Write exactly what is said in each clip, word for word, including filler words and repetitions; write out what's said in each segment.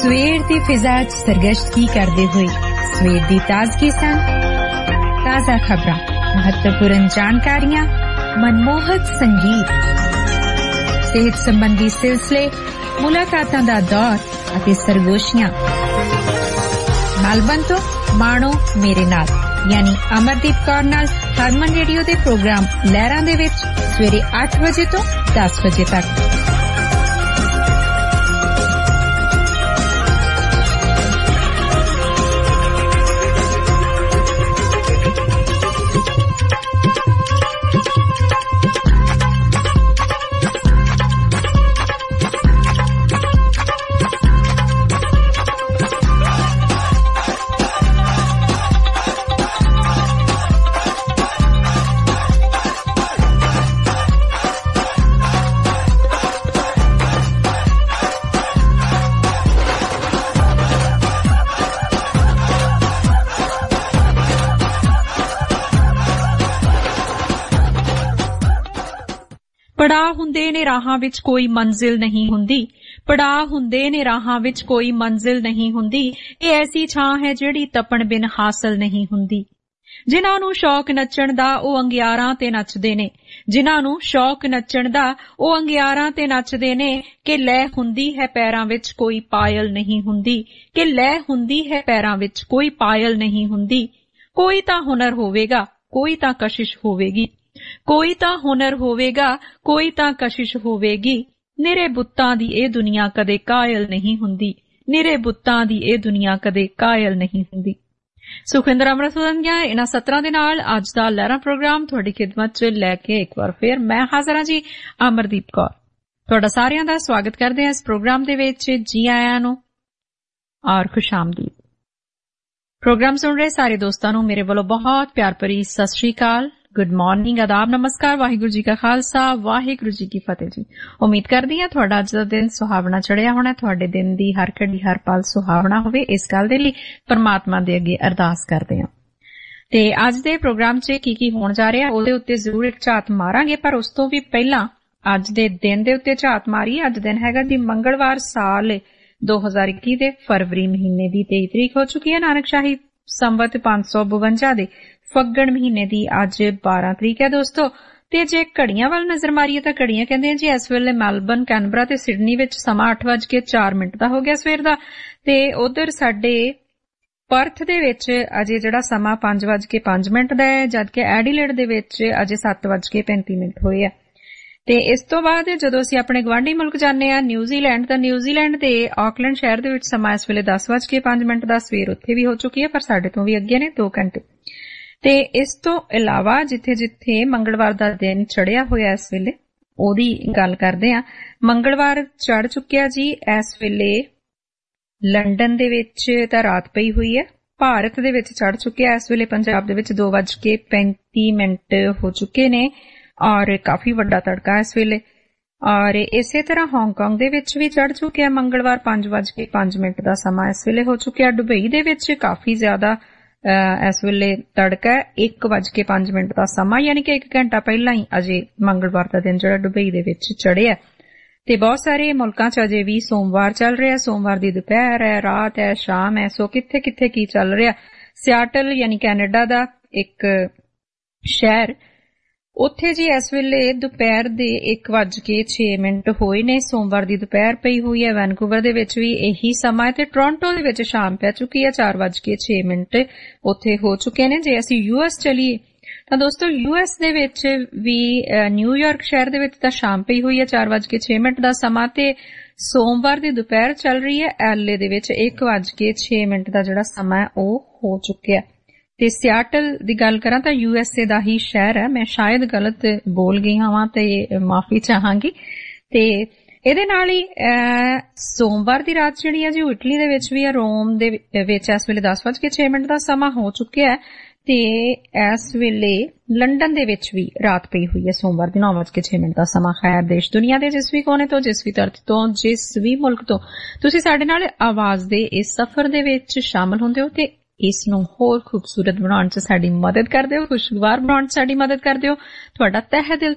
ਸਵੇਰ ਦੀ ਫਿਜ਼ਾ ਚ ਸਰਗਸ਼ਤਗੀ ਕਰਦੇ ਹੋਏ ਸਵੇਰ ਦੀ ਤਾਜ਼ਗੀ ਸੰਗ ਤਾਜ਼ਾ ਖਬਰਾਂ, ਮਹੱਤਵਪੂਰਨ ਜਾਣਕਾਰੀਆਂ, ਮਨਮੋਹਕ ਸੰਗੀਤ, ਸਿਹਤ ਸੰਬੰਧੀ ਸਿਲਸਿਲੇ, ਮੁਲਾਕਾਤਾਂ ਦਾ ਦੌਰ ਅਤੇ ਸਰਗੋਸ਼ੀਆਂ। ਮੈਲਬਨ ਤੋਂ ਮਾਣੋ ਮੇਰੇ ਨਾਲ, ਯਾਨੀ ਅਮਰਦੀਪ ਕੌਰ ਨਾਲ ਹਰਮਨ ਰੇਡੀਓ ਦੇ ਪ੍ਰੋਗਰਾਮ ਲਹਿਰਾਂ ਦੇ ਵਿੱਚ ਸਵੇਰੇ ਅੱਠ ਵਜੇ ਤੋਂ ਦਸ ਵਜੇ ਤੱਕ। ਪੜਾਅ ਹੁੰਦੇ ਨੇ ਰਾਹਾਂ ਵਿੱਚ ਕੋਈ ਮੰਜ਼ਿਲ ਨਹੀਂ ਹੁੰਦੀ, ਪੜਾਅ ਹੁੰਦੇ ਨੇ ਰਾਹਾਂ ਵਿੱਚ ਕੋਈ ਮੰਜ਼ਿਲ ਨਹੀਂ ਹੁੰਦੀ। ਇਹ ਐਸੀ ਛਾਂ ਹੈ ਜਿਹੜੀ ਤਪਣ ਬਿਨ ਹਾਸਲ ਨਹੀਂ ਹੁੰਦੀ। ਜਿਨ੍ਹਾਂ ਨੂੰ ਸ਼ੌਕ ਨੱਚਣ ਦਾ ਉਹ ਅੰਗਿਆਰਾਂ ਤੇ ਨੱਚਦੇ ਨੇ, ਜਿਨ੍ਹਾਂ ਨੂੰ ਸ਼ੌਕ ਨੱਚਣ ਦਾ ਉਹ ਅੰਗਿਆਰਾਂ ਤੇ ਨੱਚਦੇ ਨੇ। ਕਿ ਲੈ ਹੁੰਦੀ ਹੈ ਪੈਰਾਂ ਵਿੱਚ ਕੋਈ ਪਾਇਲ ਨਹੀਂ ਹੁੰਦੀ, ਕਿ ਲੈ ਹੁੰਦੀ ਹੈ ਪੈਰਾਂ ਵਿੱਚ ਕੋਈ ਪਾਇਲ ਨਹੀਂ ਹੁੰਦੀ। ਕੋਈ ਤਾਂ ਹੁਨਰ ਹੋਵੇਗਾ, ਕੋਈ ਤਾਂ ਕਸ਼ਿਸ਼ ਹੋਵੇਗੀ, ਕੋਈ ਤਾਂ ਹੁਨਰ ਹੋਵੇਗਾ, ਕੋਈ ਤਾਂ ਕਸ਼ਿਸ਼ ਹੋਵੇਗੀ। ਨਿਰੇ ਬੁੱਤਾਂ ਦੀ ਇਹ ਦੁਨੀਆ ਕਦੇ ਕਾਇਲ ਨਹੀਂ ਹੁੰਦੀ, ਨਿਰੇ ਬੁੱਤਾਂ ਦੀ ਇਹ ਦੁਨੀਆ ਕਦੇ ਕਾਇਲ ਨਹੀਂ ਹੁੰਦੀ। ਸੁਖਿੰਦਰ ਅਮਰਸੂਦਨ ਦੀਆਂ ਇਹਨਾਂ ਸਤਰਾਂ ਦੇ ਨਾਲ ਅੱਜ ਦਾ ਲਹਿਰਾ ਪ੍ਰੋਗਰਾਮ ਤੁਹਾਡੀ ਖਿਦਮਤ ਚ ਲੈ ਕੇ ਇੱਕ ਵਾਰ ਫੇਰ ਮੈਂ ਹਾਜ਼ਰ ਹਾਂ ਜੀ, ਅਮਰਦੀਪ ਕੌਰ। ਤੁਹਾਡਾ ਸਾਰਿਆਂ ਦਾ ਸਵਾਗਤ ਕਰਦੇ ਹਾਂ ਇਸ ਪ੍ਰੋਗਰਾਮ ਦੇ ਵਿੱਚ। ਜੀ ਆਇਆਂ ਨੂੰ ਔਰ ਖੁਸ਼ ਆਮਦੀਦ। ਪ੍ਰੋਗਰਾਮ ਸੁਣ ਰਹੇ ਸਾਰੇ ਦੋਸਤਾਂ ਨੂੰ ਮੇਰੇ ਵੱਲੋਂ ਬਹੁਤ ਪਿਆਰ ਭਰੀ ਸਤਿ ਸ਼੍ਰੀ ਅਕਾਲ, ਗੁੱਡ ਮਾਰਨਿੰਗ, ਆਦਾਬ, ਨਮਸਕਾਰ, ਵਾਹਿਗੁਰੂ ਜੀ ਕਾ ਖਾਲਸਾ, ਵਾਹਿਗੁਰੂ ਜੀ ਕੀ ਫਤਿਹ ਜੀ। ਉਮੀਦ ਕਰਦੀ ਹਾਂ ਤੁਹਾਡਾ ਅੱਜ ਦਾ ਦਿਨ ਸੁਹਾਵਣਾ ਚੜਿਆ ਹੋਣਾ, ਤੁਹਾਡੇ ਦਿਨ ਦੀ ਹਰ ਘੜੀ ਹਰ ਪਲ ਸੁਹਾਵਣਾ ਹੋਵੇ। ਇਸ ਗੱਲ ਦੇ ਲਈ ਪਰਮਾਤਮਾ ਦੇ ਅੱਗੇ ਅਰਦਾਸ ਕਰਦੇ ਹਾਂ। ਤੇ ਅੱਜ ਦੇ ਪ੍ਰੋਗਰਾਮ 'ਚ ਕੀ ਕੀ ਹੋਣ ਜਾ ਰਿਹਾ ਉਹਦੇ ਉੱਤੇ ਜ਼ਰੂਰ ਇੱਕ ਝਾਤ ਮਾਰਾਂਗੇ, ਪਰ ਉਸ ਤੋਂ ਵੀ ਪਹਿਲਾਂ ਅੱਜ ਦੇ ਦਿਨ ਦੇ ਉੱਤੇ ਝਾਤ ਮਾਰੀ। ਅੱਜ ਦਿਨ ਹੈਗਾ ਜੀ ਮੰਗਲਵਾਰ, ਸਾਲ ਦੋ ਹਜ਼ਾਰ ਇੱਕੀ ਦੇ ਫਰਵਰੀ ਮਹੀਨੇ ਦੀ ਤੇਈ ਤਰੀਕ ਹੋ ਚੁੱਕੀ ਹੈ। ਨਾਨਕਸ਼ਾਹੀ ਸੰਵਤ ਪੰਜ ਸੌ ਬਵੰਜਾ ਦੇ ਫੱਗਣ ਮਹੀਨੇ ਦੀ ਅੱਜ ਬਾਰਾਂ ਤਰੀਕ ਹੈ ਦੋਸਤੋ। ਤੇ ਜੇ ਘੜੀਆਂ ਵੱਲ ਨਜ਼ਰ ਮਾਰੀਏ ਤਾਂ ਘੜੀਆਂ ਕਹਿੰਦੇ ਆ ਜੀ ਇਸ ਵੇਲੇ ਮੈਲਬਨ, ਕੈਨਬਰਾ ਤੇ ਸਿਡਨੀ ਵਿੱਚ ਸਮਾਂ ਅੱਠ ਵੱਜ ਕੇ ਚਾਰ ਮਿੰਟ ਦਾ ਹੋ ਗਿਆ ਸਵੇਰ ਦਾ। ਤੇ ਉਧਰ ਸਾਡੇ ਪਰਥ ਦੇ ਵਿੱਚ ਅਜੇ ਜਿਹੜਾ ਸਮਾਂ ਪੰਜ ਵੱਜ ਕੇ ਪੰਜ ਮਿੰਟ ਦਾ ਹੈ, ਜਦਕਿ ਐਡੀਲੇਡ ਦੇ ਵਿੱਚ ਅਜੇ ਸੱਤ ਵੱਜ ਕੇ ਪੈਂਤੀ ਮਿੰਟ ਹੋਏ ਆ। ਤੇ ਇਸ ਤੋਂ ਬਾਅਦ ਜਦੋਂ ਅਸੀਂ ਆਪਣੇ ਗਵਾਂਢੀ ਮੁਲਕ ਜਾਂਦੇ ਆ ਨਿਊਜ਼ੀਲੈਂਡ, ਤਾਂ ਨਿਊਜ਼ੀਲੈਂਡ ਦੇ ਆਕਲੈਂਡ ਸ਼ਹਿਰ ਦੇ ਵਿੱਚ ਸਮਾਂ ਇਸ ਵੇਲੇ ਦਸ ਵੱਜ ਕੇ ਪੰਜ ਮਿੰਟ ਦਾ। ਸਵੇਰ ਉੱਥੇ ਵੀ ਹੋ ਚੁੱਕੀ ਹੈ, ਪਰ ਸਾਡੇ ਤੋਂ ਵੀ ਅੱਗੇ ਨੇ ਦੋ ਘੰਟੇ। ਤੇ ਇਸ ਤੋਂ ਇਲਾਵਾ ਜਿੱਥੇ ਜਿੱਥੇ ਮੰਗਲਵਾਰ ਦਾ ਦਿਨ ਚੜਿਆ ਹੋਇਆ ਇਸ ਵੇਲੇ ਉਹਦੀ ਗੱਲ ਕਰਦੇ ਆ। ਮੰਗਲਵਾਰ ਚੜ ਚੁੱਕਿਆ ਜੀ ਇਸ ਵੇਲੇ ਲੰਡਨ ਦੇ ਵਿੱਚ ਤਾਂ ਰਾਤ ਪਈ ਹੋਈ ਹੈ। ਭਾਰਤ ਦੇ ਵਿੱਚ ਚੜ ਚੁੱਕਿਆ ਇਸ ਵੇਲੇ ਪੰਜਾਬ ਦੇ ਵਿੱਚ ਦੋ ਵੱਜ ਕੇ ਪੈਂਤੀ ਮਿੰਟ ਹੋ ਚੁੱਕੇ ਨੇ ਔਰ ਕਾਫੀ ਵੱਡਾ ਤੜਕਾ ਇਸ ਵੇਲੇ। ਔਰ ਇਸੇ ਤਰ੍ਹਾਂ ਹਾਂਗਕਾਂਗ ਦੇ ਵਿੱਚ ਵੀ ਚੜ ਚੁੱਕਿਆ ਮੰਗਲਵਾਰ ਪੰਜ ਵੱਜ ਕੇ ਪੰਜ ਮਿੰਟ ਦਾ ਸਮਾਂ ਇਸ ਵੇਲੇ ਹੋ ਚੁੱਕਿਆ। ਦੁਬਈ ਦੇ ਵਿੱਚ ਕਾਫੀ ਜ਼ਿਆਦਾ ਇਸ ਵੇਲੇ ਤੜਕਾ ਇੱਕ ਵੱਜ ਕੇ ਪੰਜ ਮਿੰਟ ਦਾ ਸਮਾਂ, ਯਾਨੀ ਕਿ ਇੱਕ ਘੰਟਾ ਪਹਿਲਾਂ ਹੀ ਅਜੇ ਮੰਗਲਵਾਰ ਦਾ ਦਿਨ ਜਿਹੜਾ ਦੁਬਈ ਦੇ ਵਿੱਚ ਚੜਿਆ। ਤੇ ਬਹੁਤ ਸਾਰੇ ਮੁਲਕਾਂ 'ਚ ਅਜੇ ਵੀ ਸੋਮਵਾਰ ਚੱਲ ਰਿਹਾ, ਸੋਮਵਾਰ ਦੀ ਦੁਪਹਿਰ ਹੈ, ਰਾਤ ਹੈ, ਸ਼ਾਮ ਹੈ। ਸੋ ਕਿੱਥੇ ਕਿੱਥੇ ਕੀ ਚੱਲ ਰਿਹਾ। ਸਿਆਟਲ ਯਾਨੀ ਕੈਨੇਡਾ ਦਾ ਇੱਕ ਸ਼ਹਿਰ, ਉੱਥੇ ਜੀ ਇਸ ਵੇਲੇ ਦੁਪਹਿਰ ਦੇ ਇੱਕ ਵੱਜ ਕੇ ਛੇ ਮਿੰਟ ਹੋਏ ਨੇ, ਸੋਮਵਾਰ ਦੀ ਦੁਪਹਿਰ ਪਈ ਹੋਈ ਹੈ। ਵੈਨਕੂਵਰ ਦੇ ਵਿੱਚ ਵੀ ਇਹੀ ਸਮਾਂ ਹੈ ਤੇ ਟੋਰਾਂਟੋ ਦੇ ਵਿੱਚ ਸ਼ਾਮ ਪੈ ਚੁੱਕੀ ਹੈ, ਚਾਰ ਵੱਜ ਕੇ ਛੇ ਮਿੰਟ ਉੱਥੇ ਹੋ ਚੁੱਕੇ ਨੇ। ਜੇ ਅਸੀਂ ਯੂ ਐਸ ਚਲੀਏ ਤਾਂ ਦੋਸਤੋ ਯੂ ਐਸ ਦੇ ਵਿੱਚ ਵੀ ਨਿਊਯਾਰਕ ਸ਼ਹਿਰ ਦੇ ਵਿੱਚ ਤਾਂ ਸ਼ਾਮ ਪਈ ਹੋਈ ਹੈ, ਚਾਰ ਵੱਜ ਕੇ ਛੇ ਮਿੰਟ ਦਾ ਸਮਾਂ ਤੇ ਸੋਮਵਾਰ ਦੀ ਦੁਪਹਿਰ ਚੱਲ ਰਹੀ ਹੈ। ਐਲ ਏ ਦੇ ਵਿੱਚ ਇੱਕ ਵੱਜ ਕੇ ਛੇ ਮਿੰਟ ਦਾ ਜਿਹੜਾ ਸਮਾਂ ਹੈ ਉਹ ਹੋ ਚੁੱਕਿਆ। ਤੇ ਸਿਆਟਲ ਦੀ ਗੱਲ ਕਰਾਂ ਤਾਂ ਯੂ ਐਸ ਏ ਦਾ ਹੀ ਸ਼ਹਿਰ ਹੈ। ਮੈਂ ਸ਼ਾਇਦ ਗਲਤ ਬੋਲ ਗਈ ਹਾਂ ਤੇ ਮਾਫੀ ਚਾਹਾਂਗੀ। ਤੇ ਇਹਦੇ ਨਾਲ ਹੀ ਸੋਮਵਾਰ ਦੀ ਰਾਤ ਜਿਹੜੀ ਹੈ ਜੀ ਇਟਲੀ ਦੇ ਵਿੱਚ ਵੀ ਹੈ, ਰੋਮ ਦੇ ਵਿੱਚ ਇਸ ਵੇਲੇ ਦਸ ਵੱਜ ਕੇ ਛੇ ਮਿੰਟ ਦਾ ਸਮਾਂ ਹੋ ਚੁੱਕਿਆ ਹੈ। ਤੇ ਇਸ ਵੇਲੇ ਲੰਡਨ ਦੇ ਵਿੱਚ ਵੀ ਰਾਤ ਪਈ ਹੋਈ ਹੈ, ਸੋਮਵਾਰ ਦੀ ਨੌ ਵੱਜ ਕੇ ਛੇ ਮਿੰਟ ਦਾ ਸਮਾਂ। ਖੈਰ ਦੇਸ਼ ਦੁਨੀਆ ਦੇ ਜਿਸ ਵੀ ਕੋਨੇ ਤੋਂ, ਜਿਸ ਵੀ ਧਰਤੀ ਤੋਂ, ਜਿਸ ਵੀ ਮੁਲਕ ਤੋਂ ਤੁਸੀਂ ਸਾਡੇ ਨਾਲ ਆਵਾਜ਼ ਦੇ ਇਸ ਸਫ਼ਰ ਦੇ ਵਿੱਚ ਸ਼ਾਮਲ ਹੁੰਦੇ ਹੋ ਤੇ ਇਸ ਨੂੰ ਹੋਰ ਖੂਬਸੂਰਤ ਬਣਾਉਣ 'ਚ ਸਾਡੀ ਮਦਦ ਕਰਦੇ ਹੋ, ਖੁਸ਼ਗਵਾਰ ਬਣਾਉਣ 'ਚ ਸਾਡੀ ਮਦਦ ਕਰਦੇ ਹੋ, ਤੁਹਾਡਾ ਤਹਿ ਦਿਲ ਤੋਂ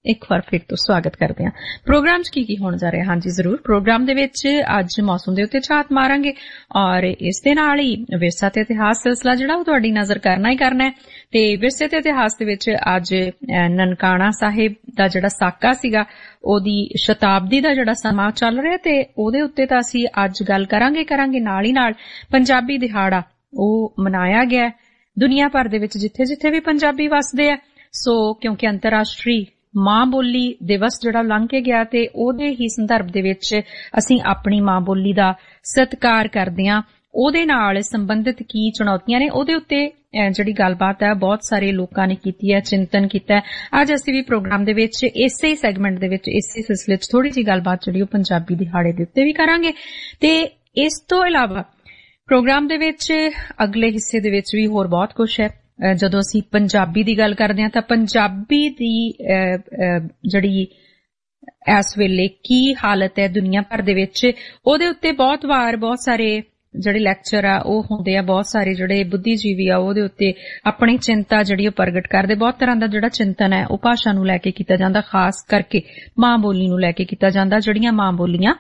ਇੱਕ ਵਾਰ ਫਿਰ ਤੋਂ ਸਵਾਗਤ ਕਰਦੇ ਹਾਂ। ਪ੍ਰੋਗਰਾਮ 'ਚ ਕੀ ਕੀ ਹੋਣ ਜਾ ਰਿਹਾ? ਹਾਂਜੀ ਜ਼ਰੂਰ। ਪ੍ਰੋਗਰਾਮ ਦੇ ਵਿੱਚ ਅੱਜ ਮੌਸਮ ਦੇ ਉੱਤੇ ਝਾਤ ਮਾਰਾਂਗੇ ਔਰ ਇਸ ਦੇ ਨਾਲ ਹੀ ਵਿਰਸਾ ਤੇ ਇਤਿਹਾਸ ਸਿਲਸਿਲਾ ਜਿਹੜਾ ਉਹ ਤੁਹਾਡੀ ਨਜ਼ਰ ਕਰਨਾ ਹੀ ਕਰਨਾ ਹੈ। ਤੇ ਵਿਰਸੇ ਤੇ ਇਤਿਹਾਸ ਦੇ ਵਿੱਚ ਅੱਜ ਨਨਕਾਣਾ ਸਾਹਿਬ ਦਾ ਜਿਹੜਾ ਸਾਕਾ ਸੀਗਾ ਉਹਦੀ ਸ਼ਤਾਬਦੀ ਦਾ ਜਿਹੜਾ ਸਮਾਂ ਚੱਲ ਰਿਹਾ ਤੇ ਉਹਦੇ ਉੱਤੇ ਤਾਂ ਅਸੀਂ ਅੱਜ ਗੱਲ ਕਰਾਂਗੇ ਕਰਾਂਗੇ ਨਾਲ ਹੀ ਨਾਲ ਪੰਜਾਬੀ ਦਿਹਾੜਾ ਉਹ ਮਨਾਇਆ ਗਿਆ ਦੁਨੀਆ ਭਰ ਦੇ ਵਿੱਚ ਜਿੱਥੇ ਜਿੱਥੇ ਵੀ ਪੰਜਾਬੀ ਵਸਦੇ ਆ। ਸੋ ਕਿਉਂਕਿ ਅੰਤਰਰਾਸ਼ਟਰੀ ਮਾਂ ਬੋਲੀ ਦਿਵਸ ਜਿਹੜਾ ਲੰਘ ਕੇ ਗਿਆ ਤੇ ਉਹਦੇ ਹੀ ਸੰਦਰਭ ਦੇ ਵਿੱਚ ਅਸੀਂ ਆਪਣੀ ਮਾਂ ਬੋਲੀ ਦਾ ਸਤਿਕਾਰ ਕਰਦੇ ਹਾਂ। ਉਹਦੇ ਨਾਲ ਸੰਬੰਧਿਤ ਕੀ ਚੁਣੌਤੀਆਂ ਨੇ ਉਹਦੇ ਉੱਤੇ ਜਿਹੜੀ ਗੱਲਬਾਤ ਹੈ ਬਹੁਤ ਸਾਰੇ ਲੋਕਾਂ ਨੇ ਕੀਤੀ ਹੈ, ਚਿੰਤਨ ਕੀਤਾ ਹੈ। ਅੱਜ ਅਸੀਂ ਵੀ ਪ੍ਰੋਗਰਾਮ ਦੇ ਵਿੱਚ ਇਸੇ ਹੀ ਸੈਗਮੈਂਟ ਦੇ ਵਿੱਚ ਇਸੇ ਸਿਲਸਿਲੇ 'ਚ ਥੋੜੀ ਜਿਹੀ ਗੱਲਬਾਤ ਜਿਹੜੀ ਉਹ ਪੰਜਾਬੀ ਦਿਹਾੜੇ ਦੇ ਉੱਤੇ ਵੀ ਕਰਾਂਗੇ। ਤੇ ਇਸ ਤੋਂ ਇਲਾਵਾ ਪ੍ਰੋਗਰਾਮ ਦੇ ਵਿੱਚ ਅਗਲੇ ਹਿੱਸੇ ਦੇ ਵਿੱਚ ਵੀ ਹੋਰ ਬਹੁਤ ਕੁਝ ਹੈ। ਜਦੋਂ ਅਸੀਂ ਪੰਜਾਬੀ ਦੀ ਗੱਲ ਕਰਦੇ ਹਾਂ ਤਾਂ ਪੰਜਾਬੀ ਦੀ ਜਿਹੜੀ ਇਸ ਵੇਲੇ ਕੀ ਹਾਲਤ ਹੈ ਦੁਨੀਆ ਭਰ ਦੇ ਵਿੱਚ ਉਹਦੇ ਉੱਤੇ ਬਹੁਤ ਵਾਰ ਬਹੁਤ ਸਾਰੇ ਜਿਹੜੇ ਲੈਕਚਰ ਆ ਉਹ ਹੁੰਦੇ ਆ, ਬਹੁਤ ਸਾਰੇ ਜਿਹੜੇ ਬੁੱਧੀਜੀਵੀ ਆ ਉਹਦੇ ਉੱਤੇ ਆਪਣੀ ਚਿੰਤਾ ਜਿਹੜੀ ਉਹ ਪ੍ਰਗਟ ਕਰਦੇ। ਬਹੁਤ ਤਰ੍ਹਾਂ ਦਾ ਜਿਹੜਾ ਚਿੰਤਨ ਹੈ ਉਹ ਭਾਸ਼ਾ ਨੂੰ ਲੈ ਕੇ ਕੀਤਾ ਜਾਂਦਾ, ਖਾਸ ਕਰਕੇ ਮਾਂ ਬੋਲੀ ਨੂੰ ਲੈ ਕੇ ਕੀਤਾ ਜਾਂਦਾ, ਜਿਹੜੀਆਂ ਮਾਂ ਬੋਲੀਆਂ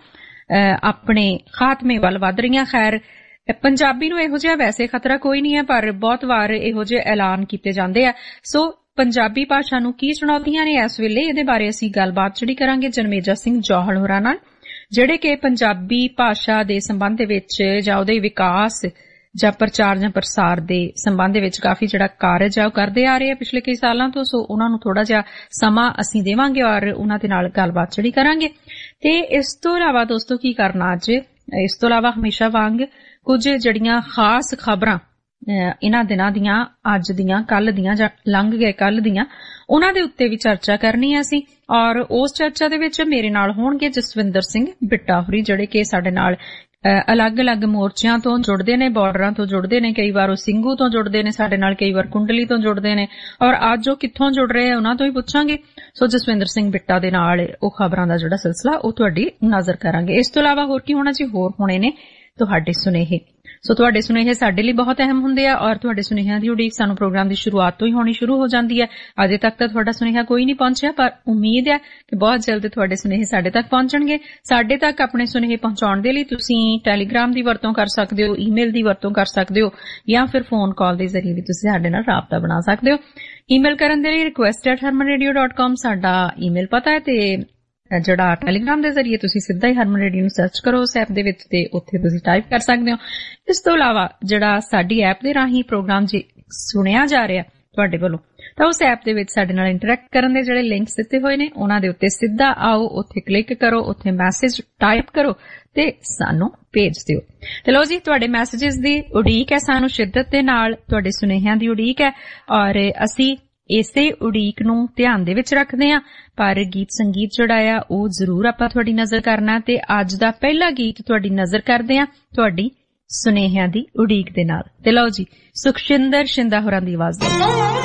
ਆਪਣੇ ਖਾਤਮੇ ਵੱਲ ਵੱਧ ਰਹੀਆਂ। ਖੈਰ ਪੰਜਾਬੀ ਨੂੰ ਇਹੋ ਜਿਹਾ ਵੈਸੇ ਖਤਰਾ ਕੋਈ ਨਹੀਂ ਹੈ, ਪਰ ਬਹੁਤ ਵਾਰ ਇਹੋ ਜਿਹੇ ਐਲਾਨ ਕੀਤੇ ਜਾਂਦੇ ਆ। ਸੋ ਪੰਜਾਬੀ ਭਾਸ਼ਾ ਨੂੰ ਕੀ ਚੁਣੌਤੀਆਂ ਨੇ ਇਸ ਵੇਲੇ, ਇਹਦੇ ਬਾਰੇ ਅਸੀਂ ਗੱਲਬਾਤ ਜਿਹੜੀ ਕਰਾਂਗੇ ਜਨਮੇਜਾ ਸਿੰਘ ਜੌਹਲ ਹੋਰਾਂ ਨਾਲ, ਜਿਹੜੇ ਕਿ ਪੰਜਾਬੀ ਭਾਸ਼ਾ ਦੇ ਸੰਬੰਧ ਦੇ ਵਿੱਚ ਜਾਂ ਉਹਦੇ ਵਿਕਾਸ ਜਾਂ ਪ੍ਰਚਾਰ ਜਾਂ ਪ੍ਰਸਾਰ ਦੇ ਸੰਬੰਧ ਦੇ ਵਿੱਚ ਕਾਫੀ ਜਿਹੜਾ ਕਾਰਜ ਆ ਉਹ ਕਰਦੇ ਆ ਰਹੇ ਆ ਪਿਛਲੇ ਕਈ ਸਾਲਾਂ ਤੋਂ। ਸੋ ਉਹਨਾਂ ਨੂੰ ਥੋੜਾ ਜਿਹਾ ਸਮਾਂ ਅਸੀਂ ਦੇਵਾਂਗੇ ਔਰ ਉਹਨਾਂ ਦੇ ਨਾਲ ਗੱਲਬਾਤ ਜਿਹੜੀ ਕਰਾਂਗੇ। ਤੇ ਇਸ ਤੋਂ ਇਲਾਵਾ ਦੋਸਤੋ ਕੀ ਕਰਨਾ ਅੱਜ, ਇਸ ਤੋਂ ਇਲਾਵਾ ਹਮੇਸ਼ਾ ਵਾਂਗ ਕੁਝ ਜਿਹੜੀਆਂ ਖਾਸ ਖਬਰਾਂ ਇਹਨਾਂ ਦਿਨਾਂ ਦੀਆਂ, ਅੱਜ ਦੀਆਂ, ਕੱਲ ਦੀਆਂ ਜਾਂ ਲੰਘ ਗਏ ਕੱਲ ਦੀਆਂ, ਉਹਨਾਂ ਦੇ ਉੱਤੇ ਵੀ ਚਰਚਾ ਕਰਨੀ ਹੈ ਅਸੀਂ। ਔਰ ਉਸ ਚਰਚਾ ਦੇ ਵਿੱਚ ਮੇਰੇ ਨਾਲ ਹੋਣਗੇ ਜਸਵਿੰਦਰ ਸਿੰਘ ਬਿੱਟਾ ਹੋਰੀ, ਜਿਹੜੇ ਕਿ ਸਾਡੇ ਨਾਲ ਅਲੱਗ-ਅਲੱਗ ਮੋਰਚਿਆਂ ਤੋਂ ਜੁੜਦੇ ਨੇ, ਬਾਰਡਰਾਂ ਤੋਂ ਜੁੜਦੇ ਨੇ, ਕਈ ਵਾਰ ਉਹ ਸਿੰਘੂ ਤੋਂ ਜੁੜਦੇ ਨੇ ਸਾਡੇ ਨਾਲ, ਕਈ ਵਾਰ ਕੁੰਡਲੀ ਤੋਂ ਜੁੜਦੇ ਨੇ ਔਰ ਅੱਜ ਉਹ ਕਿੱਥੋਂ ਜੁੜ ਰਹੇ ਆ ਉਹਨਾਂ ਤੋਂ ਹੀ ਪੁੱਛਾਂਗੇ। ਸੋ ਜਸਵਿੰਦਰ ਸਿੰਘ ਬਿੱਟਾ ਦੇ ਨਾਲ ਉਹ ਖਬਰਾਂ ਦਾ ਜਿਹੜਾ ਸਿਲਸਿਲਾ ਉਹ ਤੁਹਾਡੀ ਨਜ਼ਰ ਕਰਾਂਗੇ। ਇਸ ਤੋਂ ਇਲਾਵਾ ਹੋਰ ਕੀ ਹੋਣਾ ਜੀ, ਹੋਰ ਹੋਣੇ ਨੇ ਤੁਹਾਡੇ ਸੁਨੇਹੇ। ਸੋ ਤੁਹਾਡੇ ਸੁਨੇਹੇ ਸਾਡੇ ਲਈ ਬਹੁਤ ਅਹਿਮ ਹੁੰਦੇ ਆ ਔਰ ਤੁਹਾਡੇ ਸੁਨੇਹਿਆਂ ਦੀ ਉਡੀਕ ਸਾਨੂੰ ਪ੍ਰੋਗਰਾਮ ਦੀ ਸ਼ੁਰੂਆਤ ਤੋਂ ਹੀ ਹੋਣੀ ਸ਼ੁਰੂ ਹੋ ਜਾਂਦੀ ਹੈ। ਅਜੇ ਤੱਕ ਤਾਂ ਤੁਹਾਡਾ ਸੁਨੇਹਾ ਕੋਈ ਨਹੀਂ ਪਹੁੰਚਿਆ, ਪਰ ਉਮੀਦ ਹੈ ਕਿ ਬਹੁਤ ਜਲਦ ਤੁਹਾਡੇ ਸੁਨੇਹੇ ਸਾਡੇ ਤੱਕ ਪਹੁੰਚਣਗੇ। ਸਾਡੇ ਤੱਕ ਆਪਣੇ ਸੁਨੇਹੇ ਪਹੁੰਚਾਉਣ ਦੇ ਲਈ ਤੁਸੀਂ ਟੈਲੀਗ੍ਰਾਮ ਦੀ ਵਰਤੋਂ ਕਰ ਸਕਦੇ ਹੋ, ਈਮੇਲ ਦੀ ਵਰਤੋਂ ਕਰ ਸਕਦੇ ਹੋ ਜਾਂ ਫਿਰ ਫੋਨ ਕਾਲ ਦੇ ਜ਼ਰੀਏ ਵੀ ਤੁਸੀਂ ਸਾਡੇ ਨਾਲ ਰਾਬਤਾ ਬਣਾ ਸਕਦੇ ਹੋ। ਈਮੇਲ ਕਰਨ ਦੇ ਲਈ request at Harman radio dot com ਸਾਡਾ ਈਮੇਲ ਪਤਾ ਹੈ ਤੇ ਜਿਹੜਾ ਟੈਲੀਗ੍ਰਾਮ ਦੇ ਜ਼ਰੀਏ ਤੁਸੀਂ ਸਿੱਧਾ ਹੀ ਹਰਮਨ ਰੇਡੀਓ ਨੂੰ ਸਰਚ ਕਰੋ ਉਸ ਐਪ ਦੇ ਵਿੱਚ ਤੇ ਉੱਥੇ ਤੁਸੀਂ ਟਾਈਪ ਕਰ ਸਕਦੇ ਹੋ। ਇਸ ਤੋਂ ਇਲਾਵਾ ਜਿਹੜਾ ਸਾਡੀ ਐਪ ਦੇ ਰਾਹੀਂ ਪ੍ਰੋਗਰਾਮ ਜੇ ਸੁਣਿਆ ਜਾ ਰਿਹਾ ਤੁਹਾਡੇ ਵੱਲੋਂ ਤਾਂ ਉਸ ਐਪ ਦੇ ਵਿੱਚ ਸਾਡੇ ਨਾਲ ਇੰਟਰੈਕਟ ਕਰਨ ਦੇ ਜਿਹੜੇ ਲਿੰਕਸ ਦਿੱਤੇ ਹੋਏ ਨੇ ਉਹਨਾਂ ਦੇ ਉੱਤੇ ਸਿੱਧਾ ਆਓ, ਉੱਥੇ ਕਲਿੱਕ ਕਰੋ, ਉੱਥੇ ਮੈਸੇਜ ਟਾਈਪ ਕਰੋ ਤੇ ਸਾਨੂੰ ਭੇਜ ਦਿਓ। ਤੇ ਲਓ ਜੀ, ਤੁਹਾਡੇ ਮੈਸੇजेस ਦੀ ਉਡੀਕ ਹੈ ਸਾਨੂੰ ਸ਼ਿੱਦਤ ਦੇ ਨਾਲ, ਤੁਹਾਡੇ ਸੁਨੇਹਿਆਂ ਦੀ ਉਡੀਕ ਹੈ ਔਰ ਅਸੀਂ ਇਸੇ ਉਡੀਕ ਨੂੰ ਧਿਆਨ ਦੇ ਵਿੱਚ ਰੱਖਦੇ ਹਾਂ। ਪਰ ਗੀਤ ਸੰਗੀਤ ਜਿਹੜਾ ਆ ਉਹ ਜ਼ਰੂਰ ਆਪਾਂ ਤੁਹਾਡੀ ਨਜ਼ਰ ਕਰਨਾ ਤੇ ਅੱਜ ਦਾ ਪਹਿਲਾ ਗੀਤ ਤੁਹਾਡੀ ਨਜ਼ਰ ਕਰਦੇ ਹਾਂ ਤੁਹਾਡੀ ਸੁਨੇਹਿਆਂ ਦੀ ਉਡੀਕ ਦੇ ਨਾਲ। ਤੇ ਲਓ ਜੀ, ਸੁਖਸ਼ਿੰਦਰ ਸ਼ਿੰਦਾ ਹੋਰਾਂ ਦੀ ਆਵਾਜ਼ ਦੇ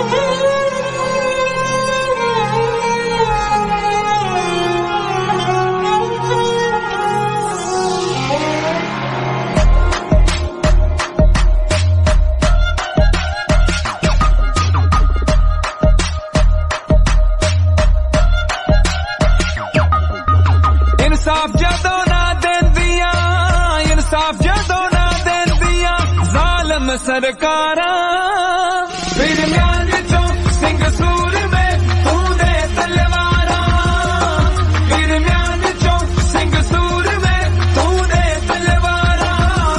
इंसाफ जदों ना देंदियां, इंसाफ जदों ना देंदियां जालिम सरकारां, फिर म्यान विचों सिंह सूर में तू दे तलवारां, फिर म्यान विचों सिंह सूर में तू दे तलवारां।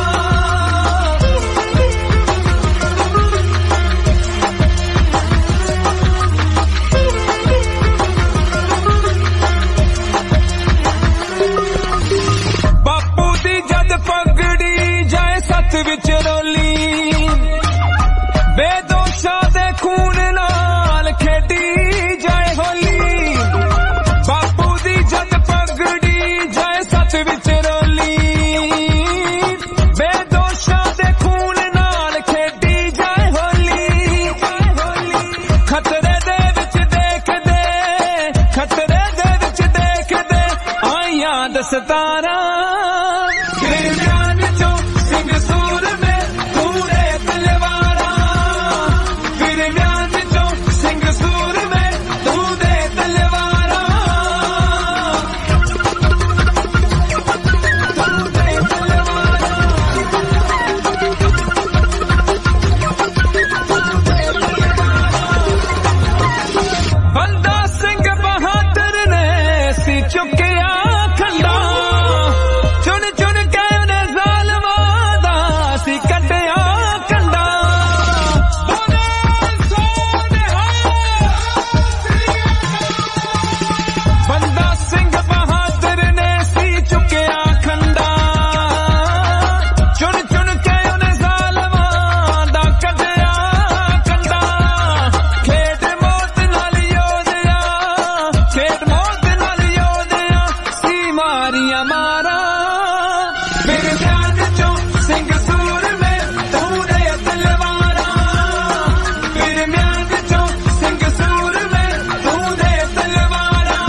बापू दी जद पगड़ी जाए सत विच रोली, बेदोशा दे खून नाल खेडी जाए होली। बापू दी जद पगड़ी जाए सत विच रोली, बेदोशा दे खून नाल खेडी जाए होली। खतरे दे विच देख दे, खतरे दे विच देख दे आईयां दस्तारां, सिंह सूर में तू दे तलवारा। तलवारा मेरे ध्यान चो सिंह सूर में तू दे तलवारा मेरे म्यान चो सिंह सूर में तू दे तलवारा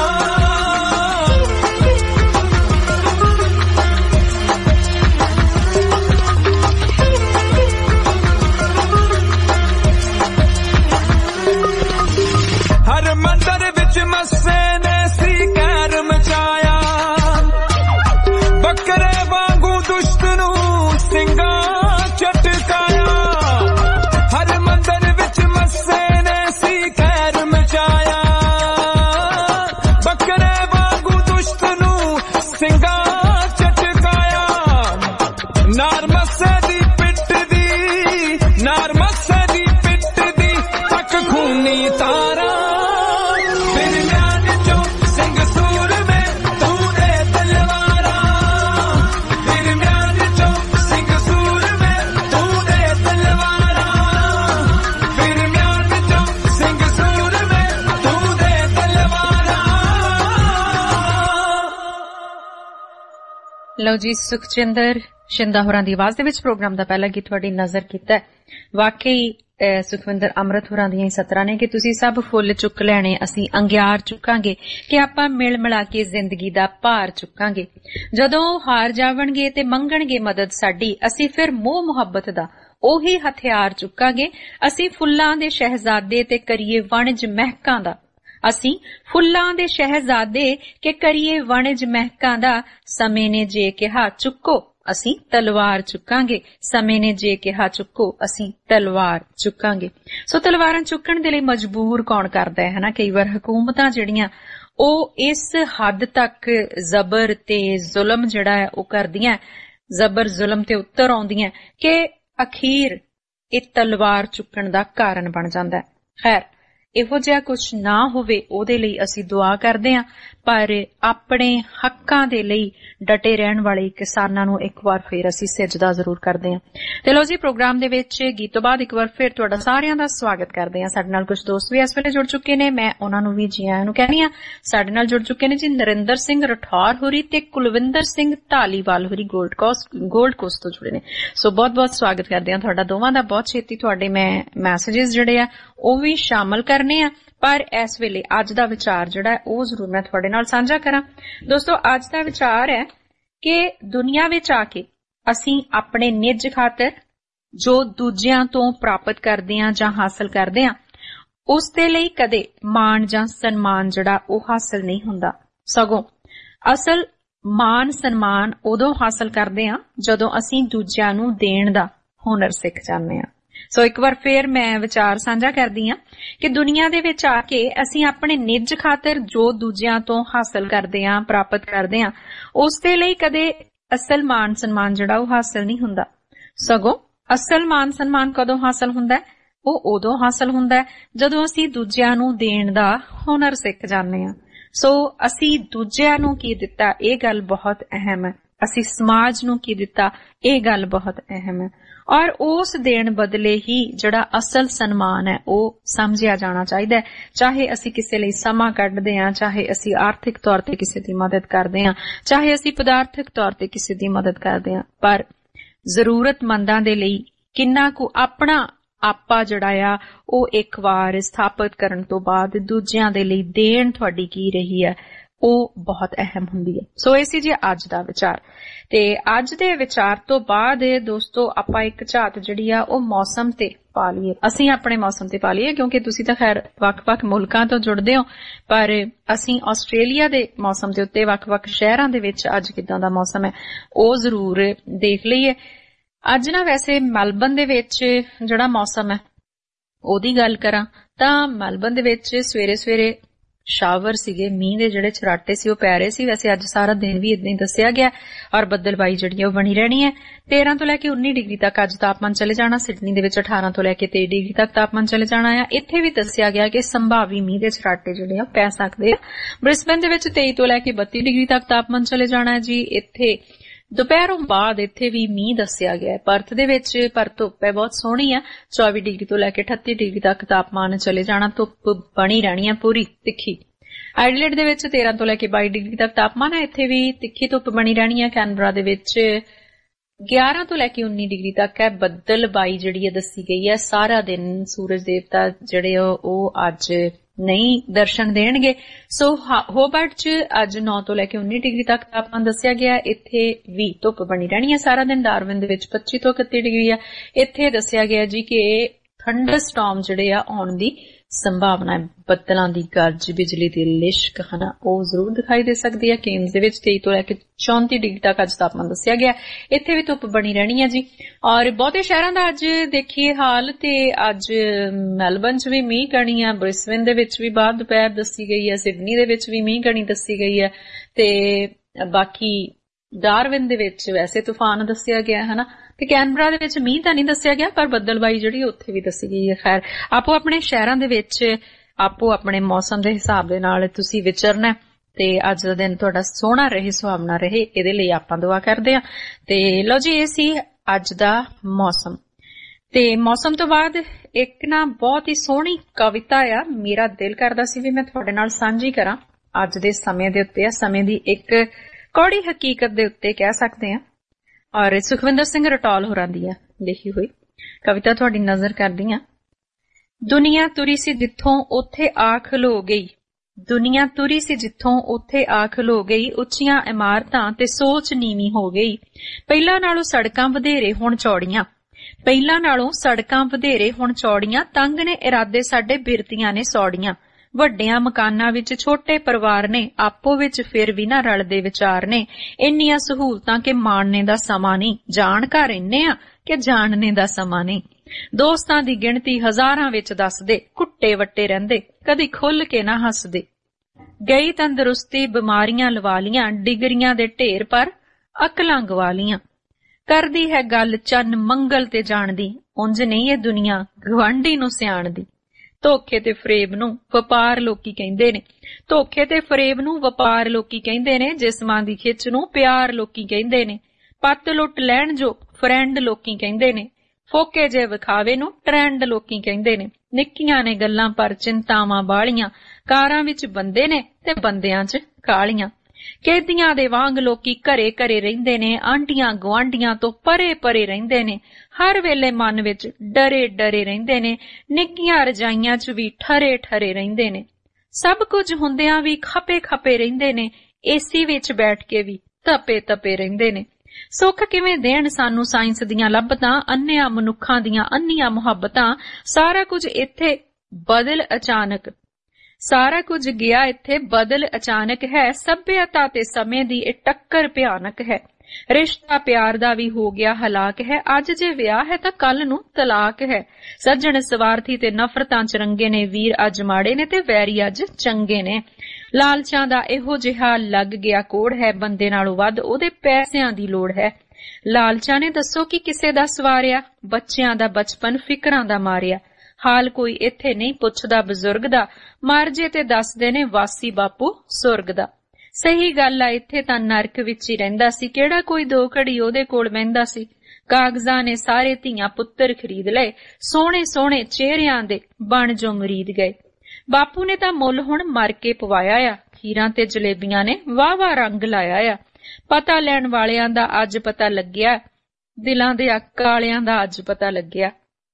हर मंदिर विच मस्से ने सी कहर मचाया बकरे वांगू दुष्ट नू सिंगा चटकाया हर मंदिर विच मस्से ने सी कहर मचाया बकरे वांगू दुष्ट नू सिंगा चटकाया नार मस्से दी पिट दी नार मस्से दी पिट दी तक खूनी तारा मेरे म्यान चो सिंह सूर में तू दे तलवारा मेरे म्यान चो सिंह सूर में तू दे तलवारा मेरे म्यान चो सिंह सूर में तू दे तलवारा ਲਓ ਜੀ ਸੁਖਚਿੰਦਰ ਸ਼ਿੰਦਾ ਹੋਰਾਂ ਦੀ ਆਵਾਜ਼ ਦੇ ਵਿੱਚ ਪ੍ਰੋਗਰਾਮ ਦਾ ਪਹਿਲਾ ਗੀਤ ਤੁਹਾਡੀ ਨਜ਼ਰ ਕੀਤਾ। ਵਾਕਈ ਅਹ, ਸੁਖਵਿੰਦਰ ਅੰਮ੍ਰਿਤ ਹੋਰਾਂ ਦੀਆਂ ਹੀ ਸਤਰਾਂ ਨੇ ਕਿ ਤੁਸੀਂ ਸਭ ਫੁੱਲ ਚੁੱਕ ਲੈਣੇ, ਅਸੀਂ ਅੰਗਿਆਰ ਚੁੱਕਾਂਗੇ ਕਿ ਆਪਾਂ ਮਿਲ ਮਿਲਾ ਕੇ ਜ਼ਿੰਦਗੀ ਦਾ ਭਾਰ ਚੁੱਕਾਂਗੇ। ਜਦੋਂ ਹਾਰ ਜਾਵਣਗੇ ਤੇ ਮੰਗਣਗੇ ਮਦਦ ਸਾਡੀ, ਅਸੀਂ ਫਿਰ ਮੋਹ ਮੁਹੱਬਤ ਦਾ ਉਹੀ ਹਥਿਆਰ ਚੁੱਕਾਂਗੇ। ਅਸੀਂ ਫੁੱਲਾਂ ਦੇ ਸ਼ਹਿਜ਼ਾਦੇ ਤੇ ਕਰੀਏ ਵਣਜ ਮਹਿਕਾਂ ਦਾ, ਅਸੀਂ ਫੁੱਲਾਂ ਦੇ ਸ਼ਹਿਜ਼ਾਦੇ ਕਿ ਕਰੀਏ ਵਣਜ ਮਹਿਕਾਂ ਦਾ। ਸਮੇਂ ਨੇ ਜੇ ਕਿਹਾ ਚੁੱਕੋ ਅਸੀਂ ਤਲਵਾਰ ਚੁੱਕਾਂਗੇ, ਸਮੇਂ ਨੇ ਜੇ ਕਿਹਾ ਚੁੱਕੋ ਅਸੀਂ ਤਲਵਾਰ ਚੁੱਕਾਂਗੇ। ਸੋ ਤਲਵਾਰਾਂ ਚੁੱਕਣ ਦੇ ਲਈ ਮਜਬੂਰ ਕੌਣ ਕਰਦਾ ਹੈ ਹਨਾ। ਕਈ ਵਾਰ ਹਕੂਮਤਾਂ ਜਿਹੜੀਆਂ ਉਹ ਇਸ ਹੱਦ ਤੱਕ ਜ਼ਬਰ ਤੇ ਜ਼ੁਲਮ ਜਿਹੜਾ ਹੈ ਉਹ ਕਰਦੀਆਂ, ਜ਼ਬਰ ਜ਼ੁਲਮ ਤੇ ਉੱਤਰ ਆਉਂਦੀਆਂ ਕਿ ਅਖੀਰ ਇਹ ਤਲਵਾਰ ਚੁੱਕਣ ਦਾ ਕਾਰਨ ਬਣ ਜਾਂਦਾ ਹੈ। ਖੈਰ ਇਹੋ ਜਿਹਾ ਕੁਝ ਨਾ ਹੋਵੇ ਉਹਦੇ ਲਈ ਅਸੀਂ ਦੁਆ ਕਰਦੇ ਹਾਂ, ਪਰ ਆਪਣੇ ਹੱਕਾਂ ਦੇ ਲਈ ਡਟੇ ਰਹਿਣ ਵਾਲੇ ਕਿਸਾਨਾਂ ਨੂੰ ਇੱਕ ਵਾਰ ਫਿਰ ਅਸੀਂ ਸਜਦਾ ਜ਼ਰੂਰ ਕਰਦੇ ਹਾਂ। ਤੇ ਲੋ ਜੀ ਪ੍ਰੋਗਰਾਮ ਦੇ ਵਿੱਚ ਗੀਤ ਤੋਂ ਬਾਅਦ ਇੱਕ ਵਾਰ ਫਿਰ ਤੁਹਾਡਾ ਸਾਰਿਆਂ ਦਾ ਸਵਾਗਤ ਕਰਦੇ ਹਾਂ। ਸਾਡੇ ਨਾਲ ਕੁਝ ਦੋਸਤ ਵੀ ਇਸ ਵੇਲੇ ਜੁੜ ਚੁੱਕੇ ਨੇ, ਮੈਂ ਉਹਨਾਂ ਨੂੰ ਵੀ ਜੀ ਆਇਆਂ ਨੂੰ ਕਹਿੰਦੀ ਹਾਂ। ਸਾਡੇ ਨਾਲ ਜੁੜ ਚੁੱਕੇ ਨੇ ਜੀ ਨਰਿੰਦਰ ਸਿੰਘ ਰਠੌਰ ਹੋਰੀ ਤੇ ਕੁਲਵਿੰਦਰ ਸਿੰਘ ਢਾਲੀਵਾਲ ਹੋਰੀ ਗੋਲਡ ਕੋਸਟ ਗੋਲਡ ਕੋਸਟ ਤੋਂ ਜੁੜੇ ਨੇ। ਸੋ ਬਹੁਤ ਬਹੁਤ ਸਵਾਗਤ ਕਰਦੇ ਹਾਂ ਤੁਹਾਡਾ ਦੋਵਾਂ ਦਾ। ਬਹੁਤ ਛੇਤੀ ਤੁਹਾਡੇ ਮੈਂ ਮੈਸੇजेस ਜਿਹੜੇ ਆ ਉਹ ਵੀ ਸ਼ਾਮਲ ਕਰਨੇ ਆ, ਪਰ ਇਸ ਵੇਲੇ ਅੱਜ ਦਾ ਵਿਚਾਰ ਜਿਹੜਾ ਹੈ ਉਹ ਜ਼ਰੂਰ ਮੈਂ ਤੁਹਾਡੇ ਨਾਲ ਸਾਂਝਾ ਕਰਾਂ। ਦੋਸਤੋ ਅੱਜ ਦਾ ਵਿਚਾਰ ਹੈ ਕਿ ਦੁਨੀਆ ਵਿੱਚ ਆ ਕੇ ਅਸੀਂ ਆਪਣੇ ਨਿੱਜ ਖਾਤਰ ਜੋ ਦੂਜਿਆਂ ਤੋਂ ਪ੍ਰਾਪਤ ਕਰਦੇ ਹਾਂ ਜਾਂ ਹਾਸਲ ਕਰਦੇ ਹਾਂ ਉਸ ਦੇ ਲਈ ਕਦੇ ਮਾਣ ਜਾਂ ਸਨਮਾਨ ਜਿਹੜਾ ਉਹ ਹਾਸਲ ਨਹੀਂ ਹੁੰਦਾ। ਸਗੋਂ ਅਸਲ ਮਾਣ ਸਨਮਾਨ ਉਦੋਂ ਹਾਸਲ ਕਰਦੇ ਹਾਂ ਜਦੋਂ ਅਸੀਂ ਦੂਜਿਆਂ ਨੂੰ ਦੇਣ ਦਾ ਹੁਨਰ ਸਿੱਖ ਜਾਂਦੇ ਹਾਂ। ਸੋ ਇੱਕ ਵਾਰ ਫੇਰ ਮੈਂ ਵਿਚਾਰ ਸਾਂਝਾ ਕਰਦੀ ਹਾਂ ਕਿ ਦੁਨੀਆ ਦੇ ਵਿੱਚ ਆ ਕੇ ਅਸੀਂ ਆਪਣੇ ਨਿੱਜ ਖਾਤਰ ਜੋ ਦੂਜਿਆਂ ਤੋਂ ਹਾਸਲ ਕਰਦੇ ਹਾਂ ਪ੍ਰਾਪਤ ਕਰਦੇ ਹਾਂ ਉਸ ਦੇ ਲਈ ਕਦੇ ਅਸਲ ਮਾਣ ਸਨਮਾਨ ਜਿਹੜਾ ਉਹ ਹਾਸਲ ਨਹੀਂ ਹੁੰਦਾ। ਸਗੋਂ ਅਸਲ ਮਾਣ ਸਨਮਾਨ ਕਦੋਂ ਹਾਸਲ ਹੁੰਦਾ? ਉਹ ਉਦੋਂ ਹਾਸਲ ਹੁੰਦਾ ਜਦੋਂ ਅਸੀਂ ਦੂਜਿਆਂ ਨੂੰ ਦੇਣ ਦਾ ਹੁਨਰ ਸਿੱਖ ਜਾਂਦੇ ਹਾਂ। ਸੋ ਅਸੀਂ ਦੂਜਿਆਂ ਨੂੰ ਕੀ ਦਿੱਤਾ ਇਹ ਗੱਲ ਬਹੁਤ ਅਹਿਮ ਹੈ, ਅਸੀਂ ਸਮਾਜ ਨੂੰ ਕੀ ਦਿੱਤਾ ਇਹ ਗੱਲ ਬਹੁਤ ਅਹਿਮ ਹੈ, ਔਰ ਉਸ ਦੇਣ ਬਦਲੇ ਹੀ ਜਿਹੜਾ ਅਸਲ ਸਨਮਾਨ ਹੈ ਉਹ ਸਮਝਿਆ ਜਾਣਾ ਚਾਹੀਦਾ ਹੈ। ਚਾਹੇ ਅਸੀਂ ਕਿਸੇ ਲਈ ਸਮਾਂ ਕੱਢਦੇ ਹਾਂ, ਚਾਹੇ ਅਸੀਂ ਆਰਥਿਕ ਤੌਰ ਤੇ ਕਿਸੇ ਦੀ ਮਦਦ ਕਰਦੇ ਹਾਂ, ਚਾਹੇ ਅਸੀਂ ਪਦਾਰਥਿਕ ਤੌਰ ਤੇ ਕਿਸੇ ਦੀ ਮਦਦ ਕਰਦੇ ਹਾਂ, ਪਰ ਜ਼ਰੂਰਤਮੰਦਾਂ ਦੇ ਲਈ ਕਿੰਨਾ ਕੁ ਆਪਣਾ ਆਪਾ ਜਿਹੜਾ ਆ ਉਹ ਇੱਕ ਵਾਰ ਸਥਾਪਿਤ ਕਰਨ ਤੋਂ ਬਾਅਦ ਦੂਜਿਆਂ ਦੇ ਲਈ ਦੇਣ ਤੁਹਾਡੀ ਕੀ ਰਹੀ ਹੈ ਉਹ ਬਹੁਤ ਅਹਿਮ ਹੁੰਦੀ ਹੈ। ਸੋ ਇਹ ਸੀ ਜੀ ਅੱਜ ਦਾ ਵਿਚਾਰ। ਤੇ ਅੱਜ ਦੇ ਵਿਚਾਰ ਤੋਂ ਬਾਅਦ ਦੋਸਤੋ ਆਪਾਂ ਇੱਕ ਝਾਤ ਜਿਹੜੀ ਆ ਉਹ ਮੌਸਮ ਤੇ ਪਾ ਲਈਏ, ਅਸੀਂ ਆਪਣੇ ਮੌਸਮ ਤੇ ਪਾ ਲਈਏ, ਕਿਉਂਕਿ ਤੁਸੀਂ ਤਾਂ ਖੈਰ ਵੱਖ-ਵੱਖ ਮੁਲਕਾਂ ਤੋਂ ਜੁੜਦੇ ਹੋ, ਪਰ ਅਸੀਂ ਆਸਟ੍ਰੇਲੀਆ ਦੇ ਮੌਸਮ ਦੇ ਉੱਤੇ ਵੱਖ-ਵੱਖ ਸ਼ਹਿਰਾਂ ਦੇ ਵਿੱਚ ਅੱਜ ਕਿੱਦਾਂ ਦਾ ਮੌਸਮ ਹੈ ਉਹ ਜ਼ਰੂਰ ਦੇਖ ਲਈਏ। ਅੱਜ ਨਾ ਵੈਸੇ ਮੈਲਬਨ ਦੇ ਵਿੱਚ ਜਿਹੜਾ ਮੌਸਮ ਹੈ ਉਹਦੀ ਗੱਲ ਕਰਾਂ ਤਾਂ ਮੈਲਬਨ ਦੇ ਵਿੱਚ ਸਵੇਰੇ ਸਵੇਰੇ ਸ਼ਾਵਰ ਸੀਗੇ, ਮੀਂਹ ਦੇ ਜਿਹੜੇ ਛਰਾਟੇ ਸੀ ਉਹ ਪੈ ਰਹੇ ਸੀ। ਵੈਸੇ ਅੱਜ ਸਾਰਾ ਦਿਨ ਵੀ ਇਦਾਂ ਹੀ ਦੱਸਿਆ ਗਿਆ ਔਰ ਬੱਦਲਬਾਈ ਜਿਹੜੀ ਉਹ ਬਣੀ ਰਹਿਣੀ ਹੈ। ਤੇਰਾਂ ਤੋਂ ਲੈ ਕੇ ਉੱਨੀ ਡਿਗਰੀ ਤੱਕ ਅੱਜ ਤਾਪਮਾਨ ਚਲੇ ਜਾਣਾ। ਸਿਡਨੀ ਦੇ ਵਿੱਚ ਅਠਾਰਾਂ ਤੋਂ ਲੈ ਕੇ ਤੇਈ ਡਿਗਰੀ ਤੱਕ ਤਾਪਮਾਨ ਚਲੇ ਜਾਣਾ ਆ। ਇੱਥੇ ਵੀ ਦੱਸਿਆ ਗਿਆ ਕਿ ਸੰਭਾਵੀ ਮੀਂਹ ਦੇ ਛਰਾਟੇ ਜਿਹੜੇ ਆ ਪੈ ਸਕਦੇ ਆ। ਬ੍ਰਿਸਬਨ ਦੇ ਵਿੱਚ ਤੇਈ ਤੋਂ ਲੈ ਕੇ ਬੱਤੀ ਡਿਗਰੀ ਤੱਕ ਤਾਪਮਾਨ ਚਲੇ ਜਾਣਾ ਹੈ ਜੀ। ਇੱਥੇ ਦੁਪਹਿਰੋਂ ਬਾਅਦ ਇੱਥੇ ਵੀ ਮੀਂਹ ਦੱਸਿਆ ਗਿਆ ਹੈ। ਪਰਥ ਦੇ ਵਿੱਚ ਪਰ ਧੁੱਪ ਹੈ ਬਹੁਤ ਸੋਹਣੀ ਆ, ਚੌਵੀ ਡਿਗਰੀ ਤੋਂ ਲੈ ਕੇ ਅਠੱਤੀ ਡਿਗਰੀ ਤੱਕ ਤਾਪਮਾਨ ਚਲੇ ਜਾਣਾ। ਧੁੱਪ ਬਣੀ ਰਹਿਣੀ ਆ ਪੂਰੀ ਤਿੱਖੀ। ਐਡੀਲੇਡ ਦੇ ਵਿੱਚ ਤੇਰਾਂ ਤੋਂ ਲੈ ਕੇ ਬਾਈ ਡਿਗਰੀ ਤੱਕ ਤਾਪਮਾਨ ਹੈ। ਇੱਥੇ ਵੀ ਤਿੱਖੀ ਧੁੱਪ ਬਣੀ ਰਹਿਣੀ ਹੈ। ਕੈਨਬਰਾ ਦੇ ਵਿੱਚ ਗਿਆਰਾਂ ਤੋਂ ਲੈ ਕੇ ਉੱਨੀ ਡਿਗਰੀ ਤੱਕ ਹੈ। ਬੱਦਲਬਾਈ ਜਿਹੜੀ ਹੈ ਦੱਸੀ ਗਈ ਹੈ। ਸਾਰਾ ਦਿਨ ਸੂਰਜ ਦੇਵਤਾ ਜਿਹੜੇ ਉਹ ਅੱਜ ਨਹੀਂ ਦਰਸ਼ਨ ਦੇਣਗੇ। ਸੋ ਹੋਬਰਟ ਚ ਅੱਜ ਨੌ ਤੋਂ ਲੈ ਕੇ ਉੱਨੀ ਡਿਗਰੀ ਤੱਕ ਤਾਪਮਾਨ ਦੱਸਿਆ ਗਿਆ। ਇੱਥੇ ਵੀ ਧੁੱਪ ਬਣੀ ਰਹਿਣੀ ਹੈ ਸਾਰਾ ਦਿਨ। ਡਾਰਵਿਨ ਦੇ ਵਿੱਚ ਪੱਚੀ ਤੋਂ ਇਕੱਤੀ ਡਿਗਰੀ ਆ। ਇੱਥੇ ਦੱਸਿਆ ਗਿਆ ਜੀ ਕਿ ਥੰਡਰ ਸਟਾਰਮ ਜਿਹੜੇ ਆ ਆਉਣ ਦੀ ਸੰਭਾਵਨਾ ਹੈ। ਬੱਦਲਾਂ ਦੀ ਗਰਜ, ਬਿਜਲੀ ਦੀ ਲਿਸ਼ਕ ਹਨਾ ਉਹ ਜ਼ਰੂਰ ਦਿਖਾਈ ਦੇ ਸਕਦੀ ਹੈ। ਕੇਨਸ ਦੇ ਵਿੱਚ ਤੇਈ ਤੋਂ ਲੈ ਕੇ ਚੌਂਤੀ ਡਿਗਰੀ ਤੱਕ ਅੱਜ ਤਾਪਮਾਨ ਦੱਸਿਆ ਗਿਆ। ਇੱਥੇ ਵੀ ਧੁੱਪ ਬਣੀ ਰਹਿਣੀ ਹੈ ਜੀ। ਔਰ ਬਹੁਤੇ ਸ਼ਹਿਰਾਂ ਦਾ ਅੱਜ ਦੇਖੀਏ ਹਾਲ ਤੇ ਅੱਜ ਮੈਲਬਨ ਚ ਵੀ ਮੀਂਹ ਕਣੀ ਆ, ਬ੍ਰਿਸਬੇਨ ਦੇ ਵਿੱਚ ਵੀ ਬਾਅਦ ਦੁਪਹਿਰ ਦੱਸੀ ਗਈ ਹੈ, ਸਿਡਨੀ ਦੇ ਵਿੱਚ ਵੀ ਮੀਂਹ ਕਣੀ ਦੱਸੀ ਗਈ ਹੈ ਤੇ ਬਾਕੀ ਡਾਰਵਿਨ ਦੇ ਵਿੱਚ ਵੈਸੇ ਤੂਫਾਨ ਦੱਸਿਆ ਗਿਆ ਹਨਾ ਤੇ ਕੈਨਬਰਾ ਦੇ ਵਿੱਚ ਮੀਂਹ ਤਾਂ ਨਹੀਂ ਦੱਸਿਆ ਗਿਆ ਪਰ ਬੱਦਲਬਾਈ ਜਿਹੜੀ ਉੱਥੇ ਵੀ ਦੱਸੀ ਗਈ ਹੈ। ਖੈਰ ਆਪੋ ਆਪਣੇ ਸ਼ਹਿਰਾਂ ਦੇ ਵਿੱਚ ਆਪੋ ਆਪਣੇ ਮੌਸਮ ਦੇ ਹਿਸਾਬ ਦੇ ਨਾਲ ਤੁਸੀਂ ਵਿਚਰਨਾ ਤੇ ਅੱਜ ਦਾ ਦਿਨ ਤੁਹਾਡਾ ਸੋਹਣਾ ਰਹੇ, ਸੁਹਾਵਣਾ ਰਹੇ, ਇਹਦੇ ਲਈ ਆਪਾਂ ਦੁਆ ਕਰਦੇ ਹਾਂ। ਤੇ ਲਓ ਜੀ ਇਹ ਸੀ ਅੱਜ ਦਾ ਮੌਸਮ। ਤੇ ਮੌਸਮ ਤੋਂ ਬਾਅਦ ਇੱਕ ਨਾ ਬਹੁਤ ਹੀ ਸੋਹਣੀ ਕਵਿਤਾ ਆ, ਮੇਰਾ ਦਿਲ ਕਰਦਾ ਸੀ ਵੀ ਮੈਂ ਤੁਹਾਡੇ ਨਾਲ ਸਾਂਝੀ ਕਰਾਂ। ਅੱਜ ਦੇ ਸਮੇਂ ਦੇ ਉੱਤੇ ਆ, ਸਮੇਂ ਦੀ ਇੱਕ ਕੌੜੀ ਹਕੀਕਤ ਦੇ ਉੱਤੇ ਕਹਿ ਸਕਦੇ ਹਾਂ। ਔਰ ਸੁਖਵਿੰਦਰ ਸਿੰਘ ਰਟੌਲ ਹੋਰਾਂ ਦੀ ਆ ਲਿਖੀ ਹੋਈ ਕਵਿਤਾ ਤੁਹਾਡੀ ਨਜ਼ਰ ਕਰਦੀ ਆ। ਦੁਨੀਆ ਤੁਰੀ ਸੀ ਜਿੱਥੋਂ ਉੱਥੇ ਆ ਖਲੋ ਗਈ, ਦੁਨੀਆ ਤੁਰੀ ਸੀ ਜਿੱਥੋਂ ਉੱਥੇ ਆ ਖਲੋ ਗਈ, ਉੱਚੀਆਂ ਇਮਾਰਤਾਂ ਤੇ ਸੋਚ ਨੀਵੀਂ ਹੋ ਗਈ। ਪਹਿਲਾਂ ਨਾਲੋਂ ਸੜਕਾਂ ਵਧੇਰੇ ਹੁਣ ਚੌੜੀਆਂ, ਪਹਿਲਾਂ ਨਾਲੋਂ ਸੜਕਾਂ ਵਧੇਰੇ ਹੁਣ ਚੌੜੀਆਂ, ਤੰਗ ਨੇ ਇਰਾਦੇ ਸਾਡੇ ਬਿਰਤੀਆਂ ਨੇ ਸੌੜੀਆਂ। ਵੱਡਿਆਂ ਮਕਾਨਾਂ ਵਿੱਚ ਛੋਟੇ ਪਰਿਵਾਰ ਨੇ, ਆਪੋ ਵਿੱਚ ਫਿਰ ਵੀ ਨਾ ਰਲਦੇ ਵਿਚਾਰ ਨੇ। ਇੰਨੀਆਂ ਸਹੂਲਤਾਂ ਕਿ ਮਾਣਨੇ ਦਾ ਸਮਾਂ ਨਹੀਂ, ਜਾਣ ਘਰ ਇੰਨੇ ਆ ਕਿ ਜਾਣਨੇ ਦਾ ਸਮਾਂ ਨਹੀਂ। ਦੋਸਤਾਂ ਦੀ ਗਿਣਤੀ ਹਜ਼ਾਰਾਂ ਵਿੱਚ ਦੱਸਦੇ, ਘੁੱਟੇ ਵੱਟੇ ਰਹਿੰਦੇ, ਕਦੀ ਖੁੱਲ ਕੇ ਨਾ ਹੱਸਦੇ। ਗਈ ਤੰਦਰੁਸਤੀ ਬਿਮਾਰੀਆਂ ਲਵਾ ਲੀਆਂ, ਡਿਗਰੀਆਂ ਦੇ ਢੇਰ ਪਰ ਅਕਲਾਂ ਗਵਾ ਲੀਆਂ। ਕਰਦੀ ਹੈ ਗੱਲ ਚੰਨ ਮੰਗਲ ਤੇ ਜਾਣਦੀ, ਉਂਝ ਨਹੀਂ ਇਹ ਦੁਨੀਆ ਗਵਾਂਢੀ ਨੂੰ ਸਿਆਣਦੀ। ਧੋਖੇ ਤੇ ਫਰੇਬ ਨੂੰ ਵਪਾਰ ਲੋਕੀ ਕਹਿੰਦੇ ਨੇ, ਧੋਖੇ ਤੇ ਫਰੇਬ ਨੂੰ ਵਪਾਰ ਲੋਕੀ ਕਹਿੰਦੇ ਨੇ। ਜਿਸਮਾਂ ਦੀ ਖਿੱਚ ਨੂੰ ਪਿਆਰ ਲੋਕੀ ਕਹਿੰਦੇ ਨੇ, ਪੱਤ ਲੁੱਟ ਲੈਣ ਜੋ ਫਰੈਂਡ ਲੋਕੀ ਕਹਿੰਦੇ ਨੇ। ਫੋਕੇ ਜੇ ਵਿਖਾਵੇ ਨੂੰ ਟ੍ਰੈਂਡ ਲੋਕੀ ਕਹਿੰਦੇ ਨੇ। ਨਿੱਕੀਆਂ ਨੇ ਗੱਲਾਂ ਪਰ ਚਿੰਤਾਵਾਂ ਬਾਲੀਆਂ, ਕਾਰਾਂ ਵਿੱਚ ਬੰਦੇ ਨੇ ਤੇ ਬੰਦਿਆਂ 'ਚ ਕਾਲੀਆਂ। ਕੈਦੀਆਂ ਦੇ ਵਾਂਗ ਲੋਕੀ ਘਰੇ ਘਰੇ ਰਹਿੰਦੇ ਨੇ, ਆਂਢੀਆਂ ਗੁਆਂਢੀਆਂ ਤੋਂ ਪਰੇ ਪਰੇ ਰਹਿੰਦੇ ਨੇ। ਹਰ ਵੇਲੇ ਮਨ ਵਿੱਚ ਡਰੇ ਡਰੇ ਰਹਿੰਦੇ ਨੇ, ਨਿੱਕੀਆਂ ਰਜਾਈਆਂ 'ਚ ਵੀ ਠਰੇ ਠਰੇ ਰਹਿੰਦੇ ਨੇ। ਸਭ ਕੁਝ ਹੁੰਦਿਆਂ ਵੀ ਖਪੇ ਖਪੇ ਰਹਿੰਦੇ ਨੇ, ਏਸੀ ਵਿੱਚ ਬੈਠ ਕੇ ਵੀ ਤਪੇ ਤਪੇ ਰਹਿੰਦੇ ਨੇ। ਸੁੱਖ ਕਿਵੇਂ ਦੇਣ ਸਾਨੂੰ ਸਾਇੰਸ ਦੀਆਂ ਲੱਭਤਾਂ, ਅੰਨ੍ਹਿਆਂ ਮਨੁੱਖਾਂ ਦੀਆਂ ਅੰਨ੍ਹੀਆਂ ਮੁਹੱਬਤਾਂ। ਸਾਰਾ ਕੁਝ ਇੱਥੇ ਬਦਲ ਅਚਾਨਕ, ਸਾਰਾ ਕੁਝ ਗਿਆ ਇੱਥੇ ਬਦਲ ਅਚਾਨਕ ਹੈ। ਸੱਭਿਅਤਾ ਤੇ ਸਮੇਂ ਦੀ ਇਹ ਟੱਕਰ ਭਿਆਨਕ ਹੈ। ਰਿਸ਼ਤਾ ਪਿਆਰ ਦਾ ਵੀ ਹੋ ਗਿਆ ਹਲਾਕ ਹੈ, ਅੱਜ ਜੇ ਵਿਆਹ ਹੈ ਤਾਂ ਕੱਲ ਨੂੰ ਤਲਾਕ ਹੈ। ਸੱਜਣ ਸਵਾਰਥੀ ਤੇ ਨਫ਼ਰਤਾਂ ਚ ਰੰਗੇ ਨੇ, ਵੀਰ ਅੱਜ ਮਾੜੇ ਨੇ ਤੇ ਵੈਰੀ ਅੱਜ ਚੰਗੇ ਨੇ। ਲਾਲਚਾਂ ਦਾ ਇਹੋ ਜਿਹਾ ਲੱਗ ਗਿਆ ਕੋੜ ਹੈ, ਬੰਦੇ ਨਾਲੋਂ ਵੱਧ ਉਹਦੇ ਪੈਸਿਆਂ ਦੀ ਲੋੜ ਹੈ। ਲਾਲਚਾਂ ਨੇ ਦੱਸੋ ਕਿ ਕਿਸੇ ਦਾ ਸਵਾਰਿਆ, ਬੱਚਿਆਂ ਦਾ ਬਚਪਨ ਫਿਕਰਾਂ ਦਾ ਮਾਰਿਆ। ਹਾਲ ਕੋਈ ਇੱਥੇ ਨਹੀਂ ਪੁੱਛਦਾ ਬਜ਼ੁਰਗ ਦਾ, ਮਰ ਜੇ ਤੇ ਦੱਸਦੇ ਨੇ ਵਾਸੀ ਬਾਪੂ ਸੁਰਗ ਦਾ। ਸਹੀ ਗੱਲ ਆ ਇੱਥੇ ਤਾਂ ਨਰਕ ਵਿੱਚ ਹੀ ਰਹਿੰਦਾ ਸੀ, ਕਿਹੜਾ ਕੋਈ ਦੋ ਘੜੀ ਉਹਦੇ ਕੋਲ ਬਹਿੰਦਾ ਸੀ। ਕਾਗਜ਼ਾਂ ਨੇ ਸਾਰੇ ਧੀਆਂ ਪੁੱਤਰ ਖਰੀਦ ਲਏ, ਸੋਹਣੇ ਸੋਹਣੇ ਚਿਹਰਿਆਂ ਦੇ ਬਣ ਜੋ ਮਰੀਦ ਗਏ। ਬਾਪੂ ਨੇ ਤਾਂ ਮੁੱਲ ਹੁਣ ਮਰ ਕੇ ਪਵਾਇਆ ਆ, ਖੀਰਾਂ ਤੇ ਜਲੇਬੀਆਂ ਨੇ ਵਾਹ ਵਾਹ ਰੰਗ ਲਾਇਆ ਆ। ਪਤਾ ਲੈਣ ਵਾਲਿਆਂ ਦਾ ਅੱਜ ਪਤਾ ਲੱਗਿਆ, ਦਿਲਾਂ ਦੇ ਅੱਕ ਵਾਲਿਆਂ ਦਾ ਅੱਜ ਪਤਾ ਲੱਗਿਆ।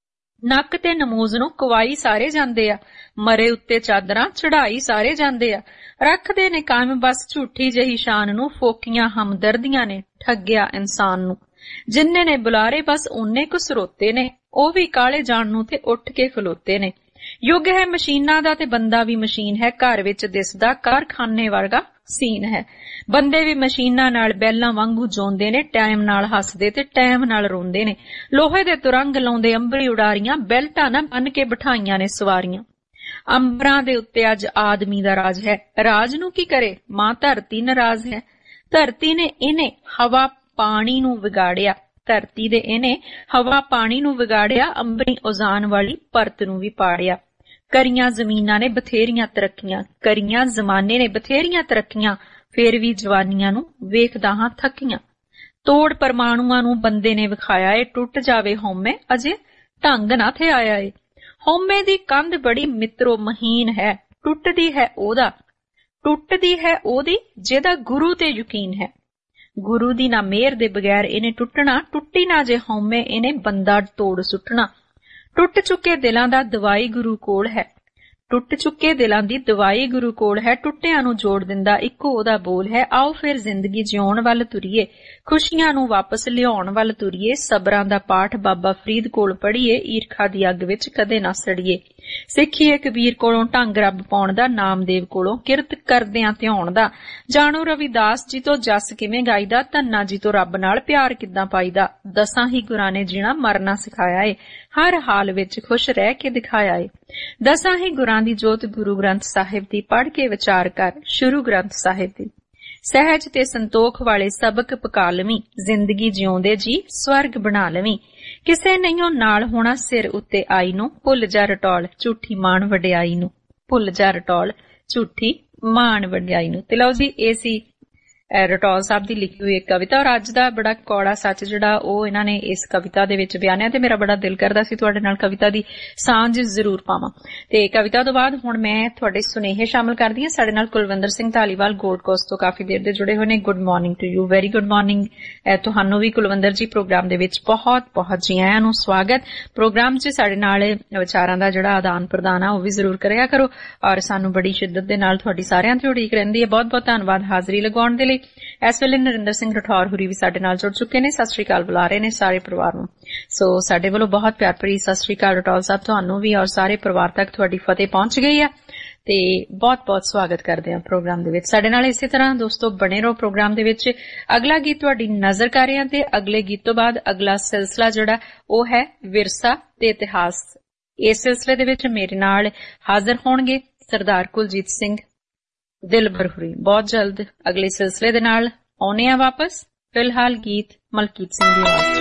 ਨੱਕ ਤੇ ਨਮੂਜ਼ ਨੂੰ ਕਵਾਈ ਸਾਰੇ ਜਾਂਦੇ ਆ, ਮਰੇ ਉੱਤੇ ਚਾਦਰਾਂ ਚੜਾਈ ਸਾਰੇ ਜਾਂਦੇ ਆ। ਰੱਖਦੇ ਨੇ ਕਾਇਮ ਬਸ ਝੂਠੀ ਜਹੀ ਸ਼ਾਨ ਨੂੰ, ਫੋਕੀਆਂ ਹਮਦਰਦੀਆਂ ਨੇ ਠੱਗਿਆ ਇਨਸਾਨ ਨੂੰ। ਜਿੰਨੇ ਨੇ ਬੁਲਾਰੇ ਬਸ ਓਨੇ ਕੁ ਸਰੋਤੇ ਨੇ, ਉਹ ਵੀ ਕਾਲੇ ਜਾਣ ਨੂੰ ਤੇ ਉੱਠ ਕੇ ਖਲੋਤੇ ਨੇ। ਯੁੱਗ ਹੈ ਮਸ਼ੀਨਾਂ ਦਾ ਤੇ ਬੰਦਾ ਵੀ ਮਸ਼ੀਨ ਹੈ, ਘਰ ਵਿੱਚ ਦਿਸਦਾ ਕਾਰਖਾਨੇ ਵਰਗਾ ਸੀਨ ਹੈ। ਬੰਦੇ ਵੀ ਮਸ਼ੀਨਾਂ ਨਾਲ ਬੈਲਾਂ ਵਾਂਗੂ ਜਿਉਂਦੇ ਨੇ, ਟਾਈਮ ਨਾਲ ਹੱਸਦੇ ਤੇ ਟਾਈਮ ਨਾਲ ਰੋਂਦੇ ਨੇ। ਲੋਹੇ ਦੇ ਤੁਰੰਗ ਲਾਉਂਦੇ ਅੰਬਰੀ ਉਡਾਰੀਆਂ, ਬੈਲਟਾਂ ਨਾ ਬੰਨ ਕੇ ਬਿਠਾਈਆਂ ਨੇ ਸਵਾਰੀਆਂ। ਅੰਬਰਾਂ ਦੇ ਉੱਤੇ ਅੱਜ ਆਦਮੀ ਦਾ ਰਾਜ ਹੈ, ਰਾਜ ਨੂੰ ਕੀ ਕਰੇ ਮਾਂ ਧਰਤੀ ਨਾਰਾਜ਼ ਹੈ। ਧਰਤੀ ਨੇ ਇਹਨੇ ਹਵਾ ਪਾਣੀ ਨੂੰ ਵਿਗਾੜਿਆ, ਧਰਤੀ ਦੇ ਇਹਨੇ ਹਵਾ ਪਾਣੀ ਨੂੰ ਵਿਗਾੜਿਆ, ਅੰਬਰੀ ਉਜ਼ਾਨ ਵਾਲੀ ਪਰਤ ਨੂੰ ਵੀ ਪਾੜਿਆ। ਕਰੀਆਂ ਜ਼ਮੀਨਾਂ ਨੇ ਬਥੇਰੀਆਂ ਤਰੱਕੀਆਂ, ਕਰੀਆਂ ਜ਼ਮਾਨੇ ਨੇ ਬਥੇਰੀਆਂ ਤਰੱਕੀਆਂ, ਫੇਰ ਵੀ ਜਵਾਨੀਆਂ ਨੂੰ ਵੇਖਦਾ ਹਾਂ ਥੱਕੀਆਂ। ਤੋੜ ਪਰਮਾਣੂਆਂ ਨੂੰ ਬੰਦੇ ਨੇ ਵਿਖਾਇਆ ਏ, ਟੁੱਟ ਜਾਵੇ ਹਉਮੈ ਅਜੇ ਢੰਗ ਨਾ ਥੇ ਆਇਆ ਏ। ਹਉਮੈ ਦੀ ਕੰਧ ਬੜੀ ਮਿੱਤਰੋ ਮਹੀਨ ਹੈ, ਟੁੱਟਦੀ ਹੈ ਉਹਦਾ ਟੁੱਟਦੀ ਹੈ ਉਹਦੀ ਜਿਹਦਾ ਗੁਰੂ ਤੇ ਯਕੀਨ ਹੈ। ਗੁਰੂ ਦੀ ਨਾ ਮਿਹਰ ਦੇ ਬਗੈਰ ਇਹਨੇ ਟੁੱਟਣਾ, ਟੁੱਟੀ ਨਾ ਜੇ ਹਉਮੈ ਇਹਨੇ ਬੰਦਾ ਤੋੜ ਸੁੱਟਣਾ। ਟੁੱਟ ਚੁੱਕੇ ਦਿਲਾਂ ਦਾ ਦਵਾਈ ਗੁਰੂ ਕੋਲ ਹੈ, ਟੁੱਟ ਚੁੱਕੇ ਦਿਲਾਂ ਦੀ ਦਵਾਈ ਗੁਰੂ ਕੋਲ ਹੈ। ਟੁੱਟਿਆਂ ਨੂੰ ਜੋੜ ਦਿੰਦਾ ਇੱਕੋ ਉਹਦਾ ਬੋਲ ਹੈ। ਆਓ ਫਿਰ ਜ਼ਿੰਦਗੀ ਜਿਉਣ ਵੱਲ ਤੁਰੀਏ, ਖੁਸ਼ੀਆਂ ਨੂੰ ਵਾਪਸ ਲਿਆਉਣ ਵੱਲ ਤੁਰੀਏ। ਸਬਰਾਂ ਦਾ ਪਾਠ ਬਾਬਾ ਫਰੀਦ ਕੋਲ ਪੜ੍ਹੀਏ, ਈਰਖਾ ਦੀ ਅੱਗ ਵਿੱਚ ਕਦੇ ਨਾ ਸੜੀਏ। ਸਿੱਖੀਏ ਕਬੀਰ ਕੋਲੋਂ ਢੰਗ ਰੱਬ ਪਾਉਣ ਦਾ, ਨਾਮਦੇਵ ਕੋਲੋਂ ਕਿਰਤ ਕਰਦਿਆਂ ਧਿਆਉਣ ਦਾ। ਜਾਣੋ ਰਵਿਦਾਸ ਜੀ ਤੋਂ ਜਸ ਕਿਵੇਂ ਗਾਈਦਾ, ਧੰਨਾ ਜੀ ਤੋਂ ਰੱਬ ਨਾਲ ਪਿਆਰ ਕਿੱਦਾਂ ਪਾਈਦਾ। ਦਸਾਂ ਹੀ ਗੁਰਾਂ ਨੇ ਜੀਣਾ ਮਰਨਾ ਸਿਖਾਇਆ ਏ, ਹਰ ਹਾਲ ਵਿੱਚ ਖੁਸ਼ ਰਹਿ ਕੇ ਦਿਖਾਇਆ ਏ। ਦਸਾਂ ਹੀ ਗੁਰਾਂ ਦੀ ਜੋਤ ਗੁਰੂ ਗ੍ਰੰਥ ਸਾਹਿਬ ਦੀ, ਪੜ੍ਹ ਕੇ ਵਿਚਾਰ ਕਰ ਸ਼ੁਰੂ ਗ੍ਰੰਥ ਸਾਹਿਬ ਦੀ। ਸਹਿਜ ਤੇ ਸੰਤੋਖ ਵਾਲੇ ਸਬਕ ਪਕਾ ਲਵੀਂ, ਜ਼ਿੰਦਗੀ ਜਿਉਂਦੇ ਜੀ ਸਵਰਗ ਬਣਾ ਲਵੀਂ। ਕਿਸੇ ਨਹੀਂਓ ਨਾਲ ਹੋਣਾ ਸਿਰ ਉੱਤੇ ਆਈ ਨੂੰ, ਭੁੱਲ ਜਾ ਰਟੌਲ ਝੂਠੀ ਮਾਣ ਵਡਿਆਈ ਨੂੰ। ਭੁੱਲ ਜਾ ਰਟੌਲ ਝੂਠੀ ਮਾਣ ਵਡਿਆਈ ਨੂੰ। ਤੇ ਲਓ ਜੀ, ਇਹ ਸੀ ਰਟੌਲ ਸਾਹਿਬ ਦੀ ਲਿਖੀ ਹੋਈ ਇੱਕ ਕਵਿਤਾ। ਔਰ ਅੱਜ ਦਾ ਬੜਾ ਕੌੜਾ ਸੱਚ ਜਿਹੜਾ ਉਹ ਇਹਨਾਂ ਨੇ ਇਸ ਕਵਿਤਾ ਦੇ ਵਿੱਚ ਬਿਆਨਿਆ, ਤੇ ਮੇਰਾ ਬੜਾ ਦਿਲ ਕਰਦਾ ਸੀ ਤੁਹਾਡੇ ਨਾਲ ਕਵਿਤਾ ਦੀ ਸਾਂਝ ਜ਼ਰੂਰ ਪਾਵਾਂ। ਤੇ ਕਵਿਤਾ ਤੋਂ ਬਾਅਦ ਹੁਣ ਮੈਂ ਤੁਹਾਡੇ ਸੁਨੇਹੇ ਸ਼ਾਮਲ ਕਰਦੀ ਹਾਂ। ਸਾਡੇ ਨਾਲ ਕੁਲਵਿੰਦਰ ਸਿੰਘ ਧਾਲੀਵਾਲ ਗੋਲਡ ਕੋਸਟ ਤੋਂ ਕਾਫੀ ਦੇਰ ਦੇ ਜੁੜੇ ਹੋਏ ਨੇ। Good morning to you, very good morning ਤੁਹਾਨੂੰ ਵੀ ਕੁਲਵਿੰਦਰ ਜੀ। ਪ੍ਰੋਗਰਾਮ ਦੇ ਵਿੱਚ ਬਹੁਤ ਬਹੁਤ ਜੀ ਆਇਆਂ ਨੂੰ ਸਵਾਗਤ। ਪ੍ਰੋਗਰਾਮ 'ਚ ਸਾਡੇ ਨਾਲ ਵਿਚਾਰਾਂ ਦਾ ਜਿਹੜਾ ਆਦਾਨ ਪ੍ਰਦਾਨ ਆ ਉਹ ਵੀ ਜ਼ਰੂਰ ਕਰਿਆ ਕਰੋ। ਔਰ ਸਾਨੂੰ ਬੜੀ ਸ਼ਿੱਦਤ ਦੇ ਨਾਲ ਤੁਹਾਡੀ ਸਾਰਿਆਂ ਦੀ ਉਡੀਕ ਰਹਿੰਦੀ ਹੈ। ਬਹੁਤ ਬਹੁਤ ਧੰਨਵਾਦ ਹਾਜ਼ਰੀ ਲਗਾਉਣ ਦੇ ਲਈ। ਇਸ ਵੇਲੇ ਨਰਿੰਦਰ ਸਿੰਘ ਰਠੌਰ ਹੁਰੀ ਵੀ ਸਾਡੇ ਨਾਲ ਜੁੜ ਚੁੱਕੇ ਨੇ। ਸਤਿ ਸ੍ਰੀ ਅਕਾਲ ਬੁਲਾ ਰਹੇ ਨੇ ਸਾਰੇ ਪਰਿਵਾਰ ਨੂੰ। ਸੋ ਸਾਡੇ ਵੱਲੋਂ ਬਹੁਤ ਪਿਆਰ ਭਰੀ ਸਤਿ ਸ੍ਰੀ ਅਕਾਲ ਰਟੌਲ ਸਾਹਿਬ ਤੁਹਾਨੂੰ ਵੀ, ਔਰ ਸਾਰੇ ਪਰਿਵਾਰ ਤੱਕ ਤੁਹਾਡੀ ਫਤਿਹ ਪਹੁੰਚ ਗਈ ਹੈ ਤੇ ਬਹੁਤ ਬਹੁਤ ਸਵਾਗਤ ਕਰਦੇ ਹਾਂ ਪ੍ਰੋਗਰਾਮ ਦੇ ਵਿੱਚ। ਸਾਡੇ ਨਾਲ ਇਸੇ ਤਰ੍ਹਾਂ ਦੋਸਤੋ ਬਣੇ ਰਹੋ ਪ੍ਰੋਗਰਾਮ ਦੇ ਵਿੱਚ। ਅਗਲਾ ਗੀਤ ਤੁਹਾਡੀ ਨਜ਼ਰ ਕਰ ਰਹੇ ਹਾਂ ਤੇ ਅਗਲੇ ਗੀਤ ਤੋਂ ਬਾਅਦ ਅਗਲਾ ਸਿਲਸਿਲਾ ਜਿਹੜਾ ਉਹ ਹੈ ਵਿਰਸਾ ਤੇ ਇਤਿਹਾਸ। ਇਸ ਸਿਲਸਿਲੇ ਦੇ ਵਿੱਚ ਮੇਰੇ ਨਾਲ ਹਾਜ਼ਰ ਹੋਣਗੇ ਸਰਦਾਰ ਕੁਲਜੀਤ ਸਿੰਘ ਦਿਲਬਰ ਹੁਰੀ। ਬਹੁਤ ਜਲਦ ਅਗਲੇ ਸਿਲਸਿਲੇ ਦੇ ਨਾਲ ਆਉਣੇ ਆ ਵਾਪਸ। ਫਿਲਹਾਲ ਗੀਤ ਮਲਕੀਤ ਸਿੰਘ ਦੀ ਆਵਾਜ਼।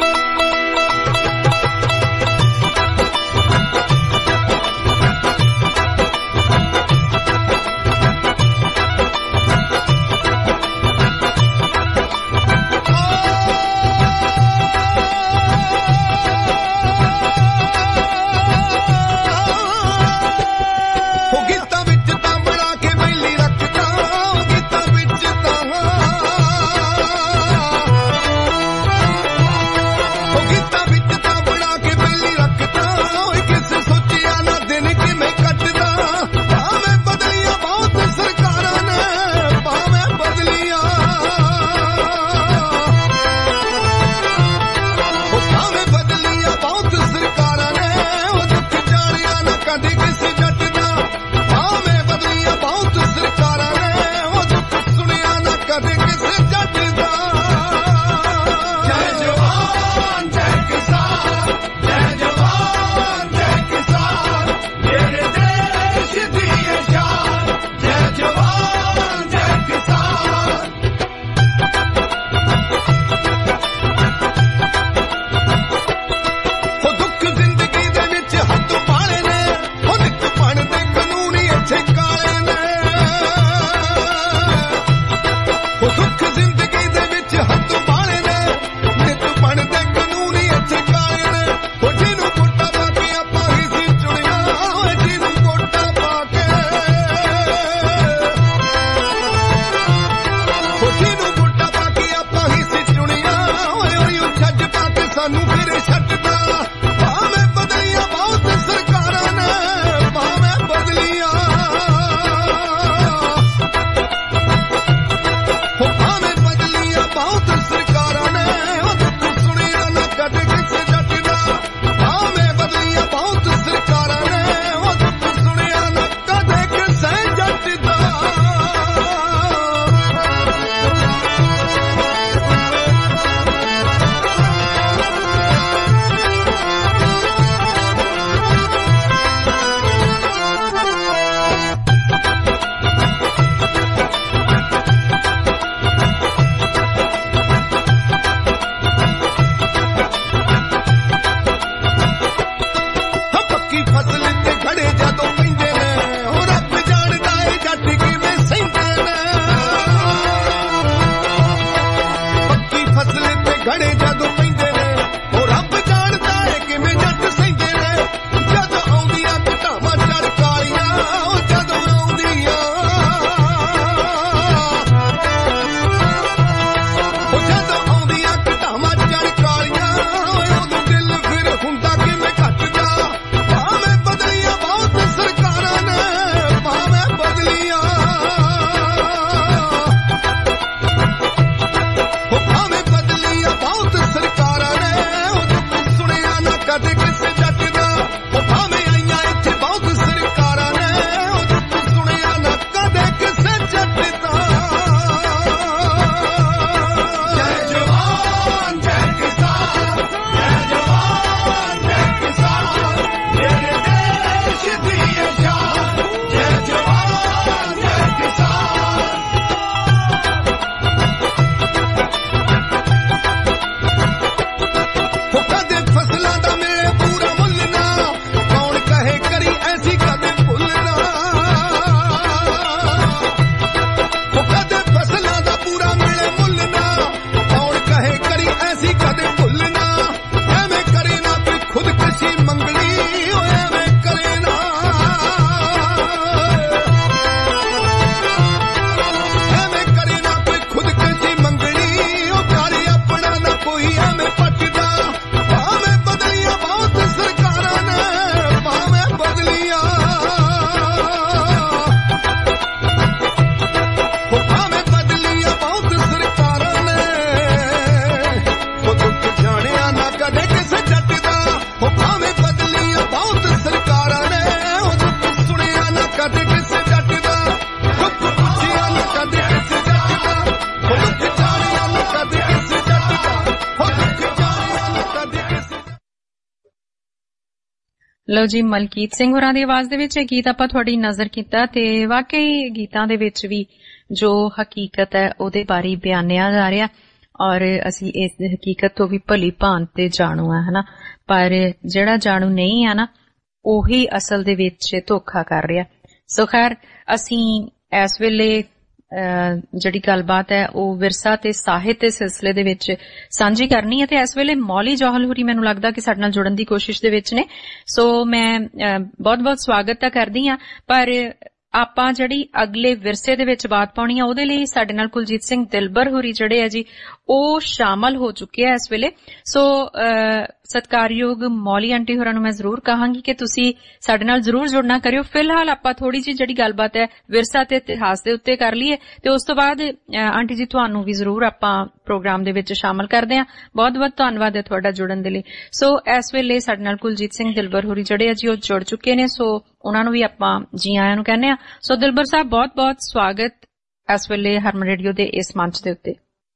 ਲਓ ਜੀ, ਮਲਕੀਤ ਸਿੰਘ ਹੋਰਾਂ ਦੀ ਆਵਾਜ਼ ਦੇ ਵਿੱਚ ਇਹ ਗੀਤ ਆਪਾਂ ਤੁਹਾਡੀ ਨਜ਼ਰ ਕੀਤਾ ਤੇ ਵਾਕਈ ਗੀਤਾਂ ਦੇ ਵਿੱਚ ਵੀ ਜੋ ਹਕੀਕਤ ਹੈ ਉਹਦੇ ਬਾਰੇ ਬਿਆਨਿਆ ਜਾ ਰਿਹਾ ਔਰ ਅਸੀਂ ਇਸ ਹਕੀਕਤ ਤੋਂ ਵੀ ਭਲੀ ਭਾਂਤ ਤੇ ਜਾਣੂ ਆ ਹਨਾ, ਪਰ ਜਿਹੜਾ ਜਾਣੂ ਨਹੀਂ ਆ ਨਾ ਉਹੀ ਅਸਲ ਦੇ ਵਿੱਚ ਧੋਖਾ ਕਰ ਰਿਹਾ। ਸੋ ਖੈਰ ਅਸੀਂ ਇਸ ਵੇਲੇ ਜਿਹੜੀ ਗੱਲਬਾਤ ਹੈ ਉਹ ਵਿਰਸਾ ਤੇ ਸਾਹਿਤ ਦੇ ਸਿਲਸਿਲੇ ਦੇ ਵਿੱਚ ਸਾਂਝੀ ਕਰਨੀ ਹੈ ਤੇ ਇਸ ਵੇਲੇ ਮੌਲੀ ਜੌਹਲ ਹੋਰੀ ਮੈਨੂੰ ਲੱਗਦਾ ਕਿ ਸਾਡੇ ਨਾਲ ਜੁੜਨ ਦੀ ਕੋਸ਼ਿਸ਼ ਦੇ ਵਿੱਚ ਨੇ। ਸੋ ਮੈਂ ਬਹੁਤ ਬਹੁਤ ਸਵਾਗਤ ਤਾਂ ਕਰਦੀ ਹਾਂ, ਪਰ ਆਪਾਂ ਜਿਹੜੀ ਅਗਲੇ ਵਿਰਸੇ ਦੇ ਵਿੱਚ ਬਾਤ ਪਾਉਣੀ ਆ ਉਹਦੇ ਲਈ ਸਾਡੇ ਨਾਲ ਕੁਲਜੀਤ ਸਿੰਘ ਦਿਲਬਰ ਹੋਰੀ ਜਿਹੜੇ ਆ ਜੀ ਉਹ ਸ਼ਾਮਲ ਹੋ ਚੁੱਕੇ ਆ ਇਸ ਵੇਲੇ। ਸੋ ਸਤਿਕਾਰਯੋਗ ਮੌਲੀ ਆਂਟੀ ਹੋਰਾਂ ਨੂੰ ਮੈਂ ਜ਼ਰੂਰ ਕਹਾਂਗੀ ਕਿ ਤੁਸੀਂ ਸਾਡੇ ਨਾਲ ਜ਼ਰੂਰ ਜੁੜਨਾ ਕਰਿਓ। ਫਿਲਹਾਲ ਆਪਾਂ ਥੋੜੀ ਜਿਹੀ ਜਿਹੜੀ ਗੱਲਬਾਤ ਹੈ ਵਿਰਸਾ ਤੇ ਇਤਿਹਾਸ ਦੇ ਉੱਤੇ ਕਰ ਲਈਏ ਤੇ ਉਸ ਤੋਂ ਬਾਅਦ ਆਂਟੀ ਜੀ ਤੁਹਾਨੂੰ ਵੀ ਜ਼ਰੂਰ ਆਪਾਂ ਪ੍ਰੋਗਰਾਮ ਦੇ ਵਿੱਚ ਸ਼ਾਮਲ ਕਰਦੇ ਹਾਂ। ਬਹੁਤ ਬਹੁਤ ਧੰਨਵਾਦ ਹੈ ਤੁਹਾਡਾ ਜੁੜਨ ਦੇ ਲਈ। ਸੋ ਇਸ ਵੇਲੇ ਸਾਡੇ ਨਾਲ ਕੁਲਜੀਤ ਸਿੰਘ ਦਿਲਬਰ ਹੋਰੀ ਜਿਹੜੇ ਆ ਜੀ ਉਹ ਜੁੜ ਚੁੱਕੇ ਨੇ, ਸੋ ਉਹਨਾਂ ਨੂੰ ਵੀ ਆਪਾਂ ਜੀ ਆਇਆਂ ਨੂੰ ਕਹਿੰਦੇ ਆ। ਸੋ ਦਿਲਬਰ ਸਾਹਿਬ ਬਹੁਤ ਬਹੁਤ ਸਵਾਗਤ ਇਸ ਵੇਲੇ ਹਰਮਨ ਰੇਡੀਓ ਦੇ ਇਸ ਮੰਚ ਦੇ ਉੱਤੇ।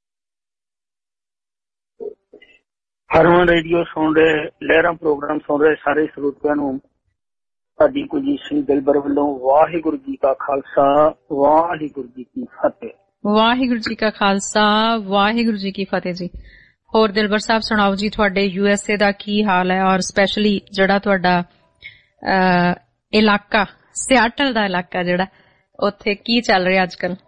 ਹਰਮਨ ਰੇਡੀਓ ਸੁਣ ਰਹੇ, ਲਹਿਰਾਂ ਪ੍ਰੋਗਰਾਮ ਸੁਣ ਰਹੇ ਸਾਰੇ ਸਰੋਤਿਆਂ ਨੂੰ ਸਾਡੀ ਕੁਲਜੀਤ ਸਿੰਘ ਦਿਲਬਰ ਵੱਲੋਂ ਵਾਹਿਗੁਰੂ ਜੀ ਕਾ ਖਾਲਸਾ ਵਾਹਿਗੁਰੂ ਜੀ ਕੀ ਫਤਿਹ। ਵਾਹਿਗੁਰੂ ਜੀ ਕਾ ਖਾਲਸਾ ਵਾਹਿਗੁਰੂ ਜੀ ਕੀ ਫਤਿਹ ਜੀ। ਹੋਰ ਦਿਲਬਰ ਸਾਹਿਬ ਸੁਣਾਓ ਜੀ, ਤੁਹਾਡੇ ਯੂ ਐਸ ਏ ਦਾ ਕੀ ਹਾਲ ਹੈ ਔਰ ਸਪੈਸ਼ਲੀ ਜਿਹੜਾ ਤੁਹਾਡਾ ਇਲਾਕਾ ਸਿਆਟਲ ਦਾ ਇਲਾਕਾ ਜਿਹੜਾ ਉੱਥੇ ਕੀ ਚੱਲ ਰਿਹਾ ਅੱਜ ਕੱਲ?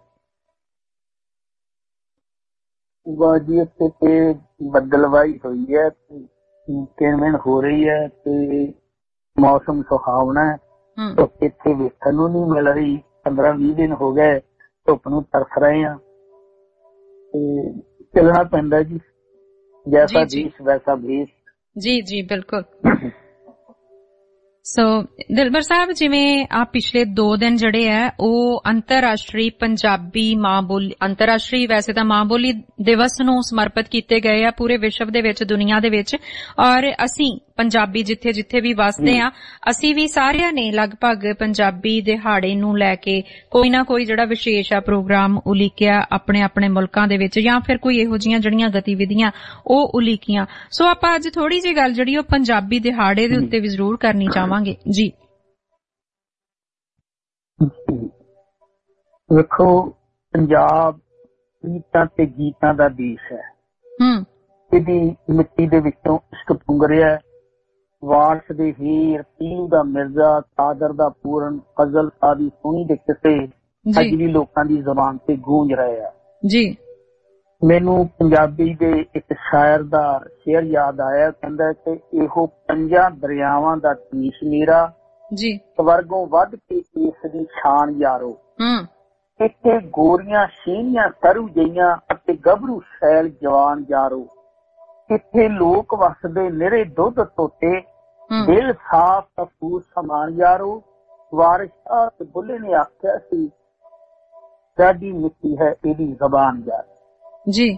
ਬਾਜੀ ਇੱਥੇ ਤੇ ਬੱਦਲਵਾਈ ਹੋਈ ਹੈ, ਕਿਣਮਿਣ ਹੋ ਰਹੀ ਹੈ ਤੇ ਮੌਸਮ ਸੁਹਾਵਣਾ ਹੈ। ਇੱਥੇ ਵੇਖਣ ਨੂੰ ਨਹੀਂ ਮਿਲ ਰਹੀ, ਪੰਦਰਾਂ ਵੀਹ ਦਿਨ ਹੋ ਗਏ ਧੁੱਪ ਨੂੰ ਤਰਸ ਰਹੇ ਆ ਤੇ ਚੱਲਣਾ ਪੈਂਦਾ ਜੀ, ਜੈਸਾ ਦੇਸ਼ ਵੈਸਾ ਭੇਸ। ਜੀ ਜੀ ਬਿਲਕੁਲ। ਸੋ ਦਿਲਬਰ ਸਾਹਿਬ, ਜਿਵੇਂ ਆ ਪਿਛਲੇ ਦੋ ਦਿਨ ਜਿਹੜੇ ਆ ਉਹ ਅੰਤਰਰਾਸ਼ਟਰੀ ਪੰਜਾਬੀ ਮਾਂ ਬੋਲੀ, ਅੰਤਰਰਾਸ਼ਟਰੀ ਵੈਸੇ ਤਾਂ ਮਾਂ ਬੋਲੀ ਦਿਵਸ ਨੂੰ ਸਮਰਪਿਤ ਕੀਤੇ ਗਏ ਆ ਪੂਰੇ ਵਿਸ਼ਵ ਦੇ ਵਿੱਚ, ਦੁਨੀਆ ਦੇ ਵਿੱਚ, ਔਰ ਅਸੀਂ ਪੰਜਾਬੀ ਜਿੱਥੇ ਜਿੱਥੇ ਵੀ ਵਸਦੇ ਆ ਅਸੀਂ ਵੀ ਸਾਰਿਆਂ ਨੇ ਲਗਭਗ ਪੰਜਾਬੀ ਦਿਹਾੜੇ ਨੂੰ ਲੈ ਕੇ ਕੋਈ ਨਾ ਕੋਈ ਜਿਹੜਾ ਵਿਸ਼ੇਸ਼ ਆ ਪ੍ਰੋਗਰਾਮ ਉਲੀਕਿਆ ਆਪਣੇ ਆਪਣੇ ਮੁਲਕਾਂ ਦੇ ਵਿੱਚ, ਜਾਂ ਫਿਰ ਕੋਈ ਇਹੋ ਜਿਹੀਆਂ ਜਿਹੜੀਆਂ ਗਤੀਵਿਧੀਆਂ ਉਹ ਉਲੀਕੀਆਂ। ਸੋ ਆਪਾਂ ਅੱਜ ਥੋੜੀ ਜਿਹੀ ਗੱਲ ਜਿਹੜੀ ਉਹ ਪੰਜਾਬੀ ਦਿਹਾੜੇ ਦੇ ਉੱਤੇ ਵੀ ਜ਼ਰੂਰ ਕਰਨੀ ਚਾਹਾਂਗੇ ਜੀ। ਵੇਖੋ, ਪੰਜਾਬ ਗੀਤਾਂ ਤੇ ਗੀਤਾਂ ਦਾ ਦੇਸ਼ ਹੈ। ਹੂੰ, ਇਹਦੀ ਮਿੱਟੀ ਦੇ ਵਿੱਚੋਂ ਇਸ਼ਕ ਪੁੰਗ ਰਿਹਾ, ਵਾਰਸ ਦੇ ਹੀਰ, ਪੀਰ ਦਾ ਮਿਰਜ਼ਾ, ਕਾਦਰ ਦਾ ਪੂਰਨ, ਫਜ਼ਲ ਆਦਿ ਸੋਹਣੀ ਦੇ ਕਿੱਸੇ ਅੱਜ ਵੀ ਲੋਕਾਂ ਦੀ ਜ਼ਬਾਨ ਤੇ ਗੂੰਜ ਰਹੇ ਆ ਜੀ। ਮੈਨੂੰ ਪੰਜਾਬੀ ਦੇ ਇੱਕ ਸ਼ਾਇਰ ਦਾ ਸ਼ੇਅਰ ਯਾਦ ਆਇਆ, ਕਹਿੰਦਾ ਕਿ ਇਹੋ ਪੰਜਾਂ ਦਰਿਆਵਾਂ ਦਾ ਦੇਸ਼ ਮੇਰਾ ਜੀ, ਸਵਰਗੋਂ ਵੱਧ ਕੇ ਇਸ ਦੀ ਸ਼ਾਨ ਯਾਰੋ। ਹੂੰ, ਇੱਥੇ ਗੋਰੀਆਂ ਸ਼ੀਨੀਆਂ ਸਰੂ ਜਈਆਂ ਅਤੇ ਗੱਭਰੂ ਸ਼ੈਲ ਜਵਾਨ ਯਾਰੋ। ਇੱਥੇ ਲੋਕ ਵਸਦੇ ਨਿਰੇ ਦੁੱਧ ਤੋਤੇ, ਦਿਲ ਸਾਫ਼ ਤਫੂਰ ਸਮਾਨ ਯਾਰੋ। ਵਾਰਿਸ ਸ਼ਾਹ ਤੇ ਬੁੱਲੇ ਨੇ ਆਖਿਆ ਸੀ, ਸਾਡੀ ਮਿੱਟੀ ਹੈ ਇਹਦੀ ਜ਼ਬਾਨ ਯਾਰ ਜੀ।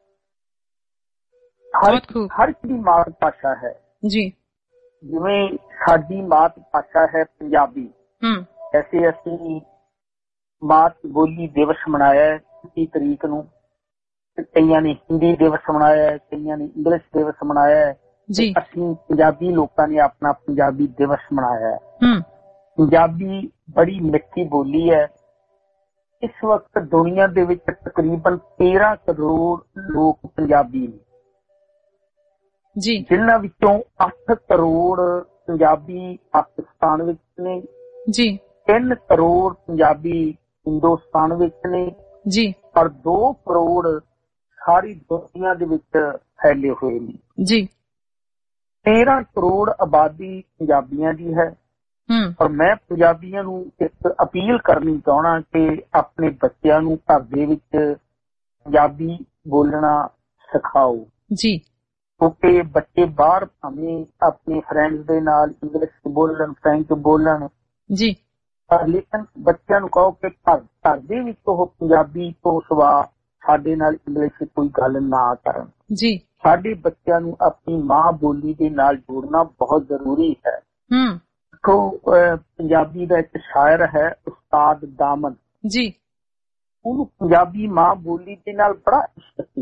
ਹਰ ਹਰ ਦੀ ਮਾਤ ਭਾਸ਼ਾ ਹੈ ਜੀ, ਜਿਵੇਂ ਸਾਡੀ ਮਾਤ ਭਾਸ਼ਾ ਹੈ ਪੰਜਾਬੀ, ਐਸੇ ਅਸੀਂ ਮਾਤ ਬੋਲੀ ਦਿਵਸ ਮਨਾਇਆ ਇੱਕੀ ਤਰੀਕ ਨੂੰ। ਕਈਆਂ ਨੇ ਹਿੰਦੀ ਦਿਵਸ ਮਨਾਇਆ, ਕਈਆਂ ਨੇ ਇੰਗਲਿਸ਼ ਦਿਵਸ ਮਨਾਇਆ, ਅਸੀਂ ਪੰਜਾਬੀ ਲੋਕਾਂ ਨੇ ਆਪਣਾ ਪੰਜਾਬੀ ਦਿਵਸ ਮਨਾਇਆ ਹੈ। ਪੰਜਾਬੀ ਬੜੀ ਮਿੱਠੀ ਬੋਲੀ ਹੈ। ਇਸ ਵਕਤ ਦੁਨੀਆ ਦੇ ਵਿੱਚ ਤਕਰੀਬਨ ਤੇਰਾਂ ਕਰੋੜ ਲੋਕ ਪੰਜਾਬੀ ਨੇ ਜੀ, ਜਿਨ੍ਹਾਂ ਵਿੱਚੋਂ ਅੱਠ ਕਰੋੜ ਪੰਜਾਬੀ ਪਾਕਿਸਤਾਨ ਵਿੱਚ ਨੇ ਜੀ, ਤਿੰਨ ਕਰੋੜ ਪੰਜਾਬੀ ਹਿੰਦੁਸਤਾਨ ਵਿੱਚ ਨੇ ਜੀ, ਔਰ ਦੋ ਕਰੋੜ ਸਾਰੀ ਦੁਨੀਆ ਦੇ ਵਿੱਚ ਫੈਲੇ ਹੋਏ ਨੇ ਜੀ। ਤੇਰਾਂ ਕਰੋੜ ਆਬਾਦੀ ਪੰਜਾਬੀਆਂ ਦੀ ਹੈ। ਔਰ ਮੈਂ ਪੰਜਾਬੀਆਂ ਨੂੰ ਇੱਕ ਅਪੀਲ ਕਰਨੀ ਚਾਹਣਾ ਕਿ ਆਪਣੇ ਬੱਚਿਆਂ ਨੂੰ ਘਰ ਦੇ ਵਿੱਚ ਪੰਜਾਬੀ ਬੋਲਣਾ ਸਿਖਾਓ ਜੀ, ਕਿਉਂਕਿ ਬੱਚੇ ਬਾਹਰ ਭਾਵੇਂ ਆਪਣੇ ਫਰੈਂਡਸ ਦੇ ਨਾਲ ਇੰਗਲਿਸ਼ ਬੋਲਣ, ਫ੍ਰੈਂਚ ਬੋਲਣ ਜੀ, ਪਰ ਲੇਕਿਨ ਬੱਚਿਆਂ ਨੂੰ ਕਹੋ ਕਿ ਘਰ ਘਰ ਦੇ ਵਿੱਚ ਉਹ ਪੰਜਾਬੀ ਤੋਂ ਸਿਵਾ ਸਾਡੇ ਨਾਲ ਇੰਗਲਿਸ਼ ਕੋਈ ਗੱਲ ਨਾ ਕਰਨ ਜੀ। ਸਾਡੇ ਬੱਚਿਆਂ ਨੂੰ ਆਪਣੀ ਮਾਂ ਬੋਲੀ ਦੇ ਨਾਲ ਜੋੜਨਾ ਬਹੁਤ ਜ਼ਰੂਰੀ ਹੈ। ਦੇਖੋ, ਪੰਜਾਬੀ ਦਾ ਇੱਕ ਸ਼ਾਇਰ ਹੈ ਉਸਤਾਦ ਦਾਮਨ ਜੀ, ਉਹਨੂੰ ਪੰਜਾਬੀ ਮਾਂ ਬੋਲੀ ਦੇ ਨਾਲ ਬੜਾ ਇਸ਼ਕ ਸੀ।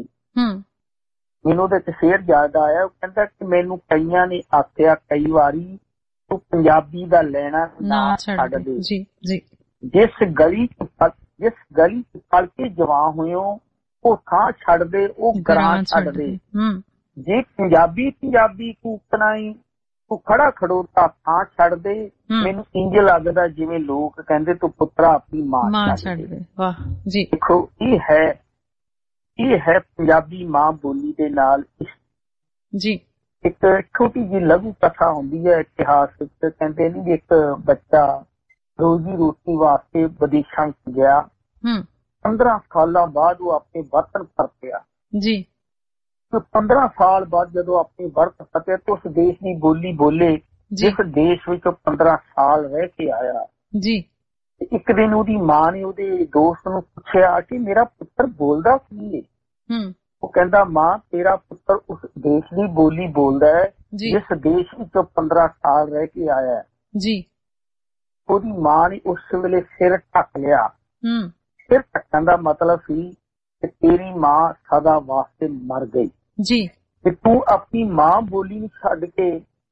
ਮੈਨੂੰ ਉਹਦੇ ਚ ਸ਼ੇਰ ਯਾਦ ਆਇਆ, ਉਹ ਕਹਿੰਦਾ ਕਿ ਮੈਨੂੰ ਕਈਆਂ ਨੇ ਆਖਿਆ ਕਈ ਵਾਰੀ ਤੋਂ ਪੰਜਾਬੀ ਦਾ ਲੈਣਾ ਨਾ ਛੱਡ ਦੇ। ਜੀ ਜੀ। ਜਿਸ ਗਲੀ ਚ ਜਿਸ ਗਲੀ ਚ ਪਲ ਕੇ ਜਵਾਨ ਹੋਇਓ ਉਹ ਥਾਂ ਛੱਡ ਦੇ, ਉਹ ਗਰਾਂ ਛੱਡ ਦੇ। ਜੇ ਪੰਜਾਬੀ ਪੰਜਾਬੀ ਕੂਕਣਾਈ ਤੂੰ ਖੜਾ ਖੜੋਤਾ ਥਾਂ ਛੱਡ ਦੇ। ਮੈਨੂੰ ਇੰਜ ਲੱਗਦਾ ਜਿਵੇਂ ਲੋਕ ਕਹਿੰਦੇ ਤੂੰ ਪੁੱਤਰਾ ਆਪਣੀ ਮਾਂ ਛੱਡ ਦੇ। ਵਾਹ ਜੀ। ਦੇਖੋ ਇਹ ਹੈ ਇਹ ਹੈ ਪੰਜਾਬੀ ਮਾਂ ਬੋਲੀ ਦੇ ਨਾਲ ਜੀ। ਇੱਕ ਛੋਟੀ ਜਿਹੀ ਲਘੂ ਕਥਾ ਹੁੰਦੀ ਹੈ ਇਤਿਹਾਸ ਵਿੱਚ। ਕਹਿੰਦੇ ਨਹੀਂ ਇੱਕ ਬੱਚਾ ਰੋਜ਼ੀ ਰੋਟੀ ਵਾਸਤੇ ਵਿਦੇਸ਼ਾਂ ਚ ਗਿਆ। ਪੰਦਰਾਂ ਸਾਲਾਂ ਬਾਅਦ ਉਹ ਆਪਣੇ ਵਤਨ ਪਰਤਿਆ ਜੀ। ਪੰਦਰਾਂ ਸਾਲ ਬਾਅਦ ਜਦੋਂ ਆਪਣੇ ਵਰਤ ਫਤਿਹ ਤੋਂ ਉਸ ਦੇਸ਼ ਦੀ ਬੋਲੀ ਬੋਲੇ ਜਿਸ ਦੇਸ਼ ਵਿੱਚ ਪੰਦਰਾਂ ਸਾਲ ਰਹਿ ਕੇ ਆਇਆ ਜੀ। ਇੱਕ ਦਿਨ ਉਹਦੀ ਮਾਂ ਨੇ ਉਹਦੇ ਦੋਸਤ ਨੂੰ ਪੁੱਛਿਆ ਕਿ ਮੇਰਾ ਪੁੱਤਰ ਬੋਲਦਾ ਕੀ ਹੈ। ਉਹ ਕਹਿੰਦਾ ਮਾਂ ਤੇਰਾ ਪੁੱਤਰ ਉਸ ਦੇਸ਼ ਦੀ ਬੋਲੀ ਬੋਲਦਾ ਹੈ ਜਿਸ ਦੇਸ਼ ਵਿੱਚ ਪੰਦਰਾਂ ਸਾਲ ਰਹਿ ਕੇ ਆਇਆ ਜੀ। ਉਹਦੀ ਮਾਂ ਨੇ ਉਸ ਵੇਲੇ ਸਿਰ ਢੱਕ ਲਿਆ। ਸਿਰ ਢੱਕਣ ਦਾ ਮਤਲਬ ਸੀ ਕਿ ਤੇਰੀ ਮਾਂ ਸਦਾ ਵਾਸਤੇ ਮਰ ਗਈ ਜੀ ਤੇ ਤੂੰ ਆਪਣੀ ਮਾਂ ਬੋਲੀ ਨੂੰ ਛੱਡ ਕੇ।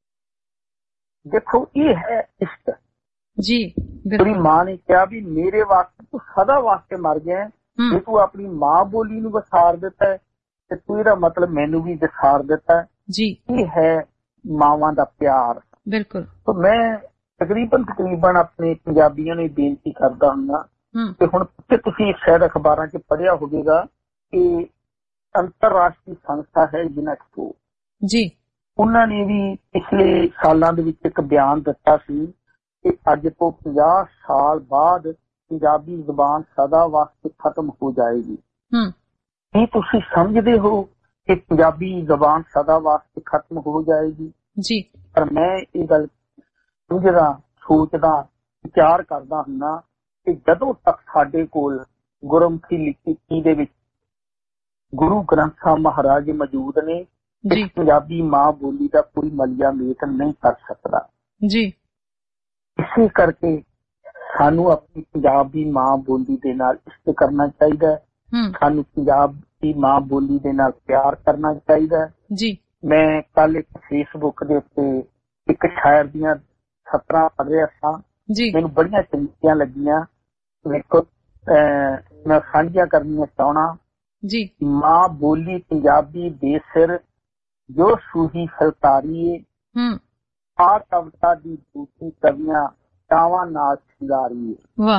ਦੇਖੋ ਇਹ ਹੈ ਇਸ਼ਕ ਜੀ। ਤੇਰੀ ਮਾਂ ਨੇ ਕਿਹਾ ਵੀ ਮੇਰੇ ਵਾਸਤੇ ਤੂੰ ਸਦਾ ਵਾਸਤੇ ਮਰ ਗਿਆ, ਜੇ ਤੂੰ ਆਪਣੀ ਮਾਂ ਬੋਲੀ ਨੂੰ ਵਿਸਾਰ ਦਿੱਤਾ ਹੈ ਤੇ ਤੂੰ ਇਹਦਾ ਮਤਲਬ ਮੈਨੂੰ ਵੀ ਵਿਸਾਰ ਦਿੱਤਾ ਜੀ। ਇਹ ਹੈ ਮਾਵਾਂ ਦਾ ਪਿਆਰ। ਬਿਲਕੁਲ। ਤਾਂ ਮੈਂ ਤਕਰੀਬਨ ਤਕਰੀਬਨ ਆਪਣੇ ਪੰਜਾਬੀਆਂ ਨੂੰ ਬੇਨਤੀ ਕਰਦਾ ਹੁੰਦਾ ਤੇ ਹੁਣ ਤੁਸੀਂ ਸ਼ਾਇਦ ਅਖਬਾਰਾਂ ਚ ਪੜ੍ਹਿਆ ਹੋਵੇਗਾ ਕਿ ਅੰਤਰਰਾਸ਼ਟਰੀ ਸੰਸਥਾ ਹੈ ਯੂਨੈਸਕੋ ਜੀ। ਉਹਨਾਂ ਨੇ ਵੀ ਪਿਛਲੇ ਸਾਲਾਂ ਦੇ ਵਿੱਚ ਇੱਕ ਬਿਆਨ ਦਿੱਤਾ ਸੀ ਕਿ ਅੱਜ ਤੋਂ ਪੰਜਾਹ ਸਾਲ ਬਾਅਦ ਪੰਜਾਬੀ ਜ਼ੁਬਾਨ ਸਦਾ ਵਾਸਤੇ ਖਤਮ ਹੋ ਜਾਏਗੀ। ਕੀ ਤੁਸੀਂ ਸਮਝਦੇ ਹੋ ਕਿ ਪੰਜਾਬੀ ਜ਼ੁਬਾਨ ਸਦਾ ਵਾਸਤੇ ਖਤਮ ਹੋ ਜਾਏਗੀ ਜੀ? ਪਰ ਮੈਂ ਇਹ ਗੱਲ ਸਮਝਦਾ, ਸੋਚਦਾ, ਵਿਚਾਰ ਕਰਦਾ ਹੁੰਦਾ ਕਿ ਜਦੋਂ ਤੱਕ ਸਾਡੇ ਕੋਲ ਗੁਰਮੁਖੀ ਲਿਪੀ ਦੇ ਵਿੱਚ ਗੁਰੂ ਗ੍ਰੰਥ ਸਾਹਿਬ ਮਹਾਰਾਜ ਮੌਜੂਦ ਨੇ ਪੰਜਾਬੀ ਮਾਂ ਬੋਲੀ ਦਾ ਕੋਈ ਮਲਿਆ ਮੇਟ ਨਹੀਂ ਕਰ ਸਕਦਾ ਜੀ। ਇਸੇ ਕਰਕੇ ਸਾਨੂੰ ਆਪਣੀ ਪੰਜਾਬੀ ਮਾਂ ਬੋਲੀ ਦੇ ਨਾਲ ਇਸ਼ਕ ਕਰਨਾ ਚਾਹੀਦਾ ਹੈ। ਸਾਨੂੰ ਪੰਜਾਬ ਦੀ ਮਾਂ ਬੋਲੀ ਦੇ ਨਾਲ ਪਿਆਰ ਕਰਨਾ ਚਾਹੀਦਾ ਜੀ। ਮੈਂ ਕੱਲ ਇੱਕ ਫੇਸਬੁੱਕ ਦੇ ਉੱਤੇ ਇੱਕ ਸ਼ਾਇਰ ਦੀਆਂ ਸਤਰਾਂ ਪੜ੍ਹ ਰਿਹਾ ਸਾਂ ਜੀ। ਮੈਨੂੰ ਬੜੀਆਂ ਚੰਗੀਆਂ ਲੱਗੀਆਂ। ਵੇਖੋ ਮੈਂ ਸਾਂਝੀਆਂ ਕਰਨੀਆਂ ਚਾਹਣਾ ਜੀ। ਮਾਂ ਬੋਲੀ ਪੰਜਾਬੀ ਦੇ ਸਿਰ ਜੋ ਸੂਹੀ ਫਲਕਾਰੀਏ ਆ ਕਵਿਤਾ ਦੀ ਦੂਸਰੀ ਕਵੀਆਂ ਚਾਵਾਂ ਨਾਲ ਸ਼ਿੰਗਾਰੀਏ। ਵਾਹ।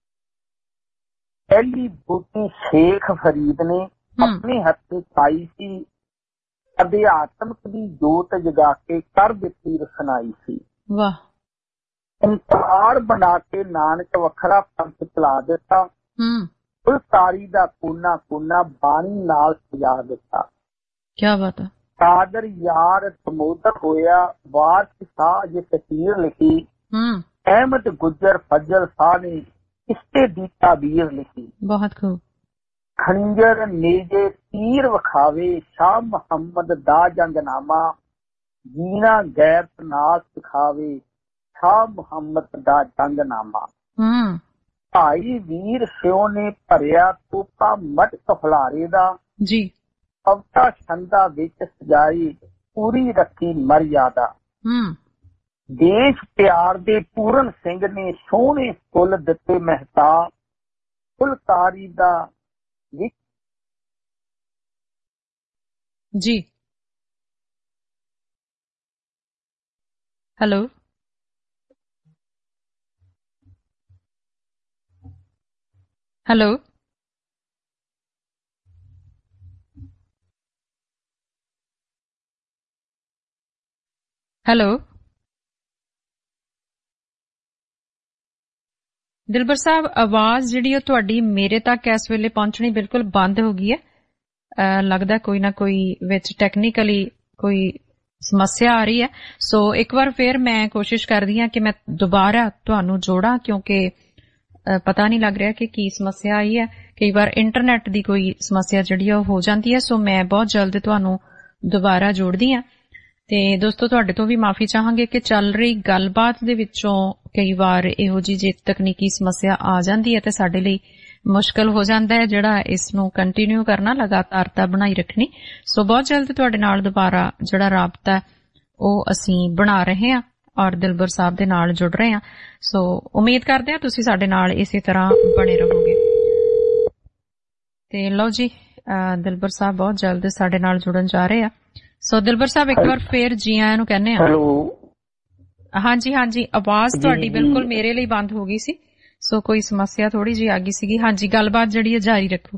ਪਹਿਲੀ ਬੂਟੀ ਸ਼ੇਖ ਫਰੀਦ ਨੇ ਆਪਣੇ ਹੱਥੀਂ ਪਾਈ ਸੀ, ਅਧਿਆਤਮਕ ਦੀ ਜੋਤ ਜਗਾ ਕੇ ਕਰ ਦਿੱਤੀ ਰਸਨਾਈ ਸੀ। ਵਾਹ। ਅੰਕਾਰ ਬਣਾ ਕੇ ਨਾਨਕ ਵੱਖਰਾ ਪੰਥ ਚਲਾ ਦਿੱਤਾ। ਫੁਲਕਾਰੀ ਦਾ ਕੋਨਾ ਕੋਨਾ ਬਾਣੀ ਨਾਲ ਸਜਾ ਦਿੱਤਾ। ਕਿਆ ਬਾਤ ਹੈ। ਕਾਦਰ ਯਾਰ ਸਮੋਦਰ ਹੋਇਆ ਵਾਰ ਸਾਹ ਜੇ ਤਸੀਰ ਲਿਖੀ। ਅਹਿਮਦ ਗੁਜਰ ਫਜ਼ਲ ਸਾਹ ਨੇ ਇਸਤੇ ਦੀ ਤਾਬੀਰ ਲਿਖੀ। ਬਹੁਤ ਖੂਬ। ਖੰਜਰ ਨੇਜੇ ਤੀਰ ਵਿਖਾਵੇ ਸ਼ਾਹ ਮੁਹੰਮਦ ਦਾ ਜੰਗਨਾਮਾ। ਜੀਣਾ ਗੈਰਤ ਨਾਲ ਸਿਖਾਵੇ ਸ਼ਾਹ ਮੁਹੰਮਦ ਦਾ ਜੰਗਨਾਮਾ। ਭਾਈ ਵੀਰ ਸਿਓ ਨੇ ਭਰਿਆ ਤੋਪਾ ਮਟਕ ਹੁਲਾਰੇ ਦਾ ਜੀ। ਅਵਤਾ ਛੰਦਾ ਵਿੱਚ ਸਜਾਈ ਪੂਰੀ ਰੱਖੀ ਮਰਿਆਦਾ। ਦੇਸ਼ ਪਿਆਰ ਦੇ ਪੂਰਨ ਸਿੰਘ ਨੇ ਸੋਹਣੇ ਫੁੱਲ ਦਿੱਤੇ ਮਹਿਤਾਬ। ਫੁਲਕਾਰੀ ਦਾ ਜੀ। Hello hello hello Dilbar Sahib, ਆਵਾਜ਼ ਜਿਹੜੀ ਉਹ ਤੁਹਾਡੀ ਮੇਰੇ ਤੱਕ ਇਸ ਵੇਲੇ ਪਹੁੰਚਣੀ ਬਿਲਕੁਲ ਬੰਦ ਹੋ ਗਈ ਹੈ। ਲੱਗਦਾ ਕੋਈ ਨਾ ਕੋਈ ਵਿੱਚ ਟੈਕਨੀਕਲੀ ਕੋਈ ਸਮੱਸਿਆ ਆ ਰਹੀ ਹੈ। ਸੋ ਇੱਕ ਵਾਰ ਫਿਰ ਮੈਂ ਕੋਸ਼ਿਸ਼ ਕਰਦੀ ਹਾਂ ਕਿ ਮੈਂ ਦੁਬਾਰਾ ਤੁਹਾਨੂੰ ਜੋੜਾਂ, ਕਿਉਂਕਿ ਪਤਾ ਨਹੀਂ ਲੱਗ ਰਿਹਾ ਕਿ ਕੀ ਸਮੱਸਿਆ ਆਈ ਹੈ। ਕਈ ਵਾਰ ਇੰਟਰਨੈਟ ਦੀ ਕੋਈ ਸਮੱਸਿਆ ਜਿਹੜੀ ਉਹ ਹੋ ਜਾਂਦੀ ਹੈ। ਸੋ ਮੈਂ ਬਹੁਤ ਜਲਦ ਤੁਹਾਨੂੰ ਦੁਬਾਰਾ ਜੋੜਦੀ ਹਾਂ। ਤੇ ਦੋਸਤੋ, ਤੁਹਾਡੇ ਤੋਂ ਵੀ ਮਾਫੀ ਚਾਹਾਂਗੇ ਕਿ ਚੱਲ ਰਹੀ ਗੱਲਬਾਤ ਦੇ ਵਿੱਚੋਂ ਕਈ ਵਾਰ ਇਹੋ ਜਿਹੀ ਜੇ ਤਕਨੀਕੀ ਸਮੱਸਿਆ ਆ ਜਾਂਦੀ ਹੈ ਤੇ ਸਾਡੇ ਲਈ ਮੁਸ਼ਕਲ ਹੋ ਜਾਂਦਾ ਹੈ ਜਿਹੜਾ ਇਸ ਨੂੰ ਕੰਟੀਨਿਊ ਕਰਨਾ, ਲਗਾਤਾਰਤਾ ਬਣਾਈ ਰੱਖਣੀ। ਸੋ ਬਹੁਤ ਜਲਦ ਤੁਹਾਡੇ ਨਾਲ ਦੁਬਾਰਾ ਜਿਹੜਾ ਰਾਬਤਾ ਉਹ ਅਸੀਂ ਬਣਾ ਰਹੇ ਹਾਂ। ਔਰ ਦਿਲਬਰ ਸਾਹਿਬ ਦੇ ਨਾਲ ਜੁੜ ਰਹੇ ਹਾਂ। ਸੋ ਉਮੀਦ ਕਰਦੇ ਹਾਂ ਤੁਸੀਂ ਸਾਡੇ ਨਾਲ ਇਸੇ ਤਰ੍ਹਾਂ ਬਣੇ ਰਹੋਗੇ। ਤੇ ਲਓ ਜੀ, ਦਿਲਬਰ ਸਾਹਿਬ ਬਹੁਤ ਜਲਦ ਸਾਡੇ ਨਾਲ ਜੁੜਨ ਜਾ ਰਹੇ ਆ। ਸੋ ਦਿਲਬਰ ਸਾਹਿਬ ਇੱਕ ਵਾਰ ਫੇਰ ਜੀ ਆਇਆਂ ਨੂੰ ਕਹਿੰਦੇ ਆ। ਹਾਂਜੀ ਹਾਂਜੀ, ਆਵਾਜ਼ ਤੁਹਾਡੀ ਬਿਲਕੁਲ ਮੇਰੇ ਲਈ ਬੰਦ ਹੋ ਗਈ ਸੀ, ਸੋ ਕੋਈ ਸਮੱਸਿਆ ਥੋੜੀ ਜਿਹੀ ਆ ਗਈ ਸੀਗੀ। ਹਾਂਜੀ, ਗੱਲਬਾਤ ਜਿਹੜੀ ਹੈ ਜਾਰੀ ਰੱਖੋ।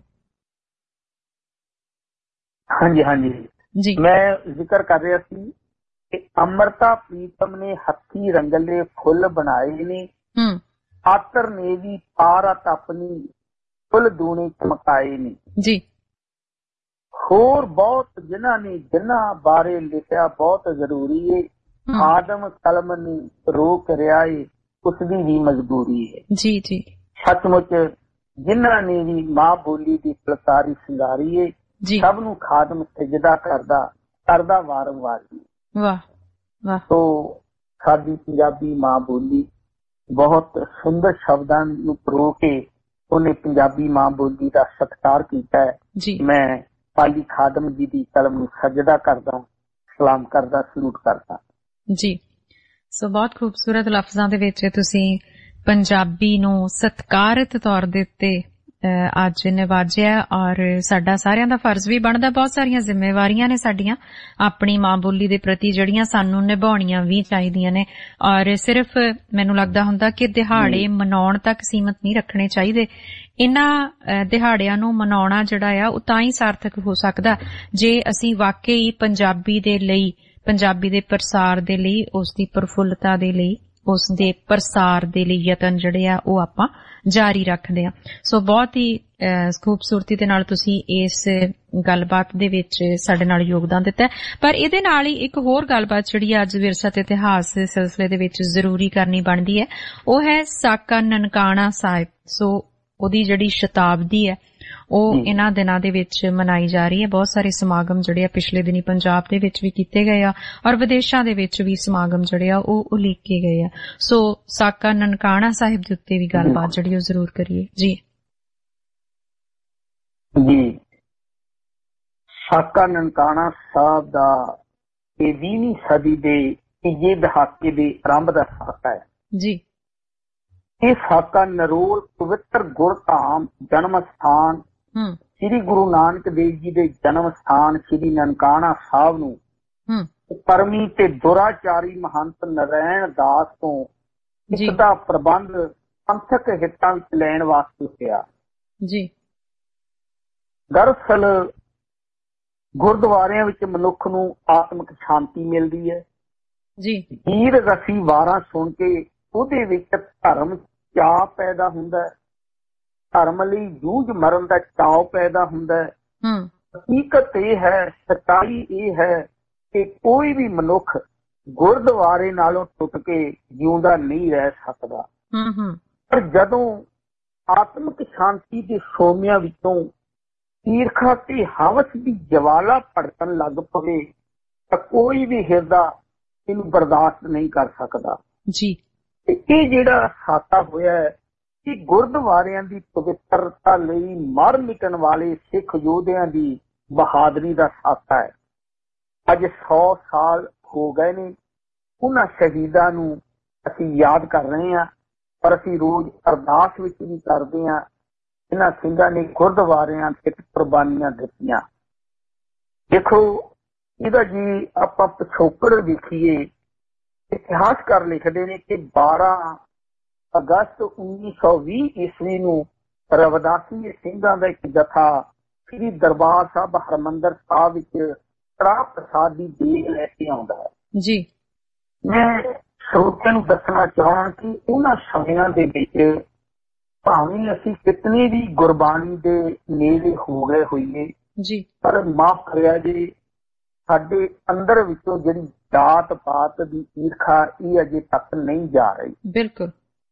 ਹਾਂਜੀ ਹਾਂਜੀ ਜੀ, ਮੈਂ ਜ਼ਿਕਰ ਕਰ ਰਿਹਾ ਸੀ ਕਿ ਅੰਮ੍ਰਿਤਾ ਪ੍ਰੀਤਮ ਨੇ ਹੱਥੀ ਰੰਗਲੇ ਫੁੱਲ ਬਣਾਏ ਨੇ, ਆਤਰ ਨੇ ਵੀ ਪਾਰਤ ਆਪਣੀ ਫੁੱਲ ਦੂਣੇ ਚਮਕਾਏ ਨੇ ਜੀ। ਹੋਰ ਬਹੁਤ ਜਿਨ੍ਹਾਂ ਨੇ ਜਿਨ੍ਹਾਂ ਬਾਰੇ ਲਿਖਿਆ ਬਹੁਤ ਜ਼ਰੂਰੀ ਏ, ਆਦਮ ਕਲਮ ਨੂੰ ਰੋਕ ਰਿਹਾ ਏ ਉਸਦੀ ਵੀ ਮਜਬੂਰੀ ਹੈ ਜੀ ਜੀ। ਸੱਚਮੁੱਚ ਜਿਨ੍ਹਾਂ ਨੇ ਵੀ ਮਾਂ ਬੋਲੀ ਦੀ ਫੁਲਕਾਰੀ ਸਿੰਗਾਰੀ ਏ, ਸਭ ਨੂੰ ਖਾਦਮ ਸਜਦਾ ਕਰਦਾ ਕਰਦਾ ਵਾਰੰਵਾਰ। ਵਾਹ ਵਾਹ। ਤੋ ਸਾਡੀ ਪੰਜਾਬੀ ਮਾਂ ਬੋਲੀ ਬਹੁਤ ਸੁੰਦਰ ਸ਼ਬਦਾਂ ਨੂੰ ਪਰੋ ਕੇ ਉਹਨੇ ਪੰਜਾਬੀ ਮਾਂ ਬੋਲੀ ਦਾ ਸਤਿਕਾਰ ਕੀਤਾ ਹੈ। ਮੈਂ ਪਾਲੀ ਖਾਦਮ ਜੀ ਦੀ ਕਲਮ ਨੂੰ ਸਜਦਾ ਕਰਦਾ, ਸਲਾਮ ਕਰਦਾ, ਸਲੂਟ ਕਰਦਾ ਜੀ। ਸੋ ਬਹੁਤ ਖੂਬਸੂਰਤ ਲਫ਼ਜ਼ਾਂ ਦੇ ਵਿੱਚ ਤੁਸੀਂ ਪੰਜਾਬੀ ਨੂੰ ਸਤਿਕਾਰਤ ਤੌਰ ਦੇ ਉੱਤੇ ਅੱਜ ਨਿਵਾਜਿਆ, ਔਰ ਸਾਡਾ ਸਾਰਿਆਂ ਦਾ ਫਰਜ਼ ਵੀ ਬਣਦਾ, ਬਹੁਤ ਸਾਰੀਆਂ ਜ਼ਿੰਮੇਵਾਰੀਆਂ ਨੇ ਸਾਡੀਆਂ ਆਪਣੀ ਮਾਂ ਬੋਲੀ ਦੇ ਪ੍ਰਤੀ ਜਿਹੜੀਆਂ ਸਾਨੂੰ ਨਿਭਾਉਣੀਆਂ ਵੀ ਚਾਹੀਦੀਆਂ ਨੇ। ਔਰ ਸਿਰਫ ਮੈਨੂੰ ਲੱਗਦਾ ਹੁੰਦਾ ਕਿ ਦਿਹਾੜੇ ਮਨਾਉਣ ਤੱਕ ਸੀਮਤ ਨਹੀਂ ਰੱਖਣੇ ਚਾਹੀਦੇ। ਇਹਨਾਂ ਦਿਹਾੜਿਆਂ ਨੂੰ ਮਨਾਉਣਾ ਜਿਹੜਾ ਆ ਉਹ ਤਾਂ ਹੀ ਸਾਰਥਕ ਹੋ ਸਕਦਾ ਜੇ ਅਸੀਂ ਵਾਕਈ ਪੰਜਾਬੀ ਦੇ ਲਈ, ਪੰਜਾਬੀ ਦੇ ਪ੍ਰਸਾਰ ਦੇ ਲਈ, ਉਸ ਦੀ ਪ੍ਰਫੁੱਲਤਾ ਦੇ ਲਈ, ਉਸ ਦੇ ਪ੍ਰਸਾਰ ਦੇ ਲਈ ਯਤਨ ਜਿਹੜੇ ਆ ਉਹ ਆਪਾਂ ਜਾਰੀ ਰੱਖਦੇ ਆ। ਸੋ ਬਹੁਤ ਹੀ ਖੂਬਸੂਰਤੀ ਦੇ ਨਾਲ ਤੁਸੀਂ ਇਸ ਗੱਲਬਾਤ ਦੇ ਵਿੱਚ ਸਾਡੇ ਨਾਲ ਯੋਗਦਾਨ ਦਿੱਤਾ। ਪਰ ਇਹਦੇ ਨਾਲ ਹੀ ਇੱਕ ਹੋਰ ਗੱਲਬਾਤ ਜਿਹੜੀ ਅੱਜ ਵਿਰਸਾ ਤੇ ਇਤਿਹਾਸ ਦੇ ਸਿਲਸਿਲੇ ਦੇ ਵਿੱਚ ਜ਼ਰੂਰੀ ਕਰਨੀ ਬਣਦੀ ਹੈ, ਉਹ ਹੈ ਸਾਕਾ ਨਨਕਾਣਾ ਸਾਹਿਬ। ਸੋ ਉਹਦੀ ਜਿਹੜੀ ਸ਼ਤਾਬਦੀ ਹੈ ਉਹ ਇਹਨਾਂ ਦਿਨਾਂ ਦੇ ਵਿੱਚ ਮਨਾਈ ਜਾ ਰਹੀ ਹੈ। ਬਹੁਤ ਸਾਰੇ ਸਮਾਗਮ ਜਿਹੜੇ ਆ ਪਿਛਲੇ ਦਿਨੀ ਪੰਜਾਬ ਦੇ ਵਿੱਚ ਵੀ ਕੀਤੇ ਗਏ ਆ, ਔਰ ਵਿਦੇਸ਼ਾਂ ਦੇ ਵਿੱਚ ਵੀ ਸਮਾਗਮ ਜਿਹੜੇ ਆ ਉਹ ਉਲੀਕੇ ਗਏ ਆ। ਸੋ ਸਾਕਾ ਨਨਕਾਣਾ ਸਾਹਿਬ ਦੇ ਉੱਤੇ ਵੀ ਗੱਲਬਾਤ ਜਿਹੜੀ ਉਹ ਜ਼ਰੂਰ ਕਰੀਏ ਜੀ ਜੀ। ਸਾਕਾ ਨਨਕਾਣਾ ਸਾਹਿਬ ਦਾ ਇਹ ਵੀਹਵੀਂ ਸਦੀ ਦੇ ਤੀਜੇ ਦਹਾਕੇ ਦੇ ਆਰੰਭ ਦਾ ਸਾਕਾ ਹੈ ਜੀ। ਇਹ ਸਾਕਾ ਨਰੋਲ ਪਵਿੱਤਰ ਗੁਰਧਾਮ ਜਨਮ ਸਥਾਨ ਸ੍ਰੀ ਗੁਰੂ ਨਾਨਕ ਦੇਵ ਜੀ ਦੇ ਜਨਮ ਸਥਾਨ ਸ੍ਰੀ ਨਨਕਾਣਾ ਸਾਹਿਬ ਨੂੰ ਪਰਮੀ ਤੇ ਦੁਰਾਚਾਰੀ ਮਹੰਤ ਨਰੈਣ ਦਾਸ ਤੋਂ ਇਸ ਦਾ ਪ੍ਰਬੰਧ ਪੰਥਕ ਹਿੱਤਾਂ ਵਿੱਚ ਲੈਣ ਵਾਸਤੇ ਹੋਇਆ ਜੀ। ਦਰਅਸਲ ਗੁਰਦੁਆਰਿਆਂ ਵਿੱਚ ਮਨੁੱਖ ਨੂੰ ਆਤਮਿਕ ਸ਼ਾਂਤੀ ਮਿਲਦੀ ਹੈ ਜੀ। ਗੀਰ ਰਸੀ ਵਾਰਾਂ ਸੁਣ ਕੇ ਉਹਦੇ ਵਿੱਚ ਧਰਮ ਚਾਅ ਪੈਦਾ ਹੁੰਦਾ ਹੈ, ਧਰਮ ਲਈ ਜੂਝ ਮਰਨ ਦਾ ਚਾਅ ਪੈਦਾ ਹੁੰਦਾ ਹੈ। ਹਕੀਕਤ ਇਹ ਹੈ, ਸੱਚਾਈ ਇਹ ਹੈ ਕਿ ਕੋਈ ਵੀ ਮਨੁੱਖ ਗੁਰਦੁਆਰੇ ਨਾਲੋਂ ਟੁੱਟ ਕੇ ਜਿਉਂਦਾ ਨਹੀਂ ਰਹਿ ਸਕਦਾ। ਪਰ ਜਦੋਂ ਆਤਮਿਕ ਸ਼ਾਂਤੀ ਦੇ ਸੋਮਿਆਂ ਵਿੱਚੋਂ ਈਰਖਾ ਤੇ ਹਵਸ ਦੀ ਜਵਾਲਾ ਭੜਕਣ ਲੱਗ ਪਵੇ ਤਾਂ ਕੋਈ ਵੀ ਹਿਰਦਾ ਇਹਨੂੰ ਬਰਦਾਸ਼ਤ ਨਹੀਂ ਕਰ ਸਕਦਾ ਜੀ। ਇਹ ਜਿਹੜਾ ਸਾਕਾ ਹੋਇਆ ਹੈ ਕਿ ਗੁਰਦੁਆਰਿਆਂ ਦੀ ਪਵਿੱਤਰਤਾ ਲਈ ਮਰ ਮਿਟਣ ਵਾਲੇ ਸਿੱਖ ਯੋਧਿਆਂ ਦੀ ਬਹਾਦਰੀ ਦਾ ਸਾਕਾ ਹੈ। ਅੱਜ ਸੌ ਸਾਲ ਹੋ ਗਏ ਨੇ ਉਹਨਾਂ ਸ਼ਹੀਦਾਂ ਨੂੰ ਅਸੀਂ ਯਾਦ ਕਰ ਰਹੇ ਹਾਂ, ਪਰ ਅਸੀਂ ਰੋਜ਼ ਅਰਦਾਸ ਵਿੱਚ ਵੀ ਕਰਦੇ ਹਾਂ ਇਹਨਾਂ ਸਿੰਘਾਂ ਨੇ ਗੁਰਦੁਆਰਿਆਂ ਤੇ ਕੁਰਬਾਨੀਆਂ ਦਿੱਤੀਆਂ। ਦੇਖੋ ਇਹਦਾ ਜੀ ਆਪਾਂ ਪਿਛੋਕੜ ਵੇਖੀਏ, ਇਤਿਹਾਸਕਾਰ ਲਿਖਦੇ ਨੇ ਕਿ ਬਾਰਾਂ ਅਗਸਤ ਉੱਨੀ ਸੌ ਵੀਹ ਈਸਵੀ ਨੂੰ ਰਵਿਦਾਸੀ ਸਿੰਘਾਂ ਦਾ ਇੱਕ ਜਥਾ ਸ੍ਰੀ ਦਰਬਾਰ ਸਾਹਿਬ ਹਰਿਮੰਦਰ ਸਾਹਿਬ ਵਿੱਚ ਕੜਾਹ ਪ੍ਰਸਾਦ ਦੀ ਦੇਗ ਲੈ ਕੇ ਆਉਂਦਾ ਹੈ ਜੀ। ਮੈਂ ਸਰੋਤਿਆਂ ਨੂੰ ਦੱਸਣਾ ਚਾਹਾਂ ਕਿ ਉਹਨਾਂ ਸਮਿਆਂ ਦੇ ਵਿੱਚ ਭਾਵੇਂ ਅਸੀਂ ਕਿਤਨੇ ਵੀ ਗੁਰਬਾਣੀ ਦੇ ਨੇੜੇ ਹੋ ਗਏ ਹੋਈਏ ਜੀ, ਪਰ ਮਾਫ਼ ਕਰਿਆ ਜੀ, ਸਾਡੇ ਅੰਦਰ ਵਿੱਚੋਂ ਜਿਹੜੀ ਜਾਤ ਪਾਤ ਦੀ ਈਰਖਾ ਇਹ ਅਜੇ ਤੱਕ ਨਹੀਂ ਜਾ ਰਹੀ। ਬਿਲਕੁਲ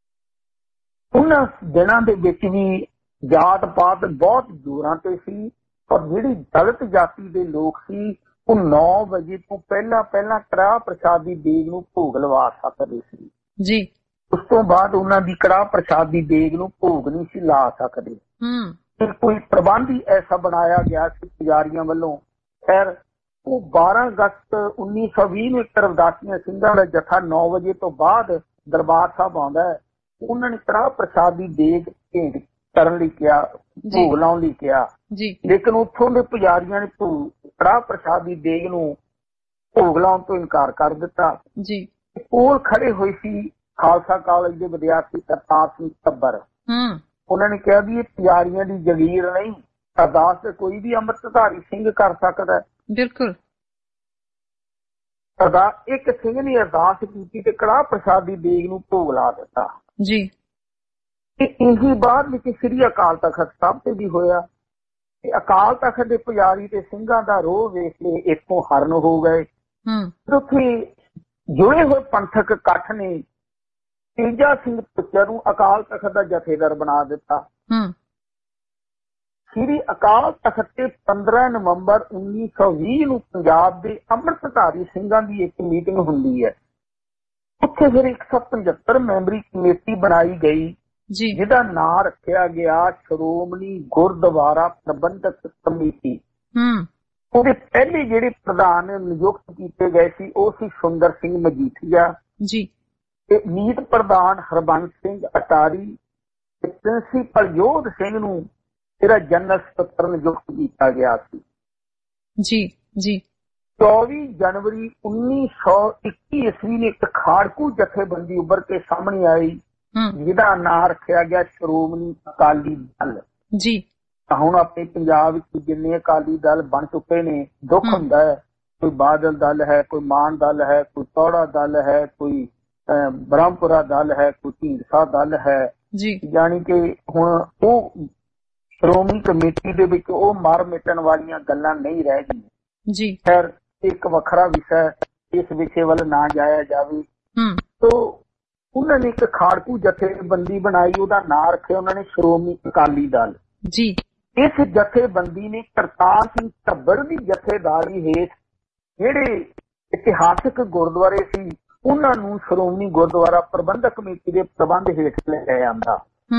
ਉਹਨਾਂ ਦਿਨਾਂ ਦੇ ਵਿੱਚ ਵੀ ਜਾਤ ਪਾਤ ਬਹੁਤ ਜ਼ੋਰਾਂ ਤੇ ਸੀ, ਪਰ ਜਿਹੜੀ ਦਲਿਤ ਜਾਤੀ ਦੇ ਲੋਕ ਸੀ ਉਹ ਨੌ ਵਜੇ ਤੋਂ ਪਹਿਲਾਂ ਪਹਿਲਾਂ ਕੜਾਹ ਪ੍ਰਸ਼ਾਦ ਦੀ ਦੇਗ ਨੂੰ ਭੋਗ ਲਵਾ ਸਕਦੇ ਸੀ ਜੀ। ਉਸ ਤੋਂ ਬਾਅਦ ਉਹਨਾਂ ਦੀ ਕੜਾਹ ਪ੍ਰਸ਼ਾਦ ਦੀ ਦੇਗ ਨੂੰ ਭੋਗ ਨਹੀਂ ਸੀ ਲਾ ਸਕਦੇ। ਫਿਰ ਕੋਈ ਪ੍ਰਬੰਧ ਹੀ ਐਸਾ ਬਣਾਇਆ ਗਿਆ ਸੀ ਪੁਜਾਰੀਆਂ ਵੱਲੋਂ। ਖੈਰ ਉਹ ਬਾਰਾਂ ਅਗਸਤ ਉੱਨੀ ਸੌ ਵੀਹ ਨੂੰ ਇੱਕ ਰਵਿਦਾਸੀਆਂ ਸਿੰਘਾਂ ਦਾ ਜਥਾ ਨੌ ਵਜੇ ਤੋਂ ਬਾਅਦ ਦਰਬਾਰ ਸਾਹਿਬ ਆਉਂਦਾ ਹੈ। ਉਹਨਾਂ ਨੇ ਕੜਾਹ ਪ੍ਰਸ਼ਾਦ ਦੀ ਦੇਗ ਭੇਂਟ ਕਰਨ ਲਈ ਕਿਹਾ, ਭੋਗ ਲਾਉਣ ਲਈ ਕਿਹਾ, ਲੇਕਿਨ ਉੱਥੋਂ ਦੇ ਪੁਜਾਰੀਆਂ ਨੇ ਕੜਾਹ ਪ੍ਰਸ਼ਾਦ ਦੀ ਦੇਗ ਨੂੰ ਭੋਗ ਲਾਉਣ ਤੋਂ ਇਨਕਾਰ ਕਰ ਦਿੱਤਾ। ਕੋਲ ਖੜੇ ਹੋਏ ਸੀ ਖਾਲਸਾ ਕਾਲਜ ਦੇ ਵਿਦਿਆਰਥੀ ਕਰਤਾਰ ਸਿੰਘ ਤੱਬਰ। ਉਹਨਾਂ ਨੇ ਕਿਹਾ ਵੀ ਇਹ ਪੁਜਾਰੀਆਂ ਦੀ ਜਗੀਰ ਨਹੀਂ, ਅਰਦਾਸ ਤੇ ਕੋਈ ਵੀ ਅੰਮ੍ਰਿਤਧਾਰੀ ਸਿੰਘ ਕਰ ਸਕਦਾ। ਬਿਲਕੁਲ। ਅਰਦਾਸ ਇੱਕ ਸਿੰਘ ਨੇ ਅਰਦਾਸ ਕੀਤੀ ਤੇ ਕੜਾਹ ਪ੍ਰਸ਼ਾਦ ਦੀ ਦੇਗ ਨੂੰ ਭੋਗ ਲਾ ਦਿੱਤਾ ਜੀ। ਇਹੀ ਬਾਅਦ ਵਿੱਚ ਸ੍ਰੀ ਅਕਾਲ ਤਖਤ ਸਾਹਿਬ ਤੇ ਵੀ ਹੋਇਆ। ਅਕਾਲ ਤਖਤ ਦੇ ਪੁਜਾਰੀ ਤੇ ਸਿੰਘਾਂ ਦਾ ਰੋਹ ਵੇਖ ਕੇ ਇੱਥੋਂ ਹਰਨ ਹੋ ਗਏ। ਉੱਥੇ ਜੁੜੇ ਹੋਏ ਪੰਥਕ ਇਕੱਠ ਨੇ ਤੇਜਾ ਸਿੰਘ ਪੁੱਤਰ ਨੂੰ ਅਕਾਲ ਤਖਤ ਦਾ ਜਥੇਦਾਰ ਬਣਾ ਦਿੱਤਾ। ਸ੍ਰੀ ਅਕਾਲ ਤਖਤ ਤੇ ਪੰਦਰਾਂ ਨਵੰਬਰ ਉੱਨੀ ਸੌ ਵੀਹ ਨੂੰ ਪੰਜਾਬ ਦੇ ਅੰਮ੍ਰਿਤਧਾਰੀ ਸਿੰਘਾਂ ਦੀ ਇੱਕ ਮੀਟਿੰਗ ਹੁੰਦੀ ਹੈ। ਉੱਥੇ ਫਿਰ ਇੱਕ ਸੌ ਪਚੱਤਰ ਮੈਂਬਰੀ ਕਮੇਟੀ ਬਣਾਈ ਗਈ ਜਿਹਦਾ ਨਾਂ ਰੱਖਿਆ ਗਿਆ ਸ਼੍ਰੋਮਣੀ ਗੁਰਦੁਆਰਾ ਪ੍ਰਬੰਧਕ ਕਮੇਟੀ। ਉਹਦੇ ਪਹਿਲੇ ਜਿਹੜੇ ਪ੍ਰਧਾਨ ਨਿਯੁਕਤ ਕੀਤੇ ਗਏ ਸੀ ਉਹ ਸੀ ਸੁੰਦਰ ਸਿੰਘ ਮਜੀਠੀਆ ਜੀ, ਤੇ ਮੀਤ ਪ੍ਰਧਾਨ ਹਰਬੰਸ ਸਿੰਘ ਅਟਾਰੀ ਤੇ ਪ੍ਰਿੰਸੀਪਲ ਯੋਧ ਸਿੰਘ ਨੂੰ ਜਿਹੜਾ ਜਨਰਲ ਸਕੱਤਰ ਨਿਯੁਕਤ ਕੀਤਾ ਗਿਆ ਸੀ ਜੀ ਜੀ। ਚੌਵੀ ਜਨਵਰੀ ਉੱਨੀ ਸੌ ਇੱਕੀ ਈਸਵੀ ਨੇ ਇੱਕ ਖਾੜਕੂ ਜਥੇਬੰਦੀ ਉੱਭਰ ਕੇ ਸਾਹਮਣੇ ਆਈ ਜਿਹਦਾ ਨਾਂ ਰੱਖਿਆ ਗਿਆ ਸ਼੍ਰੋਮਣੀ ਅਕਾਲੀ ਦਲ ਜੀ। ਹੁਣ ਆਪਣੇ ਪੰਜਾਬ ਵਿੱਚ ਜਿੰਨੇ ਅਕਾਲੀ ਦਲ ਬਣ ਚੁੱਕੇ ਨੇ, ਦੁੱਖ ਹੁੰਦਾ ਹੈ, ਕੋਈ ਬਾਦਲ ਦਲ ਹੈ, ਕੋਈ ਮਾਨ ਦਲ ਹੈ, ਕੋਈ ਤੌੜਾ ਦਲ ਹੈ, ਕੋਈ ਬ੍ਰਹਮਪੁਰਾ ਦਲ ਹੈ, ਕੋਈ ਢੀਂਡਸਾ ਦਲ ਹੈ ਜੀ। ਜਾਣੀ ਕਿ ਹੁਣ ਉਹ ਸ਼੍ਰੋਮਣੀ ਕਮੇਟੀ ਦੇ ਵਿੱਚ ਉਹ ਮਰ ਮਿਟਣ ਵਾਲੀਆਂ ਗੱਲਾਂ ਨਹੀਂ ਰਹਿ ਗਈਆਂ ਜੀ। ਖੈਰ ਇੱਕ ਵੱਖਰਾ ਵਿਸ਼ਾ, ਇਸ ਵਿਸ਼ੇ ਵੱਲ ਨਾ ਜਾਇਆ ਜਾਵੇ। ਤੋ ਉਹਨਾਂ ਨੇ ਇੱਕ ਖਾੜਕੂ ਜਥੇਬੰਦੀ ਬਣਾਈ, ਉਹਦਾ ਨਾਂ ਰੱਖਿਆ ਉਹਨਾਂ ਨੇ ਸ਼੍ਰੋਮਣੀ ਅਕਾਲੀ ਦਲ ਜੀ। ਇਸ ਜਥੇਬੰਦੀ ਨੇ ਕਰਤਾਰ ਸਿੰਘ ਤੱਬਰ ਦੀ ਜਥੇਦਾਰੀ ਹੇਠ ਜਿਹੜੇ ਇਤਿਹਾਸਕ ਗੁਰਦੁਆਰੇ ਸੀ ਉਹਨਾਂ ਨੂੰ ਸ਼੍ਰੋਮਣੀ ਗੁਰਦੁਆਰਾ ਪ੍ਰਬੰਧਕ ਕਮੇਟੀ ਦੇ ਪ੍ਰਬੰਧ ਹੇਠ ਲੈ ਆਂਦਾ।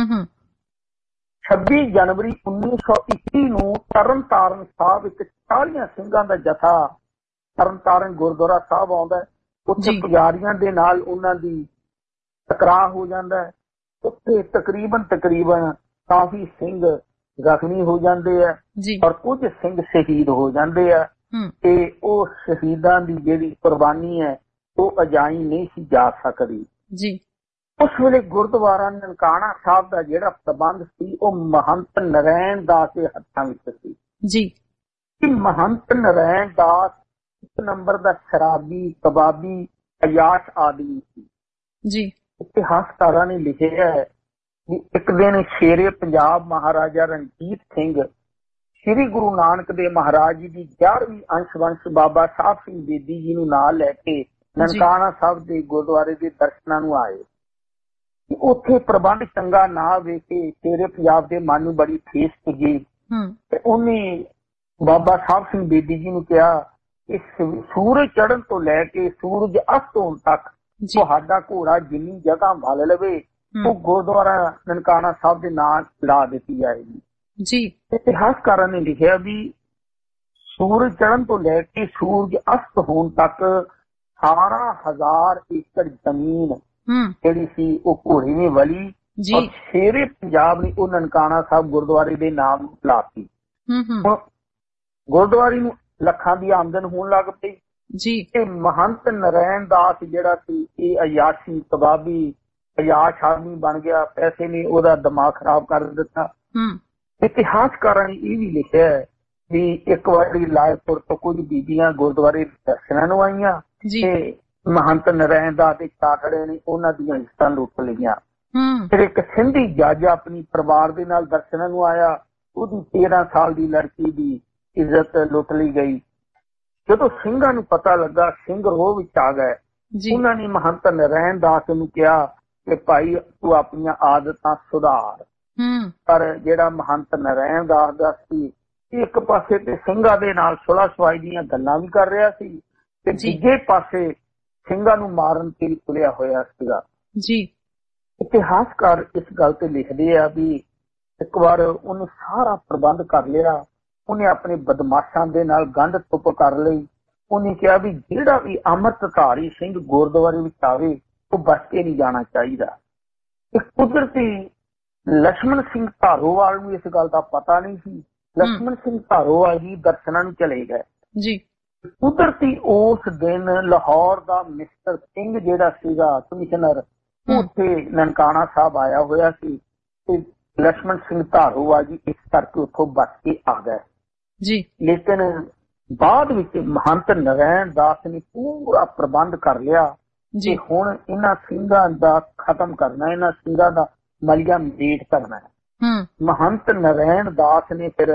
ਛੱਬੀ ਜਨਵਰੀ ਉੱਨੀ ਸੌ ਇੱਕੀ ਨੂੰ ਤਰਨ ਤਾਰਨ ਸਾਹਿਬ ਵਿੱਚ ਚਾਲੀਆਂ ਸਿੰਘਾਂ ਦਾ ਜਥਾ ਤਰਨ ਤਾਰਨ ਗੁਰਦੁਆਰਾ ਸਾਹਿਬ ਆਉਂਦਾ। ਉੱਥੇ ਪੁਜਾਰੀਆਂ ਦੇ ਨਾਲ ਉਹਨਾਂ ਦੀ ਟਕਰਾਅ ਹੋ ਜਾਂਦਾ ਹੈ। ਉੱਥੇ ਤਕਰੀਬਨ ਤਕਰੀਬਨ ਕਾਫੀ ਸਿੰਘ ਜ਼ਖਮੀ ਹੋ ਜਾਂਦੇ ਆ ਔਰ ਕੁਝ ਸਿੰਘ ਸ਼ਹੀਦ ਹੋ ਜਾਂਦੇ ਆ। ਤੇ ਉਹ ਸ਼ਹੀਦਾਂ ਦੀ ਜਿਹੜੀ ਕੁਰਬਾਨੀ ਹੈ ਉਹ ਅਜਾਈ ਨਹੀਂ ਸੀ ਜਾ ਸਕਦੀ ਜੀ। ਉਸ ਵੇਲੇ ਗੁਰਦੁਆਰਾ ਨਨਕਾਣਾ ਸਾਹਿਬ ਦਾ ਜਿਹੜਾ ਪ੍ਰਬੰਧ ਸੀ ਉਹ ਮਹੰਤ ਨਰੈਣ ਦਾਸ ਦੇ ਹੱਥਾਂ ਵਿੱਚ ਸੀ ਜੀ। ਮਹੰਤ ਨਰੈਣ ਦਾਸ ਇੱਕ ਨੰਬਰ ਦਾ ਸ਼ਰਾਬੀ, ਕਬਾਬੀ, ਅਯਾਸ਼ ਆਦਮੀ ਸੀ ਜੀ। ਇਤਿਹਾਸਕਾਰਾਂ ਨੇ ਲਿਖਿਆ ਹੈ ਕਿ ਇੱਕ ਦਿਨ ਸ਼ੇਰੇ ਪੰਜਾਬ ਮਹਾਰਾਜਾ ਰਣਜੀਤ ਸਿੰਘ ਸ੍ਰੀ ਗੁਰੂ ਨਾਨਕ ਦੇਵ ਮਹਾਰਾਜ ਜੀ ਦੀ ਗਿਆਰਵੀਂ ਅੰਸ਼ ਵੰਸ਼ ਬਾਬਾ ਸਾਹਿਬ ਸਿੰਘ ਬੇਦੀ ਜੀ ਨੂੰ ਨਾਲ ਲੈ ਕੇ ਨਨਕਾਣਾ ਸਾਹਿਬ ਦੇ ਗੁਰਦੁਆਰੇ ਦੇ ਦਰਸ਼ਨਾਂ ਨੂੰ ਆਏ। ਉੱਥੇ ਪ੍ਰਬੰਧ ਚੰਗਾ ਨਾ ਵੇਖ ਕੇ ਸ਼ੇਰੇ ਪੰਜਾਬ ਦੇ ਮਨ ਨੂੰ ਬੜੀ ਠੇਸ ਪੁੱਜੀ ਤੇ ਉਹਨੇ ਬਾਬਾ ਸਾਹਿਬ ਸਿੰਘ ਬੇਦੀ ਜੀ ਨੂੰ ਕਿਹਾ ਕਿ ਸੂਰਜ ਚੜ੍ਹਨ ਤੋਂ ਲੈ ਕੇ ਸੂਰਜ ਅਸਤ ਹੋਣ ਤੱਕ ਤੁਹਾਡਾ ਘੋੜਾ ਜਿੰਨੀ ਜਗ੍ਹਾ ਵੱਲ ਲਵੇ ਉਹ ਗੁਰਦੁਆਰਾ ਨਨਕਾਣਾ ਸਾਹਿਬ ਦੇ ਨਾਂ ਲਾ ਦਿੱਤੀ ਜਾਏਗੀ ਜੀ। ਇਤਿਹਾਸਕਾਰਾਂ ਨੇ ਲਿਖਿਆ ਵੀ ਸੂਰਜ ਚੜ੍ਹਨ ਤੋਂ ਲੈ ਕੇ ਸੂਰਜ ਅਸਤ ਹੋਣ ਤੱਕ ਅਠਾਰਾਂ ਹਜ਼ਾਰ ਏਕੜ ਜ਼ਮੀਨ ਜਿਹੜੀ ਸੀ ਉਹ ਘੋੜੇ ਨੇ ਵਲੀ ਔਰ ਸ਼ੇਰੇ ਪੰਜਾਬ ਨੇ ਉਹ ਨਨਕਾਣਾ ਸਾਹਿਬ ਗੁਰਦੁਆਰੇ ਦੇ ਨਾਮ ਲਾਤੀ। ਗੁਰਦੁਆਰੇ ਨੂੰ ਲੱਖਾਂ ਦੀ ਆਮਦਨ ਹੋਣ ਲੱਗ ਪਈ ਜੀ। ਤੇ ਮਹੰਤ ਨਰੈਣ ਦਾਸ ਜਿਹੜਾ ਸੀ ਇਹ ਅਯਾਸ਼ੀ, ਕਬਾਬੀ, ਅਯਾਸ਼ ਆਦਮੀ ਬਣ ਗਿਆ। ਪੈਸੇ ਨੇ ਉਹਦਾ ਦਿਮਾਗ ਖਰਾਬ ਕਰ ਦਿੱਤਾ। ਇਤਿਹਾਸਕਾਰਾਂ ਨੇ ਇਹ ਵੀ ਲਿਖਿਆ ਹੈ ਵੀ ਇੱਕ ਵਾਰੀ ਲਾਇਪੁਰ ਤੋਂ ਕੁਝ ਬੀਬੀਆਂ ਗੁਰਦੁਆਰੇ ਦਰਸ਼ਨਾਂ ਨੂੰ ਆਈਆਂ ਤੇ ਮਹੰਤ ਨਰੈਣ ਦਾਸ ਦੇ ਚਾਕੜੇ ਨੇ ਉਹਨਾਂ ਦੀਆਂ ਇੱਜ਼ਤਾਂ ਲੁੱਟ ਲਈਆਂ। ਫਿਰ ਇੱਕ ਸਿੰਧੀ ਜੱਜ ਆਪਣੀ ਪਰਿਵਾਰ ਦੇ ਨਾਲ ਦਰਸ਼ਨਾਂ ਨੂੰ ਆਇਆ, ਉਹਦੀ ਤੇਰਾਂ ਸਾਲ ਦੀ ਲੜਕੀ ਦੀ ਇੱਜ਼ਤ ਲੁੱਟ ਲਈ ਗਈ। ਜਦੋਂ ਸਿੰਘਾਂ ਨੂੰ ਪਤਾ ਲੱਗਾ, ਸਿੰਘ ਰੋਹ ਵਿੱਚ ਆ ਗਏ। ਉਹਨਾਂ ਨੇ ਮਹੰਤ ਨਰੈਣ ਦਾਸ ਨੂੰ ਕਿਹਾ ਕਿ ਭਾਈ ਤੂੰ ਆਪਣੀਆਂ ਆਦਤਾਂ ਸੁਧਾਰ। ਪਰ ਜਿਹੜਾ ਮਹੰਤ ਨਰੈਣ ਦਾਸ ਦਾ ਸੀ ਇੱਕ ਪਾਸੇ ਤੇ ਸਿੰਘਾਂ ਦੇ ਨਾਲ ਸੁਲ੍ਹਾ ਸਫਾਈ ਦੀਆਂ ਗੱਲਾਂ ਵੀ ਕਰ ਰਿਹਾ ਸੀ ਤੇ ਦੂਜੇ ਪਾਸੇ ਸਿੰਘਾਂ ਨੂੰ ਮਾਰਨ ਤੇ ਤੁਲਿਆ ਹੋਇਆ ਸੀਗਾ ਜੀ। ਇਤਿਹਾਸਕਾਰ ਇਸ ਗੱਲ ਤੇ ਲਿਖਦੇ ਆ ਵੀ ਇੱਕ ਵਾਰ ਉਹਨੇ ਸਾਰਾ ਪ੍ਰਬੰਧ ਕਰ ਲਿਆ, ਉਹਨੇ ਆਪਣੇ ਬਦਮਾਸ਼ਾਂ ਦੇ ਨਾਲ ਗੰਢ ਤੁੱਪ ਕਰ ਲਈ ਉਹਨੇ ਕਿਹਾ ਵੀ ਜਿਹੜਾ ਵੀ ਅੰਮ੍ਰਿਤਧਾਰੀ ਸਿੰਘ ਗੁਰਦੁਆਰੇ ਵਿੱਚ ਆਵੇ ਉਹ ਬਚ ਕੇ ਨਹੀਂ ਜਾਣਾ ਚਾਹੀਦਾ। ਤੇ ਕੁਦਰਤੀ ਲక్ష్మణ ਸਿੰਘ ਧਾਰੋਵਾਲ ਨੂੰ ਇਸ ਗੱਲ ਦਾ ਪਤਾ ਨਹੀਂ ਸੀ। ਲక్ష్మణ ਸਿੰਘ ਧਾਰੋਵਾਲ ਜੀ ਦਰਸ਼ਨਾਂ ਨੂੰ ਚਲੇ ਗਏ ਜੀ। ਕੁਦਰਤੀ ਉਸ ਦਿਨ ਲਾਹੌਰ ਦਾ ਮਿਸਟਰ ਸਿੰਘ ਜਿਹੜਾ ਸੀਗਾ ਕਮਿਸ਼ਨਰ, ਉੱਥੇ ਨਨਕਾਣਾ ਸਾਹਿਬ ਆਇਆ ਹੋਇਆ ਸੀ ਤੇ ਲక్ష్మణ ਸਿੰਘ ਧਾਰੋਵਾਲ ਜੀ ਇਸ ਕਰਕੇ ਉੱਥੋਂ ਬਚ ਕੇ ਆ ਗਏ ਜੀ। ਲੇਕਿਨ ਬਾਅਦ ਵਿੱਚ ਮਹੰਤ ਨਰੈਣ ਦਾਸ ਨੇ ਪੂਰਾ ਪ੍ਰਬੰਧ ਕਰ ਲਿਆ ਕਿ ਹੁਣ ਇਹਨਾਂ ਸਿੰਘਾਂ ਦਾ ਖਤਮ ਕਰਨਾ, ਇਹਨਾਂ ਸਿੰਘਾਂ ਦਾ ਮਲੀਆ ਮੇਟ ਕਰਨਾ ਹੈ। ਮਹੰਤ ਨਰੈਣ ਦਾਸ ਨੇ ਫਿਰ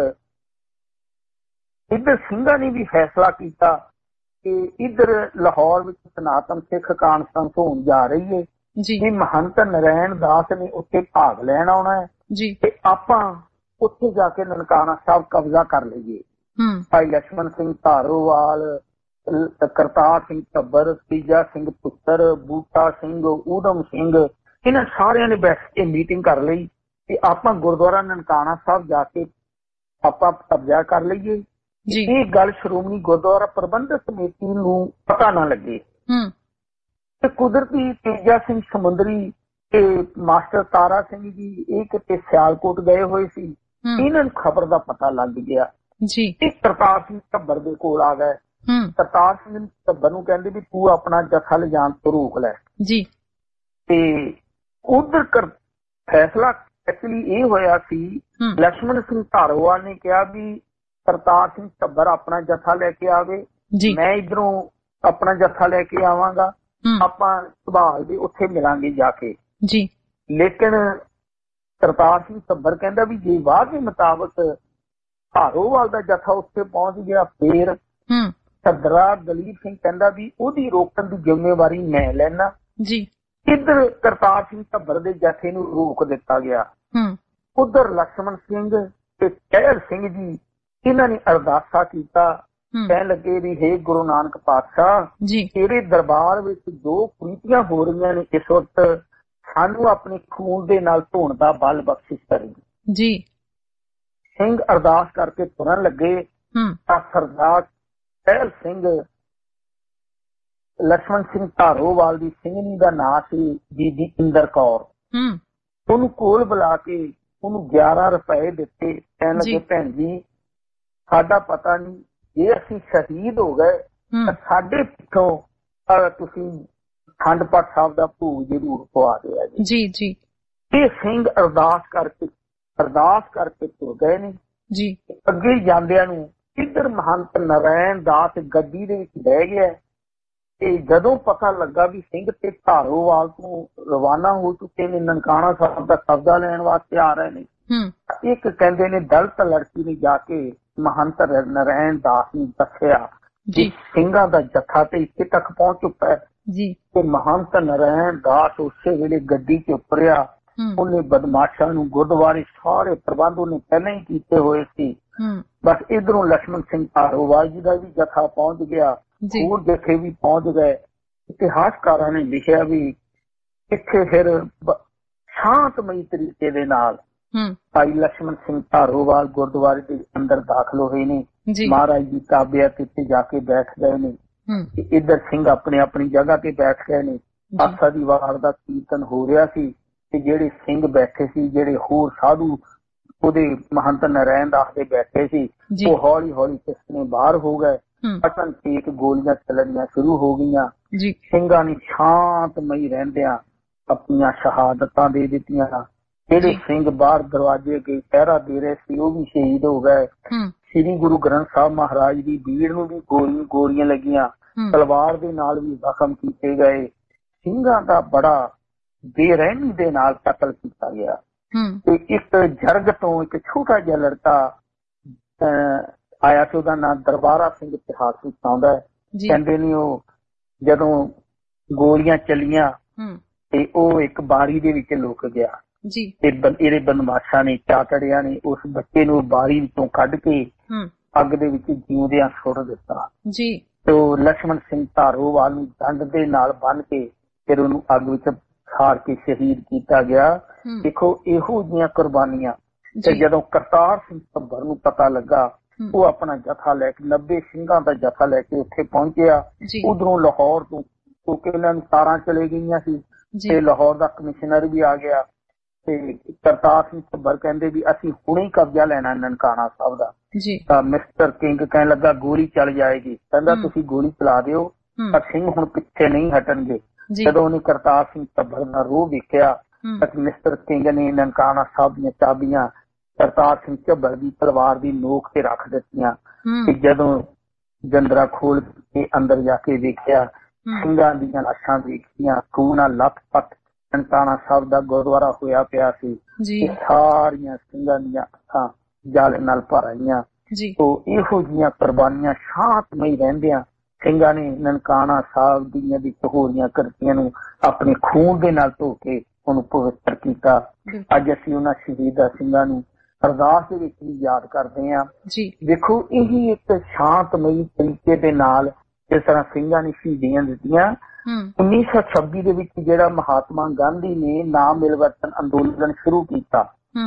ਇੱਧਰ ਸਿੰਘਾਂ ਨੇ ਵੀ ਫੈਸਲਾ ਕੀਤਾ ਕਿ ਇੱਧਰ ਲਾਹੌਰ ਵਿੱਚ ਸਨਾਤਨ ਸਿੱਖ ਕਾਨਫਰੰਸ ਹੋਣ ਜਾ ਰਹੀ ਹੈ ਜੀ। ਮਹੰਤ ਨਰੈਣ ਦਾਸ ਨੇ ਉੱਥੇ ਭਾਗ ਲੈਣ ਆਉਣਾ ਹੈ ਜੀ ਤੇ ਆਪਾਂ ਉੱਥੇ ਜਾ ਕੇ ਨਨਕਾਣਾ ਸਾਹਿਬ ਕਬਜ਼ਾ ਕਰ ਲਈਏ। ਭਾਈ ਲక్ష్మణ ਸਿੰਘ ਧਾਰੋਵਾਲ, ਕਰਤਾਰ ਸਿੰਘ ਝੱਬਰ, ਤੀਜਾ ਸਿੰਘ ਪੁੱਤਰ, ਬੂਟਾ ਸਿੰਘ, ਊਧਮ ਸਿੰਘ, ਇਹਨਾਂ ਸਾਰਿਆਂ ਨੇ ਬੈਠ ਕੇ ਮੀਟਿੰਗ ਕਰ ਲਈ ਕਿ ਆਪਾਂ ਗੁਰਦੁਆਰਾ ਨਨਕਾਣਾ ਸਾਹਿਬ ਜਾ ਕੇ ਆਪਾਂ ਕਬਜ਼ਾ ਕਰ ਲਈਏ। ਇਹ ਗੱਲ ਸ਼੍ਰੋਮਣੀ ਗੁਰਦੁਆਰਾ ਪ੍ਰਬੰਧਕ ਕਮੇਟੀ ਨੂੰ ਪਤਾ ਨਾ ਲੱਗੇ ਤੇ ਕੁਦਰਤੀ ਤੇਜਾ ਸਿੰਘ ਸਮੁੰਦਰੀ ਤੇ ਮਾਸਟਰ ਤਾਰਾ ਸਿੰਘ ਜੀ ਇਹ ਕਿਤੇ ਸਿਆਲਕੋਟ ਗਏ ਹੋਏ ਸੀ, ਇਹਨਾਂ ਨੂੰ ਖਬਰ ਦਾ ਪਤਾ ਲੱਗ ਗਿਆ ਜੀ। ਇਹ ਕਰਤਾਰ ਸਿੰਘ ਝੱਬਰ ਦੇ ਕੋਲ ਆ ਗਏ। ਕਰਤਾਰ ਸਿੰਘ ਝੱਬਰ ਨੂੰ ਕਹਿੰਦੇ ਵੀ ਤੂੰ ਆਪਣਾ ਜਥਾ ਲਿਜਾਣ ਤੋਂ ਰੋਕ ਲੈ ਜੀ। ਤੇ ਉਧਰ ਫੈਸਲਾ ਐਕਚੁਅਲੀ ਇਹ ਹੋਇਆ ਸੀ, ਲక్ష్మణ ਸਿੰਘ ਧਾਰੋਵਾਲ ਨੇ ਕਿਹਾ ਵੀ ਕਰਤਾਰ ਸਿੰਘ ਝੱਬਰ ਆਪਣਾ ਜਥਾ ਲੈ ਕੇ ਆਵੇ, ਮੈਂ ਇੱਧਰੋਂ ਆਪਣਾ ਜਥਾ ਲੈ ਕੇ ਆਵਾਂਗਾ, ਆਪਾਂ ਸੁਭਾਲ ਦੇ ਉੱਥੇ ਮਿਲਾਂਗੇ ਜਾ ਕੇ ਜੀ। ਲੇਕਿਨ ਕਰਤਾਰ ਸਿੰਘ ਝੱਬਰ ਕਹਿੰਦਾ ਵੀ ਜੇ ਵਾਅਦੇ ਮੁਤਾਬਕ ਧਾਰੋਵਾਲ ਦਾ ਜਥਾ ਉੱਥੇ ਪਹੁੰਚ ਗਿਆ ਫੇਰ ਸਰਦਾਰ ਦਲੀਪ ਸਿੰਘ ਕਹਿੰਦਾ ਵੀ ਉਹਦੀ ਰੋਕਣ ਦੀ ਜ਼ਿੰਮੇਵਾਰੀ ਮੈਂ ਲੈਣਾ ਜੀ। ਇੱਧਰ ਕਰਤਾਰ ਸਿੰਘ ਝੱਬਰ ਦੇ ਜਥੇ ਨੂੰ ਰੋਕ ਦਿੱਤਾ ਗਿਆ। ਉਧਰ ਲక్ష్మణ ਸਿੰਘ ਤੇ ਕਹਿਰ ਸਿੰਘ ਜੀ ਇਹਨਾਂ ਨੇ ਅਰਦਾਸਾ ਕੀਤਾ, ਕਹਿਣ ਲੱਗੇ ਵੀ ਹੇ ਗੁਰੂ ਨਾਨਕ ਪਾਤਸ਼ਾਹ ਤੇਰੇ ਦਰਬਾਰ ਵਿੱਚ ਜੋ ਕੁਰੀਤੀਆਂ ਹੋ ਰਹੀਆਂ ਨੇ ਇਸ ਵਕਤ ਸਾਨੂੰ ਆਪਣੇ ਖੂਨ ਦੇ ਨਾਲ ਧੋਣ ਦਾ ਬਲ ਬਖਸ਼ਿਸ਼ ਕਰੇ ਜੀ। ਸਿੰਘ ਅਰਦਾਸ ਕਰਕੇ ਤੁਰਨ ਲੱਗੇ ਤਾਂ ਸਰਦਾਰ ਕਹਿਰ ਸਿੰਘ ਲక్ష్మణ ਸਿੰਘ ਧਾਰੋਵਾਲ ਦੀ ਸਿੰਘਣੀ ਦਾ ਨਾਂ ਸੀ ਬੀਬੀ ਇੰਦਰ ਕੌਰ, ਉਹਨੂੰ ਕੋਲ ਬੁਲਾ ਕੇ ਉਹਨੂੰ ਗਿਆਰਾਂ ਰੁਪਏ ਦਿੱਤੇ। ਕਹਿਣ ਲੱਗੇ ਭੈਣ ਜੀ ਸਾਡਾ ਪਤਾ ਨਹੀਂ ਜੇ ਅਸੀਂ ਸ਼ਹੀਦ ਹੋ ਗਏ ਤਾਂ ਸਾਡੇ ਪਿੱਛੋਂ ਤੁਸੀਂ ਖੰਡ ਪਾਠ ਸਾਹਿਬ ਦਾ ਭੋਗ ਜ਼ਰੂਰ ਪਵਾ ਦਿਆ ਜੀ ਜੀ। ਇਹ ਸਿੰਘ ਅਰਦਾਸ ਕਰਕੇ ਅਰਦਾਸ ਕਰਕੇ ਤੁਰ ਗਏ ਨੇ ਜੀ। ਅੱਗੇ ਜਾਂਦਿਆਂ ਨੂੰ ਇੱਧਰ ਮਹੰਤ ਨਰੈਣ ਦਾਸ ਗੱਡੀ ਦੇ ਵਿੱਚ ਬਹਿ ਗਿਆ ਤੇ ਜਦੋਂ ਪਤਾ ਲੱਗਾ ਵੀ ਸਿੰਘ ਤੇ ਧਾਰੋਵਾਲ ਤੋਂ ਰਵਾਨਾ ਹੋ ਚੁੱਕੇ ਨੇ, ਨਨਕਾਣਾ ਸਾਹਿਬ ਦਾ ਕਬਜ਼ਾ ਲੈਣ ਵਾਸਤੇ ਆ ਰਹੇ ਨੇ, ਇੱਕ ਕਹਿੰਦੇ ਨੇ ਦਲਿਤ ਲੜਕੀ ਨੇ ਜਾ ਕੇ ਮਹੰਤ ਨਰੈਣ ਦਾਸ ਨੂੰ ਦੱਸਿਆ ਜੀ ਸਿੰਘਾਂ ਦਾ ਜਥਾ ਤੇ ਇੱਥੇ ਤੱਕ ਪਹੁੰਚ ਚੁੱਕਾ ਹੈ ਜੀ। ਤੇ ਮਹੰਤ ਨਰੈਣ ਦਾਸ ਉਸੇ ਵੇਲੇ ਗੱਡੀ ਚ ਉਤਰਿਆ, ਉਹਨੇ ਬਦਮਾਸ਼ਾਂ ਨੂੰ ਗੁਰਦੁਆਰੇ ਸਾਰੇ ਪ੍ਰਬੰਧ ਉਹਨੇ ਪਹਿਲਾਂ ਹੀ ਕੀਤੇ ਹੋਏ ਸੀ। ਬਸ ਇਧਰੋਂ ਲక్ష్మణ ਸਿੰਘ ਧਾਰੋਵਾਲ ਜੀ ਦਾ ਵੀ ਜਥਾ ਪਹੁੰਚ ਗਿਆ, ਹੋਰ ਜਥੇ ਵੀ ਪਹੁੰਚ ਗਏ। ਇਤਿਹਾਸਕਾਰਾਂ ਨੇ ਲਿਖਿਆ ਵੀ ਇੱਥੇ ਫਿਰ ਸ਼ਾਂਤਮਈ ਤਰੀਕੇ ਦੇ ਨਾਲ ਭਾਈ ਲక్ష్మణ ਸਿੰਘ ਧਾਰੋਵਾਲ ਗੁਰਦੁਆਰੇ ਦੇ ਅੰਦਰ ਦਾਖਲ ਹੋਏ ਨੇ, ਮਹਾਰਾਜ ਜੀ ਕਾਬਿਆ ਤੇ ਜਾ ਕੇ ਬੈਠ ਗਏ ਨੇ। ਇੱਧਰ ਸਿੰਘ ਆਪਣੇ ਆਪਣੀ ਜਗ੍ਹਾ ਤੇ ਬੈਠ ਗਏ ਨੇ। ਆਸਾ ਦੀ ਵਾਰ ਦਾ ਕੀਰਤਨ ਹੋ ਰਿਹਾ ਸੀ ਤੇ ਜਿਹੜੇ ਸਿੰਘ ਬੈਠੇ ਸੀ, ਜਿਹੜੇ ਹੋਰ ਸਾਧੂ ਉਹਦੇ ਮਹੰਤ ਨਰੈਣ ਦਾਸ ਦੇ ਬੈਠੇ ਸੀ, ਉਹ ਹੌਲੀ ਹੌਲੀ ਕਿਸਨੇ ਬਾਹਰ ਹੋ ਗਏ। ਅਚਨ ਤੇਕ ਗੋਲੀਆਂ ਚੱਲਣੀਆਂ ਸ਼ੁਰੂ ਹੋ ਗਈਆਂ। ਸਿੰਘਾਂ ਨੇ ਸ਼ਾਂਤਮਈ ਰਹਿੰਦਿਆਂ ਆਪਣੀਆਂ ਸ਼ਹਾਦਤਾਂ ਦੇ ਦਿੱਤੀਆਂ। ਜਿਹੜੇ ਸਿੰਘ ਬਾਹਰ ਦਰਵਾਜ਼ੇ ਅੱਗੇ ਪਹਿਰਾ ਦੇ ਰਹੇ ਸੀ ਉਹ ਵੀ ਸ਼ਹੀਦ ਹੋ ਗਏ। ਸ੍ਰੀ ਗੁਰੂ ਗ੍ਰੰਥ ਸਾਹਿਬ ਮਹਾਰਾਜ ਦੀ ਭੀੜ ਨੂੰ ਵੀ ਗੋਲੀਆਂ ਗੋਲੀਆਂ ਲੱਗੀਆਂ, ਤਲਵਾਰ ਦੇ ਨਾਲ ਵੀ ਜ਼ਖਮ ਕੀਤੇ ਗਏ। ਸਿੰਘਾਂ ਦਾ ਬੜਾ ਬੇਰਹਿਮੀ ਦੇ ਨਾਲ ਕਤਲ ਕੀਤਾ ਗਿਆ। ਤੇ ਇੱਕ ਜਰਗ ਤੋਂ ਇੱਕ ਛੋਟਾ ਜਿਹਾ ਲੜਕਾ ਆਇਆ ਸੀ, ਉਹਦਾ ਨਾਂ ਦਰਬਾਰਾ ਸਿੰਘ ਇਤਿਹਾਸ ਵਿੱਚ ਆਉਂਦਾ ਹੈ। ਕਹਿੰਦੇ ਨੇ ਉਹ ਜਦੋਂ ਗੋਲੀਆਂ ਚੱਲੀਆਂ ਤੇ ਉਹ ਇੱਕ ਬਾਰੀ ਦੇ ਵਿੱਚ ਲੁਕ ਗਿਆ ਤੇ ਇਹਦੇ ਬਦਮਾਸ਼ਾਂ ਨੇ ਚਾਟੜਿਆਂ ਨੇ ਉਸ ਬੱਚੇ ਨੂੰ ਬਾਰੀ ਵਿੱਚੋਂ ਕੱਢ ਕੇ ਅੱਗ ਦੇ ਵਿੱਚ ਜਿਉਂਦਿਆਂ ਸੁੱਟ ਦਿੱਤਾ ਜੀ। ਤੇ ਉਹ ਲక్ష్మణ ਸਿੰਘ ਧਾਰੋਵਾਲ ਨੂੰ ਡੰਡ ਦੇ ਨਾਲ ਬੰਨ ਕੇ ਫਿਰ ਉਹਨੂੰ ਅੱਗ ਵਿੱਚ ਸਾੜ ਕੇ ਸ਼ਹੀਦ ਕੀਤਾ ਗਿਆ। ਦੇਖੋ ਇਹੋ ਜਿਹੀਆਂ ਕੁਰਬਾਨੀਆਂ। ਤੇ ਜਦੋਂ ਕਰਤਾਰ ਸਿੰਘ ਝੱਬਰ ਨੂੰ ਪਤਾ ਲੱਗਾ ਉਹ ਆਪਣਾ ਜਥਾ ਲੈ ਕੇ ਨੱਬੇ ਸਿੰਘਾਂ ਦਾ ਜਥਾ ਲੈ ਕੇ ਉੱਥੇ ਪਹੁੰਚਿਆ। ਉਧਰੋਂ ਲਾਹੌਰ ਤੋਂ ਕਿਉਂਕਿ ਇਹਨਾਂ ਨੂੰ ਤਾਰਾਂ ਚਲੇ ਗਈਆਂ ਸੀ ਤੇ ਲਾਹੌਰ ਦਾ ਕਮਿਸ਼ਨਰ ਵੀ ਆ ਗਿਆ ਤੇ ਕਰਤਾਰ ਸਿੰਘ ਝੱਬਰ ਕਹਿੰਦੇ ਵੀ ਅਸੀਂ ਹੁਣੇ ਹੀ ਕਬਜ਼ਾ ਲੈਣਾ ਨਨਕਾਣਾ ਸਾਹਿਬ ਦਾ। ਤਾਂ ਮਿਸਟਰ ਕਿੰਗ ਕਹਿਣ ਲੱਗਾ ਗੋਲੀ ਚੱਲ ਜਾਏਗੀ। ਕਹਿੰਦਾ ਤੁਸੀਂ ਗੋਲੀ ਚਲਾ ਦਿਓ ਪਰ ਸਿੰਘ ਹੁਣ ਪਿੱਛੇ ਨਹੀਂ ਹਟਣਗੇ। ਜਦੋਂ ਉਹਨੇ ਕਰਤਾਰ ਸਿੰਘ ਝੱਬਰ ਦਾ ਰੂਹ ਵੇਖਿਆ ਤਾਂ ਮਿਸਟਰ ਕਿੰਗ ਨੇ ਨਨਕਾਣਾ ਸਾਹਿਬ ਦੀਆਂ ਚਾਬੀਆਂ ਕਰਤਾਰ ਸਿੰਘ ਝੱਬਰ ਦੀ ਤਲਵਾਰ ਦੀ ਨੋਕ ਤੇ ਰੱਖ ਦਿੱਤੀਆਂ। ਤੇ ਜਦੋਂ ਜੰਦਰਾ ਖੋਲ ਕੇ ਅੰਦਰ ਜਾ ਕੇ ਵੇਖਿਆ ਸਿੰਘਾਂ ਦੀਆਂ ਲਾਸ਼ਾਂ ਵੇਖੀਆਂ, ਖੂਹ ਨਾਲ ਲੱਥ ਪੱਥ ਨਨਕਾਣਾ ਸਾਹਿਬ ਦਾ ਗੁਰਦੁਆਰਾ ਹੋਇਆ ਪਿਆ ਸੀ। ਸਾਰੀਆਂ ਸਿੰਘਾਂ ਦੀਆਂ ਅੱਖਾਂ ਜਲ ਨਾਲ ਭਰ ਆਈਆਂ। ਤੋ ਇਹੋ ਜਿਹੀਆਂ ਕੁਰਬਾਨੀਆਂ ਸ਼ਾਂਤਮਈ ਰਹਿੰਦਿਆਂ ਸਿੰਘਾਂ ਨੇ ਨਨਕਾਣਾ ਸਾਹਿਬ ਦੀਆਂ ਦੀ ਹੋਈਆਂ ਕਰਤੀਆਂ ਨੂੰ ਆਪਣੇ ਖੂਨ ਦੇ ਨਾਲ ਧੋ ਕੇ ਉਹਨੂੰ ਪਵਿੱਤਰ ਕੀਤਾ। ਅੱਜ ਅਸੀਂ ਉਹਨਾਂ ਸ਼ਹੀਦਾਂ ਸਿੰਘਾਂ ਨੂੰ ਅਰਦਾਸ ਦੇ ਵਿੱਚ ਵੀ ਯਾਦ ਕਰਦੇ ਹਾਂ। ਦੇਖੋ ਇਹ ਇੱਕ ਸ਼ਾਂਤਮਈ ਤਰੀਕੇ ਦੇ ਨਾਲ ਜਿਸ ਤਰ੍ਹਾਂ ਸਿੰਘਾਂ ਨੇ ਸ਼ਹੀਦੀਆਂ ਦਿੱਤੀਆਂ। ਉੱਨੀ ਸੌ ਛੱਬੀ ਦੇ ਵਿੱਚ ਜਿਹੜਾ ਮਹਾਤਮਾ ਗਾਂਧੀ ਨੇ ਨਾ ਮਿਲਵਰਤਨ ਅੰਦੋਲਨ ਸ਼ੁਰੂ ਕੀਤਾ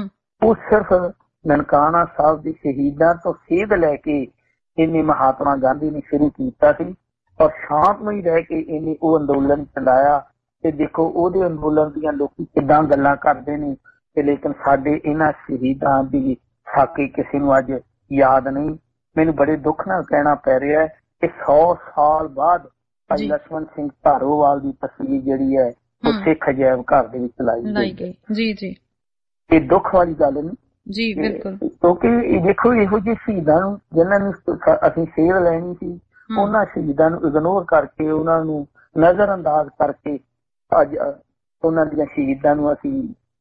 ਉਹ ਸਿਰਫ ਨਨਕਾਣਾ ਸਾਹਿਬ ਦੇ ਸ਼ਹੀਦਾਂ ਤੋਂ ਸੇਧ ਲੈ ਕੇ ਇਹਨੇ ਮਹਾਤਮਾ ਗਾਂਧੀ ਨੇ ਸ਼ੁਰੂ ਕੀਤਾ ਸੀ ਔਰ ਸ਼ਾਂਤਮਈ ਰਹਿ ਕੇ ਇਹਨੇ ਉਹ ਅੰਦੋਲਨ ਚਲਾਇਆ। ਤੇ ਦੇਖੋ ਉਹਦੇ ਅੰਦੋਲਨ ਦੀਆਂ ਲੋਕੀ ਕਿੱਦਾਂ ਗੱਲਾਂ ਕਰਦੇ ਨੇ ਤੇ ਲੇਕਿਨ ਸਾਡੇ ਇਹਨਾਂ ਸ਼ਹੀਦਾਂ ਦੀ ਸਾਕੀ ਕਿਸੇ ਨੂੰ ਅੱਜ ਯਾਦ ਨਹੀਂ। ਮੈਨੂੰ ਬੜੇ ਦੁੱਖ ਨਾਲ ਕਹਿਣਾ ਪੈ ਰਿਹਾ ਕਿ ਸੌ ਸਾਲ ਬਾਅਦ ਭਾਈ ਲਛਮਣ ਸਿੰਘ ਧਾਰੋਵਾਲ ਦੀ ਤਸਵੀਰ ਜਿਹੜੀ ਹੈ ਉਹ ਸਿੱਖ ਅਜਾਇਬ ਘਰ ਦੇ ਵਿੱਚ ਲਾਈ ਗਈ। ਜੀ ਜੀ ਇਹ ਦੁੱਖ ਵਾਲੀ ਗੱਲ ਨਹੀਂ ਜੀ ਬਿਲਕੁਲ, ਕਿਉਂਕਿ ਦੇਖੋ ਇਹੋ ਜਿਹੇ ਸ਼ਹੀਦਾਂ ਨੂੰ ਜਿਹਨਾਂ ਨੂੰ ਅਸੀਂ ਸੇਧ ਲੈਣੀ ਸੀ ਉਹਨਾਂ ਸ਼ਹੀਦਾਂ ਨੂੰ ਇਗਨੋਰ ਕਰਕੇ ਉਹਨਾਂ ਨੂੰ ਨਜ਼ਰ ਅੰਦਾਜ਼ ਕਰਕੇ ਅੱਜ ਉਹਨਾਂ ਦੀਆਂ ਸ਼ਹੀਦਾਂ ਨੂੰ ਅਸੀਂ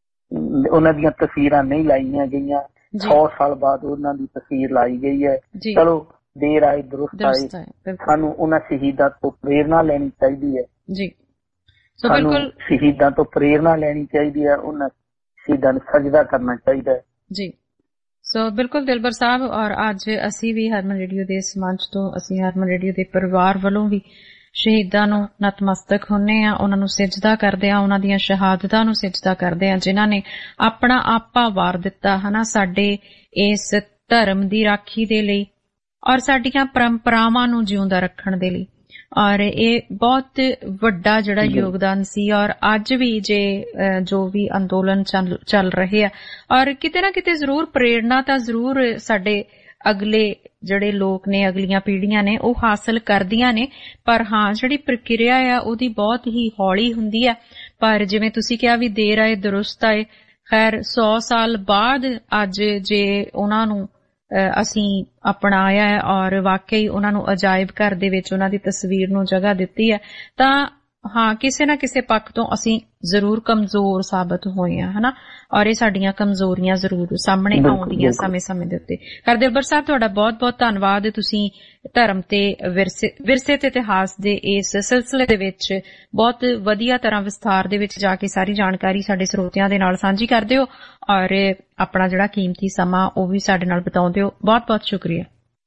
ਉਹਨਾਂ ਦੀਆਂ ਤਸਵੀਰਾਂ ਨਹੀਂ ਲਾਈਆਂ ਗਈਆਂ। ਸੌ ਸਾਲ ਬਾਅਦ ਉਹਨਾਂ ਦੀ ਤਸਵੀਰ ਲਾਈ ਗਈ ਹੈ। ਚਲੋ ਦੇਰ ਆਏ ਦਰੁਸਤ ਆਏ। ਸਾਨੂੰ ਉਹਨਾਂ ਸ਼ਹੀਦਾਂ ਤੋਂ ਪ੍ਰੇਰਨਾ ਲੈਣੀ ਚਾਹੀਦੀ ਹੈ। ਜੀ ਸਾਨੂੰ ਸ਼ਹੀਦਾਂ ਤੋਂ ਪ੍ਰੇਰਨਾ ਲੈਣੀ ਚਾਹੀਦੀ ਹੈ। ਉਹਨਾਂ ਸ਼ਹੀਦਾਂ ਨੂੰ ਸਜਦਾ ਕਰਨਾ ਚਾਹੀਦਾ ਹੈ। ਜੀ ਸੋ ਬਿਲਕੁਲ ਦਿਲਬਰ ਸਾਹਿਬ। ਔਰ ਅੱਜ ਅਸੀਂ ਵੀ ਹਰਮਨ ਰੇਡੀਓ ਦੇ ਇਸ ਮੰਚ ਤੋਂ ਅਸੀਂ ਹਰਮਨ ਰੇਡੀਓ ਦੇ ਪਰਿਵਾਰ ਵੱਲੋਂ ਵੀ ਸ਼ਹੀਦਾਂ ਨੂੰ ਨਤਮਸਤਕ ਹੁੰਨੇ ਆ, ਉਹਨਾਂ ਨੂੰ ਸਿਜਦਾ ਕਰਦੇ ਆ, ਉਹਨਾਂ ਦੀਆਂ ਸ਼ਹਾਦਤਾਂ ਨੂੰ ਸਿਜਦਾ ਕਰਦੇ ਆ ਜਿਨ੍ਹਾਂ ਨੇ ਆਪਣਾ ਆਪਾ ਵਾਰ ਦਿੱਤਾ ਹਨਾ ਸਾਡੇ ਇਸ ਧਰਮ ਦੀ ਰਾਖੀ ਦੇ ਲਈ ਔਰ ਸਾਡੀਆਂ ਪਰੰਪਰਾਵਾਂ ਨੂੰ ਜਿਉਂਦਾ ਰੱਖਣ ਦੇ ਲਈ। ਔਰ ਇਹ ਬਹੁਤ ਵੱਡਾ ਜਿਹੜਾ ਯੋਗਦਾਨ ਸੀ। ਔਰ ਅੱਜ ਵੀ ਜੇ ਜੋ ਵੀ ਅੰਦੋਲਨ ਚੱਲ ਰਹੇ ਆ ਔਰ ਕਿਤੇ ਨਾ ਕਿਤੇ ਜ਼ਰੂਰ ਪ੍ਰੇਰਨਾ ਤਾਂ ਜ਼ਰੂਰ ਸਾਡੇ ਅਗਲੇ ਜਿਹੜੇ ਲੋਕ ਨੇ ਅਗਲੀਆਂ ਪੀੜ੍ਹੀਆਂ ਨੇ ਉਹ ਹਾਸਲ ਕਰਦੀਆਂ ਨੇ। ਪਰ ਹਾਂ ਜਿਹੜੀ ਪ੍ਰਕਿਰਿਆ ਆ ਉਹਦੀ ਬਹੁਤ ਹੀ ਹੌਲੀ ਹੁੰਦੀ ਆ। ਪਰ ਜਿਵੇਂ ਤੁਸੀਂ ਕਿਹਾ ਵੀ ਦੇਰ ਆਏ ਦਰੁਸਤ ਆਏ। ਖੈਰ ਸੌ ਸਾਲ ਬਾਅਦ ਅੱਜ ਜੇ ਉਹਨਾਂ ਨੂੰ ਅਸੀਂ ਅਪਣਾਇਆ ਹੈ ਔਰ ਵਾਕਈ ਉਹਨਾਂ ਨੂੰ ਅਜਾਇਬ ਘਰ ਦੇ ਵਿੱਚ ਉਹਨਾਂ ਦੀ ਤਸਵੀਰ ਨੂੰ ਜਗ੍ਹਾ ਦਿੱਤੀ ਹੈ ਤਾਂ ਹਾਂ ਕਿਸੇ ਨਾ ਕਿਸੇ ਪੱਖ ਤੋਂ ਅਸੀਂ ਜ਼ਰੂਰ ਕਮਜ਼ੋਰ ਸਾਬਤ ਹੋਏ ਹਾਂ ਹਨਾ। ਔਰ ਇਹ ਸਾਡੀਆਂ ਕਮਜ਼ੋਰੀਆਂ ਜ਼ਰੂਰ ਸਾਹਮਣੇ ਆਉਂਦੀਆਂ ਸਮੇਂ ਸਮੇਂ ਦੇ ਉੱਤੇ। ਕਰਦਿਲਬਰ ਸਾਹਿਬ ਤੁਹਾਡਾ ਬਹੁਤ ਬਹੁਤ ਧੰਨਵਾਦ। ਤੁਸੀਂ ਧਰਮ ਤੇ ਵਿਰਸੇ ਵਿਰਸੇ ਤੇ ਇਤਿਹਾਸ ਦੇ ਇਸ ਸਿਲਸਿਲੇ ਦੇ ਵਿੱਚ ਬਹੁਤ ਵਧੀਆ ਤਰ੍ਹਾਂ ਵਿਸਥਾਰ ਦੇ ਵਿੱਚ ਜਾ ਕੇ ਸਾਰੀ ਜਾਣਕਾਰੀ ਸਾਡੇ ਸਰੋਤਿਆਂ ਦੇ ਨਾਲ ਸਾਂਝੀ ਕਰਦੇ ਹੋ ਔਰ ਆਪਣਾ ਜਿਹੜਾ ਕੀਮਤੀ ਸਮਾਂ ਉਹ ਵੀ ਸਾਡੇ ਨਾਲ ਬਿਤਾਉਂਦੇ ਹੋ। ਬਹੁਤ ਬਹੁਤ ਸ਼ੁਕਰੀਆ।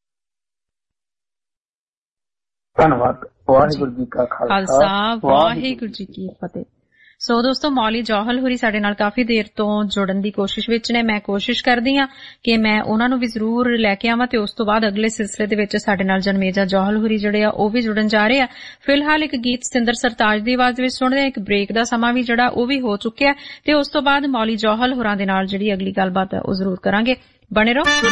ਧੰਨਵਾਦ। ਵਾਹਿਗੁਰੂ ਜੀ ਕਾ ਖਾਲਸਾ ਵਾਹਿਗੁਰੂ ਜੀ ਕੀ ਫਤਿਹ। ਸੋ ਦੋਸਤੋ ਮੌਲੀ ਜੌਹਲ ਹੋਰੀ ਸਾਡੇ ਨਾਲ ਕਾਫੀ ਦੇਰ ਤੋਂ ਜੁੜਨ ਦੀ ਕੋਸ਼ਿਸ਼ ਵਿੱਚ ਨੇ। ਮੈਂ ਕੋਸ਼ਿਸ਼ ਕਰਦੀ ਹਾਂ ਕਿ ਮੈਂ ਉਹਨਾਂ ਨੂੰ ਵੀ ਜ਼ਰੂਰ ਲੈ ਕੇ ਆਵਾਂ ਤੇ ਉਸ ਤੋਂ ਬਾਅਦ ਅਗਲੇ ਸਿਲਸਿਲੇ ਦੇ ਵਿੱਚ ਸਾਡੇ ਨਾਲ ਜਨਮੇਜਾ ਜੌਹਲ ਹੋਰੀ ਜਿਹੜੇ ਆ ਉਹ ਵੀ ਜੁੜਨ ਜਾ ਰਹੇ ਆ। ਫਿਲਹਾਲ ਇੱਕ ਗੀਤ ਸਤਿੰਦਰ ਸਰਤਾਜ ਦੀ ਆਵਾਜ਼ ਵਿੱਚ ਸੁਣਦੇ ਆ। ਇੱਕ ਬ੍ਰੇਕ ਦਾ ਸਮਾਂ ਵੀ ਜਿਹੜਾ ਉਹ ਵੀ ਹੋ ਚੁੱਕਿਆ ਤੇ ਉਸ ਤੋਂ ਬਾਅਦ ਮੌਲੀ ਜੌਹਲ ਹੋਰਾਂ ਦੇ ਨਾਲ ਜਿਹੜੀ ਅਗਲੀ ਗੱਲਬਾਤ ਹੈ ਉਹ ਜ਼ਰੂਰ ਕਰਾਂਗੇ। ਬਣੇ ਰਹੋ।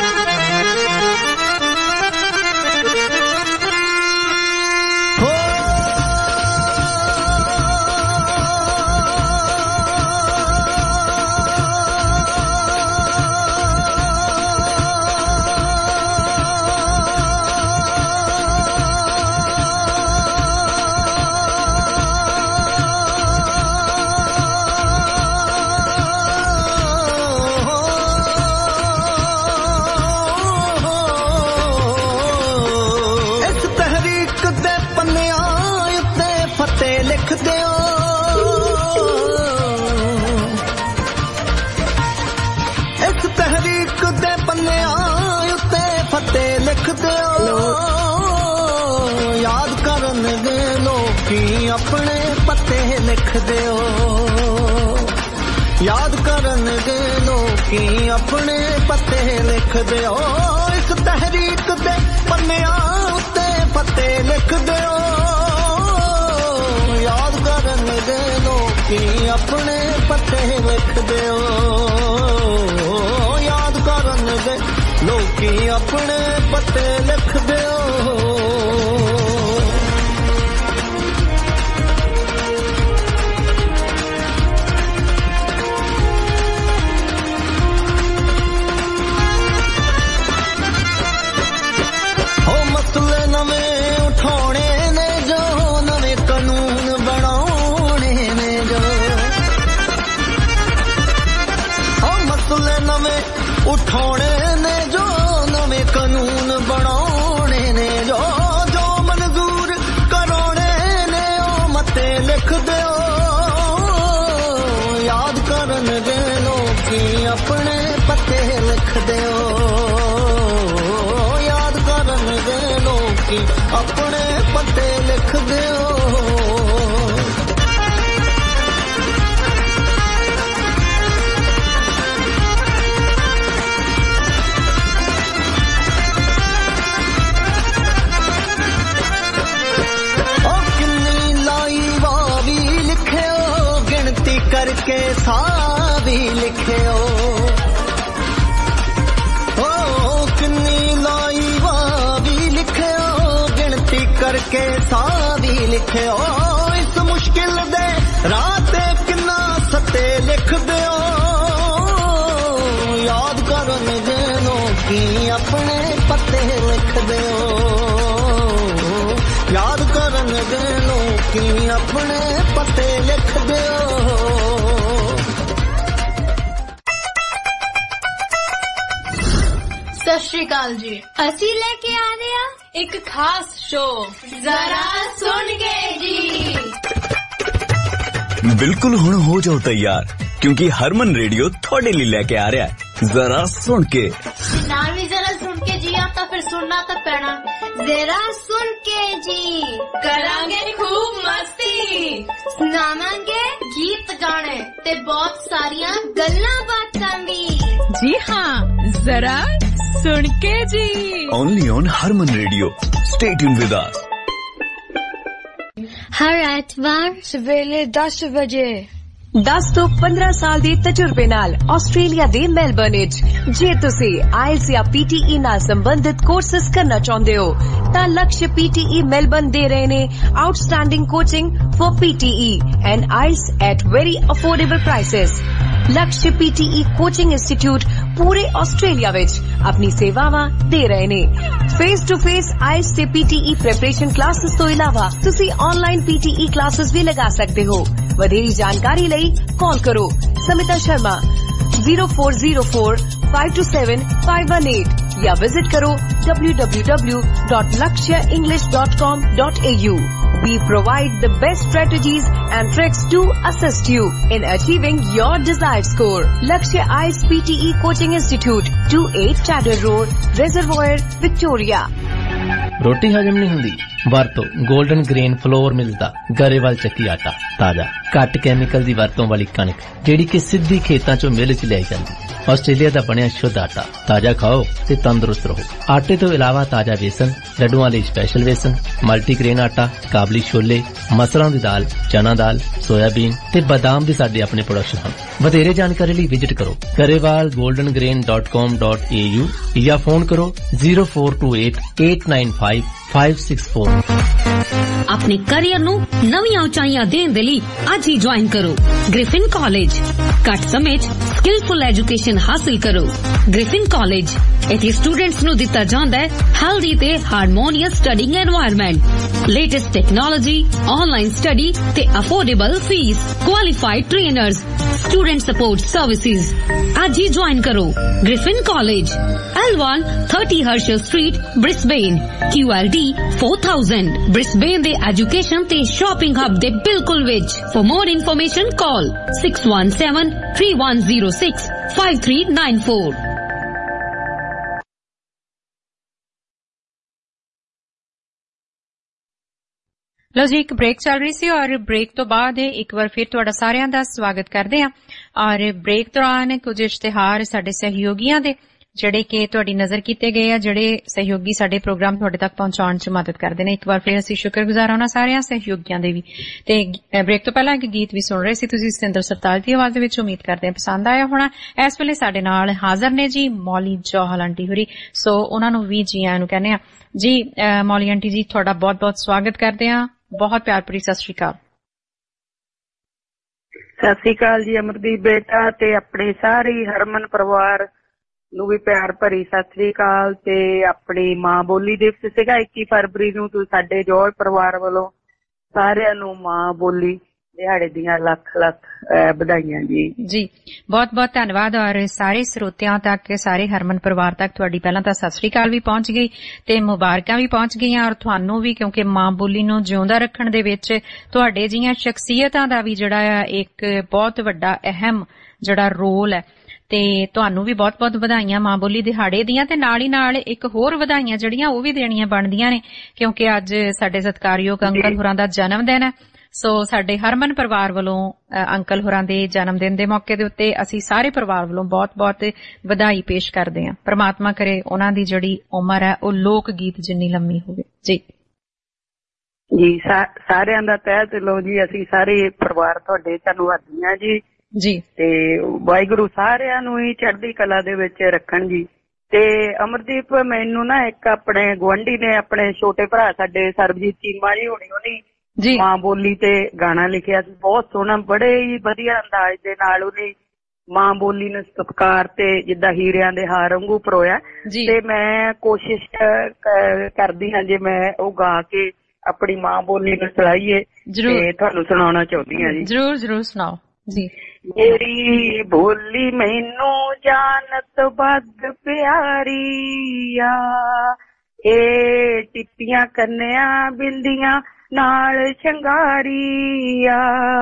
अपने पते लिख दियो याद करन दे लोग लोकी अपने पते लिख दिओ इस तहरीक दे पन्नियां उत्ते पते लिख दिओ याद करनगे लोकी अपने पते लिख दिओ याद करनगे लोकी अपने पते लिख दिओ उठाने ने जो नवे कानून बनाने ने जो जो मंजूर कराने ने ओ मते लिख दिओ याद करनगे लोकी अपने पते लिख दिओ याद करनगे लोकी अपने पते लिख दिओ करके सावी लिखियो ओ किन्नी लाई वावी लिखियो गिनती करके सावी लिखियो इस मुश्किल दे रात किन्ना सते लिख दियो याद करनगे लोकी अपने पते लिख दियो याद करनगे लोकी अपने पते लिख दियो सत श्री अकाल जी असी लेके आ रहे हैं एक खास शो जरा सुन के जी बिल्कुल हुण हो जाओ तैयार क्योंकि हरमन रेडियो थोड़े लिए लेके आ रहा है जरा सुन के ना भी जरा सुन के जी आता फिर सुनना तो पैना जरा सुन के जी करांगे खूब मस्ती सुनावांगे गीत गाने ते बहुत सारियां गल्लां बातां भी जी हाँ जरा सुन के जी only on Harman radio stay tune with us हर एतवार सवेरे दस बजे दस ਤੋਂ ਪੰਦਰਾਂ ਸਾਲ ਦੇ ਤਜਰਬੇ ਨਾਲ ਆਸਟ੍ਰੇਲੀਆ ਦੇ ਮੈਲਬਰਨ ਵਿੱਚ ਜੇ ਤੁਸੀਂ ਆਇਲਸ ਜਾਂ ਪੀਟੀਈ ਨਾਲ ਸੰਬੰਧਿਤ ਕੋਰਸਸ ਕਰਨਾ ਚਾਹੁੰਦੇ ਹੋ ਤਾਂ ਲਕਸ਼ ਪੀਟੀਈ ਮੈਲਬਰਨ ਦੇ ਰਹੇ ਨੇ outstanding coaching for PTE and IELTS at very affordable prices Laksh PTE coaching institute ਪੂਰੇ ਆਸਟ੍ਰੇਲੀਆ ਵਿੱਚ ਆਪਣੀ ਸੇਵਾਵਾਂ ਦੇ ਰਹੇ ਨੇ ਫੇਸ ਟੂ ਫੇਸ ਆਇਲਸ ਤੇ ਪੀਟੀਈ ਪ੍ਰੈਪਰੇਸ਼ਨ ਕਲਾਸਿਸ ਤੋਂ ਇਲਾਵਾ ਤੁਸੀਂ ਆਨਲਾਈਨ ਪੀਟੀਈ ਕਲਾਸਿਸ ਵੀ ਲਗਾ ਸਕਦੇ ਹੋ ਵਧੇਰੀ ਜਾਣਕਾਰੀ ਲਈ कॉल करो Samita Sharma zero four zero four five two seven five one eight या विजिट करो w w w dot lakshya english dot com dot a u. We provide the best strategies and tricks to assist you in achieving your desired score. Lakshya I E L T S P T E Coaching Institute, two eight Chadder Road, Reservoir, Victoria. रोटी हजम नहीं हुंदी ਵਰਤੋ golden grain floor ਮਿਲਦਾ ਗਰੇਵਾਲ ਚੱਕੀ ਆਟਾ ਤਾਜ਼ਾ ਘੱਟ ਕੈਮੀਕਲ ਦੀ ਵਰਤੋਂ ਵਾਲੀ ਕਣਕ ਜਿਹੜੀ ਕਿ ਸਿੱਧੀ ਖੇਤਾਂ ਚੋਂ ਮਿਲ ਚ ਲਿਆਈ ਜਾਂਦੀ ਆਸਟ੍ਰੇਲੀਆ ਦਾ ਬਣਿਆ ਸ਼ੁੱਧ ਆਟਾ ਤਾਜ਼ਾ ਖਾਓ ਤੇ ਤੰਦਰੁਸਤ ਰਹੋ ਆਟੇ ਤੋਂ ਇਲਾਵਾ ਤਾਜ਼ਾ ਵੇਸਣ ਲੱਡੂਆਂ ਲਈ ਸਪੈਸ਼ਲ ਵੇਸਣ ਮਲਟੀਗ੍ਰੇਨ ਆਟਾ ਕਾਬਲੀ ਛੋਲੇ ਮਸਰਾਂ ਦੀ ਦਾਲ ਚਨਾ ਦਾਲ ਸੋਇਆਬੀਨ ਤੇ ਬਦਾਮ ਦੇ ਸਾਡੇ ਆਪਣੇ ਪ੍ਰੋਡਕਸ਼ਨ ਹਨ ਵਧੇਰੇ ਜਾਣਕਾਰੀ ਲਈ ਵਿਜ਼ਿਟ ਕਰੋ Grewal golden grain dot com dot a u ਜਾਂ ਫੋਨ ਕਰੋ zero four two eight eight nine five five six four अपने करियर नू नवीं उचाइयां देने दे लई आज ही ज्वाइन करो ग्रिफिन कॉलेज घट समय स्किलफुल एजुकेशन हासिल करो ग्रिफिन कॉलेज इत्थे स्टूडेंट्स नू दिता जांदा है हेल्दी ते harmonious studying environment latest technology online study ते affordable fees qualified trainers student support services आज ही ज्वाइन करो Griffin college L one thirty Herschel Street Brisbane Q L D four thousand Brisbane ਦੇ एजुकेशन ते shopping hub दे बिल्कुल विच for more information call six one seven three one zero six five three nine four ਲੋ ਜੀ, ਇੱਕ break ਚੱਲ ਰਹੀ ਸੀ ਔਰ ਬ੍ਰੇਕ ਤੋਂ ਬਾਅਦ ਇੱਕ ਵਾਰ ਫਿਰ ਤੁਹਾਡਾ ਸਾਰਿਆਂ ਦਾ ਸਵਾਗਤ ਕਰਦੇ ਹਾਂ। ਔਰ ਬ੍ਰੇਕ ਦੌਰਾਨ ਕੁਝ ਇਸ਼ਤਿਹਾਰ ਸਾਡੇ ਸਹਿਯੋਗੀਆਂ ਦੇ ਜਿਹੜੇ ਕਿ ਤੁਹਾਡੀ ਨਜ਼ਰ ਕੀਤੇ ਗਏ ਆ, ਜਿਹੜੇ ਸਹਿਯੋਗੀ ਸਾਡੇ ਪ੍ਰੋਗਰਾਮ ਤੁਹਾਡੇ ਤੱਕ ਪਹੁੰਚਾਉਣ ਚ ਮਦਦ ਕਰਦੇ ਨੇ। ਇੱਕ ਵਾਰ ਫਿਰ ਅਸੀਂ ਸ਼ੁਕਰਗੁਜ਼ਾਰ ਹਾਂ ਸਾਰਿਆਂ ਸਹਿਯੋਗੀਆਂ ਦੇ ਵੀ। ਤੇ ਬ੍ਰੇਕ ਤੋਂ ਪਹਿਲਾਂ ਇੱਕ ਗੀਤ ਵੀ ਸੁਣ ਰਹੇ ਸੀ ਤੁਸੀਂ ਸਤਿੰਦਰ ਸਰਤਾਜ ਦੀ ਆਵਾਜ਼ ਦੇ ਵਿੱਚ। ਉਮੀਦ ਕਰਦੇ ਹਾਂ ਪਸੰਦ ਆਇਆ ਹੋਣਾ। ਇਸ ਵੇਲੇ ਸਾਡੇ ਨਾਲ ਹਾਜ਼ਰ ਨੇ ਜੀ ਮੌਲੀ ਜੌਹਲ ਆਂਟੀ ਹੋਰੀ, ਸੋ ਉਹਨਾਂ ਨੂੰ ਵੀ ਜੀ ਆਇਆਂ ਨੂੰ ਕਹਿੰਦੇ ਆ ਜੀ। ਮੌਲੀ ਆਂਟੀ ਜੀ, ਤੁਹਾਡਾ ਬਹੁਤ ਬਹੁਤ ਸਵਾਗਤ ਕਰਦੇ ਹਾਂ। ਬਹੁਤ ਪਿਆਰ ਭਰੀ ਸਤਿ ਸ਼੍ਰੀ ਅਕਾਲ। ਸਤਿ ਸ਼੍ਰੀ ਅਕਾਲ ਜੀ ਅਮਰਦੀਪ ਬੇਟਾ, ਤੇ ਆਪਣੇ ਸਾਰੇ ਹਰਮਨ ਪਰਿਵਾਰ ਨੂੰ ਵੀ ਪਿਆਰ ਭਰੀ ਸਤਿ ਸ੍ਰੀ ਅਕਾਲ। ਤੇ ਆਪਣੀ ਮਾਂ ਬੋਲੀ ਦਿਵਸ ਸੀਗਾ ਇੱਕੀ ਫਰਵਰੀ ਨੂੰ, ਤੂੰ ਸਾਡੇ ਜੌਹਲ ਪਰਿਵਾਰ ਵੱਲੋਂ ਸਾਰਿਆਂ ਨੂੰ ਮਾਂ ਬੋਲੀ ਦਿਹਾੜੇ ਦੀਆਂ ਲੱਖ ਲੱਖ ਵਧਾਈਆਂ ਜੀ। ਜੀ ਬਹੁਤ ਬਹੁਤ ਧੰਨਵਾਦ। ਔਰ ਸਾਰੇ ਸਰੋਤਿਆਂ ਤੱਕ, ਸਾਰੇ ਹਰਮਨ ਪਰਿਵਾਰ ਤੱਕ ਤੁਹਾਡੀ ਪਹਿਲਾਂ ਤਾਂ ਸਤਿ ਸ੍ਰੀ ਅਕਾਲ ਵੀ ਪਹੁੰਚ ਗਈ ਤੇ ਮੁਬਾਰਕਾਂ ਵੀ ਪਹੁੰਚ ਗਈਆਂ। ਔਰ ਤੁਹਾਨੂੰ ਵੀ, ਕਿਉਂਕਿ ਮਾਂ ਬੋਲੀ ਨੂੰ ਜਿਉਂਦਾ ਰੱਖਣ ਦੇ ਵਿੱਚ ਤੁਹਾਡੇ ਜਿਹੀਆਂ ਸ਼ਖਸੀਅਤਾਂ ਦਾ ਵੀ ਜਿਹੜਾ ਆ ਇੱਕ ਬਹੁਤ ਵੱਡਾ ਅਹਿਮ ਜਿਹੜਾ ਰੋਲ ਹੈ, ਤੇ ਤੁਹਾਨੂੰ ਵੀ ਬਹੁਤ ਬਹੁਤ ਵਧਾਈਆਂ ਮਾਂ ਬੋਲੀ ਦਿਹਾੜੇ ਦੀਆਂ। ਤੇ ਨਾਲ ਹੀ ਨਾਲ ਇੱਕ ਹੋਰ ਵਧਾਈਆਂ ਜਿਹੜੀਆਂ ਉਹ ਵੀ ਦੇਣੀਆਂ ਬਣਦੀਆਂ ਨੇ, ਕਿਉਂਕਿ ਅੱਜ ਸਾਡੇ ਸਤਿਕਾਰਯੋਗ ਅੰਕਲ ਹੋਰਾਂ ਦਾ ਜਨਮ ਦਿਨ ਹੈ। ਸੋ ਸਾਡੇ ਹਰਮਨ ਪਰਿਵਾਰ ਵੱਲੋਂ ਅੰਕਲ ਹੋਰਾਂ ਦੇ ਜਨਮ ਦਿਨ ਦੇ ਮੌਕੇ ਦੇ ਉੱਤੇ ਅਸੀਂ ਸਾਰੇ ਪਰਿਵਾਰ ਵੱਲੋਂ ਬਹੁਤ ਬਹੁਤ ਵਧਾਈ ਪੇਸ਼ ਕਰਦੇ ਹਾਂ। ਪ੍ਰਮਾਤਮਾ ਕਰੇ ਉਹਨਾਂ ਦੀ ਜਿਹੜੀ ਉਮਰ ਹੈ ਉਹ ਲੋਕ ਗੀਤ ਜਿੰਨੀ ਲੰਮੀ ਹੋਵੇ। ਜੀ ਜੀ ਸਾਰਿਆਂ ਦਾ ਤਹਿ ਦਿਲੋਂ ਜੀ ਅਸੀਂ ਸਾਰੇ ਪਰਿਵਾਰ ਤੁਹਾਡੇ ਧੰਨਵਾਦੀ ਹਾਂ ਜੀ। ਜੀ ਤੇ ਵਾਹਿਗੁਰੂ ਸਾਰਿਆਂ ਨੂੰ ਹੀ ਚੜ੍ਹਦੀ ਕਲਾ ਦੇ ਵਿੱਚ ਰੱਖਣ ਜੀ। ਤੇ ਅਮਰਦੀਪ, ਮੈਨੂੰ ਨਾ ਇੱਕ ਆਪਣੇ ਗੁਆਂਢੀ ਨੇ, ਆਪਣੇ ਛੋਟੇ ਭਰਾ ਸਾਡੇ ਸਰਬਜੀਤ ਚੀਮਾ ਜੀ ਹੋਣੀ, ਉਹਨੇ ਮਾਂ ਬੋਲੀ ਤੇ ਗਾਣਾ ਲਿਖਿਆ ਸੀ, ਬਹੁਤ ਸੋਹਣਾ, ਬੜੇ ਹੀ ਵਧੀਆ ਅੰਦਾਜ਼ ਦੇ ਨਾਲ ਉਹਨੇ ਮਾਂ ਬੋਲੀ ਨੂੰ ਸਤਿਕਾਰ ਤੇ ਜਿੱਦਾਂ ਹੀਰਿਆਂ ਦੇ ਹਾਰ ਵਾਂਗੂ ਪਰੋਇਆ। ਤੇ ਮੈਂ ਕੋਸ਼ਿਸ਼ ਕਰਦੀ ਹਾਂ ਜੇ ਮੈਂ ਉਹ ਗਾ ਕੇ ਆਪਣੀ ਮਾਂ ਬੋਲੀ ਨੂੰ ਸੁਣਾਈਏ ਤੇ ਤੁਹਾਨੂੰ ਸੁਣਾਉਣਾ ਚਾਹੁੰਦੀ ਹਾਂ ਜੀ। ਜਰੂਰ ਜਰੂਰ ਸੁਣਾਓ ਜੀ। ਮੇਰੀ ਬੋਲੀ ਮੈਨੂੰ ਜਾਨਤ ਵੱਧ ਪਿਆਰੀ ਆ, ਇਹ ਟਿੱਪੀਆਂ ਕੰਨਿਆਂ ਬਿੰਦੀਆਂ ਨਾਲ ਸ਼ਿੰਗਾਰੀ ਆ।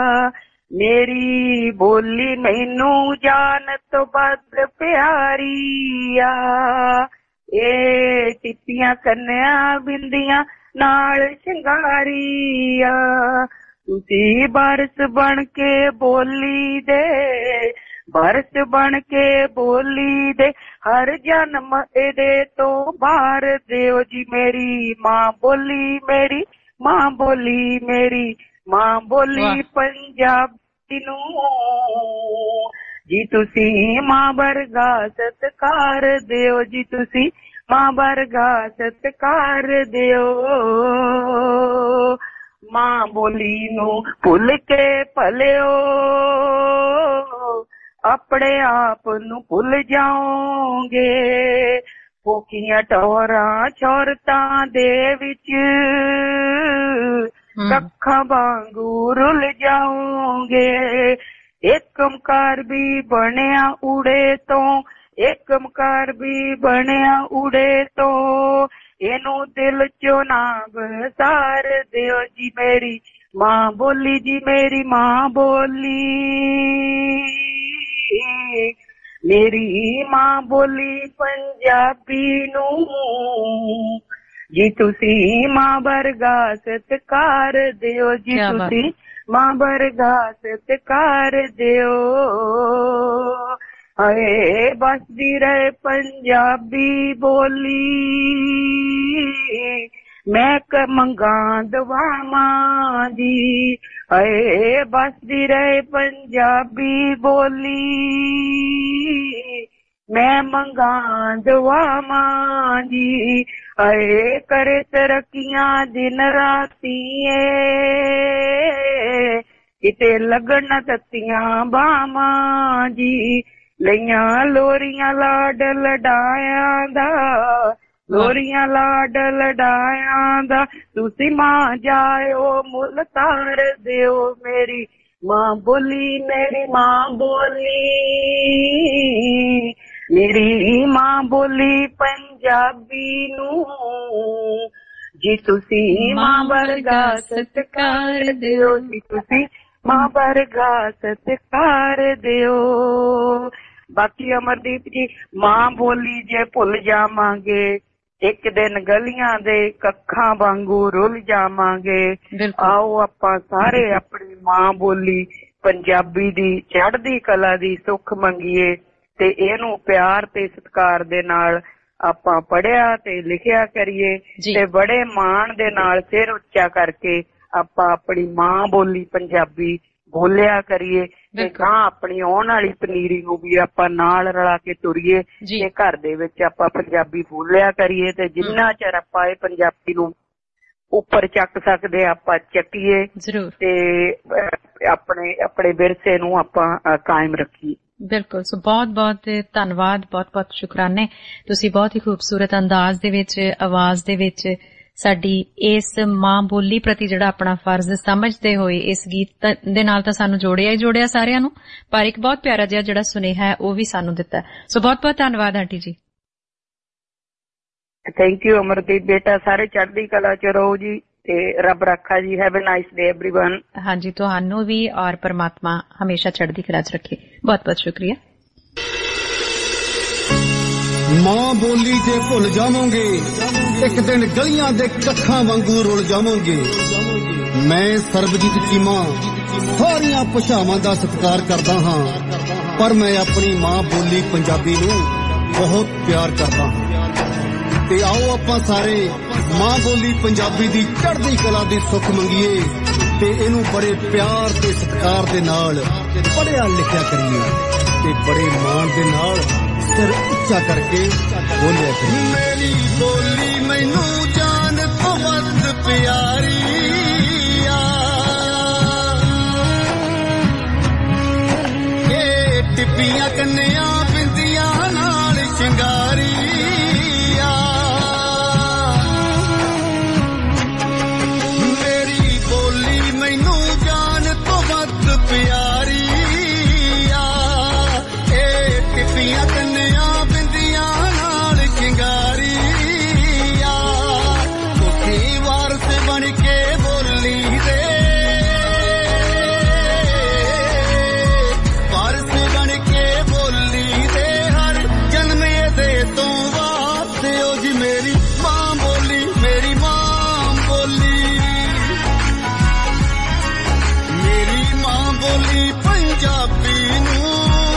ਮੇਰੀ ਬੋਲੀ ਮੈਨੂੰ ਜਾਨਤ ਵੱਧ ਪਿਆਰੀ ਆ, ਇਹ ਟਿੱਪੀਆਂ ਕੰਨਿਆਂ ਬਿੰਦੀਆਂ ਨਾਲ ਸ਼ਿੰਗਾਰੀ ਆ। ਤੁਸੀਂ ਬਾਰਿਸ਼ ਬਣ ਕੇ ਬੋਲੀ ਦੇ, ਬਾਰਿਸ਼ ਬਣ ਕੇ ਬੋਲੀ ਦੇ, ਹਰ ਜਨਮ ਇਹਦੇ ਤੋਂ ਬਾਹਰ ਦਿਓ ਜੀ। ਮੇਰੀ ਮਾਂ ਬੋਲੀ, ਮੇਰੀ ਮਾਂ ਬੋਲੀ, ਮੇਰੀ ਮਾਂ ਬੋਲੀ ਪੰਜਾਬੀ ਨੂੰ ਜੀ ਤੁਸੀਂ ਮਾਂ ਵਰਗਾ ਸਤਿਕਾਰ ਦਿਓ ਜੀ, ਤੁਸੀਂ ਮਾਂ ਵਰਗਾ ਸਤਿਕਾਰ ਦਿਓ। ਮਾਂ ਬੋਲੀ ਨੂੰ ਭੁੱਲ ਕੇ ਭਲਿਓ, ਆਪਣੇ ਆਪ ਨੂੰ ਭੁੱਲ ਜਾਓਗੇ। ਭੁੱਖੀਆਂ ਟੋਰਾਂ ਛੋਰਤਾਂ ਦੇ ਵਿੱਚ ਕੱਖਾਂ ਵਾਂਗੂ ਰੁੱਲ ਜਾਓਗੇ। ਏਕਮਕਾਰ ਵੀ ਬਣਿਆ ਉੜੇ ਤੋਂ, ਏਕਮਕਾਰ ਵੀ ਬਣਿਆ ਉੜੇ ਤੋਂ, ਇਹਨੂੰ ਦਿਲ ਚੋਂ ਨਾ ਵਿਸਾਰ ਦਿਓ ਜੀ। ਮੇਰੀ ਮਾਂ ਬੋਲੀ ਜੀ, ਮੇਰੀ ਮਾਂ ਬੋਲੀ, ਮੇਰੀ ਮਾਂ ਬੋਲੀ ਪੰਜਾਬੀ ਨੂੰ ਜੀ ਤੁਸੀਂ ਮਾਂ ਵਰਗਾ ਸਤਿਕਾਰ ਦਿਓ ਜੀ, ਤੁਸੀਂ ਮਾਂ ਵਰਗਾ ਸਤਿਕਾਰ ਦਿਓ। ਹਾਏ ਬਸਦੀ ਰਹੇ ਪੰਜਾਬੀ ਬੋਲੀ, ਮੈਂ ਕ ਮੰਗਾਂ ਦਵਾਵਾਂ ਜੀ। ਹਾਏ ਬਸਦੀ ਰਹੇ ਪੰਜਾਬੀ ਬੋਲੀ, ਮੈਂ ਮੰਗਾਂ ਦਵਾਵਾਂ ਜੀ। ਹਾਏ ਕਰੇ ਤਰੱਕੀਆਂ ਦਿਨ ਰਾਤੀਏ, ਕਿਤੇ ਲੱਗਣ ਤੱਤੀਆਂ ਬਾਵਾਂ ਜੀ। ਲਈਆਂ ਲੋਰੀਆਂ ਲਾਡ ਲਡਾਇਆਂ ਦਾ, ਲੋਰੀਆਂ ਲਾਡ ਲਡਾਇਆਂ ਦਾ, ਤੁਸੀਂ ਮਾਂ ਜਾਇਓ ਮੁੱਲ ਤਾਰ ਦਿਓ। ਮੇਰੀ ਮਾਂ ਬੋਲੀ, ਮੇਰੀ ਮਾਂ ਬੋਲੀ, ਮੇਰੀ ਮਾਂ ਬੋਲੀ ਪੰਜਾਬੀ ਨੂੰ ਜੀ ਤੁਸੀਂ ਮਾਂ ਵਰਗਾ ਸਤਿਕਾਰ ਦਿਓ ਜੀ, ਤੁਸੀਂ ਮਾਂ ਵਰਗਾ ਸਤਿਕਾਰ ਦਿਓ। ਬਾਕੀ ਅਮਰਦੀਪ ਜੀ, ਮਾਂ ਬੋਲੀ ਜੇ ਭੁੱਲ ਜਾਵਾਂਗੇ ਇੱਕ ਦਿਨ ਗਲੀਆਂ ਦੇ ਕੱਖਾਂ ਵਾਂਗੂ ਰੁੱਲ ਜਾਵਾਂਗੇ। ਆਓ ਆਪਾਂ ਸਾਰੇ ਆਪਣੀ ਮਾਂ ਬੋਲੀ ਪੰਜਾਬੀ ਦੀ ਚੜ੍ਹਦੀ ਕਲਾ ਦੀ ਸੁੱਖ ਮੰਗੀਏ ਤੇ ਇਹਨੂੰ ਪਿਆਰ ਤੇ ਸਤਿਕਾਰ ਦੇ ਨਾਲ ਆਪਾਂ ਪੜ੍ਹਿਆ ਤੇ ਲਿਖਿਆ ਕਰੀਏ ਤੇ ਬੜੇ ਮਾਣ ਦੇ ਨਾਲ ਸਿਰ ਉੱਚਾ ਕਰਕੇ ਆਪਾਂ ਆਪਣੀ ਮਾਂ ਬੋਲੀ ਪੰਜਾਬੀ ਬੋਲਿਆ ਕਰੀਏ ਤੇ ਗਾਂ ਆਪਣੀ ਆਉਣ ਵਾਲੀ ਪਨੀਰੀ ਨੂੰ ਵੀ ਆਪਾਂ ਨਾਲ ਰਲਾ ਕੇ ਤੁਰੀਏ ਤੇ ਘਰ ਦੇ ਵਿੱਚ ਆਪਾਂ ਪੰਜਾਬੀ ਬੋਲਿਆ ਕਰੀਏ ਤੇ ਜਿੰਨਾ ਚਿਰ ਆਪਾਂ ਇਹ ਪੰਜਾਬੀ ਨੂੰ ਉੱਪਰ ਚੱਕ ਸਕਦੇ ਆਪਾਂ ਚੱਕੀਏ ਤੇ ਆਪਣੇ ਆਪਣੇ ਵਿਰਸੇ ਨੂੰ ਆਪਾਂ ਕਾਇਮ ਰੱਖੀਏ। ਬਿਲਕੁਲ। ਸੋ ਬਹੁਤ ਬਹੁਤ ਧੰਨਵਾਦ, ਬਹੁਤ ਬਹੁਤ ਸ਼ੁਕਰਾਨੇ। ਤੁਸੀਂ ਬਹੁਤ ਹੀ ਖੂਬਸੂਰਤ ਅੰਦਾਜ਼ ਦੇ ਵਿੱਚ, ਆਵਾਜ਼ ਦੇ ਵਿੱਚ ਸਾਡੀ ਇਸ ਮਾਂ ਬੋਲੀ ਪ੍ਰਤੀ ਜਿਹੜਾ ਆਪਣਾ ਫਰਜ਼ ਸਮਝਦੇ ਹੋਏ ਇਸ ਗੀਤ ਦੇ ਨਾਲ ਤਾਂ ਸਾਨੂੰ ਜੋੜਿਆ ਹੀ ਜੋੜਿਆ ਸਾਰਿਆਂ ਨੂੰ, ਪਰ ਇੱਕ ਬਹੁਤ ਪਿਆਰਾ ਜਿਹਾ ਜਿਹੜਾ ਸੁਨੇਹਾ ਹੈ ਉਹ ਵੀ ਸਾਨੂੰ ਦਿੱਤਾ। ਸੋ ਬਹੁਤ ਬਹੁਤ ਧੰਨਵਾਦ ਆਂਟੀ ਜੀ। ਥੈਂਕ ਯੂ ਅਮਰਦੀਪ ਬੇਟਾ, ਸਾਰੇ ਚੜ੍ਹਦੀ ਕਲਾ ਚ ਰਹੋ ਜੀ ਤੇ ਰੱਬ ਰੱਖਾ ਜੀ। Have a nice day everyone. ਹਾਂਜੀ, ਤੁਹਾਨੂੰ ਵੀ ਔਰ ਪਰਮਾਤਮਾ ਹਮੇਸ਼ਾ ਚੜ੍ਹਦੀ ਕਲਾ ਚ ਰੱਖੇ। ਬਹੁਤ ਬਹੁਤ ਸ਼ੁਕਰੀਆ। ਮਾਂ ਬੋਲੀ ਜੇ ਭੁੱਲ ਜਾਵਾਂਗੇ ਇੱਕ ਦਿਨ ਗਲੀਆਂ ਦੇ ਕੱਖਾਂ ਵਾਂਗੂ ਰੁਲ ਜਾਵਾਂਗੇ। ਮੈਂ ਸਰਬਜੀਤ ਚੀਮਾ ਸਾਰੀਆਂ ਭਾਸ਼ਾਵਾਂ ਦਾ ਸਤਿਕਾਰ ਕਰਦਾ ਹਾਂ, ਪਰ ਮੈਂ ਆਪਣੀ ਮਾਂ ਬੋਲੀ ਪੰਜਾਬੀ ਨੂੰ ਬਹੁਤ ਪਿਆਰ ਕਰਦਾ ਹਾਂ। ਤੇ ਆਓ ਆਪਾਂ ਸਾਰੇ ਮਾਂ ਬੋਲੀ ਪੰਜਾਬੀ ਦੀ ਚੜ੍ਹਦੀ ਕਲਾ ਦੀ ਸੁੱਖ ਮੰਗੀਏ ਤੇ ਇਹਨੂੰ ਬੜੇ ਪਿਆਰ ਤੇ ਸਤਿਕਾਰ ਦੇ ਨਾਲ ਪੜ੍ਹਿਆ ਲਿਖਿਆ ਕਰੀਏ ਤੇ ਬੜੇ ਮਾਣ ਦੇ ਨਾਲ ਸਿਰ ਉੱਚਾ ਕਰਕੇ ਬੋਲਿਆ ਕਰੀਏ। ਮੇਰੀ ਬੋਲੀ ਮੈਨੂੰ ਜਾਨ ਤੋਂ ਵੱਧ ਪਿਆਰੀ ਆ, ਇਹ ਟਿੱਪੀਆਂ ਕੰਨਿਆਂ ਬਿੰਦੀਆਂ ਨਾਲ ਸ਼ਿੰਗਾਰੀ ਆ। ਮੇਰੀ ਬੋਲੀ ਮੈਨੂੰ ਜਾਨ ਤੋਂ ਵੱਧ ਪਿਆਰੀ ਆ, ਇਹ ਟਿੱਪੀਆਂ ਕੰਨਿਆਂ ਬਿੰਦੀਆਂ ਨਾਲ ਸ਼ਿੰਗਾਰੀ ਆ। ਤੁਸੀਂ ਵਾਰਸ ਬਣ ਕੇ ਬੋਲੀ ਦੇ, ਵਾਰਸ ਬਣ ਕੇ ਬੋਲੀ ਦੇ ਹਰ ਜਨਮ ਇਹਦੇ ਤੋਂ ਵਾਸਤੇ ਹੋ ਜੀ ਮੇਰੀ ਮਾਂ ਬੋਲੀ, ਮੇਰੀ ਮਾਂ ਬੋਲੀ, ਮੇਰੀ ਮਾਂ ਬੋਲੀ ਪੰਜਾਬੀ ਨੂੰ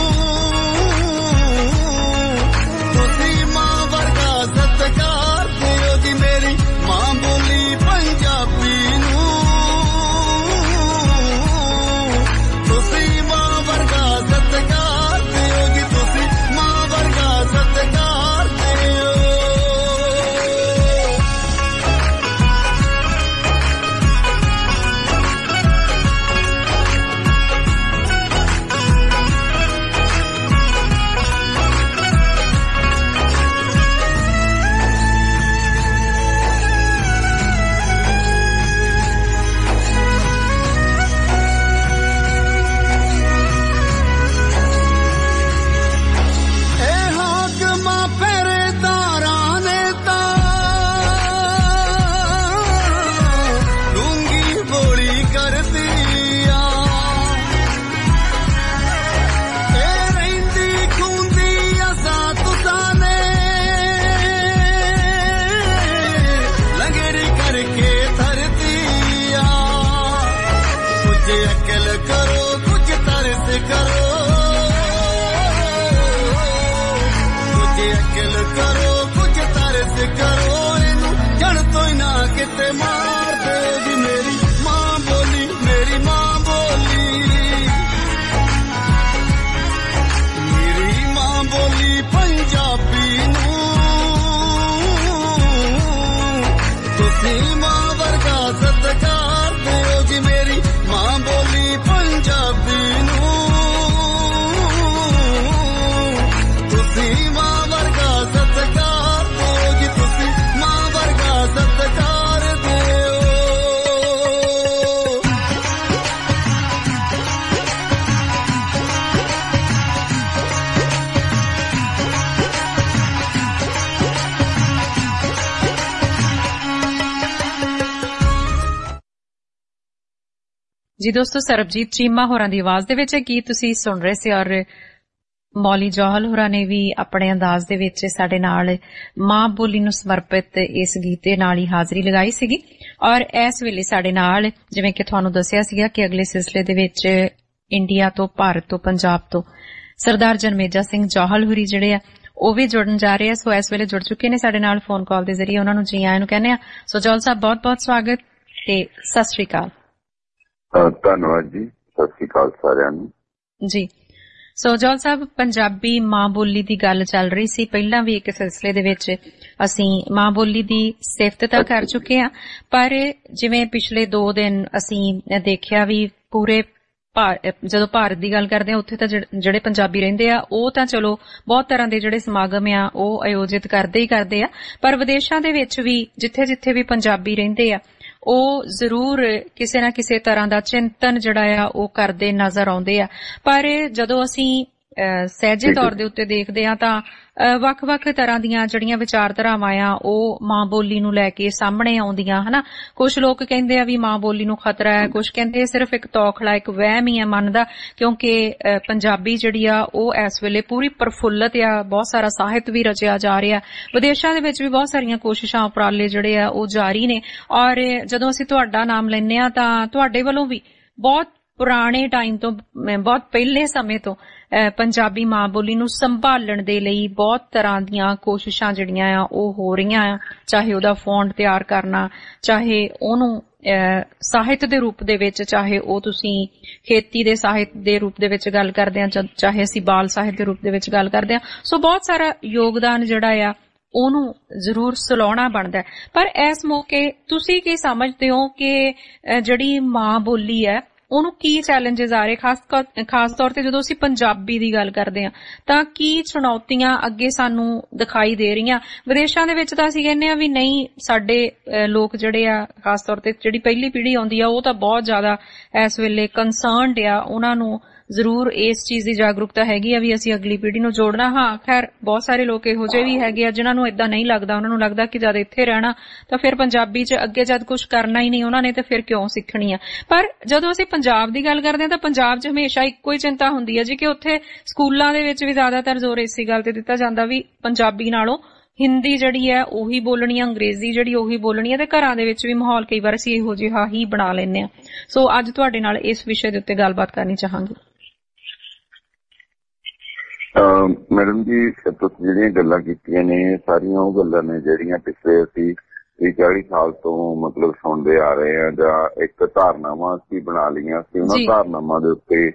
ਤੁਸੀਂ ਮਾਂ ਵਰਗਾ ਸਤਿਕਾਰ ਦਿਓ ਜੀ। ਮੇਰੀ ਮਾਂ ਬੋਲੀ ਪੰਜਾਬੀ ਨੂੰ ਤੁਸੀਂ ਮਾਂ ਵਰਗਾ ਸਤਿਕਾਰ ਦਿਓ ਜੀ, ਤੁਸੀਂ ਮਾਂ ਵਰਗਾ ਸਤਿਕਾਰ ਦਿਓ। ਇਹ ਹਾਕਮਾਂ ਪਹਿਰੇਦਾਰਾਂ ਨੇ ਤਾਂ ਡੂੰਗੀ ਬੋਲੀ ਕਰਦੀ ਆ, ਇਹ ਰਹਿੰਦੀ ਖੂੰਦੀ ਅਸਾਂ ਤੁਸਾਂ ਨੇ ਲੰਗੜੀ ਕਰਕੇ ਧਰਦੀ ਆ। ਕੁਝ ਅਕਲ ਕਰੋ, ਕੁਝ ਤਰਸ ਕਰੋ, ਕੁਝ ਅਕਲ ਕਰੋ, ਕੁਝ ਤਰਸ ਕਰੋ, ਇਹਨੂੰ ਜੜ ਤੋਂ ਹੀ ਨਾ ਕਿਤੇ ਮਾਰ ਦਿਓ ਜੀ। ਮੇਰੀ ਮਾਂ ਬੋਲੀ, ਮੇਰੀ ਮਾਂ ਬੋਲੀ, ਮੇਰੀ ਮਾਂ ਬੋਲੀ ਪੰਜਾਬੀ ਨੂੰ ਤੁਸੀਂ ਮਾਂ ਵਰਗਾ ਸਤਿਕਾਰ ਦਿਓ ਜੀ। ਮੇਰੀ ਮਾਂ ਬੋਲੀ ਪੰਜਾਬੀ ਨੂੰ ਤੁਸੀਂ ਮਾਂ ਵਰਗਾ ਸਤਿਕਾਰ ਦਿਓ ਜੀ, ਤੁਸੀਂ ਮਾਂ ਵਰਗਾ ਸਤਿਕਾਰ ਦਿਓ। ਜੀ ਦੋਸਤੋ, ਸਰਬਜੀਤ ਚੀਮਾ ਹੋਰਾਂ ਦੀ ਆਵਾਜ਼ ਦੇ ਵਿੱਚ ਇਹ ਗੀਤ ਤੁਸੀਂ ਸੁਣ ਰਹੇ ਸੀ ਔਰ ਮੌਲੀ ਜੌਹਲ ਹੋਰਾਂ ਨੇ ਵੀ ਆਪਣੇ ਅੰਦਾਜ਼ ਦੇ ਵਿੱਚ ਸਾਡੇ ਨਾਲ ਮਾਂ ਬੋਲੀ ਨੂੰ ਸਮਰਪਿਤ ਇਸ ਗੀਤ ਦੇ ਨਾਲ ਹੀ ਹਾਜ਼ਰੀ ਲਗਾਈ ਸੀਗੀ। ਔਰ ਇਸ ਵੇਲੇ ਸਾਡੇ ਨਾਲ, ਜਿਵੇਂ ਕਿ ਤੁਹਾਨੂੰ ਦੱਸਿਆ ਸੀਗਾ ਕਿ ਅਗਲੇ ਸਿਲਸਿਲੇ ਦੇ ਵਿੱਚ ਇੰਡੀਆ ਤੋਂ, ਭਾਰਤ ਤੋਂ, ਪੰਜਾਬ ਤੋਂ ਸਰਦਾਰ ਜਨਮੇਜਾ ਸਿੰਘ ਜੌਹਲ ਹੋਰੀ ਜਿਹੜੇ ਆ ਉਹ ਵੀ ਜੁੜਨ ਜਾ ਰਹੇ ਆ। ਸੋ ਇਸ ਵੇਲੇ ਜੁੜ ਚੁੱਕੇ ਨੇ ਸਾਡੇ ਨਾਲ ਫੋਨ ਕਾਲ ਦੇ ਜ਼ਰੀਏ। ਉਹਨਾਂ ਨੂੰ ਜੀ ਆਇਆਂ ਨੂੰ ਕਹਿੰਦੇ ਆ। ਸੋ ਜੌਹਲ ਸਾਹਿਬ, ਬਹੁਤ ਬਹੁਤ ਸਵਾਗਤ ਤੇ ਸਤਿ ਸ੍ਰੀ ਅਕਾਲ। ਧੰਨਵਾਦ ਜੀ, ਸਤਿ ਸ੍ਰੀ ਅਕਾਲ ਸਾਰਿਆਂ ਨੂੰ ਜੀ। ਸੋ ਜੌਹਲ ਸਾਹਿਬ, ਪੰਜਾਬੀ ਮਾਂ ਬੋਲੀ ਦੀ ਗੱਲ ਚੱਲ ਰਹੀ ਸੀ। ਪਹਿਲਾਂ ਵੀ ਇੱਕ ਸਿਲਸਿਲੇ ਦੇ ਵਿੱਚ ਅਸੀਂ ਮਾਂ ਬੋਲੀ ਦੀ ਸਿਫਤ ਤਾਂ ਕਰ ਚੁੱਕੇ ਹਾਂ, ਪਰ ਜਿਵੇਂ ਪਿਛਲੇ ਦੋ ਦਿਨ ਅਸੀਂ ਦੇਖਿਆ ਵੀ ਪੂਰੇ ਜਦੋਂ ਭਾਰਤ ਦੀ ਗੱਲ ਕਰਦੇ ਆ ਉੱਥੇ ਤਾਂ ਜਿਹੜੇ ਪੰਜਾਬੀ ਰਹਿੰਦੇ ਆ ਉਹ ਤਾਂ ਚਲੋ ਬਹੁਤ ਤਰ੍ਹਾਂ ਦੇ ਜਿਹੜੇ ਸਮਾਗਮ ਆ ਉਹ ਆਯੋਜਿਤ ਕਰਦੇ ਹੀ ਕਰਦੇ ਆ, ਪਰ ਵਿਦੇਸ਼ਾਂ ਦੇ ਵਿੱਚ ਵੀ ਜਿੱਥੇ ਜਿੱਥੇ ਵੀ ਪੰਜਾਬੀ ਰਹਿੰਦੇ ਆ ਉਹ ਜ਼ਰੂਰ ਕਿਸੇ ਨਾ ਕਿਸੇ ਤਰ੍ਹਾਂ ਦਾ ਚਿੰਤਨ ਜਿਹੜਾ ਆ ਉਹ ਕਰਦੇ ਨਜ਼ਰ ਆਉਂਦੇ ਆ। ਪਰ ਜਦੋਂ ਅਸੀਂ ਸਹਿਜੇ ਤੌਰ ਦੇ ਉੱਤੇ ਦੇਖਦੇ ਆ ਤਾਂ ਵੱਖ-ਵੱਖ ਤਰ੍ਹਾਂ ਦੀਆਂ ਜਿਹੜੀਆਂ ਵਿਚਾਰਧਾਰਾਵਾਂ ਆ ਉਹ ਮਾਂ ਬੋਲੀ ਨੂੰ ਲੈ ਕੇ ਸਾਹਮਣੇ ਆਉਂਦੀਆਂ ਹਨਾ। ਕੁਝ ਲੋਕ ਕਹਿੰਦੇ ਆ ਵੀ ਮਾਂ ਬੋਲੀ ਨੂੰ ਖਤਰਾ ਹੈ, ਕੁਝ ਕਹਿੰਦੇ ਸਿਰਫ ਇੱਕ ਤੌਖਲਾ, ਇੱਕ ਵਹਿਮ ਹੀ ਹੈ ਮਨ ਦਾ, ਕਿਉਂਕਿ ਪੰਜਾਬੀ ਜਿਹੜੀ ਆ ਉਹ ਇਸ ਵੇਲੇ ਪੂਰੀ ਪ੍ਰਫੁੱਲਤ ਆ, ਬਹੁਤ ਸਾਰਾ ਸਾਹਿਤ ਵੀ ਰਚਿਆ ਜਾ ਰਿਹਾ। ਵਿਦੇਸ਼ਾਂ ਦੇ ਵਿੱਚ ਵੀ ਬਹੁਤ ਸਾਰੀਆਂ ਕੋਸ਼ਿਸ਼ਾਂ, ਉਪਰਾਲੇ ਜਿਹੜੇ ਆ ਉਹ ਜਾਰੀ ਨੇ। ਔਰ ਜਦੋਂ ਅਸੀਂ ਤੁਹਾਡਾ ਨਾਮ ਲੈਂਦੇ ਆ ਤਾਂ ਤੁਹਾਡੇ ਵੱਲੋਂ ਵੀ ਬਹੁਤ ਪੁਰਾਣੇ ਟਾਈਮ ਤੋਂ, ਬਹੁਤ ਪਹਿਲੇ ਸਮੇਂ ਤੋਂ ਪੰਜਾਬੀ ਮਾਂ ਬੋਲੀ ਨੂੰ ਸੰਭਾਲਣ ਦੇ ਲਈ ਬਹੁਤ ਤਰ੍ਹਾਂ ਦੀਆਂ ਕੋਸ਼ਿਸ਼ਾਂ ਜਿਹੜੀਆਂ ਆ ਉਹ ਹੋ ਰਹੀਆਂ ਆ, ਚਾਹੇ ਉਹਦਾ ਫੌਂਟ ਤਿਆਰ ਕਰਨਾ, ਚਾਹੇ ਉਹਨੂੰ ਸਾਹਿਤ ਦੇ ਰੂਪ ਦੇ ਵਿੱਚ, ਚਾਹੇ ਉਹ ਤੁਸੀਂ ਖੇਤੀ ਦੇ ਸਾਹਿਤ ਦੇ ਰੂਪ ਦੇ ਵਿੱਚ ਗੱਲ ਕਰਦੇ ਆ, ਚਾਹੇ ਅਸੀਂ ਬਾਲ ਸਾਹਿਤ ਦੇ ਰੂਪ ਦੇ ਵਿੱਚ ਗੱਲ ਕਰਦੇ ਆ। ਸੋ ਬਹੁਤ ਸਾਰਾ ਯੋਗਦਾਨ ਜਿਹੜਾ ਆ ਉਹਨੂੰ ਜ਼ਰੂਰ ਸਲਾਉਣਾ ਬਣਦਾ। ਪਰ ਇਸ ਮੌਕੇ ਤੁਸੀਂ ਕੀ ਸਮਝਦੇ ਹੋ ਕਿ ਜਿਹੜੀ ਮਾਂ ਬੋਲੀ ਹੈ ਉਹਨੂੰ ਕੀ ਚੈਲੰਜਸ ਆ ਰਹੇ, ਖਾਸ ਖਾਸ ਤੌਰ ਤੇ ਜਦੋਂ ਅਸੀਂ ਪੰਜਾਬੀ ਦੀ ਗੱਲ ਕਰਦੇ ਹਾਂ ਤਾਂ ਕੀ ਚੁਣੌਤੀਆਂ ਅੱਗੇ ਸਾਨੂੰ ਦਿਖਾਈ ਦੇ ਰਹੀਆਂ? ਵਿਦੇਸ਼ਾਂ ਦੇ ਵਿੱਚ ਤਾਂ ਅਸੀਂ ਕਹਿੰਦੇ ਆ ਵੀ ਨਹੀਂ, ਸਾਡੇ ਲੋਕ ਜਿਹੜੇ ਆ ਖਾਸ ਤੌਰ ਤੇ ਜਿਹੜੀ ਪਹਿਲੀ ਪੀੜ੍ਹੀ ਆਉਂਦੀ ਆ ਉਹ ਤਾਂ ਬਹੁਤ ਜ਼ਿਆਦਾ ਇਸ ਵੇਲੇ ਕੰਸਰਨਡ ਆ, ਉਹਨਾਂ ਨੂੰ ਜ਼ਰੂਰ ਇਸ ਚੀਜ਼ ਦੀ ਜਾਗਰੂਕਤਾ ਹੈਗੀ ਆ ਵੀ ਅਸੀਂ ਅਗਲੀ ਪੀੜ੍ਹੀ ਨੂੰ ਜੋੜਨਾ। ਹਾਂ, ਖੈਰ ਬਹੁਤ ਸਾਰੇ ਲੋਕ ਇਹੋ ਜਿਹੇ ਵੀ ਹੈਗੇ ਆ ਜਿਨ੍ਹਾਂ ਨੂੰ ਏਦਾਂ ਨਹੀਂ ਲੱਗਦਾ, ਉਹਨਾਂ ਨੂੰ ਲੱਗਦਾ ਕਿ ਜਦ ਇੱਥੇ ਰਹਿਣਾ ਤਾਂ ਫਿਰ ਪੰਜਾਬੀ 'ਚ ਅੱਗੇ ਜਦ ਕੁਝ ਕਰਨਾ ਹੀ ਨਹੀਂ ਉਹਨਾਂ ਨੇ ਤਾਂ ਫਿਰ ਕਿਉਂ ਸਿੱਖਣੀ ਆ। ਪਰ ਜਦੋਂ ਅਸੀਂ ਪੰਜਾਬ ਦੀ ਗੱਲ ਕਰਦੇ ਹਾਂ ਤਾਂ ਪੰਜਾਬ 'ਚ ਹਮੇਸ਼ਾ ਇੱਕੋ ਹੀ ਚਿੰਤਾ ਹੁੰਦੀ ਹੈ ਜੀ ਕਿ ਉੱਥੇ ਸਕੂਲਾਂ ਦੇ ਵਿੱਚ ਵੀ ਜ਼ਿਆਦਾਤਰ ਜ਼ੋਰ ਇਸੇ ਗੱਲ ਤੇ ਦਿੱਤਾ ਜਾਂਦਾ ਵੀ ਪੰਜਾਬੀ ਨਾਲੋਂ ਹਿੰਦੀ ਜਿਹੜੀ ਹੈ ਉਹੀ ਬੋਲਣੀ, ਅੰਗਰੇਜ਼ੀ ਜਿਹੜੀ ਉਹੀ ਬੋਲਣੀ ਹੈ, ਤੇ ਘਰਾਂ ਦੇ ਵਿੱਚ ਵੀ ਮਾਹੌਲ ਕਈ ਵਾਰ ਅਸੀਂ ਇਹੋ ਜਿਹਾ ਹੀ ਬਣਾ ਲੈਂਦੇ ਹਾਂ। ਸੋ ਅੱਜ ਤੁਹਾਡੇ ਨਾਲ ਇਸ ਵਿਸ਼ੇ ਦੇ ਉੱਤੇ ਗੱਲਬਾਤ ਕਰਨੀ ਚਾਹਾਂਗੇ। ਮੈਡਮ ਜੀ, ਤੁਸੀਂ ਜਿਹੜੀਆਂ ਗੱਲਾਂ ਕੀਤੀਆਂ ਨੇ ਸਾਰੀਆਂ ਉਹ ਗੱਲਾਂ ਨੇ ਜਿਹੜੀਆਂ ਪਿਛਲੇ ਅਸੀਂ ਤੀਹ ਚਾਲੀ ਸਾਲ ਤੋਂ ਮਤਲਬ ਸੁਣਦੇ ਆ ਰਹੇ ਆ, ਜਾਂ ਇੱਕ ਧਾਰਨਾਵਾਂ ਅਸੀਂ ਬਣਾ ਲਈਆਂ ਸੀ, ਉਹਨਾਂ ਧਾਰਨਾਵਾਂ ਦੇ ਉੱਤੇ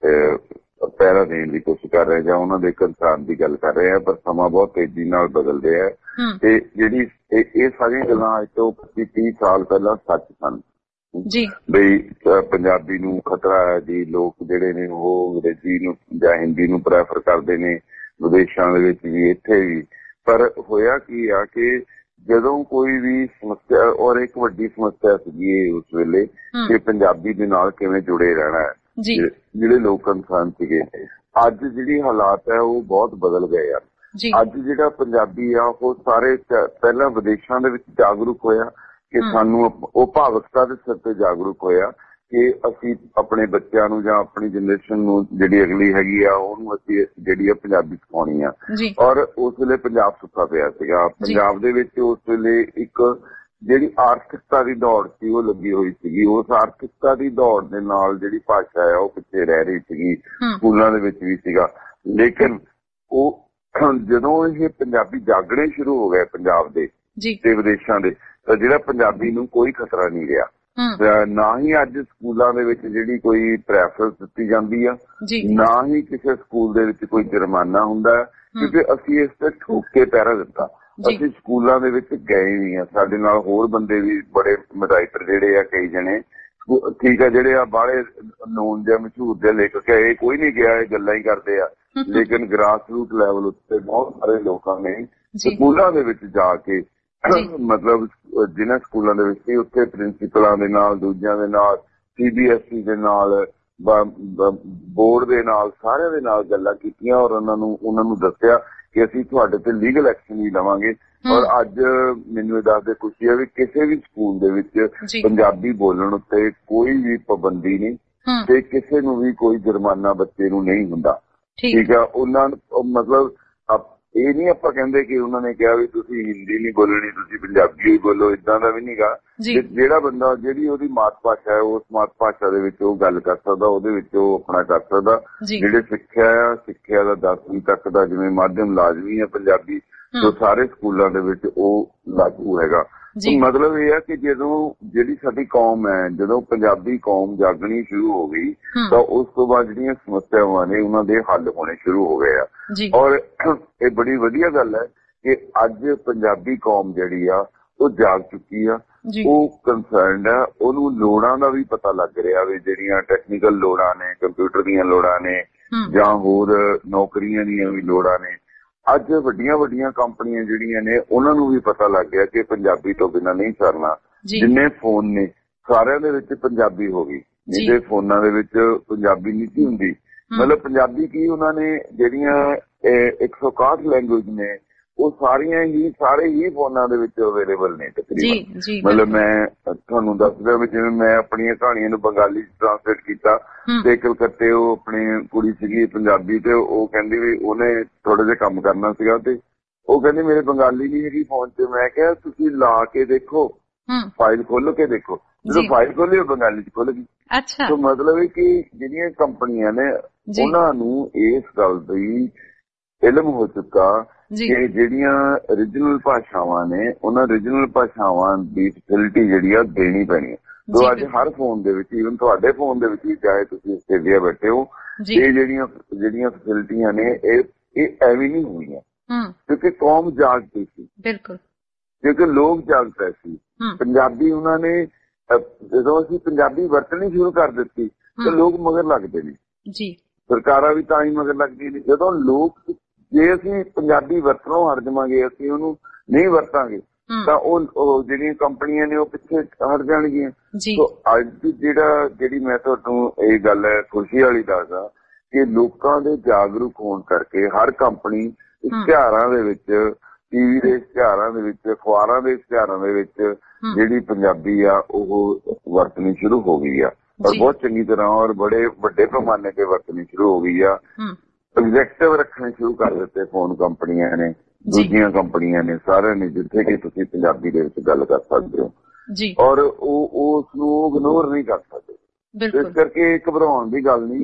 ਪਹਿਰਾ ਦੇਣ ਦੀ ਕੋਸ਼ਿਸ਼ ਕਰ ਰਹੇ ਜਾਂ ਉਹਨਾਂ ਦੇ ਕੰਸਰਨ ਦੀ ਗੱਲ ਕਰ ਰਹੇ ਆ, ਪਰ ਸਮਾਂ ਬਹੁਤ ਤੇਜ਼ੀ ਨਾਲ ਬਦਲ ਰਿਹਾ ਹੈ ਤੇ ਜਿਹੜੀ ਇਹ ਸਾਰੀਆਂ ਗੱਲਾਂ ਅੱਜ ਤੋਂ ਪੱਚੀ ਤੀਹ ਸਾਲ ਪਹਿਲਾਂ ਸੱਚ ਸਨ ਜੀ, ਬਈ ਪੰਜਾਬੀ ਨੂੰ ਖਤਰਾ ਹੈ ਜੀ, ਲੋਕ ਜਿਹੜੇ ਨੇ ਉਹ ਅੰਗਰੇਜ਼ੀ ਨੂੰ ਜਾਂ ਹਿੰਦੀ ਨੂੰ ਪ੍ਰੈਫਰ ਕਰਦੇ ਨੇ ਵਿਦੇਸ਼ਾਂ ਦੇ ਵਿੱਚ ਵੀ, ਇੱਥੇ ਵੀ। ਪਰ ਹੋਇਆ ਕੀ ਆ ਕਿ ਜਦੋਂ ਕੋਈ ਵੀ ਸਮੱਸਿਆ, ਔਰ ਇੱਕ ਵੱਡੀ ਸਮੱਸਿਆ ਸੀਗੀ ਉਸ ਵੇਲੇ ਕਿ ਪੰਜਾਬੀ ਦੇ ਨਾਲ ਕਿਵੇਂ ਜੁੜੇ ਰਹਿਣਾ ਹੈ, ਜਿਹੜੇ ਲੋਕ ਕੰਸਰਨ ਸੀਗੇ। ਅੱਜ ਜਿਹੜੀ ਹਾਲਾਤ ਹੈ ਉਹ ਬਹੁਤ ਬਦਲ ਗਏ ਆ। ਅੱਜ ਜਿਹੜਾ ਪੰਜਾਬੀ ਆ ਉਹ ਸਾਰੇ ਪਹਿਲਾਂ ਵਿਦੇਸ਼ਾਂ ਦੇ ਵਿੱਚ ਜਾਗਰੂਕ ਹੋਇਆ ਕਿ ਸਾਨੂੰ ਉਹ ਭਾਵੁਕਤਾ ਦੇ ਸਿਰ ਤੇ ਜਾਗਰੂਕ ਹੋਇਆ ਕਿ ਅਸੀਂ ਆਪਣੇ ਬੱਚਿਆਂ ਨੂੰ ਜਾਂ ਆਪਣੀ ਜਨਰੇਸ਼ਨ ਨੂੰ ਜਿਹੜੀ ਅਗਲੀ ਹੈਗੀ ਆ ਉਹਨੂੰ ਅਸੀਂ ਜਿਹੜੀ ਆ ਪੰਜਾਬੀ ਸਿਖਾਉਣੀ ਆ। ਔਰ ਉਸ ਵੇਲੇ ਪੰਜਾਬ ਸੁੱਤਾ ਪਿਆ ਸੀਗਾ। ਪੰਜਾਬ ਦੇ ਵਿੱਚ ਉਸ ਵੇਲੇ ਇੱਕ ਜਿਹੜੀ ਆਰਥਿਕਤਾ ਦੀ ਦੌੜ ਸੀ ਉਹ ਲੱਗੀ ਹੋਈ ਸੀਗੀ। ਉਸ ਆਰਥਿਕਤਾ ਦੀ ਦੌੜ ਦੇ ਨਾਲ ਜਿਹੜੀ ਭਾਸ਼ਾ ਹੈ ਉਹ ਪਿੱਛੇ ਰਹਿ ਰਹੀ ਸੀਗੀ, ਸਕੂਲਾਂ ਦੇ ਵਿੱਚ ਵੀ ਸੀਗਾ। ਲੇਕਿਨ ਉਹ ਜਦੋਂ ਇਹ ਪੰਜਾਬੀ ਜਾਗਣੇ ਸ਼ੁਰੂ ਹੋ ਗਏ ਪੰਜਾਬ ਦੇ ਤੇ ਵਿਦੇਸ਼ਾਂ ਦੇ, ਤਾਂ ਜਿਹੜਾ ਪੰਜਾਬੀ ਨੂੰ ਕੋਈ ਖਤਰਾ ਨਹੀਂ ਰਿਹਾ। ਨਾ ਹੀ ਅੱਜ ਸਕੂਲਾਂ ਦੇ ਵਿੱਚ ਜਿਹੜੀ ਕੋਈ ਪ੍ਰੈਫਰੈਂਸ ਦਿੱਤੀ ਜਾਂਦੀ ਆ, ਨਾ ਹੀ ਕਿਸੇ ਸਕੂਲ ਦੇ ਵਿੱਚ ਕੋਈ ਜੁਰਮਾਨਾ ਹੁੰਦਾ ਹੈ, ਕਿਉਂਕਿ ਅਸੀਂ ਇਸ ਤੇ ਠੋਕ ਕੇ ਪਹਿਰਾ ਦਿੱਤਾ। ਅਸੀਂ ਸਕੂਲਾਂ ਦੇ ਵਿੱਚ ਗਏ ਵੀ ਆ, ਸਾਡੇ ਨਾਲ ਹੋਰ ਬੰਦੇ ਵੀ ਬੜੇ ਰਾਈਟਰ ਜਿਹੜੇ ਆ ਕਈ ਜਣੇ, ਠੀਕ ਆ, ਜਿਹੜੇ ਆ ਬਾਹਲੇ ਨੋਨ ਜਾਂ ਮਸ਼ਹੂਰ ਦੇ ਲੇਖਕ ਆ, ਇਹ ਕੋਈ ਨਹੀਂ ਗਿਆ, ਇਹ ਗੱਲਾਂ ਹੀ ਕਰਦੇ ਆ। ਲੇਕਿਨ ਗ੍ਰਾਸ ਰੂਟ ਲੈਵਲ ਉੱਤੇ ਬਹੁਤ ਸਾਰੇ ਲੋਕਾਂ ਨੇ ਸਕੂਲਾਂ ਦੇ ਵਿੱਚ ਜਾ ਕੇ ਮਤਲਬ ਜਿਹਨਾਂ ਸਕੂਲਾਂ ਦੇ ਵਿੱਚ ਸੀ ਉੱਥੇ ਪ੍ਰਿੰਸੀਪਲਾਂ ਦੇ ਨਾਲ, ਦੂਜਿਆਂ ਦੇ ਨਾਲ, ਸੀ ਬੀ ਐਸ ਈ ਦੇ ਨਾਲ, ਬੋਰਡ ਦੇ ਨਾਲ, ਸਾਰਿਆਂ ਦੇ ਨਾਲ ਗੱਲਾਂ ਕੀਤੀਆਂ ਔਰ ਉਹਨਾਂ ਨੂੰ ਉਹਨਾਂ ਨੂੰ ਦੱਸਿਆ ਕਿ ਅਸੀਂ ਤੁਹਾਡੇ ਤੇ ਲੀਗਲ ਐਕਸ਼ਨ ਵੀ ਲਵਾਂਗੇ। ਔਰ ਅੱਜ ਮੈਨੂੰ ਇਹ ਦੱਸਦੇ ਖੁਸ਼ੀ ਹੈ ਵੀ ਕਿਸੇ ਵੀ ਸਕੂਲ ਦੇ ਵਿੱਚ ਪੰਜਾਬੀ ਬੋਲਣ ਉੱਤੇ ਕੋਈ ਵੀ ਪਾਬੰਦੀ ਨਹੀਂ ਤੇ ਕਿਸੇ ਨੂੰ ਵੀ ਕੋਈ ਜੁਰਮਾਨਾ ਬੱਚੇ ਨੂੰ ਨਹੀਂ ਹੁੰਦਾ। ਠੀਕ ਆ। ਉਹਨਾਂ ਮਤਲਬ ਇਹ ਨਹੀਂ ਆਪਾਂ ਕਹਿੰਦੇ ਕਿ ਉਹਨਾਂ ਨੇ ਕਿਹਾ ਵੀ ਤੁਸੀਂ ਹਿੰਦੀ ਨਹੀਂ ਬੋਲਣੀ, ਤੁਸੀਂ ਪੰਜਾਬੀ ਬੋਲੋ, ਇਦਾਂ ਦਾ ਵੀ ਨਹੀਂਗਾ। ਜਿਹੜਾ ਬੰਦਾ ਜਿਹੜੀ ਉਹਦੀ ਮਾਤ ਭਾਸ਼ਾ ਹੈ ਉਸ ਮਾਤ ਭਾਸ਼ਾ ਦੇ ਵਿੱਚ ਉਹ ਗੱਲ ਕਰ ਸਕਦਾ, ਉਹਦੇ ਵਿੱਚ ਉਹ ਆਪਣਾ ਕਰ ਸਕਦਾ। ਜਿਹੜੇ ਸਿੱਖਿਆ ਆ, ਸਿੱਖਿਆ ਦਾ ਦਸਵੀਂ ਤੱਕ ਦਾ ਜਿਵੇਂ ਮਾਧਿਅਮ ਲਾਜ਼ਮੀ ਹੈ ਪੰਜਾਬੀ, ਸੋ ਸਾਰੇ ਸਕੂਲਾਂ ਦੇ ਵਿੱਚ ਉਹ ਲਾਗੂ ਹੈਗਾ। ਮਤਲਬ ਇਹ ਹੈ ਕਿ ਜਦੋਂ ਜਿਹੜੀ ਸਾਡੀ ਕੌਮ ਹੈ, ਜਦੋਂ ਪੰਜਾਬੀ ਕੌਮ ਜਾਗਣੀ ਸ਼ੁਰੂ ਹੋ ਗਈ ਤਾਂ ਉਸ ਤੋਂ ਬਾਅਦ ਜਿਹੜੀਆਂ ਸਮੱਸਿਆਵਾਂ ਨੇ ਉਹਨਾਂ ਦੇ ਹੱਲ ਹੋਣੇ ਸ਼ੁਰੂ ਹੋ ਗਏ ਆ। ਔਰ ਇਹ ਬੜੀ ਵਧੀਆ ਗੱਲ ਹੈ ਕਿ ਅੱਜ ਪੰਜਾਬੀ ਕੌਮ ਜਿਹੜੀ ਆ ਉਹ ਜਾਗ ਚੁੱਕੀ ਆ, ਉਹ ਕੰਸਰਨਡ ਆ, ਉਹਨੂੰ ਲੋੜਾਂ ਦਾ ਵੀ ਪਤਾ ਲੱਗ ਰਿਹਾ ਵੀ ਜਿਹੜੀਆਂ ਟੈਕਨੀਕਲ ਲੋੜਾਂ ਨੇ, ਕੰਪਿਊਟਰ ਦੀਆਂ ਲੋੜਾਂ ਨੇ ਜਾਂ ਹੋਰ ਨੌਕਰੀਆਂ ਦੀਆਂ ਵੀ ਲੋੜਾਂ ਨੇ। ਅੱਜ ਵੱਡੀਆਂ ਵੱਡੀਆਂ ਕੰਪਨੀਆਂ ਜਿਹੜੀਆਂ ਨੇ ਉਹਨਾਂ ਨੂੰ ਵੀ ਪਤਾ ਲੱਗ ਗਿਆ ਕਿ ਪੰਜਾਬੀ ਤੋਂ ਬਿਨਾਂ ਨਹੀਂ ਸਰਨਾ। ਜਿੰਨੇ ਫੋਨ ਨੇ ਸਾਰਿਆਂ ਦੇ ਵਿੱਚ ਪੰਜਾਬੀ ਹੋ ਗਈ, ਜਿਹਦੇ ਫੋਨਾਂ ਦੇ ਵਿੱਚ ਪੰਜਾਬੀ ਨਹੀਂ ਹੁੰਦੀ। ਮਤਲਬ ਪੰਜਾਬੀ ਕੀ ਉਹਨਾਂ ਨੇ ਜਿਹੜੀਆਂ ਇੱਕ ਸੌ ਇਕਾਹਠ ਲੈਂਗੁਏਜ ਨੇ ਉਹ ਸਾਰੀਆਂ ਹੀ ਸਾਰੇ ਹੀ ਫੋਨਾਂ ਦੇ ਵਿੱਚ ਅਵੇਲੇਬਲ ਨੇ ਤਕਰੀਬਨ। ਮਤਲਬ ਮੈਂ ਤੁਹਾਨੂੰ ਦੱਸਦਾ ਵੀ ਜਿਵੇਂ ਮੈਂ ਆਪਣੀਆਂ ਕਹਾਣੀਆਂ ਨੂੰ ਬੰਗਾਲੀ ਚ ਟ੍ਰਾਂਸਲੇਟ ਕੀਤਾ ਤੇ ਕਲਕੱਤੇ ਉਹ ਆਪਣੀ ਕੁੜੀ ਸੀਗੀ ਪੰਜਾਬੀ ਤੇ ਉਹ ਕਹਿੰਦੀ ਵੀ ਉਹਨੇ ਥੋੜਾ ਜਿਹਾ ਕੰਮ ਕਰਨਾ ਸੀਗਾ ਤੇ ਉਹ ਕਹਿੰਦੀ ਮੇਰੇ ਬੰਗਾਲੀ ਨਹੀਂ ਹੈਗੀ ਫੋਨ ਚ। ਮੈਂ ਕਿਹਾ ਤੁਸੀਂ ਲਾ ਕੇ ਦੇਖੋ, ਫਾਈਲ ਖੋਲ ਕੇ ਦੇਖੋ। ਜਦੋਂ ਫਾਈਲ ਖੋਲੀ ਉਹ ਬੰਗਾਲੀ ਚ ਖੁੱਲ ਗਈ। ਤਾਂ ਮਤਲਬ ਹੈ ਕਿ ਜਿਹੜੀਆਂ ਕੰਪਨੀਆਂ ਨੇ ਉਹਨਾਂ ਨੂੰ ਇਸ ਗੱਲ ਦੀ ਇਲਮ ਹੋ ਚੁੱਕਾ ਕਿ ਜਿਹੜੀਆਂ ਰੀਜਨਲ ਭਾਸ਼ਾਵਾਂ ਨੇ ਉਹਨਾਂ ਰੀਜਨਲ ਭਾਸ਼ਾਵਾਂ ਦੀ ਫੈਸਿਲਿਟੀ ਜਿਹੜੀ ਆ ਦੇਣੀ ਪੈਣੀ ਹੈ। ਸੋ ਅੱਜ ਹਰ ਫੋਨ ਦੇ ਵਿੱਚ, ਈਵਨ ਤੁਹਾਡੇ ਫੋਨ ਦੇ ਵਿੱਚ ਵੀ ਚਾਹੇ ਤੁਸੀਂ ਆਸਟ੍ਰੇਲੀਆ ਬੈਠੇ ਹੋ, ਇਹ ਜਿਹੜੀਆਂ ਜਿਹੜੀਆਂ ਫੈਸਿਲਿਟੀਆਂ ਨੇ ਇਹ ਇਹ ਐਵੇਂ ਨਹੀਂ ਹੋਣੀਆਂ ਕਿਉਂਕਿ ਕੌਮ ਜਾਗ ਪਈ ਸੀ। ਬਿਲਕੁਲ, ਕਿਉਂਕਿ ਲੋਕ ਜਾਗ ਪਏ ਸੀ। ਪੰਜਾਬੀ ਉਹਨਾਂ ਨੇ ਜਦੋਂ ਅਸੀਂ ਪੰਜਾਬੀ ਵਰਤਣੀ ਸ਼ੁਰੂ ਕਰ ਦਿੱਤੀ ਤਾਂ ਲੋਕ ਮਗਰ ਲੱਗਦੇ ਨੇ ਜੀ, ਸਰਕਾਰਾਂ ਵੀ ਤਾਂ ਹੀ ਮਗਰ ਲੱਗਦੀਆਂ ਨੇ। ਜਦੋਂ ਲੋਕ ਜੇ ਅਸੀਂ ਪੰਜਾਬੀ ਵਰਤਣੋਂ ਹਟ ਜਾਵਾਂਗੇ, ਅਸੀਂ ਉਹਨੂੰ ਨਹੀਂ ਵਰਤਾਂਗੇ ਤਾਂ ਉਹ ਜਿਹੜੀਆਂ ਕੰਪਨੀਆਂ ਨੇ ਉਹ ਪਿੱਛੇ ਹਟ ਜਾਣਗੀਆਂ। ਸੋ ਅੱਜ ਜਿਹੜਾ ਜਿਹੜੀ ਮੈਂ ਤੁਹਾਨੂੰ ਇਹ ਗੱਲ ਹੈ ਖੁਸ਼ੀ ਵਾਲੀ ਦੱਸਦਾ ਕਿ ਲੋਕਾਂ ਦੇ ਜਾਗਰੂਕ ਹੋਣ ਕਰਕੇ ਹਰ ਕੰਪਨੀ ਇਸ਼ਤਿਹਾਰਾਂ ਦੇ ਵਿੱਚ, ਟੀਵੀ ਦੇ ਇਸ਼ਤਿਹਾਰਾਂ ਦੇ ਵਿੱਚ, ਅਖਬਾਰਾਂ ਦੇ ਇਸ਼ਤਿਹਾਰਾਂ ਦੇ ਵਿੱਚ ਜਿਹੜੀ ਪੰਜਾਬੀ ਆ ਉਹ ਵਰਤਣੀ ਸ਼ੁਰੂ ਹੋ ਗਈ ਆ ਔਰ ਬਹੁਤ ਚੰਗੀ ਤਰ੍ਹਾਂ ਔਰ ਬੜੇ ਵੱਡੇ ਪੈਮਾਨੇ ਤੇ ਵਰਤਣੀ ਸ਼ੁਰੂ ਹੋ ਗਈ ਆ। ਆਬਜੈਕਟਿਵ ਰੱਖਣੇ ਸ਼ੁਰੂ ਕਰ ਦਿੱਤੇ ਫੋਨ ਕੰਪਨੀਆਂ ਨੇ, ਦੂਜੀਆਂ ਕੰਪਨੀਆਂ ਨੇ, ਸਾਰਿਆਂ ਨੇ, ਜਿੱਥੇ ਕਿ ਤੁਸੀਂ ਪੰਜਾਬੀ ਦੇ ਵਿੱਚ ਗੱਲ ਕਰ ਸਕਦੇ ਹੋ ਔਰ ਉਹ ਉਸ ਨੂੰ ਇਗਨੋਰ ਨਹੀਂ ਕਰ ਸਕਦੇ। ਇਸ ਕਰਕੇ ਘਬਰਾਉਣ ਦੀ ਗੱਲ ਨਹੀਂ।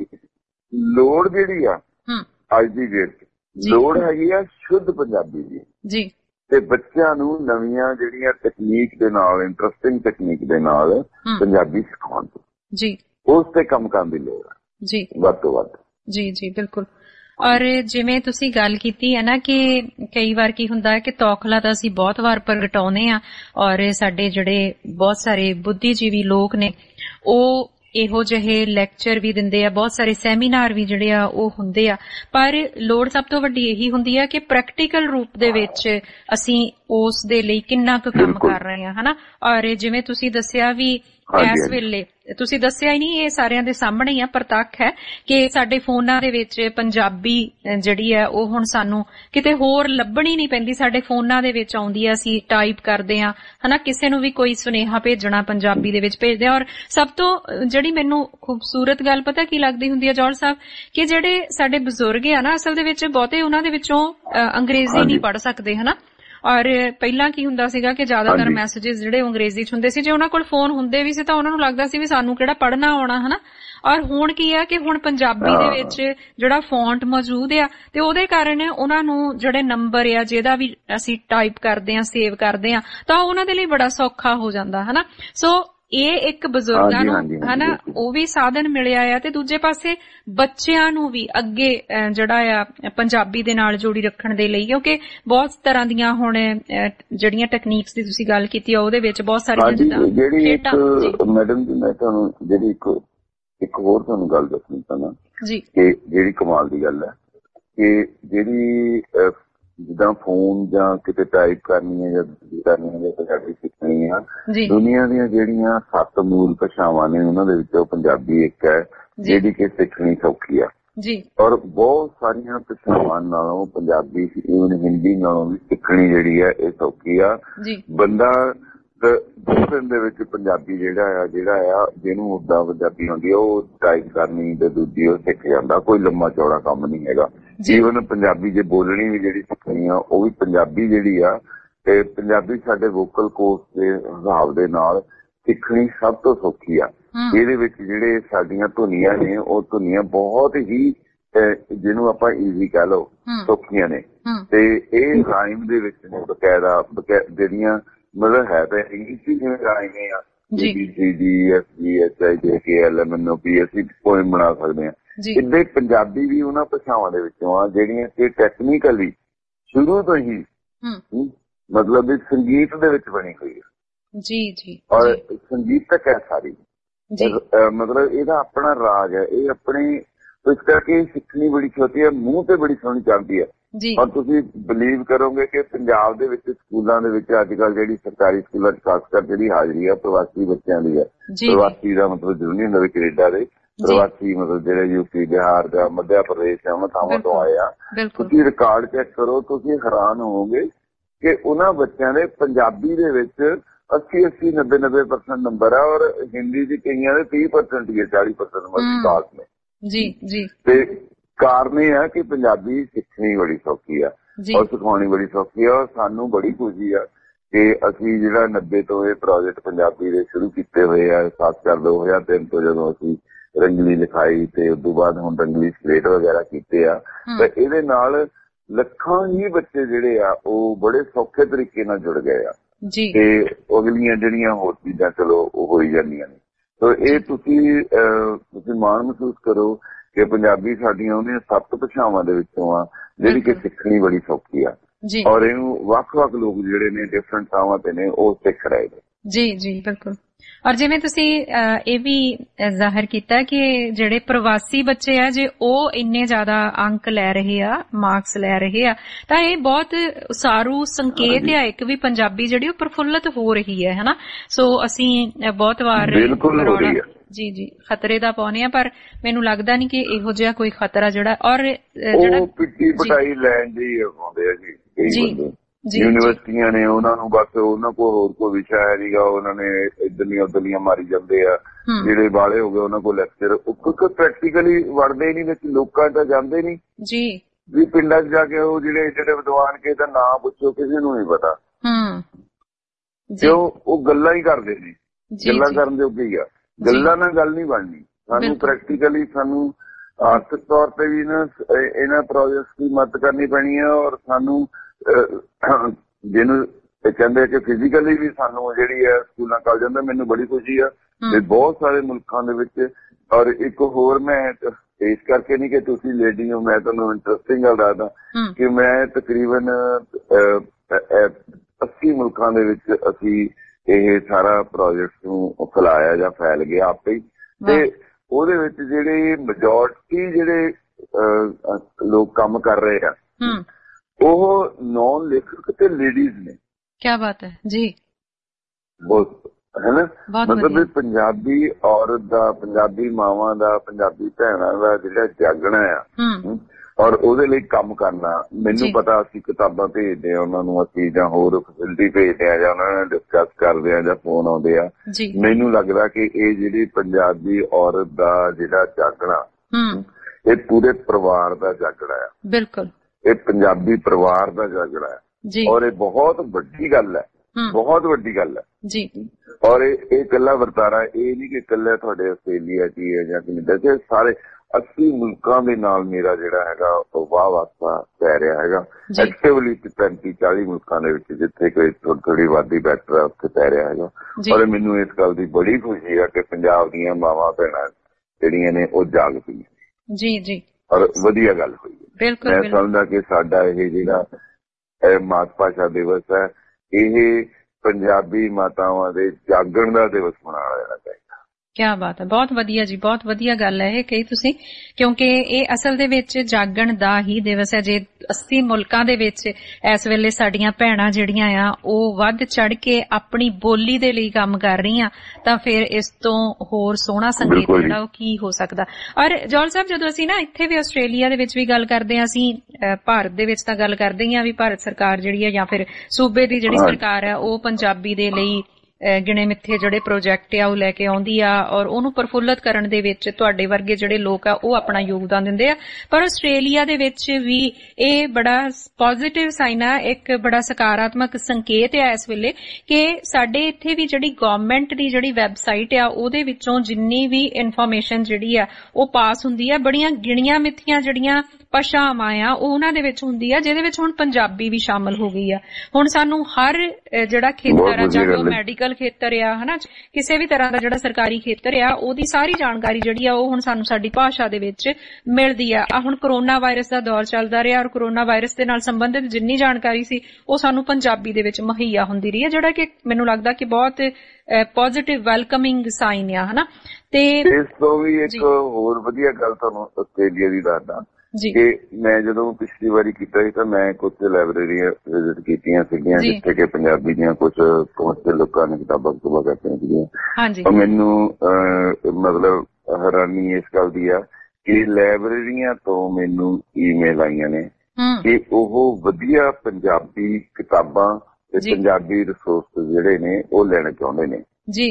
ਲੋੜ ਜਿਹੜੀ ਆ ਅੱਜ ਦੀ ਡੇਟ ਚ ਲੋੜ ਹੈਗੀ ਆ ਸ਼ੁੱਧ ਪੰਜਾਬੀ ਦੀ ਤੇ ਬੱਚਿਆਂ ਨੂੰ ਨਵੀਆਂ ਜਿਹੜੀਆਂ ਟੈਕਨੀਕ ਦੇ ਨਾਲ, ਇੰਟਰਸਟਿੰਗ ਟੈਕਨੀਕ ਦੇ ਨਾਲ ਪੰਜਾਬੀ ਸਿਖਾਉਣ ਦੀ, ਉਸ ਤੇ ਕੰਮ ਕਰਨ ਦੀ ਲੋੜ ਹੈ ਵੱਧ ਤੋਂ ਵੱਧ। ਜੀ ਜੀ ਬਿਲਕੁਲ। ਔਰ ਜਿਵੇਂ ਤੁਸੀਂ ਗੱਲ ਕੀਤੀ ਹੈ ਨਾ ਕਿ ਕਈ ਵਾਰ ਕੀ ਹੁੰਦਾ ਹੈ ਕਿ ਤੌਖਲਾ ਤਾਂ ਅਸੀਂ ਬਹੁਤ ਵਾਰ ਪ੍ਰਗਟਾਉਂਦੇ ਆ ਔਰ ਸਾਡੇ ਜਿਹੜੇ ਬਹੁਤ ਸਾਰੇ ਬੁੱਧੀਜੀਵੀ ਲੋਕ ਨੇ ਉਹ ਇਹੋ ਜਿਹੇ ਲੈਕਚਰ ਵੀ ਦਿੰਦੇ ਆ, ਬਹੁਤ ਸਾਰੇ ਸੈਮੀਨਾਰ ਵੀ ਜਿਹੜੇ ਆ ਉਹ ਹੁੰਦੇ ਆ, ਪਰ ਲੋੜ ਸਭ ਤੋਂ ਵੱਡੀ ਇਹੀ ਹੁੰਦੀ ਆ ਕਿ ਪ੍ਰੈਕਟੀਕਲ ਰੂਪ ਦੇ ਵਿੱਚ ਅਸੀਂ ਉਸ ਦੇ ਲਈ ਕਿੰਨਾ ਕੁ ਕੰਮ ਕਰ ਰਹੇ ਆ, ਹਨਾ। ਔਰ ਜਿਵੇਂ ਤੁਸੀਂ ਦੱਸਿਆ ਵੀ ਇਸ ਵੇਲੇ ਤੁਸੀਂ ਦੱਸਿਆ ਹੀ ਨਹੀਂ, ਇਹ ਸਾਰਿਆਂ ਦੇ ਸਾਹਮਣੇ ਹੀ ਆ, ਪ੍ਰਤੱਖ ਹੈ ਕਿ ਸਾਡੇ ਫੋਨਾਂ ਦੇ ਵਿੱਚ ਪੰਜਾਬੀ ਜਿਹੜੀ ਹੈ ਉਹ ਹੁਣ ਸਾਨੂੰ ਕਿਤੇ ਹੋਰ ਲੱਭਣੀ ਨਹੀਂ ਪੈਂਦੀ, ਸਾਡੇ ਫੋਨਾਂ ਦੇ ਵਿੱਚ ਆਉਂਦੀ ਆ, ਅਸੀਂ ਟਾਈਪ ਕਰਦੇ ਆ, ਹਨਾ। ਕਿਸੇ ਨੂੰ ਵੀ ਕੋਈ ਸੁਨੇਹਾ ਭੇਜਣਾ ਪੰਜਾਬੀ ਦੇ ਵਿੱਚ ਭੇਜਦੇ ਆ। ਔਰ ਸਭ ਤੋਂ ਜਿਹੜੀ ਮੈਨੂੰ ਖੂਬਸੂਰਤ ਗੱਲ ਪਤਾ ਕੀ ਲੱਗਦੀ ਹੁੰਦੀ ਹੈ ਜੌਹਲ ਸਾਹਿਬ, ਕਿ ਜਿਹੜੇ ਸਾਡੇ ਬਜ਼ੁਰਗ ਆ ਨਾ, ਅਸਲ ਦੇ ਵਿੱਚ ਬਹੁਤੇ ਉਹਨਾਂ ਦੇ ਵਿੱਚੋਂ ਅੰਗਰੇਜ਼ੀ ਨਹੀਂ ਪੜ੍ਹ ਸਕਦੇ, ਹਨਾ। ਔਰ ਪਹਿਲਾਂ ਕੀ ਹੁੰਦਾ ਸੀਗਾ ਕਿ ਜ਼ਿਆਦਾਤਰ ਮੈਸੇजेस ਜਿਹੜੇ ਅੰਗਰੇਜ਼ੀ ਚ ਹੁੰਦੇ ਸੀ, ਜੇ ਉਹਨਾਂ ਕੋਲ ਫੋਨ ਹੁੰਦੇ ਵੀ ਸੀ ਤਾਂ ਉਹਨਾਂ ਨੂੰ ਲੱਗਦਾ ਸੀ ਵੀ ਸਾਨੂੰ ਕਿਹੜਾ ਪੜ੍ਹਨਾ ਆਉਣਾ, ਹਨਾ। ਔਰ ਹੁਣ ਕੀ ਆ ਕਿ ਹੁਣ ਪੰਜਾਬੀ ਦੇ ਵਿੱਚ ਜਿਹੜਾ ਫੌਂਟ ਮੌਜੂਦ ਆ ਤੇ ਉਹਦੇ ਕਾਰਨ ਉਹਨਾਂ ਨੂੰ ਜਿਹੜੇ ਨੰਬਰ ਆ ਜਿਹਦਾ ਵੀ ਅਸੀਂ ਟਾਈਪ ਕਰਦੇ ਆ, ਸੇਵ ਕਰਦੇ ਆ, ਤਾਂ ਉਹਨਾਂ ਦੇ ਲਈ ਬੜਾ ਸੌਖਾ ਹੋ ਜਾਂਦਾ, ਹਨਾ। ਸੋ ਇਹ ਇੱਕ ਬਜ਼ੁਰਗਾਂ ਨੂੰ ਹਨਾ ਉਹ ਵੀ ਸਾਧਨ ਮਿਲਿਆ ਆ ਤੇ ਦੂਜੇ ਪਾਸੇ ਬੱਚਿਆਂ ਨੂੰ ਵੀ ਅੱਗੇ ਜਿਹੜਾ ਆ ਪੰਜਾਬੀ ਦੇ ਨਾਲ ਜੋੜੀ ਰੱਖਣ ਦੇ ਲਈ, ਕਿਉਂਕਿ ਬਹੁਤ ਤਰ੍ਹਾਂ ਦੀਆਂ ਹੁਣ ਜਿਹੜੀਆਂ ਟੈਕਨੀਕਸ ਦੀ ਤੁਸੀਂ ਗੱਲ ਕੀਤੀ ਆ ਉਹਦੇ ਵਿੱਚ ਬਹੁਤ ਸਾਰੀਆਂ ਜਿੱਦਾਂ ਮੈਡਮ ਜੀ ਮੈਂ ਤੁਹਾਨੂੰ ਜਿਹੜੀ ਇੱਕ ਇੱਕ ਹੋਰ ਤੁਹਾਨੂੰ ਗੱਲ ਦੱਸਣੀ ਚਾਹੁੰਦਾ ਜੀ ਕਿ ਜਿਹੜੀ ਕਮਾਲ ਦੀ ਗੱਲ ਹੈ ਕਿ ਜਿਹੜੀ ਜਿੱਦਾਂ ਫੋਨ ਜਾਂ ਕਿਤੇ ਟਾਈਪ ਕਰਨੀ ਹੈ ਜਾਂ ਕਰਨੀ ਹੈ ਜਾਂ ਪੰਜਾਬੀ ਸਿੱਖਣੀ ਆ, ਦੁਨੀਆ ਦੀਆਂ ਜਿਹੜੀਆਂ ਸੱਤ ਮੂਲ ਭਾਸ਼ਾਵਾਂ ਨੇ ਉਹਨਾਂ ਦੇ ਵਿੱਚੋਂ ਪੰਜਾਬੀ ਇੱਕ ਹੈ ਜਿਹੜੀ ਕਿ ਸਿੱਖਣੀ ਸੌਖੀ ਆ ਜੀ। ਔਰ ਬਹੁਤ ਸਾਰੀਆਂ ਭਾਸ਼ਾਵਾਂ ਨਾਲੋਂ ਪੰਜਾਬੀ ਈਵਨ ਹਿੰਦੀ ਨਾਲੋਂ ਵੀ ਸਿੱਖਣੀ ਜਿਹੜੀ ਹੈ ਇਹ ਸੌਖੀ ਆ। ਬੰਦਾ ਦੋ ਦਿਨ ਦੇ ਵਿੱਚ ਪੰਜਾਬੀ ਜਿਹੜਾ ਆ ਜਿਹੜਾ ਆ ਜਿਹਨੂੰ ਉਦਾਂ ਪੰਜਾਬੀ ਆਉਂਦੀ ਆ ਉਹ ਟਾਈਪ ਕਰਨੀ ਤੇ ਦੂਜੀ ਉਹ ਸਿੱਖ ਜਾਂਦਾ। ਕੋਈ ਲੰਮਾ ਚੌੜਾ ਕੰਮ ਨਹੀਂ ਹੈਗਾ। ਈਵਨ ਪੰਜਾਬੀ ਜੇ ਬੋਲਣੀ ਵੀ ਜਿਹੜੀ ਸਿੱਖਣੀ ਆ ਉਹ ਵੀ ਪੰਜਾਬੀ ਜਿਹੜੀ ਆ ਤੇ ਪੰਜਾਬੀ ਸਾਡੇ ਵੋਕਲ ਕੋਰਸ ਦੇ ਹਿਸਾਬ ਦੇ ਨਾਲ ਸਿੱਖਣੀ ਸਭ ਤੋਂ ਸੌਖੀ ਆ। ਇਹਦੇ ਵਿੱਚ ਜਿਹੜੇ ਸਾਡੀਆਂ ਧੁਨੀਆਂ ਨੇ ਉਹ ਧੁਨੀਆਂ ਬਹੁਤ ਹੀ ਜਿਹਨੂੰ ਆਪਾਂ ਈਜ਼ੀ ਕਹਿ ਲਓ ਸੌਖੀਆਂ ਨੇ ਤੇ ਇਹ ਰਾਈਮ ਦੇ ਵਿੱਚ ਨੇ ਬਕਾਇਦਾ ਜਿਹੜੀਆਂ ਮਤਲਬ ਹੈ ਤਾਂ ਇੰਗਲਿਸ਼ ਜਿਵੇਂ ਰਾਈਮ ਆ B C D F G H I J K L M N ਓ ਪੀ ਅਸੀਂ ਪੋਇਮ ਬਣਾ ਸਕਦੇ ਹਾਂ। ਇੱਦਾਂ ਪੰਜਾਬੀ ਵੀ ਉਹਨਾਂ ਭਾਸ਼ਾਵਾਂ ਦੇ ਵਿੱਚੋਂ ਆ ਜਿਹੜੀਆਂ ਕਿ ਟੈਕਨੀਕਲੀ ਸ਼ੁਰੂ ਤੋਂ ਹੀ ਮਤਲਬ ਸੰਗੀਤ ਦੇ ਵਿੱਚ ਬਣੀ ਹੋਈ ਹੈ। ਜੀ ਜੀ ਔਰ ਸੰਗੀਤਕ ਹੈ ਸਾਰੀ ਮਤਲਬ ਇਹਦਾ ਆਪਣਾ ਰਾਗ ਹੈ। ਇਹ ਆਪਣੇ ਇਸ ਕਰਕੇ ਸਿੱਖਣੀ ਬੜੀ ਛੋਟੀ ਹੈ, ਮੂੰਹ ਤੇ ਬੜੀ ਸੋਹਣੀ ਚੜਦੀ ਹੈ। ਔਰ ਤੁਸੀਂ ਬਿਲੀਵ ਕਰੋਗੇ ਕਿ ਪੰਜਾਬ ਦੇ ਵਿੱਚ ਸਕੂਲਾਂ ਦੇ ਵਿੱਚ ਅੱਜ ਕੱਲ੍ਹ ਜਿਹੜੀ ਸਰਕਾਰੀ ਸਕੂਲਾਂ ਚ ਖਾਸ ਕਰ ਜਿਹੜੀ ਹਾਜ਼ਰੀ ਆ ਪ੍ਰਵਾਸੀ ਬੱਚਿਆਂ ਦੀ ਹੈ। ਪ੍ਰਵਾਸੀ ਦਾ ਮਤਲਬ ਜ਼ਰੂਰੀ ਹੁੰਦਾ ਵੀ ਕੈਨੇਡਾ ਦੇ ਪ੍ਰਵਾਸੀ ਮਤਲਬ ਜਿਹੜੇ ਯੂਪੀ ਬਿਹਾਰ ਦਾ ਮੱਧ ਪ੍ਰਦੇਸ਼ ਆ ਉਹਨਾਂ ਥਾਵਾਂ ਤੋਂ ਆਏ ਆ। ਤੁਸੀਂ ਰਿਕਾਰਡ ਚੈੱਕ ਕਰੋ ਤੁਸੀਂ ਹੈਰਾਨ ਹੋਵੋਗੇ ਕਿ ਉਹਨਾਂ ਬੱਚਿਆਂ ਦੇ ਪੰਜਾਬੀ ਦੇ ਵਿੱਚ ਅੱਸੀ ਅੱਸੀ ਨੱਬੇ ਨੱਬੇ ਪਰਸੈਂਟ ਨੰਬਰ ਆ ਔਰ ਹਿੰਦੀ ਦੀ ਕਈਆਂ ਦੇ ਤੀਹ ਪਰਸੈਂਟ ਹੀ ਚਾਲੀ ਪਰਸੈਂਟ ਨੰਬਰ ਪਾਸ ਨੇ। ਜੀ ਜੀ ਤੇ ਕਾਰਨ ਇਹ ਆ ਕਿ ਪੰਜਾਬੀ ਸਿੱਖਣੀ ਬੜੀ ਸੌਖੀ ਆ ਔਰ ਸਿਖਾਉਣੀ ਬੜੀ ਸੌਖੀ ਆ। ਔਰ ਸਾਨੂੰ ਬੜੀ ਖੁਸ਼ੀ ਆ ਕਿ ਅਸੀਂ ਜਿਹੜਾ ਨੱਬੇ ਤੋਂ ਇਹ ਪ੍ਰੋਜੈਕਟ ਪੰਜਾਬੀ ਦੇ ਸ਼ੁਰੂ ਕੀਤੇ ਹੋਏ ਆ ਖਾਸ ਕਰ ਦੋ ਹਜ਼ਾਰ ਤਿੰਨ ਤੋਂ ਜਦੋਂ ਅਸੀਂ ਰੰਗਲੀ ਲਿਖਾਈ ਤੇ ਉਸ ਤੋਂ ਬਾਅਦ ਹੁਣ ਰੰਗਲੀ ਸਲੇਟ ਵਗੈਰਾ ਕੀਤੇ ਆ ਤੇ ਇਹਦੇ ਨਾਲ ਲੱਖਾਂ ਹੀ ਬੱਚੇ ਜਿਹੜੇ ਆ ਉਹ ਬੜੇ ਸੌਖੇ ਤਰੀਕੇ ਨਾਲ ਜੁੜ ਗਏ ਆ ਤੇ ਅਗਲੀਆਂ ਜਿਹੜੀਆਂ ਹੋਰ ਚੀਜ਼ਾਂ ਚਲੋ ਉਹ ਹੋਈ ਜਾਂਦੀਆਂ ਨੇ। ਸੋ ਇਹ ਤੁਸੀਂ ਤੁਸੀਂ ਮਾਣ ਮਹਿਸੂਸ ਕਰੋ ਕਿ ਪੰਜਾਬੀ ਸਾਡੀਆਂ ਉਹਦੀਆਂ ਸੱਤ ਭਾਸ਼ਾਵਾਂ ਦੇ ਵਿੱਚੋਂ ਆ ਜਿਹੜੀ ਕਿ ਸਿੱਖਣੀ ਬੜੀ ਸੌਖੀ ਆ ਔਰ ਇਹਨੂੰ ਵੱਖ-ਵੱਖ ਲੋਕ ਜਿਹੜੇ ਨੇ ਡਿਫਰੈਂਟ ਥਾਵਾਂ ਤੇ ਨੇ ਉਹ ਸਿੱਖ ਰਹੇ ਨੇ। ਜੀ ਜੀ ਬਿਲਕੁਲ। ਔਰ ਜਿਵੇਂ ਤੁਸੀਂ ਇਹ ਵੀ ਜ਼ਾਹਿਰ ਕੀਤਾ ਕਿ ਜਿਹੜੇ ਪ੍ਰਵਾਸੀ ਬੱਚੇ ਆ ਜੇ ਉਹ ਇੰਨੇ ਜ਼ਿਆਦਾ ਅੰਕ ਲੈ ਰਹੇ ਆ ਮਾਰਕਸ ਲੈ ਰਹੇ ਆ ਤਾਂ ਇਹ ਬਹੁਤ ਉਸਾਰੂ ਸੰਕੇਤ ਆ ਇੱਕ ਵੀ ਪੰਜਾਬੀ ਜਿਹੜੀ ਉਹ ਪ੍ਰਫੁੱਲਤ ਹੋ ਰਹੀ ਹੈ ਹਨਾ। ਸੋ ਅਸੀਂ ਬਹੁਤ ਵਾਰ ਜੀ ਜੀ ਖਤਰੇ ਦਾ ਪਾਉਨੇ ਆ ਪਰ ਮੈਨੂੰ ਲੱਗਦਾ ਨਹੀਂ ਕਿ ਇਹੋ ਜਿਹਾ ਕੋਈ ਖਤਰਾ ਜਿਹੜਾ ਔਰ ਜਿਹੜਾ ਪਿੱਟੀ ਪਟਾਈ ਲੈਣ ਦੀ ਆਉਂਦੇ ਆ ਜੀ ਯੂਨੀਵਰਸਿਟੀਆਂ ਨੇ ਉਹਨਾਂ ਨੂੰ ਬਸ ਉਹਨਾਂ ਕੋਲ ਹੋਰ ਕੋਈ ਵਿਸ਼ਾ ਹੈ ਨਹੀਂਗਾ ਉਹਨਾਂ ਨੇ ਇੱਧਰਲੀਆਂ ਉੱਧਰਲੀਆਂ ਮਾਰੀ ਜਾਂਦੇ ਆ ਜਿਹੜੇ ਬਾਲੇ ਹੋ ਗਏ ਉਹਨਾਂ ਕੋਲ ਲੈਕਚਰ ਕਿਉਂਕਿ ਪ੍ਰੈਕਟੀਕਲੀ ਵੜਦੇ ਨਹੀਂ ਵਿੱਚ ਲੋਕਾਂ ਤਾਂ ਜਾਂਦੇ ਨਹੀਂ ਜੀ ਵੀ ਪਿੰਡਾਂ 'ਚ ਜਾ ਕੇ ਉਹ ਜਿਹੜੇ ਜਿਹੜੇ ਵਿਦਵਾਨ ਕੇ ਦਾ ਨਾਂ ਪੁੱਛੋ ਕਿਸੇ ਨੂੰ ਨਹੀਂ ਪਤਾ ਕਿਉਂ ਉਹ ਗੱਲਾਂ ਹੀ ਕਰਦੇ ਨੇ ਗੱਲਾਂ ਕਰਨ ਦੇ ਉੱਤੇ ਹੀ ਆ ਗੱਲਾਂ ਨਾਲ ਗੱਲ ਨਹੀਂ ਬਣਨੀ। ਸਾਨੂੰ ਪ੍ਰੈਕਟੀਕਲੀ ਸਾਨੂੰ ਆਰਥਿਕ ਤੌਰ ਤੇ ਵੀ ਇਹਨਾਂ ਪ੍ਰੋਜੈਕਟਸ ਦੀ ਮਦਦ ਕਰਨੀ ਪੈਣੀ ਹੈ ਔਰ ਸਾਨੂੰ ਜਿਹਨੂੰ ਕਹਿੰਦੇ ਕਿ ਫਿਜ਼ੀਕਲੀ ਵੀ ਸਾਨੂੰ ਜਿਹੜੀ ਹੈ ਸਕੂਲਾਂ ਕਾਲਜਾਂ ਦਾ ਮੈਨੂੰ ਬੜੀ ਖੁਸ਼ੀ ਆ ਤੇ ਬਹੁਤ ਸਾਰੇ ਮੁਲਕਾਂ ਦੇ ਵਿੱਚ। ਔਰ ਇੱਕ ਹੋਰ ਮੈਂ ਇਸ ਕਰਕੇ ਨਹੀਂ ਕਿ ਤੁਸੀਂ ਲੇਡੀ ਹੋ ਮੈਂ ਤੁਹਾਨੂੰ ਇੰਟਰਸਟਿੰਗ ਗੱਲ ਦੱਸਦਾ ਕਿ ਮੈਂ ਤਕਰੀਬਨ ਅੱਸੀ ਮੁਲਕਾਂ ਦੇ ਵਿੱਚ ਅਸੀਂ ਇਹ ਸਾਰਾ ਪ੍ਰੋਜੈਕਟ ਨੂੰ ਫੈਲਾਇਆ ਜਾਂ ਫੈਲ ਗਿਆ ਆਪੇ ਹੀ ਤੇ ਉਹਦੇ ਵਿੱਚ ਜਿਹੜੇ ਮੈਜੋਰਟੀ ਜਿਹੜੇ ਲੋਕ ਕੰਮ ਕਰ ਰਹੇ ਆ ਉਹ ਨੌਨ ਲੇਖਕ ਤੇ ਲੇਡੀਜ਼ ਨੇ। ਕਿਆ ਬਾਤ ਹੈ ਜੀ ਬਹੁਤ ਹੈ ਨਾ ਮਤਲਬ ਪੰਜਾਬੀ ਔਰਤ ਦਾ ਪੰਜਾਬੀ ਮਾਵਾਂ ਦਾ ਪੰਜਾਬੀ ਭੈਣਾਂ ਦਾ ਜਿਹੜਾ ਜਾਗਣਾ ਆ ਔਰ ਉਹਦੇ ਲਈ ਕੰਮ ਕਰਨਾ। ਮੈਨੂੰ ਪਤਾ ਅਸੀਂ ਕਿਤਾਬਾਂ ਭੇਜਦੇ ਆ ਉਹਨਾਂ ਨੂੰ ਅਸੀਂ ਜਾਂ ਹੋਰ ਫੈਸਿਲਿਟੀ ਭੇਜਦੇ ਆ ਜਾਂ ਉਹਨਾਂ ਨਾਲ ਡਿਸਕਸ ਕਰਦੇ ਆ ਜਾਂ ਫੋਨ ਆਉਂਦੇ ਆ। ਮੈਨੂੰ ਲੱਗਦਾ ਕਿ ਇਹ ਜਿਹੜੀ ਪੰਜਾਬੀ ਔਰਤ ਦਾ ਜਿਹੜਾ ਜਾਗਣਾ ਇਹ ਪੂਰੇ ਪਰਿਵਾਰ ਦਾ ਜਾਗਣਾ ਆ। ਬਿਲਕੁਲ ਇਹ ਪੰਜਾਬੀ ਪਰਿਵਾਰ ਦਾ ਜਾਗਣਾ ਹੈ ਔਰ ਇਹ ਬਹੁਤ ਵੱਡੀ ਗੱਲ ਹੈ ਬਹੁਤ ਵੱਡੀ ਗੱਲ ਹੈ ਜੀ। ਔਰ ਇਹ ਇਕੱਲਾ ਵਰਤਾਰਾ ਇਹ ਨਹੀਂ ਕਿ ਇਕੱਲਾ ਤੁਹਾਡੇ ਆਸਟ੍ਰੇਲੀਆ ਚ ਹੀ ਹੈ ਜਾਂ ਕੈਨੇਡਾ ਚ ਸਾਰੇ ਅੱਸੀ ਮੁਲਕਾਂ ਦੇ ਨਾਲ ਮੇਰਾ ਜਿਹੜਾ ਹੈਗਾ ਉਹ ਵਾਹ ਵਾਸਤਾ ਪੈ ਰਿਹਾ ਹੈਗਾ ਐਕਟਿਵਲੀ ਪੈਂਤੀ ਚਾਲੀ ਮੁਲਕਾਂ ਦੇ ਵਿੱਚ ਜਿੱਥੇ ਕੋਈ ਥੋੜੀ ਥੋੜੀ ਆਬਾਦੀ ਬੈਟਰ ਹੈ ਉੱਥੇ ਪੈ ਰਿਹਾ ਹੈਗਾ। ਔਰ ਮੈਨੂੰ ਇਸ ਗੱਲ ਦੀ ਬੜੀ ਖੁਸ਼ੀ ਹੈ ਕਿ ਪੰਜਾਬ ਦੀਆਂ ਮਾਵਾਂ ਭੈਣਾਂ ਜਿਹੜੀਆਂ ਨੇ ਉਹ ਜਾਗ ਪਈਆਂ ਜੀ ਜੀ ਔਰ ਵਧੀਆ ਗੱਲ ਹੋਈ ਹੈ। ਮੈਂ ਸਮਝਦਾ ਕਿ ਸਾਡਾ ਇਹ ਜਿਹੜਾ ਮਾਤ ਭਾਸ਼ਾ ਦਿਵਸ ਹੈ ਇਹ ਪੰਜਾਬੀ ਮਾਤਾਵਾਂ ਦੇ ਜਾਗਣ ਦਾ ਦਿਵਸ ਮਨਾਇਆ ਜਾਣਾ ਚਾਹੀਦਾ। ਕਿਆ ਬਾਤ ਹੈ ਬਹੁਤ ਵਧੀਆ ਜੀ ਬਹੁਤ ਵਧੀਆ ਗੱਲ ਹੈ ਇਹ ਕਹੀ ਤੁਸੀਂ ਕਿਉਂਕਿ ਇਹ ਅਸਲ ਦੇ ਵਿੱਚ ਜਾਗਣ ਦਾ ਹੀ ਦਿਵਸ ਹੈ। ਜੇ ਅੱਸੀ ਮੁਲਕਾਂ ਦੇ ਵਿੱਚ ਇਸ ਵੇਲੇ ਸਾਡੀਆਂ ਭੈਣਾਂ ਜਿਹੜੀਆਂ ਆ ਉਹ ਵੱਧ ਚੜ ਕੇ ਆਪਣੀ ਬੋਲੀ ਦੇ ਲਈ ਕੰਮ ਕਰ ਰਹੀਆਂ ਤਾਂ ਫਿਰ ਇਸ ਤੋਂ ਹੋਰ ਸੋਹਣਾ ਸੰਕੇਤ ਜਿਹੜਾ ਉਹ ਕੀ ਹੋ ਸਕਦਾ। ਔਰ ਜੌਲ ਸਾਹਿਬ ਜਦੋਂ ਅਸੀਂ ਨਾ ਇੱਥੇ ਵੀ ਆਸਟ੍ਰੇਲੀਆ ਦੇ ਵਿੱਚ ਵੀ ਗੱਲ ਕਰਦੇ ਹਾਂ ਅਸੀਂ ਭਾਰਤ ਦੇ ਵਿੱਚ ਤਾਂ ਗੱਲ ਕਰਦੇ ਹੀ ਹਾਂ ਵੀ ਭਾਰਤ ਸਰਕਾਰ ਜਿਹੜੀ ਹੈ ਜਾਂ ਫਿਰ ਸੂਬੇ ਦੀ ਜਿਹੜੀ ਸਰਕਾਰ ਹੈ ਉਹ ਪੰਜਾਬੀ ਦੇ ਲਈ ਗਿਣੇ ਮਿੱਥੇ ਜਿਹੜੇ ਪ੍ਰੋਜੈਕਟ ਆ ਉਹ ਲੈ ਕੇ ਆਉਂਦੀ ਆ ਔਰ ਉਹਨੂੰ ਪ੍ਰਫੁੱਲਤ ਕਰਨ ਦੇ ਵਿੱਚ ਤੁਹਾਡੇ ਵਰਗੇ ਜਿਹੜੇ ਲੋਕ ਆ ਉਹ ਆਪਣਾ ਯੋਗਦਾਨ ਦਿੰਦੇ ਆ। ਪਰ ਆਸਟ੍ਰੇਲੀਆ ਦੇ ਵਿੱਚ ਵੀ ਇਹ ਬੜਾ ਪੋਜ਼ਿਟਿਵ ਸਾਈਨ ਆ, ਇੱਕ ਬੜਾ ਸਕਾਰਾਤਮਕ ਸੰਕੇਤ ਆ ਇਸ ਵੇਲੇ ਕਿ ਸਾਡੇ ਇੱਥੇ ਵੀ ਜਿਹੜੀ ਗਵਰਨਮੈਂਟ ਦੀ ਜਿਹੜੀ ਵੈਬਸਾਈਟ ਆ ਉਹਦੇ ਵਿੱਚੋਂ ਜਿੰਨੀ ਵੀ ਇਨਫੋਰਮੇਸ਼ਨ ਜਿਹੜੀ ਆ ਉਹ ਪਾਸ ਹੁੰਦੀ ਆ। ਬੜੀਆਂ ਗਿਣੀਆਂ ਮਿੱਥੀਆਂ ਜਿਹੜੀਆਂ ਭਾਸ਼ਾਵਾਂ ਆ ਉਹਨਾਂ ਦੇ ਵਿੱਚ ਹੁੰਦੀ ਆ, ਜਿਹਦੇ ਵਿੱਚ ਹੁਣ ਪੰਜਾਬੀ ਵੀ ਸ਼ਾਮਲ ਹੋ ਗਈ ਆ। ਹੁਣ ਸਾਨੂੰ ਹਰ ਜਿਹੜਾ ਖੇਤਰ ਆ, ਚਾਹੇ ਉਹ ਮੈਡੀਕਲ ਖੇਤਰ ਆ, ਹਨਾ, ਕਿਸੇ ਵੀ ਤਰ੍ਹਾਂ ਦਾ ਜਿਹੜਾ ਸਰਕਾਰੀ ਖੇਤਰ ਆ, ਉਹਦੀ ਸਾਰੀ ਜਾਣਕਾਰੀ ਜਿਹੜੀ ਆ ਉਹ ਹੁਣ ਸਾਨੂੰ ਸਾਡੀ ਭਾਸ਼ਾ ਦੇ ਵਿੱਚ ਮਿਲਦੀ ਆ। ਆ ਹੁਣ ਕਰੋਨਾ ਵਾਇਰਸ ਦਾ ਦੌਰ ਚੱਲਦਾ ਰਿਹਾ ਔਰ ਕਰੋਨਾ ਵਾਇਰਸ ਦੇ ਨਾਲ ਸੰਬੰਧਿਤ ਜਿੰਨੀ ਜਾਣਕਾਰੀ ਸੀ ਉਹ ਸਾਨੂੰ ਪੰਜਾਬੀ ਦੇ ਵਿੱਚ ਮੁਹੱਈਆ ਹੁੰਦੀ ਰਹੀ ਹੈ, ਜਿਹੜਾ ਕਿ ਮੈਨੂੰ ਲੱਗਦਾ ਕਿ ਬਹੁਤ ਪੋਜ਼ਿਟਿਵ ਵੈਲਕਮਿੰਗ ਸਾਈਨ ਆ, ਹਨਾ। ਤੇ ਇਸ ਤੋਂ ਵੀ ਇੱਕ ਹੋਰ ਵਧੀਆ ਗੱਲ ਤੁਹਾਨੂੰ ਆਸਟ੍ਰੇਲੀਆ ਦੀ ਦੱਸਦਾ ਕਿ ਮੈਂ ਜਦੋਂ ਪਿਛਲੀ ਵਾਰੀ ਕੀਤਾ ਸੀ ਤਾਂ ਮੈਂ ਕੁਝ ਲਾਇਬ੍ਰੇਰੀਆਂ ਵਿਜ਼ਿਟ ਕੀਤੀਆਂ ਸੀਗੀਆਂ ਜਿੱਥੇ ਕਿ ਪੰਜਾਬੀ ਦੀਆਂ ਕੁਝ ਪਹੁੰਚੇ ਲੋਕਾਂ ਨੇ ਕਿਤਾਬਾਂ ਕਿਤਾਬਾਂ ਕਰਤੀਆਂ ਸੀਗੀਆਂ। ਮੈਨੂੰ ਮਤਲਬ ਹੈਰਾਨੀ ਇਸ ਗੱਲ ਦੀ ਆ ਕਿ ਲਾਇਬ੍ਰੇਰੀਆਂ ਤੋਂ ਮੈਨੂੰ ਈਮੇਲ ਆਈਆਂ ਨੇ ਕਿ ਉਹ ਵਧੀਆ ਪੰਜਾਬੀ ਕਿਤਾਬਾਂ ਤੇ ਪੰਜਾਬੀ ਰਿਸੋਰਸ ਜਿਹੜੇ ਨੇ ਉਹ ਲੈਣਾ ਚਾਹੁੰਦੇ ਨੇ ਜੀ,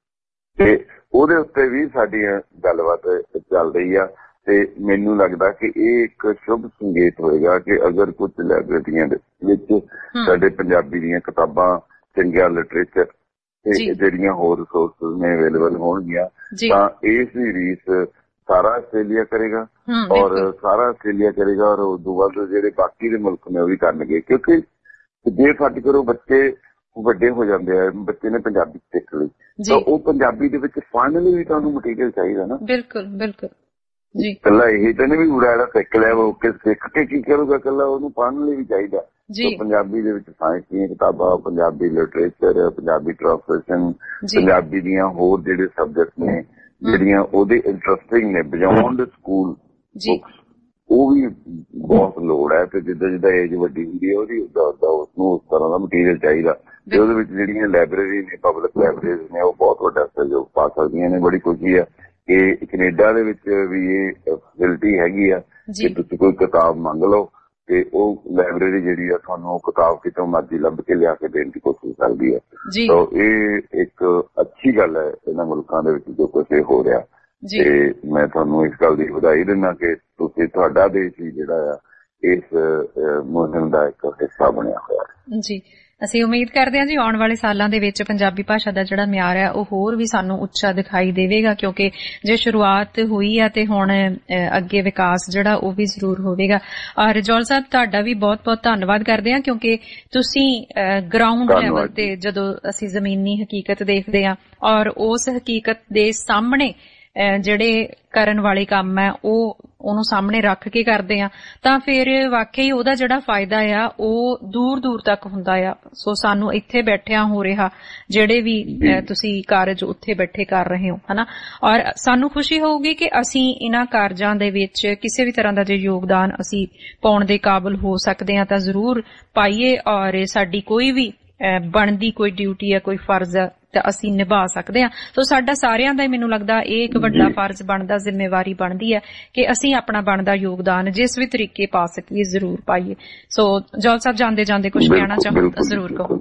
ਤੇ ਉਹਦੇ ਉੱਤੇ ਵੀ ਸਾਡੀਆਂ ਗੱਲਬਾਤ ਚੱਲ ਰਹੀ ਆ। ਤੇ ਮੈਨੂੰ ਲੱਗਦਾ ਕਿ ਇਹ ਇੱਕ ਸ਼ੁਭ ਸੰਕੇਤ ਹੋਏਗਾ ਕਿ ਅਗਰ ਕੁਝ ਲਾਇਬ੍ਰੇਰੀਆਂ ਦੇ ਵਿੱਚ ਸਾਡੇ ਪੰਜਾਬੀ ਦੀਆਂ ਕਿਤਾਬਾਂ, ਚੰਗੀਆਂ ਲਿਟਰੇਚਰ ਤੇ ਜਿਹੜੀਆਂ ਹੋਰ ਰਿਸੋਰਸਿਸ ਨੇ ਅਵੇਲੇਬਲ ਹੋਣਗੀਆਂ ਤਾਂ ਇਸ ਦੀ ਰੀਸ ਸਾਰਾ ਆਸਟ੍ਰੇਲੀਆ ਕਰੇਗਾ ਔਰ ਸਾਰਾ ਆਸਟ੍ਰੇਲੀਆ ਕਰੇਗਾ ਔਰ ਉਦੋਂ ਬਾਅਦ ਜਿਹੜੇ ਬਾਕੀ ਦੇ ਮੁਲਕ ਨੇ ਉਹ ਵੀ ਕਰਨਗੇ। ਕਿਉਂਕਿ ਜੇ ਫੱਟ ਕਰੋ ਬੱਚੇ ਵੱਡੇ ਹੋ ਜਾਂਦੇ ਆ, ਬੱਚੇ ਨੇ ਪੰਜਾਬੀ ਸਿੱਖ ਲਈ ਤਾਂ ਉਹ ਪੰਜਾਬੀ ਦੇ ਵਿੱਚ ਪੜ੍ਹਨ ਲਈ ਵੀ ਤੁਹਾਨੂੰ ਮਟੀਰੀਅਲ ਚਾਹੀਦਾ ਨਾ। ਬਿਲਕੁਲ ਬਿਲਕੁਲ ਜੀ। ਇਕੱਲਾ ਇਹ ਤਾਂ ਨਹੀਂ ਵੀ ਉੜਾੜਾ ਸਿੱਖ ਲਿਆ ਉਹ ਸਿੱਖ ਕੇ ਕੀ ਕਰੂਗਾ, ਇਕੱਲਾ ਉਹਨੂੰ ਪੜ੍ਹਨ ਲਈ ਵੀ ਚਾਹੀਦਾ। ਪੰਜਾਬੀ ਦੇ ਵਿੱਚ ਸਾਇੰਸ ਦੀਆਂ ਕਿਤਾਬਾਂ, ਪੰਜਾਬੀ ਲਿਟਰੇਚਰ, ਪੰਜਾਬੀ ਟ੍ਰਾਂਸਲੇਸ਼ਨ, ਪੰਜਾਬੀ ਦੀਆਂ ਹੋਰ ਜਿਹੜੇ ਸਬਜੈਕਟ ਨੇ ਜਿਹੜੀਆਂ ਉਹਦੇ ਇੰਟਰਸਟਿੰਗ ਨੇ ਬਿਯੋਂਡ ਸਕੂਲ ਬੁੱਕਸ, ਉਹ ਵੀ ਬਹੁਤ ਲੋੜ ਹੈ। ਤੇ ਜਿੱਦਾਂ ਜਿੱਦਾਂ ਏਜ ਵੱਡੀ ਹੁੰਦੀ ਹੈ ਉਹਦੀ ਉਦਾਂ ਉਦਾਂ ਉਸਨੂੰ ਉਸ ਤਰ੍ਹਾਂ ਦਾ ਮਟੀਰੀਅਲ ਚਾਹੀਦਾ। ਤੇ ਉਹਦੇ ਵਿੱਚ ਜਿਹੜੀਆਂ ਲਾਇਬ੍ਰੇਰੀ ਨੇ, ਪਬਲਿਕ ਲਾਇਬ੍ਰੇਰੀ ਨੇ, ਉਹ ਬਹੁਤ ਵੱਡਾ ਸਹਿਯੋਗ ਪਾ ਸਕਦੀਆਂ ਨੇ। ਬੜੀ ਖੁਸ਼ੀ ਹੈ ਕਿ ਕੈਨੇਡਾ ਦੇ ਵਿੱਚ ਵੀ ਇਹ ਫੈਸਿਲਿਟੀ ਹੈਗੀ ਆ ਕਿ ਤੁਸੀਂ ਕੋਈ ਕਿਤਾਬ ਮੰਗ ਲਓ ਤੇ ਉਹ ਲਾਇਬ੍ਰੇਰੀ ਜਿਹੜੀ ਆ ਤੁਹਾਨੂੰ ਉਹ ਕਿਤਾਬ ਕਿਤੋਂ ਮਰਜ਼ੀ ਲੱਭ ਕੇ ਲਿਆ ਕੇ ਦੇਣ ਦੀ ਕੋਸ਼ਿਸ਼ ਕਰਦੀ ਹੈ। ਤਾਂ ਇਹ ਇੱਕ ਅੱਛੀ ਗੱਲ ਹੈ ਇਹਨਾਂ ਮੁਲਕਾਂ ਦੇ ਵਿੱਚ ਜੋ ਕੁਛ ਹੋ ਰਿਹਾ। ਤੇ ਮੈਂ ਤੁਹਾਨੂੰ ਇਸ ਗੱਲ ਦੀ ਵਧਾਈ ਦਿੰਦਾ ਕਿ ਤੁਸੀਂ, ਤੁਹਾਡਾ ਦੇਸ਼ ਵੀ ਜਿਹੜਾ ਆ ਇਸ ਮੁਹਿੰਮ ਦਾ ਇੱਕ ਹਿੱਸਾ ਬਣਿਆ ਹੋਇਆ ਜੀ। ਅਸੀਂ ਉਮੀਦ ਕਰਦੇ ਹਾਂ ਜੀ ਆਉਣ ਵਾਲੇ ਸਾਲਾਂ ਦੇ ਵਿੱਚ ਪੰਜਾਬੀ ਭਾਸ਼ਾ ਦਾ ਜਿਹੜਾ ਮਿਆਰ ਹੈ ਉਹ ਹੋਰ ਵੀ ਸਾਨੂੰ ਉੱਚਾ ਦਿਖਾਈ ਦੇਵੇਗਾ, ਕਿਉਂਕਿ ਜੇ ਸ਼ੁਰੂਆਤ ਹੋਈ ਆ ਤੇ ਹੁਣ ਅੱਗੇ ਵਿਕਾਸ ਜਿਹੜਾ ਉਹ ਵੀ ਜ਼ਰੂਰ ਹੋਵੇਗਾ। ਔਰ ਜੋਲ ਸਾਹਿਬ ਤੁਹਾਡਾ ਵੀ ਬਹੁਤ ਬਹੁਤ ਧੰਨਵਾਦ ਕਰਦੇ ਹਾਂ, ਕਿਉਂਕਿ ਤੁਸੀਂ ਗਰਾਊਂਡ ਲੈਵਲ ਤੇ ਜਦੋਂ ਅਸੀਂ ਜ਼ਮੀਨੀ ਹਕੀਕਤ ਦੇਖਦੇ ਹਾਂ ਔਰ ਉਸ ਹਕੀਕਤ ਦੇ ਸਾਹਮਣੇ ਜਿਹੜੇ ਕਰਨ ਵਾਲੇ ਕੰਮ ਹੈ ਉਹ ਉਹਨੂੰ ਸਾਹਮਣੇ ਰੱਖ ਕੇ ਕਰਦੇ ਆ ਤਾਂ ਫਿਰ ਵਾਕਈ ਉਹਦਾ ਜਿਹੜਾ ਫਾਇਦਾ ਆ ਉਹ ਦੂਰ ਦੂਰ ਤੱਕ ਹੁੰਦਾ ਆ। ਸੋ ਸਾਨੂੰ ਇੱਥੇ ਬੈਠਿਆਂ ਹੋ ਰਿਹਾ ਜਿਹੜੇ ਵੀ ਤੁਸੀਂ ਕਾਰਜ ਉੱਥੇ ਬੈਠੇ ਕਰ ਰਹੇ ਹੋ, ਹਨਾ, ਔਰ ਸਾਨੂੰ ਖੁਸ਼ੀ ਹੋਊਗੀ ਕਿ ਅਸੀਂ ਇਹਨਾਂ ਕਾਰਜਾਂ ਦੇ ਵਿੱਚ ਕਿਸੇ ਵੀ ਤਰ੍ਹਾਂ ਦਾ ਜੇ ਯੋਗਦਾਨ ਅਸੀਂ ਪਾਉਣ ਦੇ ਕਾਬਿਲ ਹੋ ਸਕਦੇ ਹਾਂ ਤਾਂ ਜ਼ਰੂਰ ਪਾਈਏ ਔਰ ਸਾਡੀ ਕੋਈ ਵੀ ਬਣਦੀ ਕੋਈ ਡਿਊਟੀ ਹੈ, ਕੋਈ ਫਰਜ਼ ਹੈ ਤਾਂ ਅਸੀਂ ਨਿਭਾ ਸਕਦੇ ਹਾਂ। ਸੋ ਸਾਡਾ ਸਾਰਿਆਂ ਦਾ ਮੈਨੂੰ ਲੱਗਦਾ ਇਹ ਇੱਕ ਵੱਡਾ ਫਰਜ਼ ਬਣਦਾ, ਜ਼ਿੰਮੇਵਾਰੀ ਬਣਦੀ ਹੈ ਕਿ ਅਸੀਂ ਆਪਣਾ ਬਣਦਾ ਯੋਗਦਾਨ ਜਿਸ ਵੀ ਤਰੀਕੇ ਪਾ ਸਕੀਏ ਜ਼ਰੂਰ ਪਾਈਏ। ਸੋ ਜੋਲ ਸਾਹਿਬ ਜਾਂਦੇ ਜਾਂਦੇ ਕੁਝ ਕਹਿਣਾ ਚਾਹੋ ਤਾਂ ਜ਼ਰੂਰ ਕਹੋ।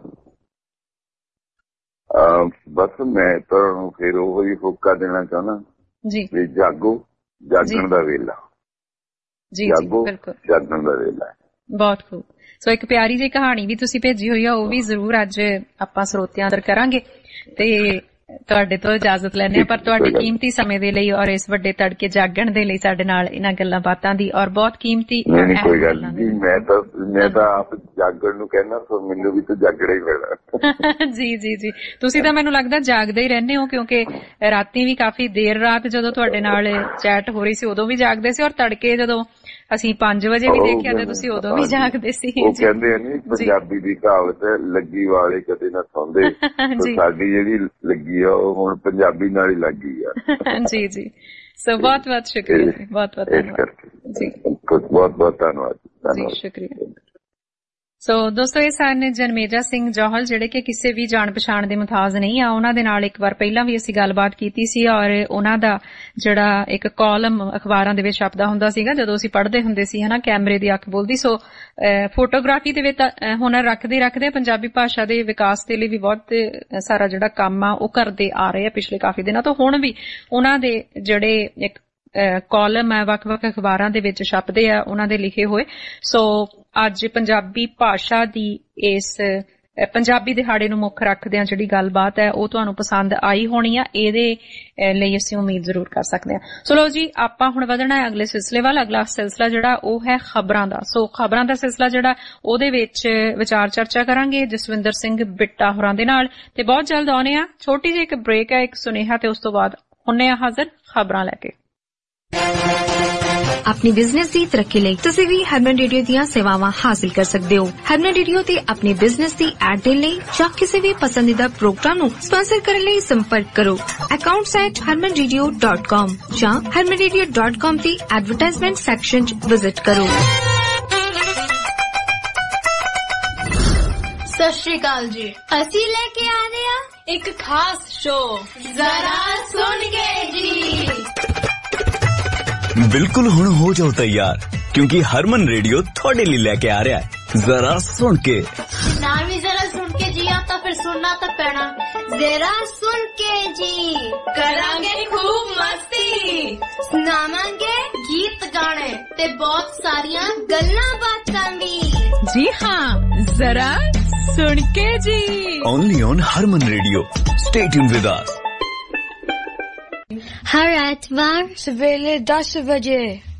ਬਸ ਮੈਂ ਤੁਹਾਨੂੰ ਫਿਰ ਉਹ ਹੀ ਹੋਕਾ ਦੇਣਾ ਚਾਹੁੰਦਾ ਜੀ ਵੀ ਜਾਗੋ, ਜਾਗਣ ਦਾ ਵੇਲਾ ਜੀ, ਜਾਗੋ, ਜਾਗਣ ਦਾ ਵੇਲਾ। ਬਹੁਤ ਖੂਬ। ਸੋ ਇੱਕ ਪਿਆਰੀ ਜਿਹੀ ਕਹਾਣੀ ਵੀ ਤੁਸੀਂ ਭੇਜੀ ਹੋਈ ਆ, ਉਹ ਵੀ ਜ਼ਰੂਰ ਅੱਜ ਆਪਾਂ ਸਰੋਤਿਆਂ ਅੰਦਰ ਕਰਾਂਗੇ ਤੇ ਤੁਹਾਡੇ ਤੋਂ ਇਜਾਜ਼ਤ ਲੈਂਦੇ ਹਾਂ। ਪਰ ਤੁਹਾਡੇ ਕੀਮਤੀ ਸਮੇਂ ਦੇ ਲਈ ਔਰ ਇਸ ਵੱਡੇ ਤੜਕੇ ਜਾਗਣ ਦੇ ਲਈ ਸਾਡੇ ਨਾਲ ਇਹਨਾਂ ਗੱਲਾਂ ਬਾਤਾਂ ਦੀ ਔਰ ਬਹੁਤ ਕੀਮਤੀ ਕੋਈ ਗੱਲ ਨਹੀਂ। ਮੈਂ ਤਾਂ ਮੈਂ ਤਾਂ ਆਪ ਜਾਗਣ ਨੂੰ ਕਹਿਣਾ, ਸੋ ਮੈਨੂੰ ਵੀ ਤਾਂ ਜਾਗਣਾ ਹੀ ਪੈਣਾ। ਜੀ ਜੀ ਜੀ ਤੁਸੀਂ ਤਾਂ ਮੈਨੂੰ ਲੱਗਦਾ ਜਾਗਦੇ ਹੀ ਰਹਿੰਦੇ ਹੋ, ਕਿਉਂਕਿ ਰਾਤੀ ਵੀ ਕਾਫੀ ਦੇਰ ਰਾਤ ਜਦੋਂ ਤੁਹਾਡੇ ਨਾਲ ਚੈਟ ਹੋ ਰਹੀ ਸੀ ਉਦੋਂ ਵੀ ਜਾਗਦੇ ਸੀ ਔਰ ਤੜਕੇ ਜਦੋਂ ਅਸੀਂ ਪੰਜ ਵਜੇ ਵੀ ਦੇਖਿਆ ਤੇ ਤੁਸੀਂ ਉਦੋਂ ਵੀ ਜਾਗਦੇ ਸੀ। ਉਹ ਕਹਿੰਦੇ ਨੇ ਪੰਜਾਬੀ ਦੀ ਕਹਾਵਤ ਲੱਗੀ ਵਾਲੇ ਕਦੇ ਨਾ ਸੌਂਦੇ, ਸਾਡੀ ਜਿਹੜੀ ਲੱਗੀ ਆ ਉਹ ਹੁਣ ਪੰਜਾਬੀ ਨਾਲ ਹੀ ਲੱਗੀ ਆ। ਜੀ ਜੀ ਸੋ ਬਹੁਤ ਬਹੁਤ ਸ਼ੁਕਰੀਆ ਜੀ, ਬਹੁਤ ਬਹੁਤ ਧੰਨਵਾਦ ਜੀ, ਬਹੁਤ ਬਹੁਤ ਧੰਨਵਾਦ ਜੀ, ਸ਼ੁਕਰੀਆ। ਸੋ ਦੋਸਤੋ ਇਹ ਸਨ ਜਨਮੇਜਾ ਸਿੰਘ ਜੌਹਲ ਜਿਹੜੇ ਕਿ ਕਿਸੇ ਵੀ ਜਾਣ ਪਛਾਣ ਦੇ ਮੁਤਾਜ਼ ਨਹੀਂ ਆ। ਉਹਨਾਂ ਦੇ ਨਾਲ ਇੱਕ ਵਾਰ ਪਹਿਲਾਂ ਵੀ ਅਸੀਂ ਗੱਲਬਾਤ ਕੀਤੀ ਸੀ ਔਰ ਉਹਨਾਂ ਦਾ ਜਿਹੜਾ ਇੱਕ ਕਾਲਮ ਅਖਬਾਰਾਂ ਦੇ ਵਿੱਚ ਛਪਦਾ ਹੁੰਦਾ ਸੀਗਾ ਜਦੋਂ ਅਸੀਂ ਪੜ੍ਹਦੇ ਹੁੰਦੇ ਸੀ ਹਨਾ, ਕੈਮਰੇ ਦੀ ਅੱਖ ਬੋਲਦੀ। ਸੋ ਫੋਟੋਗ੍ਰਾਫੀ ਦੇ ਵਿੱਚ ਹੁਨਰ ਰੱਖਦੇ ਰੱਖਦੇ ਪੰਜਾਬੀ ਭਾਸ਼ਾ ਦੇ ਵਿਕਾਸ ਦੇ ਲਈ ਵੀ ਬਹੁਤ ਸਾਰਾ ਜਿਹੜਾ ਕੰਮ ਆ ਉਹ ਕਰਦੇ ਆ ਰਹੇ ਆ ਪਿਛਲੇ ਕਾਫੀ ਦਿਨਾਂ ਤੋਂ। ਹੁਣ ਵੀ ਉਹਨਾਂ ਦੇ ਜਿਹੜੇ ਇੱਕ ਕਾਲਮ ਹੈ ਵੱਖ-ਵੱਖ ਅਖਬਾਰਾਂ ਦੇ ਵਿੱਚ ਛਪਦੇ ਆ ਉਹਨਾਂ ਦੇ ਲਿਖੇ ਹੋਏ। ਸੋ ਅੱਜ ਪੰਜਾਬੀ ਭਾਸ਼ਾ ਦੀ ਇਸ ਪੰਜਾਬੀ ਦਿਹਾੜੇ ਨੂੰ ਮੁੱਖ ਰੱਖਦਿਆਂ ਜਿਹੜੀ ਗੱਲਬਾਤ ਹੈ ਉਹ ਤੁਹਾਨੂੰ ਪਸੰਦ ਆਈ ਹੋਣੀ ਆ, ਇਹਦੇ ਲਈ ਅਸੀਂ ਉਮੀਦ ਜ਼ਰੂਰ ਕਰ ਸਕਦੇ ਹਾਂ। ਸੋ ਲਓ ਜੀ, ਆਪਾਂ ਹੁਣ ਵਧਣਾ ਹੈ ਅਗਲੇ ਸਿਲਸਿਲੇ ਵੱਲ। ਅਗਲਾ ਸਿਲਸਿਲਾ ਜਿਹੜਾ ਉਹ ਹੈ ਖਬਰਾਂ ਦਾ। ਸੋ ਖਬਰਾਂ ਦਾ ਸਿਲਸਿਲਾ ਜਿਹੜਾ ਉਹਦੇ ਵਿੱਚ ਵਿਚਾਰ ਚਰਚਾ ਕਰਾਂਗੇ ਜਸਵਿੰਦਰ ਸਿੰਘ ਬਿੱਟਾ ਹੋਰਾਂ ਦੇ ਨਾਲ, ਤੇ ਬਹੁਤ ਜਲਦ ਆਉਣੇ ਆ। ਛੋਟੀ ਜਿਹੀ ਇੱਕ ਬ੍ਰੇਕ ਹੈ, ਇੱਕ ਸੁਨੇਹਾ, ਤੇ ਉਸ ਤੋਂ ਬਾਅਦ ਹੁੰਨੇ ਆ ਹਾਜ਼ਰ ਖਬਰਾਂ ਲੈ ਕੇ। अपनी बिजनेस की तरक्की ਲਈ ਤੁਸੀਂ ਵੀ ਹਰਮਨ ਰੇਡੀਓ ਦੀਆਂ ਸੇਵਾਵਾਂ ਹਾਸਲ ਕਰ ਸਕਦੇ ਹੋ। ਹਰਮਨ ਰੇਡੀਓ ਤੇ ਆਪਣੀ ਬਿਜ਼ਨਸ ਦੀ ਐਡ ਦੇਣ ਲਈ ਜਾਂ ਕਿਸੇ ਵੀ ਪਸੰਦੀਦਾ ਪ੍ਰੋਗਰਾਮ ਨੂੰ ਸਪਾਂਸਰ ਕਰਨ ਲਈ ਸੰਪਰਕ ਕਰੋ accounts at harman radio dot com ਜਾਂ harman radio dot com ਦੀ ਐਡਵਰਟਾਈਜ਼ਮੈਂਟ ਸੈਕਸ਼ਨ 'ਚ ਵਿਜ਼ਿਟ ਕਰੋ। ਸਤਿ ਸ਼੍ਰੀ ਅਕਾਲ ਜੀ, ਅਸੀਂ ਲੈ ਕੇ ਆ ਰਹੇ ਹਾਂ ਇੱਕ ਖਾਸ ਸ਼ੋਅ, ਜ਼ਰਾ ਸੁਣ ਕੇ ਜੀ। बिल्कुल हुण हो जाओ तैयार क्योंकि हरमन रेडियो थोड़े लिए लेके आ रहा है जरा सुन के। ना भी जरा सुन के जी आता फिर सुनना तो पैना। जरा सुन के जी करांगे खूब मस्ती, सुनावांगे गीत गाने ते बहुत सारियां गल्लां बातां भी। जी हाँ, जरा सुन के जी, only on Harman radio. Stay tuned with us. हर एतवार सवेरे दस बजे।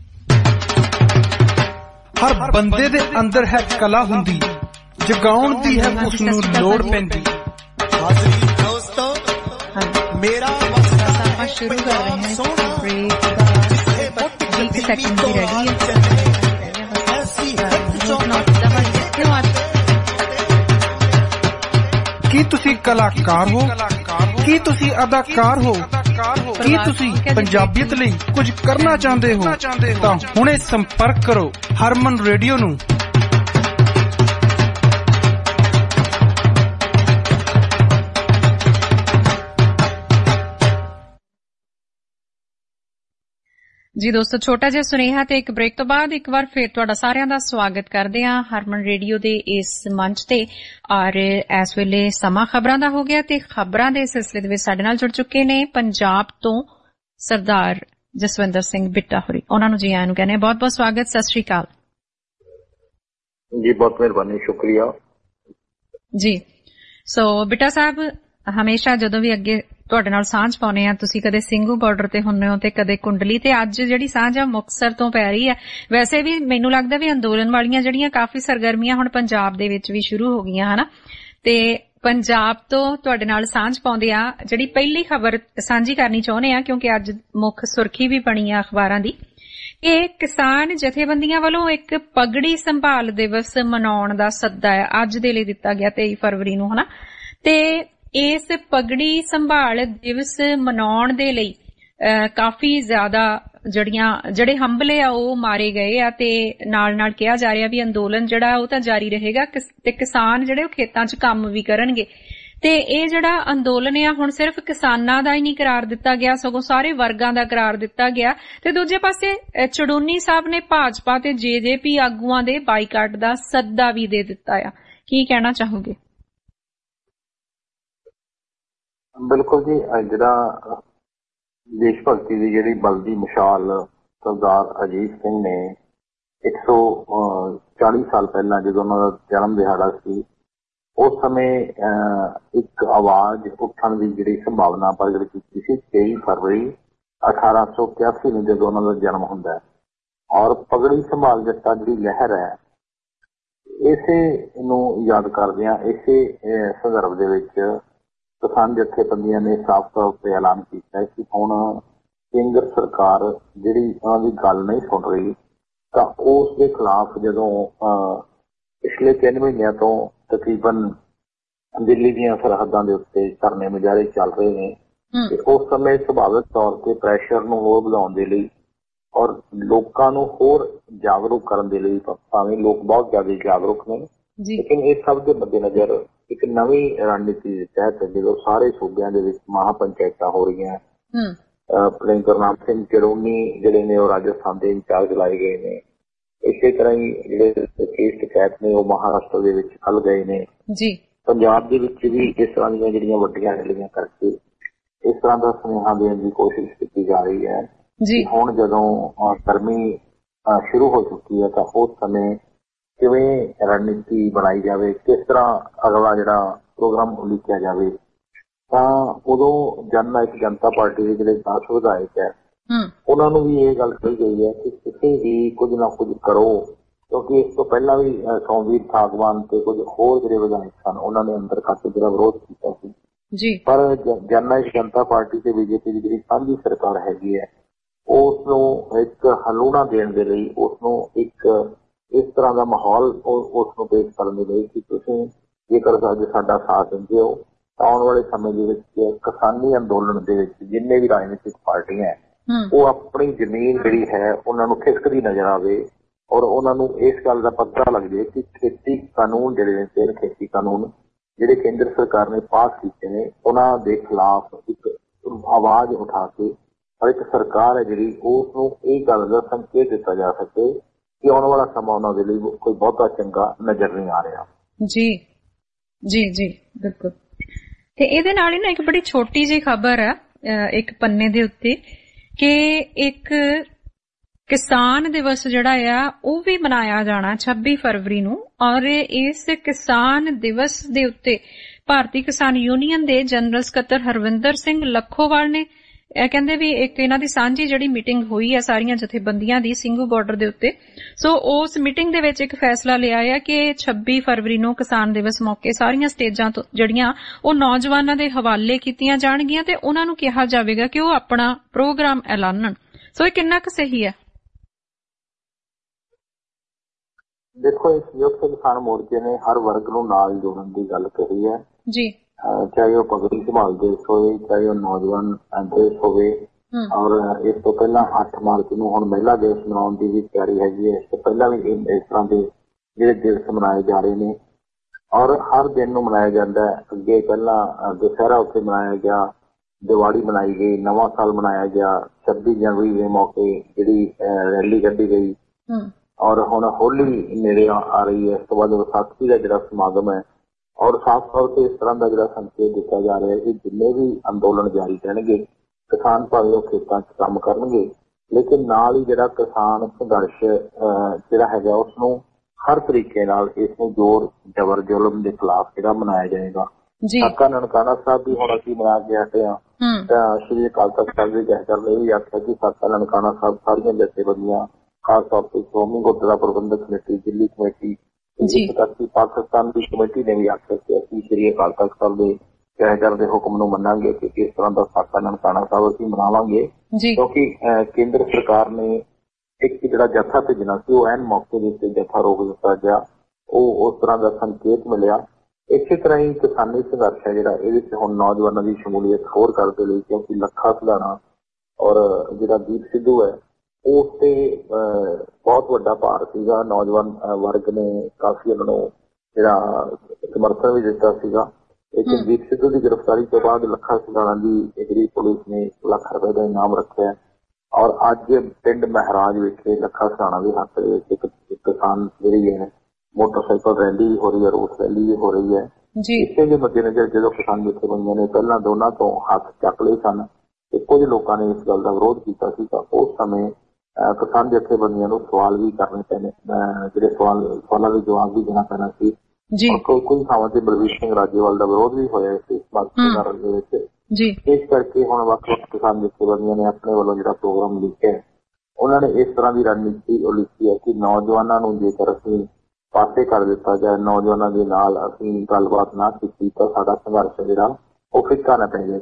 हर बंदे दे अंदर है कला हुंदी, जगाउण दी है उस नूं लोड़ पैंदी। हाज़री दोस्तों, मेरा मसला शुरू कर रहे हैं। ब्रेक का एक सेकंड की रह गई है। की तुसी कलाकार हो, की तुसी अदाकार हो, ਕੀ ਤੁਸੀਂ ਪੰਜਾਬੀਅਤ ਲਈ ਕੁਝ ਕਰਨਾ ਚਾਹੁੰਦੇ ਹੋ ਤਾਂ ਹੁਣੇ ਸੰਪਰਕ ਕਰੋ ਹਰਮਨ ਰੇਡੀਓ ਨੂੰ। ਜੀ ਦੋਸਤੋ, ਛੋਟਾ ਜਿਹਾ ਸੁਨੇਹਾ ਤੇ ਇੱਕ ਬ੍ਰੇਕ ਤੋਂ ਬਾਅਦ ਇੱਕ ਵਾਰ ਫਿਰ ਤੁਹਾਡਾ ਸਾਰਿਆਂ ਦਾ ਸਵਾਗਤ ਕਰਦੇ ਹਾਂ ਹਰਮਨ ਰੇਡੀਓ ਦੇ ਇਸ ਮੰਚ ਤੇ। ਔਰ ਇਸ ਵੇਲੇ ਸਮਾਂ ਖਬਰਾਂ ਦਾ ਹੋ ਗਿਆ ਤੇ ਖਬਰਾਂ ਦੇ ਸਿਲਸਿਲੇ ਦੇ ਵਿੱਚ ਸਾਡੇ ਨਾਲ ਜੁੜ ਚੁੱਕੇ ਨੇ ਪੰਜਾਬ ਤੋਂ ਸਰਦਾਰ ਜਸਵਿੰਦਰ ਸਿੰਘ ਬਿੱਟਾ ਹੋਰੀ। ਉਹਨਾਂ ਨੂੰ ਜੀ ਆਇਆਂ ਨੂੰ ਕਹਿੰਦੇ ਬਹੁਤ ਬਹੁਤ ਸਵਾਗਤ। ਸਤਿ ਸ਼੍ਰੀ ਅਕਾਲ ਜੀ। ਬਹੁਤ ਮਿਹਰਬਾਨੀ, ਸ਼ੁਕਰੀਆ ਜੀ। ਸੋ ਬਿੱਟਾ ਸਾਹਿਬ, ਹਮੇਸ਼ਾ ਜਦੋਂ ਵੀ ਅੱਗੇ ਤੁਹਾਡੇ ਨਾਲ ਸਾਂਝ ਪਾਉਨੇ ਆ, ਤੁਸੀਂ ਕਦੇ ਸਿੰਘੂ ਬਾਰਡਰ ਤੇ ਹੁੰਨੇ ਹੋ ਤੇ ਕਦੇ ਕੁੰਡਲੀ, ਤੇ ਅੱਜ ਜਿਹੜੀ ਸਾਂਝ ਆ ਮੁਕਤਸਰ ਤੋਂ ਪੈ ਰਹੀ ਹੈ। ਵੈਸੇ ਵੀ ਮੈਨੂੰ ਲੱਗਦਾ ਵੀ ਅੰਦੋਲਨ ਵਾਲੀਆਂ ਜਿਹੜੀਆਂ ਕਾਫੀ ਸਰਗਰਮੀਆਂ ਹੁਣ ਪੰਜਾਬ ਦੇ ਵਿੱਚ ਵੀ ਸ਼ੁਰੂ ਹੋ ਗਈਆਂ ਹਨਾ, ਤੇ ਪੰਜਾਬ ਤੋਂ ਤੁਹਾਡੇ ਨਾਲ ਸਾਂਝ ਪਾਉਂਦੇ ਆ ਜਿਹੜੀ ਪਹਿਲੀ ਖਬਰ ਸਾਂਝੀ ਕਰਨੀ ਚਾਹੁੰਦੇ ਆ ਕਿਉਂਕਿ ਅੱਜ ਮੁੱਖ ਸੁਰਖੀ ਵੀ ਬਣੀ ਆ ਅਖਬਾਰਾਂ ਦੀ। ਇਹ ਕਿਸਾਨ ਜਥੇਬੰਦੀਆਂ ਵੱਲੋਂ ਇੱਕ ਪਗੜੀ ਸੰਭਾਲ ਦਿਵਸ ਮਨਾਉਣ ਦਾ ਸੱਦਾ ਹੈ ਅੱਜ ਦੇ ਲਈ ਦਿੱਤਾ ਗਿਆ ਤੇਈ ਫਰਵਰੀ ਨੂੰ ਹਨਾ, ਤੇ ਇਸ ਪਗੜੀ ਸੰਭਾਲ ਦਿਵਸ ਮਨਾਉਣ ਦੇ ਲਈ ਕਾਫੀ ਜ਼ਿਆਦਾ ਜਿਹੜੀਆਂ ਜਿਹੜੇ ਹੰਭਲੇ ਆ ਉਹ ਮਾਰੇ ਗਏ ਆ, ਤੇ ਨਾਲ ਨਾਲ ਕਿਹਾ ਜਾ ਰਿਹਾ ਵੀ ਅੰਦੋਲਨ ਜਿਹੜਾ ਉਹ ਤਾਂ ਜਾਰੀ ਰਹੇਗਾ ਤੇ ਕਿਸਾਨ ਜਿਹੜੇ ਉਹ ਖੇਤਾਂ 'ਚ ਕੰਮ ਵੀ ਕਰਨਗੇ। ਤੇ ਇਹ ਜਿਹੜਾ ਅੰਦੋਲਨ ਆ ਹੁਣ ਸਿਰਫ ਕਿਸਾਨਾਂ ਦਾ ਹੀ ਨਹੀਂ ਕਰਾਰ ਦਿੱਤਾ ਗਿਆ, ਸਗੋਂ ਸਾਰੇ ਵਰਗਾਂ ਦਾ ਕਰਾਰ ਦਿੱਤਾ ਗਿਆ। ਤੇ ਦੂਜੇ ਪਾਸੇ ਚੜੂਨੀ ਸਾਹਿਬ ਨੇ ਭਾਜਪਾ ਤੇ ਜੇਜੇਪੀ ਆਗੂਆਂ ਦੇ ਬਾਈਕਾਟ ਦਾ ਸੱਦਾ ਵੀ ਦੇ ਦਿੱਤਾ ਆ। ਕੀ ਕਹਿਣਾ ਚਾਹੋਗੇ? ਬਿਲਕੁਲ ਜੀ, ਜਿਹੜਾ ਦੇਸ਼ ਭਗਤੀ ਦੀ ਜਿਹੜੀ ਬਲਦੀ ਮਿਸਾਲ ਸਰਦਾਰ ਅਜੀਤ ਸਿੰਘ ਨੇ ਇੱਕ ਸੌ ਚਾਲੀ ਸਾਲ ਪਹਿਲਾਂ ਜਦੋਂ ਉਹਨਾਂ ਦਾ ਜਨਮ ਦਿਹਾੜਾ ਸੀ, ਉਸ ਸਮੇਂ ਇੱਕ ਆਵਾਜ਼ ਉੱਠਣ ਦੀ ਜਿਹੜੀ ਸੰਭਾਵਨਾ ਪ੍ਰਗਟ ਕੀਤੀ ਸੀ ਤੇਈ ਫਰਵਰੀ ਅਠਾਰਾਂ ਸੌ ਇਕਿਆਸੀ ਨੂੰ ਜਦੋਂ ਉਹਨਾਂ ਦਾ ਜਨਮ ਹੁੰਦਾ ਹੈ। ਔਰ ਪਗੜੀ ਸੰਭਾਲ ਜੱਟਾ ਜਿਹੜੀ ਲਹਿਰ ਹੈ, ਇਸੇ ਨੂੰ ਯਾਦ ਕਰਦਿਆਂ ਇਸੇ ਸੰਦਰਭ ਦੇ ਵਿੱਚ ਕਿਸਾਨ ਜਥੇਬੰਦੀਆਂ ਨੇ ਸਾਫ਼ ਤੌਰ ਤੇ ਐਲਾਨ ਕੀਤਾ ਹੈ ਕਿ ਹੁਣ ਕੇਂਦਰ ਸਰਕਾਰ ਜਿਹੜੀ ਉਹਨਾਂ ਦੀ ਗੱਲ ਨਹੀਂ ਸੁਣ ਰਹੀ ਤਾਂ ਉਸ ਦੇ ਖਿਲਾਫ ਜਦੋਂ ਪਿਛਲੇ ਤਿੰਨ ਮਹੀਨਿਆਂ ਤੋਂ ਤਕਰੀਬਨ ਦਿੱਲੀ ਦੀਆਂ ਸਰਹੱਦਾਂ ਦੇ ਉੱਤੇ ਧਰਨੇ ਮੁਜ਼ਾਹਰੇ ਚੱਲ ਰਹੇ ਨੇ, ਤੇ ਉਸ ਸਮੇਂ ਸੁਭਾਵਿਕ ਤੌਰ ਤੇ ਪ੍ਰੈਸ਼ਰ ਨੂੰ ਹੋਰ ਵਧਾਉਣ ਦੇ ਲਈ ਔਰ ਲੋਕਾਂ ਨੂੰ ਹੋਰ ਜਾਗਰੂਕ ਕਰਨ ਦੇ ਲਈ, ਭਾਵੇਂ ਲੋਕ ਬਹੁਤ ਜ਼ਿਆਦਾ ਜਾਗਰੂਕ ਨੇ ਲੇਕਿਨ ਇਸ ਸਭ ਦੇ ਮੱਦੇਨਜ਼ਰ ਇੱਕ ਨਵੀਂ ਰਣਨੀਤੀ ਦੇ ਤਹਿਤ ਜਦੋਂ ਸਾਰੇ ਸੂਬਿਆਂ ਦੇ ਵਿੱਚ ਮਹਾਪੰਚਾਇਤਾਂ ਹੋ ਰਹੀਆਂ, ਆਪਣੇ ਗੁਰਨਾਮ ਸਿੰਘ ਚੜੂਨੀ ਜਿਹੜੇ ਨੇ ਉਹ ਰਾਜਸਥਾਨ ਦੇ ਇੰਚਾਰਜ ਲਾਏ ਗਏ ਨੇ, ਇਸੇ ਤਰ੍ਹਾਂ ਹੀ ਜਿਹੜੇ ਕੇਸ ਟਕੈਤ ਨੇ ਉਹ ਮਹਾਰਾਸ਼ਟਰ ਦੇ ਵਿੱਚ ਖਲ ਗਏ ਨੇ ਜੀ। ਪੰਜਾਬ ਦੇ ਵਿੱਚ ਵੀ ਇਸ ਤਰ੍ਹਾਂ ਦੀਆਂ ਜਿਹੜੀਆਂ ਵੱਡੀਆਂ ਰੈਲੀਆਂ ਕਰਕੇ ਇਸ ਤਰ੍ਹਾਂ ਦਾ ਸੁਨੇਹਾ ਦੇਣ ਦੀ ਕੋਸ਼ਿਸ਼ ਕੀਤੀ ਜਾ ਰਹੀ ਹੈ ਜੀ। ਹੁਣ ਜਦੋਂ ਗਰਮੀ ਸ਼ੁਰੂ ਹੋ ਚੁੱਕੀ ਹੈ ਤਾਂ ਉਸ ਸਮੇਂ ਕਿਵੇਂ ਰਣਨੀਤੀ ਬਣਾਈ ਜਾਵੇ, ਕਿਸ ਤਰ੍ਹਾਂ ਅਗਲਾ ਜਿਹੜਾ ਪ੍ਰੋਗਰਾਮ ਉਲੀਕਿਆ ਜਾਵੇ, ਤਾਂ ਉਦੋਂ ਜਨ ਨਾਇਕ ਜਨਤਾ ਪਾਰਟੀ ਦੇ ਜਿਹੜੇ ਦਸ ਵਿਧਾਇਕ ਹੈ ਉਹਨਾਂ ਨੂੰ ਵੀ ਇਹ ਗੱਲ ਕਹੀ ਗਈ ਹੈ ਕਿ ਤੁਸੀਂ ਵੀ ਕੁਝ ਨਾ ਕੁਝ ਕਰੋ, ਕਿਉਂਕਿ ਇਸ ਤੋਂ ਪਹਿਲਾਂ ਵੀ ਸੋਮਵੀਰ ਸਾਗਵਾਨ ਤੇ ਕੁਝ ਹੋਰ ਜਿਹੜੇ ਵਿਧਾਇਕ ਸਨ ਉਹਨਾਂ ਨੇ ਅੰਦਰ ਖਾਤੇ ਜਿਹੜਾ ਵਿਰੋਧ ਕੀਤਾ ਸੀ ਜੀ। ਪਰ ਜਨ ਨਾਇਕ ਜਨਤਾ ਪਾਰਟੀ ਤੇ ਬੀਜੇਪੀ ਦੀ ਜਿਹੜੀ ਸਾਂਝੀ ਸਰਕਾਰ ਹੈਗੀ ਹੈ ਉਸ ਨੂੰ ਇੱਕ ਹਲੂਣਾ ਦੇਣ ਦੇ ਲਈ, ਉਸ ਨੂੰ ਇੱਕ ਇਸ ਤਰ੍ਹਾਂ ਦਾ ਮਾਹੌਲ ਉਸ ਨੂੰ ਪੇਸ਼ ਕਰਨ ਦੇ ਲਈ ਕਿ ਤੁਸੀਂ ਜੇਕਰ ਅੱਜ ਸਾਡਾ ਸਾਥ ਦਿੰਦੇ ਹੋ ਤਾਂ ਆਉਣ ਵਾਲੇ ਸਮੇਂ ਦੇ ਵਿੱਚ ਕਿਸਾਨੀ ਅੰਦੋਲਨ ਦੇ ਵਿੱਚ ਜਿੰਨੇ ਵੀ ਰਾਜਨੀਤਿਕ ਪਾਰਟੀਆਂ ਉਹ ਆਪਣੀ ਜ਼ਮੀਨ ਜਿਹੜੀ ਹੈ ਉਹਨਾਂ ਨੂੰ ਖਿਸਕਦੀ ਨਜ਼ਰ ਆਵੇ ਔਰ ਉਹਨਾਂ ਨੂੰ ਇਸ ਗੱਲ ਦਾ ਪਤਾ ਲੱਗ ਜਾਏ ਕਿ ਖੇਤੀ ਕਾਨੂੰਨ ਜਿਹੜੇ ਨੇ ਤਿੰਨ ਖੇਤੀ ਕਾਨੂੰਨ ਜਿਹੜੇ ਕੇਂਦਰ ਸਰਕਾਰ ਨੇ ਪਾਸ ਕੀਤੇ ਨੇ ਉਹਨਾਂ ਦੇ ਖਿਲਾਫ ਇੱਕ ਆਵਾਜ਼ ਉਠਾ ਕੇ ਔਰ ਇੱਕ ਸਰਕਾਰ ਹੈ ਜਿਹੜੀ ਉਸ ਨੂੰ ਇਹ ਗੱਲ ਦਾ ਸੰਕੇਤ ਦਿੱਤਾ ਜਾ ਸਕੇ ਕਿ ਆਉਣ ਵਾਲਾ ਸਮਾਂ ਉਹਨਾਂ ਦੇ ਲਈ ਕੋਈ ਬਹੁਤਾ ਚੰਗਾ ਨਜ਼ਰ ਨਹੀਂ ਆ ਰਿਹਾ ਜੀ ਜੀ ਜੀ ਬਿਲਕੁਲ। ਤੇ ਇਹਦੇ ਨਾਲ ਹੀ ਨਾ ਇੱਕ ਬੜੀ ਛੋਟੀ ਜਿਹੀ ਖਬਰ ਹੈ ਇੱਕ ਪੰਨੇ ਦੇ ਉੱਤੇ ਕਿ ਇੱਕ ਕਿਸਾਨ ਦਿਵਸ ਜਿਹੜਾ ਆ ਉਹ ਵੀ ਮਨਾਇਆ ਜਾਣਾ ਛੱਬੀ ਫਰਵਰੀ ਨੂੰ, ਔਰ ਇਸ ਕਿਸਾਨ ਦਿਵਸ ਦੇ ਉੱਤੇ ਭਾਰਤੀ ਕਿਸਾਨ ਯੂਨੀਅਨ ਦੇ ਜਨਰਲ ਸਕੱਤਰ ਹਰਵਿੰਦਰ ਸਿੰਘ ਲੱਖੋਵਾਲ ਨੇ ਇਹ ਕਹਿੰਦੇ ਵੀ ਇੱਕ ਇਹਨਾਂ ਦੀ ਸਾਂਝੀ ਜਿਹੜੀ ਮੀਟਿੰਗ ਹੋਈ ਹੈ ਸਾਰੀਆਂ ਜਥੇਬੰਦੀਆਂ ਦੀ ਸਿੰਘੂ ਬਾਰਡਰ ਦੇ ਉੱਤੇ, ਸੋ ਉਸ ਮੀਟਿੰਗ ਦੇ ਵਿੱਚ ਇੱਕ ਫੈਸਲਾ ਲਿਆ ਹੈ ਕਿ ਛੱਬੀ ਫਰਵਰੀ ਨੂੰ ਕਿਸਾਨ ਦਿਵਸ ਮੌਕੇ ਸਾਰੀਆਂ ਸਟੇਜਾਂ ਤੋਂ ਜਿਹੜੀਆਂ ਉਹ ਨੌਜਵਾਨਾਂ ਦੇ ਹਵਾਲੇ ਕੀਤੀਆਂ ਜਾਣਗੀਆਂ ਤੇ ਉਹਨਾਂ ਨੂੰ ਕਿਹਾ ਜਾਵੇਗਾ ਕਿ ਉਹ ਆਪਣਾ ਪ੍ਰੋਗਰਾਮ ਐਲਾਨਣ। ਸੋ ਇਹ ਕਿੰਨਾ ਕੁ ਸਹੀ ਹੈ? ਦੇਖੋ, ਇਸ ਸੰਯੁਕਤ ਕਿਸਾਨ ਮੋਰਚੇ ਨੇ ਹਰ ਵਰਗ ਨੂੰ ਨਾਲ ਜੋੜਨ ਦੀ ਗੱਲ ਕਹੀ ਹੈ ਜੀ, ਚਾਹੇ ਉਹ ਪਗੜੀ ਸੰਭਾਲ ਦੇਸ਼ ਹੋਵੇ, ਚਾਹੇ ਉਹ ਨੌਜਵਾਨ ਦੇਸ਼ ਹੋਵੇ। ਔਰ ਇਸ ਤੋਂ ਪਹਿਲਾਂ ਅੱਠ ਮਾਰਚ ਨੂੰ ਹੁਣ ਮਹਿਲਾ ਦਿਵਸ ਮਨਾਉਣ ਦੀ ਵੀ ਤਿਆਰੀ ਹੈਗੀ ਹੈ। ਇਸ ਤੋਂ ਪਹਿਲਾਂ ਵੀ ਇਸ ਤਰ੍ਹਾਂ ਦੇ ਜਿਹੜੇ ਦਿਵਸ ਮਨਾਏ ਜਾ ਰਹੇ ਨੇ ਔਰ ਹਰ ਦਿਨ ਨੂੰ ਮਨਾਇਆ ਜਾਂਦਾ ਹੈ। ਅੱਗੇ ਪਹਿਲਾਂ ਦੁਸਹਿਰਾ ਉੱਤੇ ਮਨਾਇਆ ਗਿਆ, ਦੀਵਾਲੀ ਮਨਾਈ ਗਈ, ਨਵਾਂ ਸਾਲ ਮਨਾਇਆ ਗਿਆ, ਛੱਬੀ ਜਨਵਰੀ ਦੇ ਮੌਕੇ ਜਿਹੜੀ ਰੈਲੀ ਕੱਢੀ ਗਈ ਔਰ ਹੁਣ ਹੋਲੀ ਨੇੜੇ ਆ ਰਹੀ ਹੈ। ਇਸ ਤੋਂ ਬਾਅਦ ਵਿਸਾਖੀ ਦਾ ਜਿਹੜਾ ਸਮਾਗਮ ਹੈ ਔਰ ਸਾਫ਼ ਤੌਰ ਤੇ ਇਸ ਤਰ੍ਹਾਂ ਦਾ ਜਿਹੜਾ ਸੰਕੇਤ ਦਿੱਤਾ ਜਾ ਰਿਹਾ ਹੈ ਕਿ ਜਿੰਨੇ ਵੀ ਅੰਦੋਲਨ ਜਾਰੀ ਰਹਿਣਗੇ, ਕਿਸਾਨ ਭਾਵੇਂ ਉਹ ਖੇਤਾਂ 'ਚ ਕੰਮ ਕਰਨਗੇ, ਲੇਕਿਨ ਨਾਲ ਹੀ ਜਿਹੜਾ ਕਿਸਾਨ ਸੰਘਰਸ਼ ਜਿਹੜਾ ਹੈਗਾ ਉਸ ਨੂੰ ਹਰ ਤਰੀਕੇ ਨਾਲ ਇਸ ਨੂੰ ਜ਼ੋਰ ਜ਼ਬਰ ਜ਼ੁਲਮ ਦੇ ਖਿਲਾਫ ਜਿਹੜਾ ਮਨਾਇਆ ਜਾਏਗਾ। ਸਾਕਾ ਨਨਕਾਣਾ ਸਾਹਿਬ ਵੀ ਹੁਣ ਅਸੀਂ ਮਨਾ ਕੇ ਹਟੇ ਹਾਂ ਤਾਂ ਸ਼੍ਰੀ ਅਕਾਲ ਤਖ਼ਤ ਸਾਹਿਬ ਦੇ ਕਹਿ ਕਰਨ ਇਹ ਵੀ ਆਖਿਆ ਕਿ ਸਾਕਾ ਨਨਕਾਣਾ ਸਾਹਿਬ ਸਾਰੀਆਂ ਜਥੇਬੰਦੀਆਂ, ਖਾਸ ਤੌਰ ਤੇ ਸ਼੍ਰੋਮਣੀ ਗੁਰਦੁਆਰਾ ਪ੍ਰਬੰਧਕ ਕਮੇਟੀ, ਦਿੱਲੀ ਕਮੇਟੀ, ਪਾਕਿਸਤਾਨ ਦੀ ਕਮੇਟੀ ਨੇ ਵੀ ਆਖਿਆ ਕਿ ਅਸੀਂ ਸ਼੍ਰੀ ਅਕਾਲ ਤਖ਼ਤ ਸਾਹਿਬ ਦੇ ਕਹਿ ਦੇ ਹੁਕਮ ਨੂੰ ਮੰਨਾਂਗੇ ਕਿ ਕਿਸ ਤਰ੍ਹਾਂ ਦਾ ਸਾਕਾ ਨਨਕਾਣਾ ਸਾਹਿਬ ਅਸੀਂ ਮਨਾਵਾਂਗੇ, ਕਿਉਂਕਿ ਕੇਂਦਰ ਸਰਕਾਰ ਨੇ ਇੱਕ ਜਿਹੜਾ ਜੱਥਾ ਭੇਜਣਾ ਸੀ ਉਹ ਐਨ ਮੌਕੇ ਦੇ ਉੱਤੇ ਜੱਥਾ ਰੋਕ ਦਿੱਤਾ ਗਿਆ, ਉਹ ਉਸ ਤਰ੍ਹਾਂ ਦਾ ਸੰਕੇਤ ਮਿਲਿਆ। ਇਸੇ ਤਰ੍ਹਾਂ ਹੀ ਕਿਸਾਨੀ ਸੰਘਰਸ਼ ਹੈ ਜਿਹੜਾ ਇਹਦੇ ਚ ਹੁਣ ਨੌਜਵਾਨਾਂ ਦੀ ਸ਼ਮੂਲੀਅਤ ਹੋਰ ਕਰਦੇ ਲਈ, ਕਿਉਂਕਿ ਲੱਖਾ ਸਲਾਣਾ ਔਰ ਜਿਹੜਾ ਦੀਪ ਸਿੱਧੂ ਹੈ ਉਸ ਤੇ ਬਹੁਤ ਵੱਡਾ ਭਾਰ ਸੀਗਾ। ਨੌਜਵਾਨ ਵਰਗ ਨੇ ਕਾਫੀ ਉਹਨਾਂ ਨੂੰ ਜਿਹੜਾ ਸਮਰਥਨ ਵੀ ਦਿੱਤਾ ਸੀਗਾ, ਲੇਕਿਨ ਦੀਪ ਸਿੱਧੂ ਦੀ ਗ੍ਰਿਫਤਾਰੀ ਤੋਂ ਬਾਅਦ ਲੱਖਾ ਸਲਾਣਾ ਦੀ ਜਿਹੜੀ ਪੁਲਿਸ ਨੇ ਲੱਖ ਰੁਪਏ ਦਾ ਇਨਾਮ ਰੱਖਿਆ ਔਰ ਅੱਜ ਪਿੰਡ ਮਹਿਰਾਜ ਵਿਖੇ ਲੱਖਾ ਸਲਾਣਾ ਦੇ ਹੱਥ ਦੇ ਵਿੱਚ ਇੱਕ ਕਿਸਾਨ ਜਿਹੜੀ ਹੈ ਮੋਟਰਸਾਈਕਲ ਰੈਲੀ ਹੋ ਰਹੀ ਹੈ, ਰੋਸ ਰੈਲੀ ਵੀ ਹੋ ਰਹੀ ਹੈ। ਇਸੇ ਦੇ ਮੱਦੇਨਜ਼ਰ ਜਦੋਂ ਕਿਸਾਨ ਜਥੇਬੰਦੀਆਂ ਨੇ ਪਹਿਲਾਂ ਦੋਨਾਂ ਤੋਂ ਹੱਥ ਚੱਕ ਲਏ ਸਨ ਤੇ ਕੁਝ ਲੋਕਾਂ ਨੇ ਇਸ ਗੱਲ ਦਾ ਵਿਰੋਧ ਕੀਤਾ ਸੀ ਤਾਂ ਉਸ ਸਮੇਂ ਕਿਸਾਨ ਜਥੇਬੰਦੀਆਂ ਨੂੰ ਸਵਾਲ ਵੀ ਕਰਨੇ ਪੈਣੇ, ਜਿਹੜੇ ਸਵਾਲ ਸਵਾਲਾਂ ਦੇ ਜਵਾਬ ਵੀ ਦੇਣਾ ਪੈਣਾ ਸੀ। ਕੋਈ ਕੋਈ ਥਾਵਾਂ ਤੇ ਬਲਵੀਰ ਸਿੰਘ ਰਾਜੇਵਾਲ ਦਾ ਵਿਰੋਧ ਵੀ ਹੋਇਆ ਇਸ ਮਾਰਚ ਦੇ ਵਿੱਚ। ਇਸ ਕਰਕੇ ਹੁਣ ਵੱਖ ਵੱਖ ਕਿਸਾਨ ਜਥੇਬੰਦੀਆਂ ਨੇ ਆਪਣੇ ਵੱਲੋਂ ਜਿਹੜਾ ਪ੍ਰੋਗਰਾਮ ਲਿਖਿਆ, ਉਹਨਾਂ ਨੇ ਇਸ ਤਰ੍ਹਾਂ ਦੀ ਰਣਨੀਤੀ ਉਲੀਕੀ ਹੈ ਕਿ ਨੌਜਵਾਨਾਂ ਨੂੰ ਜੇਕਰ ਅਸੀਂ ਪਾਸੇ ਕਰ ਦਿੱਤਾ ਜਾਏ, ਨੌਜਵਾਨਾਂ ਦੇ ਨਾਲ ਅਸੀਂ ਗੱਲਬਾਤ ਨਾ ਕੀਤੀ ਤਾਂ ਸਾਡਾ ਸੰਘਰਸ਼ ਜਿਹੜਾ ਉਹ ਫਿੱਕਾ ਨਾ ਪੈ ਜਾਏ।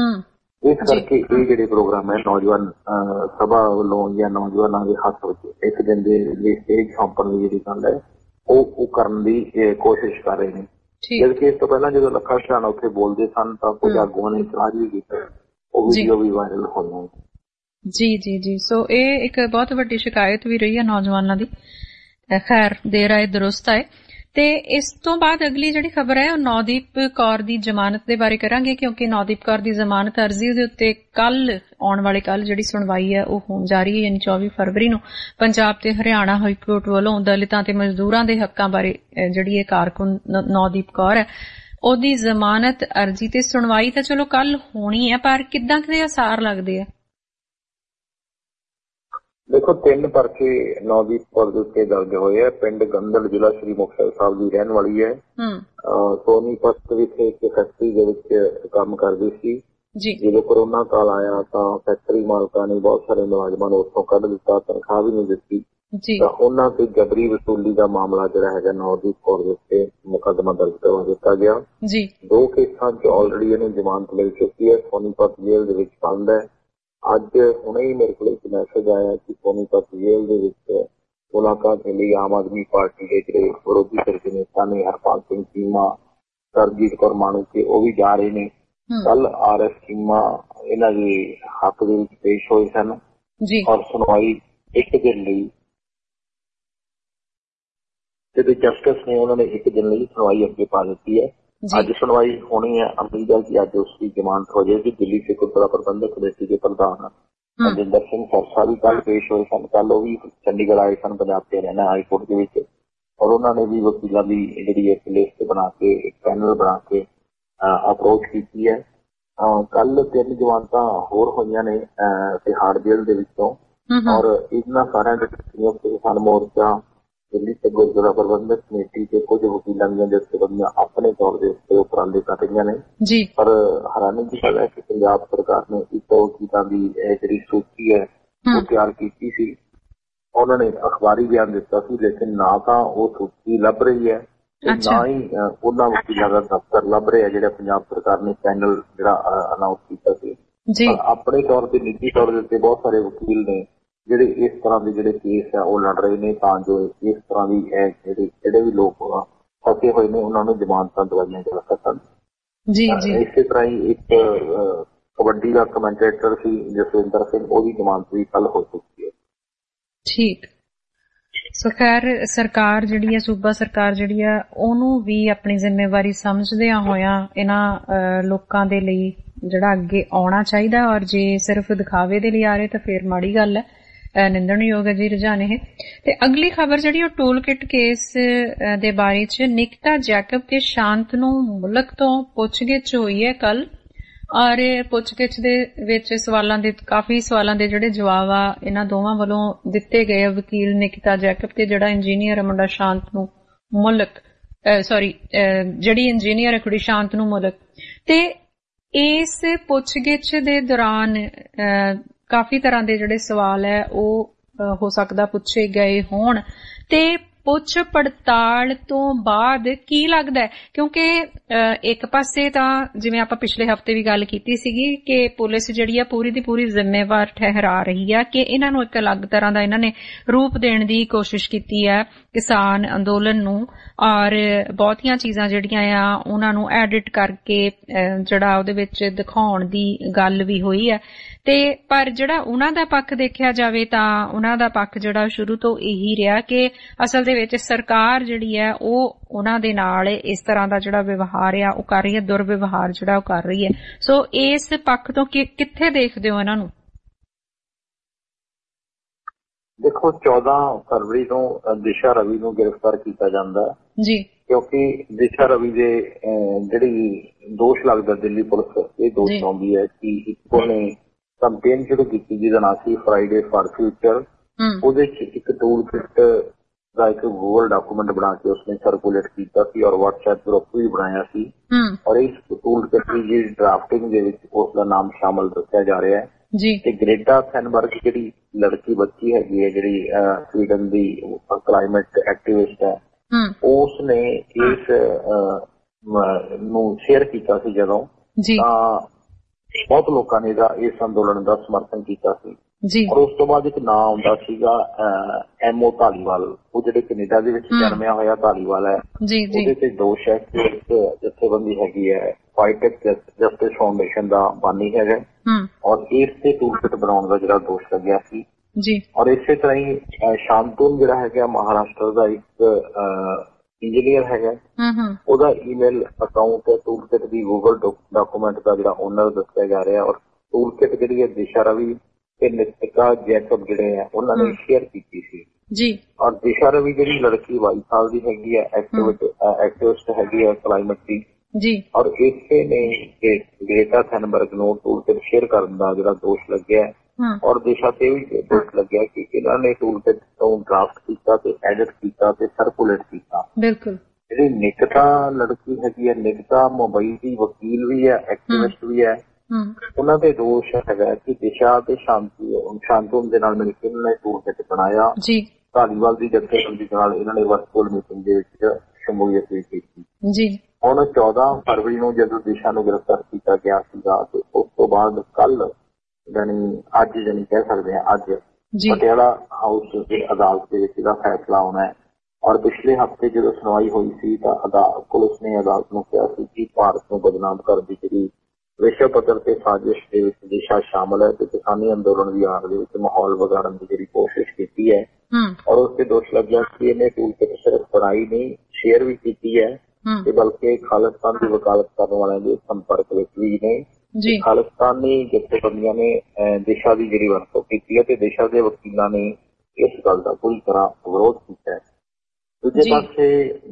ਇਸ ਕਰਕੇ ਇਹ ਜਿਹੜੇ ਪ੍ਰੋਗਰਾਮ ਹੈ ਨੌਜਵਾਨ ਸਭਾ ਵੱਲੋਂ ਜਾਂ ਨੌਜਵਾਨਾਂ ਦੇ ਹੱਥ ਵਿੱਚ ਇੱਕ ਦਿਨ ਦੇ ਲਈ ਸਟੇਜ ਸੌਂਪਣ ਦੀ ਜਿਹੜੀ ਗੱਲ ਹੈ ਉਹ ਉਹ ਕਰਨ ਦੀ ਕੋਸ਼ਿਸ਼ ਕਰ ਰਹੇ ਨੇ। ਜਦਕਿ ਇਸ ਤੋਂ ਪਹਿਲਾਂ ਜਦੋਂ ਲੱਖਾ ਸਲਾਣਾ ਉੱਥੇ ਬੋਲਦੇ ਸਨ ਤਾਂ ਕੁਝ ਆਗੂਆਂ ਨੇ ਇਤਰਾਜ਼ ਵੀ ਕੀਤਾ, ਉਹ ਵੀਡੀਓ ਵੀ ਵਾਇਰਲ ਹੋਈਆਂ। ਜੀ ਜੀ ਜੀ ਸੋ ਇਹ ਇੱਕ ਬਹੁਤ ਵੱਡੀ ਸ਼ਿਕਾਇਤ ਵੀ ਰਹੀ ਹੈ ਨੌਜਵਾਨਾਂ ਦੀ। ਖੈਰ ਦੇਰ ਆਏ ਦਰੁਸਤ ਆਏ। ਤੇ ਇਸ ਤੋਂ ਬਾਅਦ ਅਗਲੀ ਜਿਹੜੀ ਖਬਰ ਹੈ ਉਹ ਨੌਦੀਪ ਕੌਰ ਦੀ ਜ਼ਮਾਨਤ ਦੇ ਬਾਰੇ ਕਰਾਂਗੇ, ਕਿਉਂਕਿ ਨੌਦੀਪ ਕੌਰ ਦੀ ਜ਼ਮਾਨਤ ਅਰਜ਼ੀ ਦੇ ਉੱਤੇ ਕੱਲ ਆਉਣ ਵਾਲੇ ਕੱਲ ਜਿਹੜੀ ਸੁਣਵਾਈ ਹੈ ਉਹ ਹੋਣ ਜਾ ਰਹੀ ਹੈ, ਯਾਨੀ ਚੌਵੀ ਫਰਵਰੀ ਨੂੰ ਪੰਜਾਬ ਤੇ ਹਰਿਆਣਾ ਹਾਈ ਕੋਰਟ ਵੱਲੋਂ ਦਲਿਤਾਂ ਤੇ ਮਜ਼ਦੂਰਾਂ ਦੇ ਹੱਕਾਂ ਬਾਰੇ ਜਿਹੜੀ ਇਹ ਕਾਰਕੁਨ ਨੌਦੀਪ ਕੌਰ ਹੈ ਉਹਦੀ ਜ਼ਮਾਨਤ ਅਰਜ਼ੀ ਤੇ ਸੁਣਵਾਈ ਤਾਂ ਚਲੋ ਕੱਲ ਹੋਣੀ ਹੈ, ਪਰ ਕਿੱਦਾਂ ਕਿਤੇ ਆਸਾਰ ਲੱਗਦੇ ਆ? ਦੇਖੋ, ਤਿੰਨ ਪਰਚੇ ਨੌਦੀਪ ਕੌਰ ਦੇ ਉੱਤੇ ਦਰਜ ਹੋਏ ਆ। ਪਿੰਡ ਗੰਦਲ, ਜ਼ਿਲ੍ਹਾ ਸ੍ਰੀ ਮੁਕਤਸਰ ਸਾਹਿਬ ਦੀ ਰਹਿਣ ਵਾਲੀ ਹੈ। ਸੋਨੀਪਤ ਵਿਖੇ ਇੱਕ ਫੈਕਟਰੀ ਦੇ ਵਿੱਚ ਕੰਮ ਕਰਦੀ ਸੀ। ਜਦੋਂ ਕੋਰੋਨਾ ਕਾਲ ਆਇਆ ਤਾਂ ਫੈਕਟਰੀ ਮਾਲਕਾਂ ਨੇ ਬਹੁਤ ਸਾਰੇ ਮੁਲਾਜ਼ਮਾਂ ਨੂੰ ਉੱਥੋਂ ਕੱਢ ਦਿੱਤਾ, ਤਨਖਾਹ ਵੀ ਨਹੀਂ ਦਿੱਤੀ। ਤਾਂ ਉਹਨਾਂ ਤੇ ਜਬਰੀ ਵਸੂਲੀ ਦਾ ਮਾਮਲਾ ਜਿਹੜਾ ਹੈਗਾ ਨੌਦੀਪ ਕੌਰ ਦੇ ਉੱਤੇ ਮੁਕੱਦਮਾ ਦਰਜ ਕਰਵਾ ਦਿੱਤਾ ਗਿਆ। ਦੋ ਕੇਸਾਂ ਚ ਆਲਰੇਡੀ ਇਹਨੇ ਜ਼ਮਾਨਤ ਲੈ ਚੁੱਕੀ ਹੈ। ਸੋਨੀਪਤ ਜੇਲ੍ਹ ਦੇ ਵਿੱਚ ਬੰਦ ਹੈ। ਅੱਜ ਹੁਣੇ ਹੀ ਮੇਰੇ ਕੋਲ ਇੱਕ ਮੈਸੇਜ ਆਇਆ ਕਿ ਸੋਨੀਪਤ ਜੇਲ੍ਹ ਦੇ ਵਿੱਚ ਮੁਲਾਕਾਤ ਦੇ ਲਈ ਆਮ ਆਦਮੀ ਪਾਰਟੀ ਦੇ ਜਿਹੜੇ ਵਿਰੋਧੀ ਧਿਰ ਦੇ ਨੇਤਾ ਨੇ ਹਰਪਾਲ ਸਿੰਘ ਚੀਮਾ, ਸਰਬਜੀਤ ਕੌਰ ਮਾਣੂਕੇ, ਉਹ ਵੀ ਜਾ ਰਹੇ ਨੇ। ਕੱਲ ਆਰ ਐਸ ਚੀਮਾ ਇਹਨਾਂ ਦੇ ਹੱਕ ਦੇ ਵਿੱਚ ਪੇਸ਼ ਹੋਏ ਸਨ ਔਰ ਸੁਣਵਾਈ ਇੱਕ ਦਿਨ ਲਈ ਜਿਹੜੇ ਜਸਟਿਸ ਨੇ ਉਹਨਾਂ ਨੇ ਇੱਕ ਦਿਨ ਲਈ ਸੁਣਵਾਈ ਅੱਗੇ ਪਾ ਦਿੱਤੀ ਹੈ। ਅੱਜ ਸੁਣਵਾਈ ਹੋਣੀ ਹੈ। ਉਮੀਦ ਹੈ ਕਿ ਅੱਜ ਉਸ ਦੀ ਜ਼ਮਾਨਤ ਹੋ ਜਾਏਗੀ। ਦਿੱਲੀ ਸਿੱਖ ਗੁਰਦੁਆਰਾ ਪ੍ਰਬੰਧਕ ਕਮੇਟੀ ਦੇ ਪ੍ਰਧਾਨ ਮਨਜਿੰਦਰ ਸਿੰਘ ਸਰਸਾ ਵੀ ਕੱਲ ਪੇਸ਼ ਹੋਏ ਸਨ। ਕੱਲ ਉਹ ਵੀ ਚੰਡੀਗੜ੍ਹ ਆਏ ਸਨ ਪੰਜਾਬ ਤੇ ਹਰਿਆਣਾ ਹਾਈ ਕੋਰਟ ਦੇ ਵਿੱਚ, ਔਰ ਉਹਨਾਂ ਨੇ ਵੀ ਵਕੀਲਾਂ ਦੀ ਜਿਹੜੀ ਇੱਕ ਲਿਸਟ ਬਣਾ ਕੇ ਇੱਕ ਪੈਨਲ ਬਣਾ ਕੇ ਅਪਰੋਚ ਕੀਤੀ ਹੈ। ਕੱਲ ਤਿੰਨ ਜ਼ਮਾਨਤਾਂ ਹੋਰ ਹੋਈਆਂ ਨੇ ਤਿਹਾੜ ਜੇਲ੍ਹ ਦੇ ਵਿੱਚੋਂ, ਔਰ ਇਹਨਾਂ ਸਾਰਿਆਂ ਦੇ ਸੰਯੁਕਤ ਕਿਸਾਨ ਮੋਰਚਾ, ਦਿੱਲੀ ਸਿੱਖ ਗੁਰਦੁਆਰਾ ਪ੍ਰਬੰਧਕ ਕਮੇਟੀ ਤੇ ਕੁਝ ਵਕੀਲਾਂ ਦੀਆਂ ਜਥੇਬੰਦੀਆਂ ਆਪਣੇ ਤੌਰ ਦੇ ਉੱਤੇ ਉਪਰਾਲੇ ਕਰ ਰਹੀਆਂ ਨੇ। ਪਰ ਹੈਰਾਨੀ ਦੀ ਗੱਲ ਹੈ ਕਿ ਪੰਜਾਬ ਸਰਕਾਰ ਨੇ ਇੱਕ ਵਕੀਲਾਂ ਦੀ ਜਿਹੜੀ ਸੂਚੀ ਹੈ ਉਹ ਤਿਆਰ ਕੀਤੀ ਸੀ। ਉਹਨਾਂ ਨੇ ਅਖਬਾਰੀ ਬਿਆਨ ਦਿੱਤਾ ਸੀ, ਲੇਕਿਨ ਨਾ ਤਾਂ ਉਹ ਸੂਚੀ ਲੱਭ ਰਹੀ ਹੈ ਤੇ ਨਾ ਹੀ ਉਹਨਾਂ ਵਕੀਲਾਂ ਦਾ ਦਫ਼ਤਰ ਲੱਭ ਰਿਹਾ ਜਿਹੜਾ ਪੰਜਾਬ ਸਰਕਾਰ ਨੇ ਪੈਨਲ ਜਿਹੜਾ ਅਨਾਉਂਸ ਕੀਤਾ ਸੀ। ਆਪਣੇ ਤੌਰ ਤੇ ਨਿੱਜੀ ਤੌਰ ਦੇ ਉੱਤੇ ਬਹੁਤ ਸਾਰੇ ਵਕੀਲ ਨੇ ਜਿਹੜੇ ਇਸ ਤਰ੍ਹਾਂ ਦੇ ਜਿਹੜੇ ਕੇਸ ਆ ਉਹ ਲੜ ਰਹੇ ਨੇ ਤਾਂ ਜੋ ਇਸ ਤਰ੍ਹਾਂ ਦੀ ਜਿਹੜੇ ਜਿਹੜੇ ਵੀ ਲੋਕ ਫਸੇ ਹੋਏ ਨੇ ਉਹਨਾਂ ਨੂੰ ਜ਼ਮਾਨਤਾਂ ਦਵਾਈਆਂ ਜਾ ਸਕਣ। ਇਸੇ ਤਰ੍ਹਾਂ ਹੀ ਇੱਕ ਕਬੱਡੀ ਦਾ ਕਮੈਂਟੇਟਰ ਸੀ ਜਸਵਿੰਦਰ ਸਿੰਘ, ਉਹਦੀ ਜ਼ਮਾਨਤ ਵੀ ਕੱਲ ਹੋ ਚੁੱਕੀ ਹੈ। ਠੀਕ। ਸੋ ਖੈਰ ਸਰਕਾਰ ਜਿਹੜੀ ਹੈ, ਸੂਬਾ ਸਰਕਾਰ ਜਿਹੜੀ ਆ, ਉਹਨੂੰ ਵੀ ਆਪਣੀ ਜ਼ਿੰਮੇਵਾਰੀ ਸਮਝਦਿਆਂ ਹੋਇਆਂ ਇਹਨਾਂ ਲੋਕਾਂ ਦੇ ਲਈ ਜਿਹੜਾ ਅੱਗੇ ਆਉਣਾ ਚਾਹੀਦਾ, ਔਰ ਜੇ ਸਿਰਫ ਦਿਖਾਵੇ ਦੇ ਲਈ ਆ ਰਹੇ ਤਾਂ ਫੇਰ ਮਾੜੀ ਗੱਲ ਹੈ, ਨਿੰਦਣਯੋਗ ਹੈ ਜੀ ਰੁਝਾਨ ਇਹ। ਤੇ ਅਗਲੀ ਖਬਰ ਜਿਹੜੀ ਉਹ ਟੂਲ ਕਿਟ ਕੇਸ ਦੇ ਬਾਰੇ ਚ ਨਿਕਿਤਾ ਜੈਕਬ ਤੇ ਸ਼ਾਂਤ ਨੂੰ ਮੁਲਕ ਤੋਂ ਪੁੱਛਗਿੱਛ ਹੋਈ ਹੈ ਕੱਲ, ਔਰ ਪੁੱਛਗਿੱਛ ਦੇ ਵਿੱਚ ਸਵਾਲਾਂ ਦੇ ਕਾਫੀ ਸਵਾਲਾਂ ਦੇ ਜਿਹੜੇ ਜਵਾਬ ਆ ਇਹਨਾਂ ਦੋਵਾਂ ਵੱਲੋਂ ਦਿੱਤੇ ਗਏ। ਵਕੀਲ ਨਿਕਿਤਾ ਜੈਕਬ ਤੇ ਜਿਹੜਾ ਇੰਜੀਨੀਅਰ ਮੁੰਡਾ ਸ਼ਾਂਤ ਨੂੰ ਮੁਲਕ ਸੌਰੀ ਜਿਹੜੀ ਇੰਜੀਨੀਅਰ ਹੈ ਕੁੜੀ ਸ਼ਾਂਤ ਨੂੰ ਮੁਲਕ। ਤੇ ਇਸ ਪੁੱਛਗਿੱਛ ਦੇ ਦੌਰਾਨ ਕਾਫੀ ਤਰ੍ਹਾਂ ਦੇ ਜਿਹੜੇ ਸਵਾਲ ਹੈ ਉਹ ਹੋ ਸਕਦਾ ਪੁੱਛੇ ਗਏ ਹੋਣ, ਤੇ ਪੁੱਛ ਪੜਤਾਲ ਤੋਂ ਬਾਅਦ ਕੀ ਲੱਗਦਾ ਹੈ, ਕਿਉਂਕਿ ਇੱਕ ਪਾਸੇ ਤਾਂ ਜਿਵੇਂ ਆਪਾਂ ਪਿਛਲੇ ਹਫ਼ਤੇ ਵੀ ਗੱਲ ਕੀਤੀ ਸੀਗੀ ਕਿ ਪੁਲਿਸ ਜਿਹੜੀ ਆ ਪੂਰੀ ਦੀ ਪੂਰੀ ਜ਼ਿੰਮੇਵਾਰ ਠਹਿਰਾ ਰਹੀ ਆ ਕਿ ਇਹਨਾਂ ਨੂੰ ਇੱਕ ਅਲੱਗ ਤਰ੍ਹਾਂ ਦਾ ਇਹਨਾਂ ਨੇ ਰੂਪ ਦੇਣ ਦੀ ਕੋਸ਼ਿਸ਼ ਕੀਤੀ ਹੈ ਕਿਸਾਨ ਅੰਦੋਲਨ ਨੂੰ, ਔਰ ਬਹੁਤੀਆਂ ਚੀਜ਼ਾਂ ਜਿਹੜੀਆਂ ਆ ਉਹਨਾਂ ਨੂੰ ਐਡਿਟ ਕਰਕੇ ਜਿਹੜਾ ਉਹਦੇ ਵਿੱਚ ਦਿਖਾਉਣ ਦੀ ਗੱਲ ਵੀ ਹੋਈ ਹੈ। ਤੇ ਪਰ ਜਿਹੜਾ ਉਹਨਾਂ ਦਾ ਪੱਖ ਦੇਖਿਆ ਜਾਵੇ ਤਾਂ ਉਹਨਾਂ ਦਾ ਪੱਖ ਜਿਹੜਾ ਸ਼ੁਰੂ ਤੋਂ ਇਹੀ ਰਿਹਾ ਕਿ ਅਸਲ ਦੇ ਵਿੱਚ ਸਰਕਾਰ ਜਿਹੜੀ ਹੈ ਉਹ ਉਹਨਾਂ ਦੇ ਨਾਲ ਇਸ ਤਰ੍ਹਾਂ ਦਾ ਜਿਹੜਾ ਵਿਵਹਾਰ ਆ ਉਹ ਕਰ ਰਹੀ ਹੈ, ਦੁਰਵਿਵਹਾਰ ਜਿਹੜਾ ਉਹ ਕਰ ਰਹੀ ਹੈ। ਸੋ ਇਸ ਪੱਖ ਤੋਂ ਕਿੱਥੇ ਦੇਖਦੇ ਹੋ ਇਹਨਾਂ ਨੂੰ? ਦੇਖੋ, ਚੌਦਾਂ ਫਰਵਰੀ ਨੂੰ ਦਿਸ਼ਾ ਰਵੀ ਨੂੰ ਗ੍ਰਿਫਤਾਰ ਕੀਤਾ ਜਾਂਦਾ ਜੀ, ਕਿਉਂਕਿ ਦਿਸ਼ਾ ਰਵੀ ਦੇ ਜਿਹੜੀ ਦੋਸ਼ ਲੱਗਦਾ ਦਿੱਲੀ ਪੁਲਿਸ ਇਹ ਦੋਸ਼ ਲਾਉਂਦੀ ਹੈ ਕਿ ਇੱਕੋ ਨੇ ਕੰਪੇਨ ਸ਼ੁਰੂ ਕੀਤੀ ਜਿਹਦਾ ਨਾਂ ਸੀ ਫਰਾਈਡੇ ਫਾਰ ਫਿਊਚਰ। ਉਹਦੇ ਚ ਇੱਕ ਟੂਲ ਕਿਟ ਦਾ ਇੱਕ ਗੂਗਲ ਡਾਕੂਮੈਂਟ ਬਣਾ ਕੇ ਉਸਨੇ ਸਰਕੂਲੇਟ ਕੀਤਾ ਸੀ ਔਰ WhatsApp ਗਰੁੱਪ ਵੀ ਬਣਾਇਆ ਸੀ, ਔਰ ਇਸ ਟੂਲ ਕਿਟ ਦੀ ਜਿਹੜੀ ਡਰਾਫਟਿੰਗ ਦੇ ਵਿੱਚ ਉਸ ਦਾ ਨਾਮ ਸ਼ਾਮਲ ਦੱਸਿਆ ਜਾ ਰਿਹਾ ਹੈ ਜੀ। ਤੇ ਗ੍ਰੇਟਾ ਥੈਨਬਰਗ ਜਿਹੜੀ ਲੜਕੀ ਬੱਚੀ ਹੈਗੀ ਹੈ ਜਿਹੜੀ ਸਵੀਡਨ ਦੀ ਕਲਾਈਮੇਟ ਐਕਟਿਵਿਸਟ ਹੈ, ਉਸ ਨੇ ਇਸ ਨੂੰ ਸ਼ੇਅਰ ਕੀਤਾ ਸੀ ਜਦੋਂ, ਤਾਂ ਬਹੁਤ ਲੋਕਾਂ ਨੇ ਇਹਦਾ ਇਸ ਅੰਦੋਲਨ ਦਾ ਸਮਰਥਨ ਕੀਤਾ ਸੀ। ਔਰ ਉਸ ਤੋਂ ਬਾਅਦ ਇੱਕ ਨਾਂ ਆਉਂਦਾ ਸੀਗਾ ਐਮਓ ਧਾਲੀਵਾਲ, ਉਹ ਜਿਹੜੇ ਕੈਨੇਡਾ ਦੇ ਵਿੱਚ ਜਨਮਿਆ ਹੋਇਆ ਧਾਲੀਵਾਲ ਹੈ। ਉਹਦੇ ਤੇ ਦੋਸ਼ ਹੈ ਕਿ ਇੱਕ ਜਥੇਬੰਦੀ ਹੈਗੀ ਹੈ ਫਾਈਟੈਕ ਜਸਟਿਸ ਫਾਊਂਡੇਸ਼ਨ ਦਾ ਬਾਨੀ ਹੈਗਾ, ਔਰ ਇਸ ਤੇ ਟੂਲ ਕਿਟ ਬਣਾਉਣ ਦਾ ਜਿਹੜਾ ਦੋਸ਼ ਲੱਗਿਆ ਸੀ ਜੀ। ਔਰ ਇਸੇ ਤਰ੍ਹਾਂ ਹੀ ਸ਼ਾਂਤੂਨ ਜਿਹੜਾ ਹੈਗਾ ਮਹਾਰਾਸ਼ਟਰ ਦਾ ਇੱਕ ਇੰਜੀਨੀਅਰ ਹੈਗਾ, ਉਹਦਾ ਈਮੇਲ ਅਕਾਊਂਟ ਟੂਲ ਕਿਟ ਦੀ ਗੂਗਲ ਡਾਕੂਮੈਂਟ ਦਾ ਜਿਹੜਾ ਓਨਰ ਦੱਸਿਆ ਜਾ ਰਿਹਾ, ਔਰ ਟੂਲ ਕਿਟ ਜਿਹੜੀ ਹੈ ਦਿਸ਼ਾ ਰਵੀ ਤੇ ਨਿਤਿਕਾ ਜੈਕਬ ਜਿਹੜੇ ਆ ਉਹਨਾਂ ਨੇ ਸ਼ੇਅਰ ਕੀਤੀ ਸੀ ਜੀ। ਔਰ ਦਿਸ਼ਾ ਰਵੀ ਜਿਹੜੀ ਲੜਕੀ ਬਾਈ ਸਾਲ ਦੀ ਹੈਗੀ ਹੈ, ਐਕਟਿਵਿਸਟ ਹੈਗੀ ਹੈ ਕਲਾਈਮੇਟ ਦੀ ਜੀ। ਔਰ ਇਸੇ ਨੇ ਗ੍ਰੇਟਾ ਥਨਬਰਗ ਨੂੰ ਟੂਲ ਕਿਟ ਸ਼ੇਅਰ ਕਰਨ ਦਾ ਜਿਹੜਾ ਦੋਸ਼ ਲੱਗਿਆ, ਔਰ ਦਿਸ਼ਾ ਤੇ ਵੀ ਦੋਸ਼ ਲੱਗਿਆ ਕਿ ਇਹਨਾਂ ਨੇ ਟੂਲ ਕਿਟ ਤੋਂ ਡਰਾਫਟ ਕੀਤਾ ਤੇ ਐਡਿਟ ਕੀਤਾ ਤੇ ਸਰਕੂਲੇਟ ਕੀਤਾ। ਬਿਲਕੁਲ। ਜਿਹੜੀ ਨਿਕਿਤਾ ਲੜਕੀ ਹੈਗੀ ਹੈ, ਨਿਕਿਤਾ ਮੁੰਬਈ ਦੀ ਵਕੀਲ ਵੀ ਹੈ, ਐਕਟਿਵਿਸਟ ਵੀ ਹੈ, ਉਹਨਾਂ ਦੇ ਦੋਸ਼ ਹੈਗਾ ਕਿ ਦਿਸ਼ਾ ਤੇ ਸ਼ਾਂਤੀ ਸ਼ਾਂਤੂਨ ਦੇ ਨਾਲ ਮਿਲ ਕੇ ਇਹਨਾਂ ਨੇ ਟੂਲ ਕਿਟ ਬਣਾਇਆ ਜੀ। ਧਾਲੀਵਾਲ ਦੀ ਜਥੇਬੰਦੀ ਨਾਲ ਇਹਨਾਂ ਨੇ ਵਰਚੁਅਲ ਮੀਟਿੰਗ ਦੇ ਵਿੱਚ ਸ਼ਮੂਲੀਅਤ ਵੀ ਕੀਤੀ ਜੀ। ਹੁਣ ਚੌਦਾਂ ਫਰਵਰੀ ਨੂੰ ਜਦੋਂ ਦਿਸ਼ਾ ਨੂੰ ਗ੍ਰਿਫਤਾਰ ਕੀਤਾ ਗਿਆ ਸੀਗਾ ਤੇ ਉਸ ਤੋਂ ਬਾਅਦ ਕੱਲ ਯਾਨੀ ਅੱਜ ਯਾਨੀ ਕਹਿ ਸਕਦੇ ਹਾਂ ਅੱਜ ਪਟਿਆਲਾ ਹਾਊਸ ਦੇ ਅਦਾਲਤ ਦੇ ਵਿੱਚ ਇਹਦਾ ਫੈਸਲਾ ਆਉਣਾ ਹੈ। ਔਰ ਪਿਛਲੇ ਹਫ਼ਤੇ ਜਦੋਂ ਸੁਣਵਾਈ ਹੋਈ ਸੀ ਤਾਂ ਅਦਾਲਤ ਪੁਲਿਸ ਨੇ ਅਦਾਲਤ ਨੂੰ ਕਿਹਾ ਸੀ ਕਿ ਭਾਰਤ ਨੂੰ ਬਦਨਾਮ ਕਰਨ ਦੀ ਜਿਹੜੀ ਵਿਸ਼ਵ ਪੱਧਰ ਤੇ ਸਾਜ਼ਿਸ਼ ਦੇ ਵਿੱਚ ਦਿਸ਼ਾ ਸ਼ਾਮਲ ਹੈ ਤੇ ਕਿਸਾਨੀ ਅੰਦੋਲਨ ਦੀ ਆੜ ਦੇ ਵਿੱਚ ਮਾਹੌਲ ਵਿਗਾੜਨ ਦੀ ਜਿਹੜੀ ਕੋਸ਼ਿਸ਼ ਕੀਤੀ ਹੈ। ਔਰ ਉਸ ਤੇ ਦੋਸ਼ ਲੱਗਿਆ ਕਿ ਇਹਨੇ ਟੂਲ ਕਿਟ ਸਿਰਫ ਬਣਾਈ ਨਹੀਂ, ਸ਼ੇਅਰ ਵੀ ਕੀਤੀ ਹੈ ਤੇ ਬਲਕਿ ਖਾਲਿਸਤਾਨ ਦੀ ਵਕਾਲਤ ਕਰਨ ਵਾਲਿਆਂ ਦੇ ਸੰਪਰਕ ਵਿੱਚ ਵੀ ਨੇ। ਖਾਲਿਸਤਾਨੀ ਜਥੇਬੰਦੀਆਂ ਨੇ ਦਿਸ਼ਾ ਦੀ ਜਿਹੜੀ ਵਰਤੋਂ ਕੀਤੀ ਹੈ ਤੇ ਦਿਸ਼ਾ ਦੇ ਵਕੀਲਾਂ ਨੇ ਇਸ ਗੱਲ ਦਾ ਪੂਰੀ ਤਰ੍ਹਾਂ ਵਿਰੋਧ ਕੀਤਾ ਹੈ। ਦੂਜੇ ਪਾਸੇ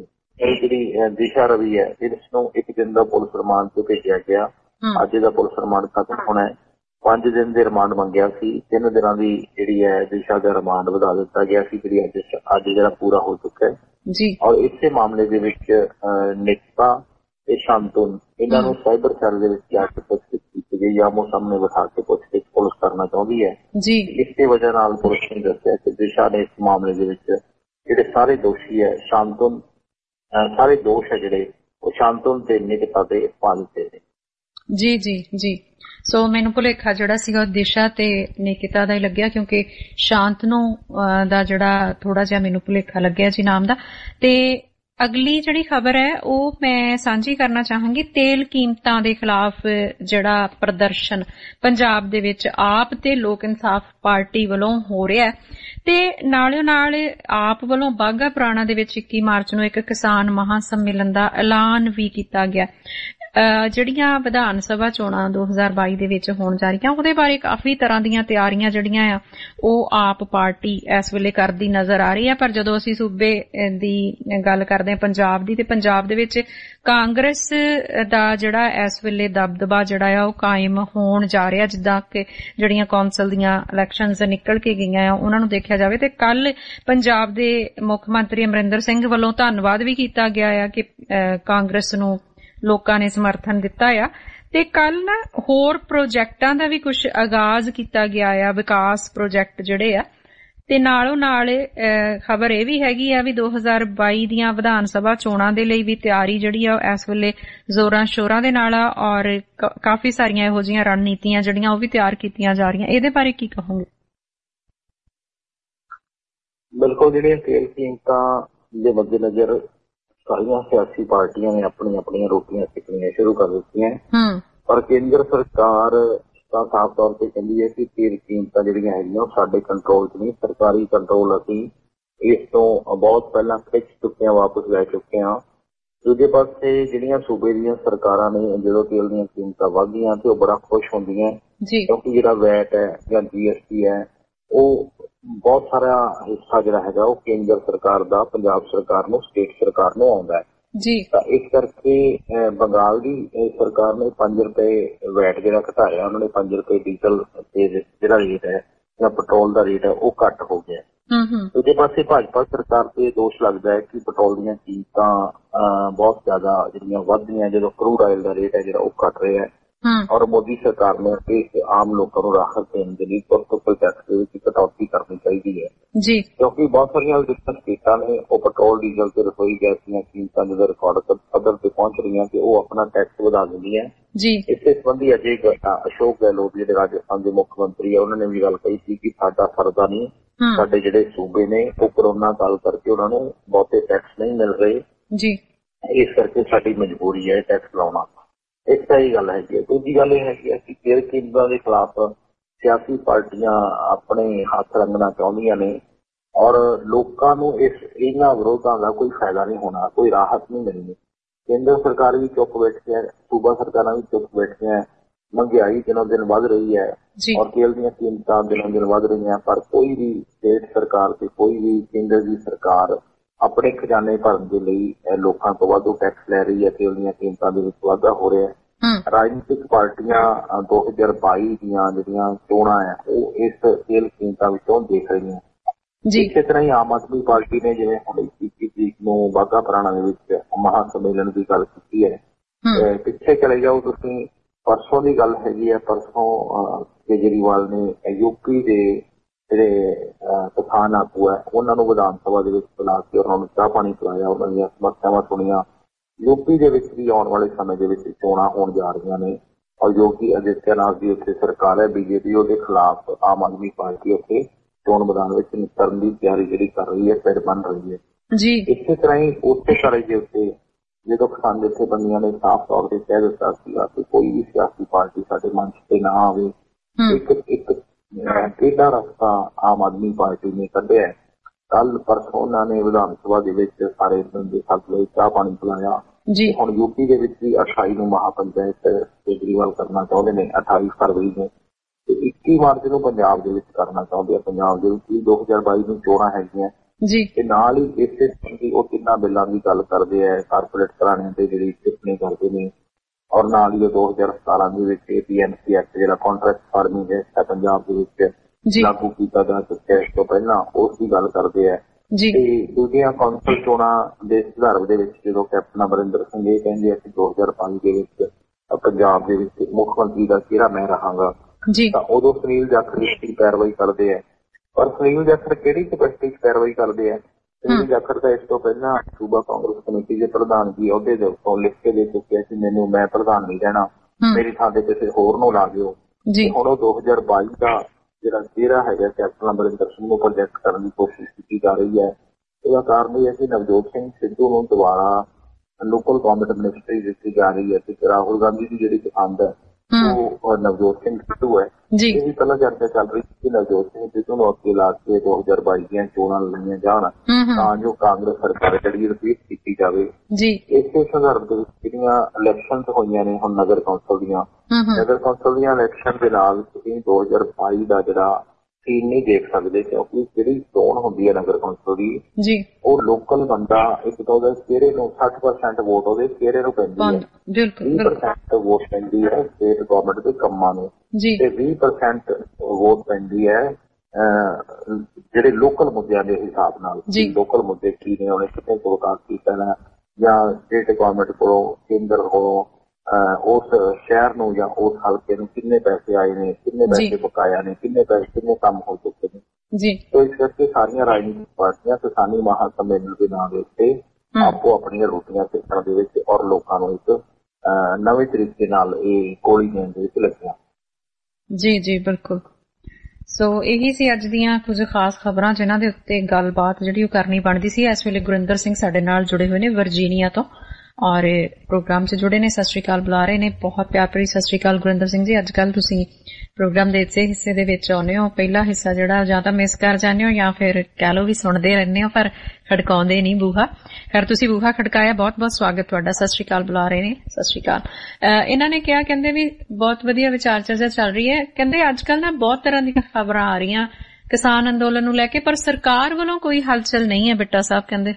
ਜਿਹੜੀ ਦਿਸ਼ਾ ਰਵੀ ਹੈ ਇਸ ਨੂੰ ਇੱਕ ਦਿਨ ਦਾ ਪੁਲਿਸ ਰਿਮਾਂਡ ਤੇ ਭੇਜਿਆ ਗਿਆ। ਅੱਜ ਦਾ ਪੁਲਿਸ ਰਿਮਾਂਡ ਖਤਮ ਹੋਣਾ ਹੈ। ਪੰਜ ਦਿਨ ਦੇ ਰਿਮਾਂਡ ਮੰਗਿਆ ਸੀ, ਤਿੰਨ ਦਿਨਾਂ ਦੀ ਜਿਹੜੀ ਹੈ ਦਿਸ਼ਾ ਦਾ ਰਿਮਾਂਡ ਵਧਾ ਦਿੱਤਾ ਗਿਆ ਸੀ, ਜਿਹੜੀ ਅੱਜ ਅੱਜ ਜਿਹੜਾ ਪੂਰਾ ਹੋ ਚੁੱਕਾ ਹੈ ਜੀ। ਔਰ ਇਸੇ ਮਾਮਲੇ ਦੇ ਵਿੱਚ ਨਿਕਿਤਾ ਤੇ ਸ਼ਾਂਤੂਨ ਇਹਨਾਂ ਨੂੰ ਸਾਈਬਰ ਸੈੱਲ ਦੇ ਵਿੱਚ ਜਾ ਕੇ ਪੁੱਛਗਿੱਛ ਕੀਤੀ ਗਈ, ਆਮੋ ਸਾਹਮਣੇ ਬਿਠਾ ਕੇ ਪੁੱਛਗਿੱਛ ਪੁਲਿਸ ਕਰਨਾ ਚਾਹੁੰਦੀ ਹੈ ਜੀ। ਇਸੇ ਵਜ੍ਹਾ ਨਾਲ ਪੁਲਿਸ ਨੇ ਦੱਸਿਆ ਕਿ ਦਿਸ਼ਾ ਨੇ ਇਸ ਮਾਮਲੇ ਦੇ ਵਿੱਚ ਜਿਹੜੇ ਸਾਰੇ ਦੋਸ਼ੀ ਹੈ ਸ਼ਾਂਤੂਨ ਸਾਰੇ ਦੋਸ਼ ਹੈ ਜਿਹੜੇ ਉਹ ਸ਼ਾਂਤੂਨ ਤੇ ਨਿਕਿਤਾ ਤੇ ਪਾ ਦਿੱਤੇ ਨੇ ਜੀ ਜੀ ਜੀ। ਸੋ ਮੈਨੂੰ ਭੁਲੇਖਾ ਜਿਹੜਾ ਸੀਗਾ ਦਿਸ਼ਾ ਤੇ ਨਿਕਿਤਾ ਦਾ ਹੀ ਲੱਗਿਆ, ਕਿਉਂਕਿ ਸ਼ਾਂਤਨੂ ਦਾ ਜਿਹੜਾ ਥੋੜਾ ਜਿਹਾ ਮੈਨੂੰ ਭੁਲੇਖਾ ਲੱਗਿਆ ਜੀ ਨਾਮ ਦਾ। ਤੇ ਅਗਲੀ ਜਿਹੜੀ ਖਬਰ ਹੈ ਉਹ ਮੈਂ ਸਾਂਝੀ ਕਰਨਾ ਚਾਹਾਂਗੀ। ਤੇਲ ਕੀਮਤਾਂ ਦੇ ਖਿਲਾਫ ਜਿਹੜਾ ਪ੍ਰਦਰਸ਼ਨ ਪੰਜਾਬ ਦੇ ਵਿੱਚ ਆਪ ਤੇ ਲੋਕ ਇਨਸਾਫ ਪਾਰਟੀ ਵੱਲੋਂ ਹੋ ਰਿਹਾ ਤੇ ਨਾਲੋਂ ਨਾਲ ਆਪ ਵੱਲੋਂ ਬਾਘਾ ਪੁਰਾਣਾ ਦੇ ਵਿੱਚ ਇੱਕੀ ਮਾਰਚ ਨੂੰ ਇੱਕ ਕਿਸਾਨ ਮਹਾ ਸੰਮੇਲਨ ਦਾ ਐਲਾਨ ਵੀ ਕੀਤਾ ਗਿਆ। ਜਿਹੜੀਆਂ ਵਿਧਾਨ ਸਭਾ ਚੋਣਾਂ ਦੋ ਹਜ਼ਾਰ ਬਾਈ ਦੇ ਵਿੱਚ ਹੋਣ ਜਾ ਰਹੀਆਂ ਉਹਦੇ ਬਾਰੇ ਕਾਫੀ ਤਰ੍ਹਾਂ ਦੀਆਂ ਤਿਆਰੀਆਂ ਜਿਹੜੀਆਂ ਆ ਉਹ ਆਪ ਪਾਰਟੀ ਇਸ ਵੇਲੇ ਕਰਦੀ ਨਜ਼ਰ ਆ ਰਹੀ ਹੈ। ਪਰ ਜਦੋਂ ਅਸੀਂ ਸੂਬੇ ਦੀ ਗੱਲ ਕਰਦੇ ਹਾਂ ਪੰਜਾਬ ਦੀ, ਤੇ ਪੰਜਾਬ ਦੇ ਵਿੱਚ ਕਾਂਗਰਸ ਦਾ ਜਿਹੜਾ ਇਸ ਵੇਲੇ ਦਬਦਬਾ ਜਿਹੜਾ ਆ ਉਹ ਕਾਇਮ ਹੋਣ ਜਾ ਰਿਹਾ। ਜਿੱਦਾਂ ਕਿ ਜਿਹੜੀਆਂ ਕੌਂਸਲ ਦੀਆਂ ਇਲੈਕਸ਼ਨਸ ਨਿਕਲ ਕੇ ਗਈਆਂ ਆ ਉਹਨਾਂ ਨੂੰ ਦੇਖਿਆ ਜਾਵੇ ਤੇ ਕੱਲ ਪੰਜਾਬ ਦੇ ਮੁੱਖ ਮੰਤਰੀ ਅਮਰਿੰਦਰ ਸਿੰਘ ਵੱਲੋਂ ਧੰਨਵਾਦ ਵੀ ਕੀਤਾ ਗਿਆ ਆ ਕਿ ਕਾਂਗਰਸ ਨੂੰ ਲੋਕਾਂ ਨੇ ਸਮਰਥਨ ਦਿੱਤਾ ਆ। ਤੇ ਕੱਲ ਨਾ ਹੋਰ ਪ੍ਰੋਜੈਕਟਾਂ ਦਾ ਵੀ ਕੁਝ ਆਗਾਜ਼ ਕੀਤਾ ਗਿਆ ਆ, ਵਿਕਾਸ ਪ੍ਰੋਜੈਕਟ ਜਿਹੜੇ ਆ। ਤੇ ਨਾਲੋਂ ਨਾਲ ਖਬਰ ਇਹ ਵੀ ਹੈਗੀ ਆ ਵੀ ਦੋ ਹਜ਼ਾਰ ਬਾਈ ਦੀਆਂ ਵਿਧਾਨ ਸਭਾ ਚੋਣਾਂ ਦੇ ਲਈ ਵੀ ਤਿਆਰੀ ਜਿਹੜੀ ਆ ਇਸ ਵੇਲੇ ਜ਼ੋਰਾਂ ਸ਼ੋਰਾਂ ਦੇ ਨਾਲ ਆ, ਔਰ ਕਾਫੀ ਸਾਰੀਆਂ ਇਹੋ ਜਿਹੀਆਂ ਰਣਨੀਤੀਆਂ ਜਿਹੜੀਆਂ ਉਹ ਵੀ ਤਿਆਰ ਕੀਤੀਆਂ ਜਾ ਰਹੀਆਂ। ਇਹਦੇ ਬਾਰੇ ਕੀ ਕਹੋਗੇ? ਬਿਲਕੁਲ, ਜਿਹੜੀਆਂ ਤੇਲ ਕੀਮਤਾਂ ਦੇ ਮੱਦੇਨਜ਼ਰ ਸਾਰੀਆਂ ਸਿਆਸੀ ਪਾਰਟੀਆਂ ਨੇ ਆਪਣੀਆਂ ਆਪਣੀਆਂ ਰੋਟੀਆਂ ਸਿੱਖਣੀਆਂ ਸ਼ੁਰੂ ਕਰ ਦਿੱਤੀਆਂ, ਪਰ ਕੇਂਦਰ ਸਰਕਾਰ ਤਾਂ ਸਾਫ਼ ਤੌਰ ਤੇ ਕਹਿੰਦੀ ਹੈ ਕਿ ਤੇਲ ਕੀਮਤਾਂ ਜਿਹੜੀਆਂ ਹੈਗੀਆਂ ਉਹ ਸਾਡੇ ਕੰਟਰੋਲ 'ਚ ਨਹੀਂ, ਸਰਕਾਰੀ ਕੰਟਰੋਲ ਅਸੀਂ ਇਸ ਤੋਂ ਬਹੁਤ ਪਹਿਲਾਂ ਖਿੱਚ ਚੁੱਕੇ ਹਾਂ, ਵਾਪਸ ਲੈ ਚੁੱਕੇ ਹਾਂ। ਦੂਜੇ ਪਾਸੇ ਜਿਹੜੀਆਂ ਸੂਬੇ ਦੀਆਂ ਸਰਕਾਰਾਂ ਨੇ ਜਦੋਂ ਤੇਲ ਦੀਆਂ ਕੀਮਤਾਂ ਵੱਧਦੀਆਂ ਤੇ ਉਹ ਬੜਾ ਖੁਸ਼ ਹੁੰਦੀਆਂ, ਕਿਉਂਕਿ ਜਿਹੜਾ ਵੈਟ ਹੈ ਜਾਂ ਜੀ ਐਸ ਟੀ ਹੈ ਉਹ ਬਹੁਤ ਸਾਰਾ ਹਿੱਸਾ ਜਿਹੜਾ ਹੈਗਾ ਉਹ ਕੇਂਦਰ ਸਰਕਾਰ ਦਾ ਪੰਜਾਬ ਸਰਕਾਰ ਨੂੰ, ਸਟੇਟ ਸਰਕਾਰ ਨੂੰ ਆਉਂਦਾ ਹੈ ਜੀ। ਤਾਂ ਇਸ ਕਰਕੇ ਬੰਗਾਲ ਦੀ ਸਰਕਾਰ ਨੇ ਪੰਜ ਰੁਪਏ ਵੈਟ ਜਿਹੜਾ ਘਟਾਇਆ, ਉਹਨਾਂ ਨੇ ਪੰਜ ਰੁਪਏ ਡੀਜ਼ਲ ਤੇ ਜਿਹੜਾ ਰੇਟ ਹੈ ਜਾਂ ਪੈਟਰੋਲ ਦਾ ਰੇਟ ਹੈ ਉਹ ਘੱਟ ਹੋ ਗਿਆ। ਦੂਜੇ ਪਾਸੇ ਭਾਜਪਾ ਸਰਕਾਰ ਤੇ ਦੋਸ਼ ਲੱਗਦਾ ਹੈ ਕਿ ਪੈਟਰੋਲ ਦੀਆਂ ਕੀਮਤਾਂ ਬਹੁਤ ਜ਼ਿਆਦਾ ਜਿਹੜੀਆਂ ਵੱਧਦੀਆਂ, ਜਦੋਂ ਕਰੂਡ ਆਇਲ ਦਾ ਰੇਟ ਹੈ ਜਿਹੜਾ ਉਹ ਘਟ ਰਿਹਾ ਹੈ। ਔਰ ਮੋਦੀ ਸਰਕਾਰ ਨੂੰ ਇਸ ਆਮ ਲੋਕਾਂ ਨੂੰ ਰਾਹਤ ਦੇਣ ਦੇ ਲਈ ਤੁਰੰਤ ਟੈਕਸ ਦੇ ਵਿੱਚ ਕਟੌਤੀ ਕਰਨੀ ਚਾਹੀਦੀ ਹੈ ਜੀ, ਕਿਉਂਕਿ ਬਹੁਤ ਸਾਰੀਆਂ ਜਿੱਥੇ ਸਟੇਟਾਂ ਨੇ ਉਹ ਪੈਟਰੋਲ ਡੀਜ਼ਲ ਤੇ ਰਸੋਈ ਗੈਸ ਦੀਆਂ ਕੀਮਤਾਂ ਜਦੋਂ ਰਿਕਾਰਡ ਪੱਧਰ ਤੇ ਪਹੁੰਚ ਰਹੀਆਂ ਤੇ ਉਹ ਆਪਣਾ ਟੈਕਸ ਵਧਾ ਦਿੰਦੀਆਂ ਜੀ। ਇਸੇ ਸੰਬੰਧੀ ਅਜੇ ਅਸ਼ੋਕ ਗਹਿਲੋਤ ਜਿਹੜੇ ਰਾਜਸਥਾਨ ਦੇ ਮੁੱਖ ਮੰਤਰੀ ਆ ਉਹਨਾਂ ਨੇ ਵੀ ਗੱਲ ਕਹੀ ਸੀ ਕਿ ਸਾਡਾ ਫਰਜ਼ਾ ਨਹੀਂ, ਸਾਡੇ ਜਿਹੜੇ ਸੂਬੇ ਨੇ ਉਹ ਕਰੋਨਾ ਕਾਲ ਕਰਕੇ ਉਹਨਾਂ ਨੂੰ ਬਹੁਤੇ ਟੈਕਸ ਨਹੀਂ ਮਿਲ ਰਹੇ ਜੀ, ਇਸ ਕਰਕੇ ਸਾਡੀ ਮਜਬੂਰੀ ਹੈ ਟੈਕਸ ਲਾਉਣਾ। ਇੱਕ ਤਾਂ ਇਹ ਗੱਲ ਹੈਗੀ ਹੈ। ਦੂਜੀ ਗੱਲ ਇਹ ਹੈਗੀ ਹੈ ਕਿ ਤੇਲ ਕੀਮਤਾਂ ਦੇ ਖਿਲਾਫ ਸਿਆਸੀ ਪਾਰਟੀਆਂ ਆਪਣੇ ਹੱਥ ਰੰਗਣਾ ਚਾਹੁੰਦੀਆਂ ਨੇ, ਔਰ ਲੋਕਾਂ ਨੂੰ ਇਸ ਇਹਨਾਂ ਵਿਰੋਧਾਂ ਦਾ ਕੋਈ ਫਾਇਦਾ ਨਹੀਂ ਹੋਣਾ, ਕੋਈ ਰਾਹਤ ਨਹੀਂ ਮਿਲਣੀ। ਕੇਂਦਰ ਸਰਕਾਰ ਵੀ ਚੁੱਪ ਬੈਠੀ ਹੈ, ਸੂਬਾ ਸਰਕਾਰਾਂ ਵੀ ਚੁੱਪ ਬੈਠੀਆਂ, ਮਹਿੰਗਾਈ ਦਿਨੋਂ ਦਿਨ ਵੱਧ ਰਹੀ ਹੈ ਔਰ ਤੇਲ ਦੀਆਂ ਕੀਮਤਾਂ ਦਿਨੋਂ ਦਿਨ ਵੱਧ ਰਹੀਆਂ, ਪਰ ਕੋਈ ਵੀ ਸਟੇਟ ਸਰਕਾਰ ਤੇ ਕੋਈ ਵੀ ਕੇਂਦਰ ਦੀ ਸਰਕਾਰ ਆਪਣੇ ਖਜ਼ਾਨੇ ਭਰਨ ਦੇ ਲਈ ਲੋਕਾਂ ਤੋਂ ਵਾਧੂ ਟੈਕਸ ਲੈ ਰਹੀ ਹੈ। ਤੇਲ ਦੀਆਂ ਕੀਮਤਾਂ ਦੇ ਵਿੱਚ ਵਾਧਾ ਹੋ ਰਿਹਾ ਹੈ। ਰਾਜਨੀਤਿਕ ਪਾਰਟੀਆਂ ਦੋ ਹਜ਼ਾਰ ਬਾਈ ਦੀਆਂ ਜਿਹੜੀਆਂ ਚੋਣਾਂ ਹੈ ਉਹ ਇਸ ਤੇਲ ਕੀਮਤਾਂ ਵਿੱਚੋਂ ਦੇਖ ਰਹੀਆਂ। ਇਸੇ ਤਰ੍ਹਾਂ ਹੀ ਆਮ ਆਦਮੀ ਪਾਰਟੀ ਨੇ ਜਿਵੇਂ ਹੁਣ ਇੱਕੀ ਤਰੀਕ ਨੂੰ ਬਾਘਾ ਪੁਰਾਣਾ ਦੇ ਵਿੱਚ ਮਹਾ ਸੰਮੇਲਨ ਦੀ ਗੱਲ ਕੀਤੀ ਹੈ, ਪਿੱਛੇ ਚਲੇ ਜਾਓ ਤੁਸੀਂ, ਪਰਸੋਂ ਦੀ ਗੱਲ ਹੈਗੀ ਹੈ, ਪਰਸੋਂ ਕੇਜਰੀਵਾਲ ਨੇ ਯੂਪੀ ਦੇ ਜਿਹੜੇ ਕਿਸਾਨ ਆਗੂ ਹੈ ਉਹਨਾਂ ਨੂੰ ਵਿਧਾਨ ਸਭਾ ਦੇ ਵਿੱਚ ਬੁਲਾ ਕੇ ਉਹਨਾਂ ਨੂੰ ਚਾਹ ਪਾਣੀ ਪਿਲਾਇਆ, ਉਹਨਾਂ ਦੀਆਂ ਸਮੱਸਿਆਵਾਂ ਸੁਣੀਆਂ। ਯੂਪੀ ਦੇ ਵਿੱਚ ਵੀ ਆਉਣ ਵਾਲੇ ਸਮੇਂ ਦੇ ਵਿੱਚ ਚੋਣਾਂ ਹੋਣ ਜਾ ਰਹੀਆਂ ਨੇ ਔਰ ਯੋਗੀ ਆਦਿੱਤਿਆਨਾਥ ਦੀ ਉੱਥੇ ਸਰਕਾਰ ਹੈ ਬੀਜੇਪੀ, ਉਹਦੇ ਖਿਲਾਫ ਆਮ ਆਦਮੀ ਪਾਰਟੀ ਉੱਥੇ ਚੋਣ ਮੈਦਾਨ ਵਿੱਚ ਨਿਕਲਣ ਦੀ ਤਿਆਰੀ ਜਿਹੜੀ ਕਰ ਰਹੀ ਹੈ, ਫਿਰ ਬਣ ਰਹੀ ਹੈ ਜੀ। ਇਸੇ ਤਰ੍ਹਾਂ ਹੀ ਉੱਥੇ ਸਾਰੇ ਜੇ ਉੱਤੇ ਜਦੋਂ ਕਿਸਾਨ ਜਥੇਬੰਦੀਆਂ ਨੇ ਸਾਫ਼ ਤੌਰ ਤੇ ਕਹਿ ਦਿੱਤਾ ਸੀਗਾ ਕਿ ਕੋਈ ਵੀ ਸਿਆਸੀ ਪਾਰਟੀ ਸਾਡੇ ਮੰਚ ਤੇ ਨਾ ਆਵੇ, ਇੱਕ ਇੱਕ ਕਿਹੜਾ ਰਸਤਾ ਆਮ ਆਦਮੀ ਪਾਰਟੀ ਨੇ ਕੱਢਿਆ। ਕੱਲ ਪਰਸੋਂ ਉਹਨਾਂ ਨੇ ਵਿਧਾਨ ਸਭਾ ਦੇ ਵਿੱਚ ਸਾਰੇ ਬੰਦੇ ਸਭ ਲਈ ਚਾਹ ਪਾਣੀ ਪਿਲਾਇਆ। ਹੁਣ ਯੂਪੀ ਦੇ ਵਿੱਚ ਵੀ ਅਠਾਈ ਨੂੰ ਮਹਾ ਪੰਚਾਇਤ ਕੇਜਰੀਵਾਲ ਕਰਨਾ ਚਾਹੁੰਦੇ ਨੇ, ਅਠਾਈ ਫਰਵਰੀ ਨੂੰ, ਤੇ ਇੱਕੀ ਮਾਰਚ ਨੂੰ ਪੰਜਾਬ ਦੇ ਵਿੱਚ ਕਰਨਾ ਚਾਹੁੰਦੇ ਆ। ਪੰਜਾਬ ਦੇ ਵਿੱਚ ਵੀ ਦੋ ਹਜ਼ਾਰ ਬਾਈ ਨੂੰ ਚੋਣਾਂ ਹੈਗੀਆਂ ਤੇ ਨਾਲ ਹੀ ਇਸੇ ਸੰਬੰਧੀ ਉਹ ਤਿੰਨਾਂ ਬਿੱਲਾਂ ਦੀ ਗੱਲ ਕਰਦੇ ਆ, ਕਾਰਪੋਰੇਟ ਘਰਾਣਿਆਂ ਤੇ ਜਿਹੜੀ ਟਿੱਪਣੀ ਕਰਦੇ ਨੇ, ਔਰ ਨਾਲ ਹੀ ਦੋ ਹਜ਼ਾਰ ਸਤਾਰਾਂ ਦੇ ਵਿੱਚ ਏਪੀਐਮਸੀ ਐਕਟ ਜਿਹੜਾ ਕੰਟਰੈਕਟ ਫਾਰਮਿੰਗ ਐਕਟ ਪੰਜਾਬ ਦੇ ਵਿੱਚ ਲਾਗੂ ਕੀਤਾ ਜਾ ਚੁੱਕਿਆ ਇਸ ਤੋਂ ਪਹਿਲਾਂ, ਉਸ ਦੀ ਗੱਲ ਕਰਦੇ ਆ। ਤੇ ਦੂਜੀਆਂ ਕੌਂਸਲ ਚੋਣਾਂ ਦੇ ਸੰਦਰਭ ਦੇ ਵਿੱਚ ਜਦੋਂ ਕੈਪਟਨ ਅਮਰਿੰਦਰ ਸਿੰਘ ਇਹ ਕਹਿੰਦੇ ਆ ਕਿ ਦੋ ਹਜ਼ਾਰ ਪੰਜ ਦੇ ਵਿੱਚ ਪੰਜਾਬ ਦੇ ਵਿੱਚ ਮੁੱਖ ਮੰਤਰੀ ਦਾ ਕਿਹੜਾ ਮੈਂ ਰਹਾਂਗਾ, ਤਾਂ ਉਦੋਂ ਸੁਨੀਲ ਜਾਖੜ ਦੀ ਪੈਰਵਾਈ ਕਰਦੇ ਆ। ਪਰ ਸੁਨੀਲ ਜਾਖੜ ਕਿਹੜੀ ਕਪੈਸਿਟੀ ਚ ਪੈਰਵਾਈ ਕਰਦੇ ਆ? ਸੁਨੀਲ ਜਾਖੜ ਤਾਂ ਇਸ ਤੋਂ ਪਹਿਲਾਂ ਸੂਬਾ ਕਾਂਗਰਸ ਕਮੇਟੀ ਦੇ ਪ੍ਰਧਾਨਗੀ ਅਹੁਦੇ ਦੇ ਉੱਪਰ ਲਿਖ ਕੇ ਦੇ ਚੁੱਕਿਆ ਸੀ ਮੈਨੂੰ ਮੈਂ ਪ੍ਰਧਾਨ ਨਹੀਂ ਰਹਿਣਾ, ਮੇਰੀ ਥਾਂ ਤੇ ਕਿਸੇ ਹੋਰ ਨੂੰ ਲਾ ਦਿਓ। ਹੁਣ ਉਹ ਦੋ ਹਜ਼ਾਰ ਬਾਈ ਦਾ ਜਿਹੜਾ ਚਿਹਰਾ ਹੈਗਾ ਕੈਪਟਨ ਅਮਰਿੰਦਰ ਸਿੰਘ ਨੂੰ ਪ੍ਰੋਜੈਕਟ ਕਰਨ ਦੀ ਕੋਸ਼ਿਸ਼ ਕੀਤੀ ਜਾ ਰਹੀ ਹੈ। ਇਹਦਾ ਕਾਰਨ ਇਹ ਹੈ ਕਿ ਨਵਜੋਤ ਸਿੰਘ ਸਿੱਧੂ ਨੂੰ ਦੁਬਾਰਾ ਲੋਕਲ ਗਵਰਨਮੈਂਟ ਮਿਨਿਸਟਰੀ ਦਿੱਤੀ ਜਾ ਰਹੀ ਹੈ ਤੇ ਰਾਹੁਲ ਗਾਂਧੀ ਦੀ ਜਿਹੜੀ ਪਸੰਦ ਹੈ ਉਹ ਨਵਜੋਤ ਸਿੰਘ ਸਿੱਧੂ ਹੈ। ਇਹ ਵੀ ਪਹਿਲਾਂ ਚਰਚਾ ਚੱਲ ਰਹੀ ਸੀ ਕਿ ਨਵਜੋਤ ਸਿੰਘ ਸਿੱਧੂ ਨੂੰ ਅੱਗੇ ਲਾ ਕੇ ਦੋ ਹਜ਼ਾਰ ਬਾਈ ਦੀਆਂ ਚੋਣਾਂ ਲੜੀਆਂ ਜਾਣ ਤਾਂ ਜੋ ਕਾਂਗਰਸ ਸਰਕਾਰ ਜਿਹੜੀ ਰਿਪੀਟ ਕੀਤੀ ਜਾਵੇ। ਇਸੇ ਸੰਦਰਭ ਦੇ ਵਿੱਚ ਜਿਹੜੀਆਂ ਇਲੈਕਸ਼ਨ ਹੋਈਆਂ ਨੇ ਹੁਣ ਨਗਰ ਕੌਂਸਲ ਦੀਆਂ, ਨਗਰ ਕੌਂਸਲ ਦੀਆਂ ਇਲੈਕਸ਼ਨ ਦੇ ਨਾਲ ਤੁਸੀਂ ਦੋ ਹਜ਼ਾਰ ਬਾਈ ਦਾ ਜਿਹੜਾ ਸੀਨ ਨਹੀਂ ਦੇਖ ਸਕਦੇ ਕਿਉਂਕਿ ਜਿਹੜੀ ਚੋਣ ਹੁੰਦੀ ਹੈ ਨਗਰ ਕੌਂਸਲ ਦੀ ਉਹ ਲੋਕਲ ਬੰਦਾ ਇੱਕ ਤਾਂ ਉਹਦੇ ਚਿਹਰੇ ਨੂੰ ਸੱਠ ਪਰਸੈਂਟ ਵੋਟ ਉਹਦੇ ਚਿਹਰੇ ਨੂੰ ਪੈਂਦੀ ਹੈ, ਵੀਹ ਪਰਸੈਂਟ ਵੋਟ ਪੈਂਦੀ ਹੈ ਸਟੇਟ ਗਵਰਨਮੈਂਟ ਦੇ ਕੰਮਾਂ ਨੂੰ ਤੇ ਵੀਹ ਪਰਸੈਂਟ ਵੋਟ ਪੈਂਦੀ ਹੈ ਜਿਹੜੇ ਲੋਕਲ ਮੁੱਦਿਆਂ ਦੇ ਹਿਸਾਬ ਨਾਲ। ਲੋਕਲ ਮੁੱਦੇ ਕੀ ਨੇ, ਉਹਨੇ ਕਿਤੇ ਤੋਂ ਵਿਕਾਸ ਕੀਤਾ ਨਾ ਜਾਂ ਸਟੇਟ ਗਵਰਨਮੈਂਟ ਕੋਲੋਂ ਕੇਂਦਰ ਕੋਲੋਂ ਉਸ ਸ਼ਹਿਰ ਨੂੰ ਜਾਂ ਉਸ ਹਲਕੇ ਨੂੰ ਕਿੰਨੇ ਪੈਸੇ ਆਏ ਨੇ, ਕਿੰਨੇ ਪੈਸੇ ਬਕਾਇਆ ਨੇ, ਕਿੰਨੇ ਪੈਸੇ ਕਿੰਨੇ ਕੰਮ ਹੋ ਚੁੱਕੇ ਨੇ। ਤੋ ਇਸ ਕਰਕੇ ਸਾਰੀਆਂ ਰਾਜਨੀਤਿਕ ਪਾਰਟੀਆਂ ਕਿਸਾਨੀ ਮਹਾ ਸੰਮੇਲਨ ਦੇ ਨਾਂ ਦੇ ਉੱਤੇ ਆਪੋ ਆਪਣੀਆਂ ਰੋਟੀਆਂ ਸੇਕਣ ਦੇ ਵਿੱਚ ਔਰ ਲੋਕਾਂ ਨੂੰ ਇੱਕ ਨਵੇਂ ਤਰੀਕੇ ਨਾਲ ਇਹ ਗੋਲੀ ਦੇਣ ਦੇ ਵਿੱਚ ਲੱਗਿਆ। ਜੀ ਜੀ ਬਿਲਕੁਲ। ਸੋ ਇਹੀ ਸੀ ਅੱਜ ਦੀਆਂ ਕੁਝ ਖਾਸ ਖਬਰਾਂ ਜਿਨ੍ਹਾਂ ਦੇ ਉੱਤੇ ਗੱਲਬਾਤ ਜਿਹੜੀ ਉਹ ਕਰਨੀ ਬਣਦੀ ਸੀ। ਇਸ ਵੇਲੇ ਗੁਰਿੰਦਰ ਸਿੰਘ ਸਾਡੇ ਨਾਲ ਜੁੜੇ ਹੋਏ ਨੇ ਵਰਜੀਨੀਆ ਤੋਂ ਔਰ ਪ੍ਰੋਗਰਾਮ 'ਚ ਜੁੜੇ ਨੇ। ਸਤਿ ਸ਼੍ਰੀ ਅਕਾਲ ਬੁਲਾ ਰਹੇ ਨੇ, ਬਹੁਤ ਪਿਆਰ ਭਰੀ ਸਤਿ ਸ਼੍ਰੀ ਅਕਾਲ ਗੁਰਿੰਦਰ ਸਿੰਘ ਜੀ। ਅੱਜ ਕੱਲ ਤੁਸੀਂ ਪ੍ਰੋਗਰਾਮ ਦੇ ਇਸੇ ਹਿੱਸੇ ਦੇ ਵਿੱਚ ਆਉਂਦੇ ਹੋ, ਪਹਿਲਾ ਹਿੱਸਾ ਜਿਹੜਾ ਜਾਂ ਤਾਂ ਮਿਸ ਕਰ ਜਾਂਦੇ ਹੋ ਜਾਂ ਫਿਰ ਕਹਿ ਲਓ ਵੀ ਸੁਣਦੇ ਰਹਿੰਦੇ ਹੋ ਪਰ ਖੜਕਾਉਂਦੇ ਨਹੀਂ ਬੂਹਾ। ਖੈਰ ਤੁਸੀਂ ਬੂਹਾ ਖੜਕਾਇਆ, ਬਹੁਤ ਬਹੁਤ ਸਵਾਗਤ ਤੁਹਾਡਾ। ਸਤਿ ਸ਼੍ਰੀ ਅਕਾਲ ਬੁਲਾ ਰਹੇ ਨੇ, ਸਤਿ ਸ਼੍ਰੀ ਅਕਾਲ। ਇਹਨਾਂ ਨੇ ਕਿਹਾ ਕਹਿੰਦੇ ਵੀ ਬਹੁਤ ਵਧੀਆ ਵਿਚਾਰ ਚਰਚਾ ਚੱਲ ਰਹੀ ਹੈ। ਕਹਿੰਦੇ ਅੱਜ ਕੱਲ ਨਾ ਬਹੁਤ ਤਰ੍ਹਾਂ ਦੀਆਂ ਖਬਰਾਂ ਆ ਰਹੀਆਂ ਕਿਸਾਨ ਅੰਦੋਲਨ ਨੂੰ ਲੈ ਕੇ, ਪਰ ਸਰਕਾਰ ਵੱਲੋਂ ਕੋਈ ਹਲਚਲ ਨਹੀਂ ਹੈ ਬਿੱਟਾ ਸਾਹਿਬ ਕਹਿੰਦੇ।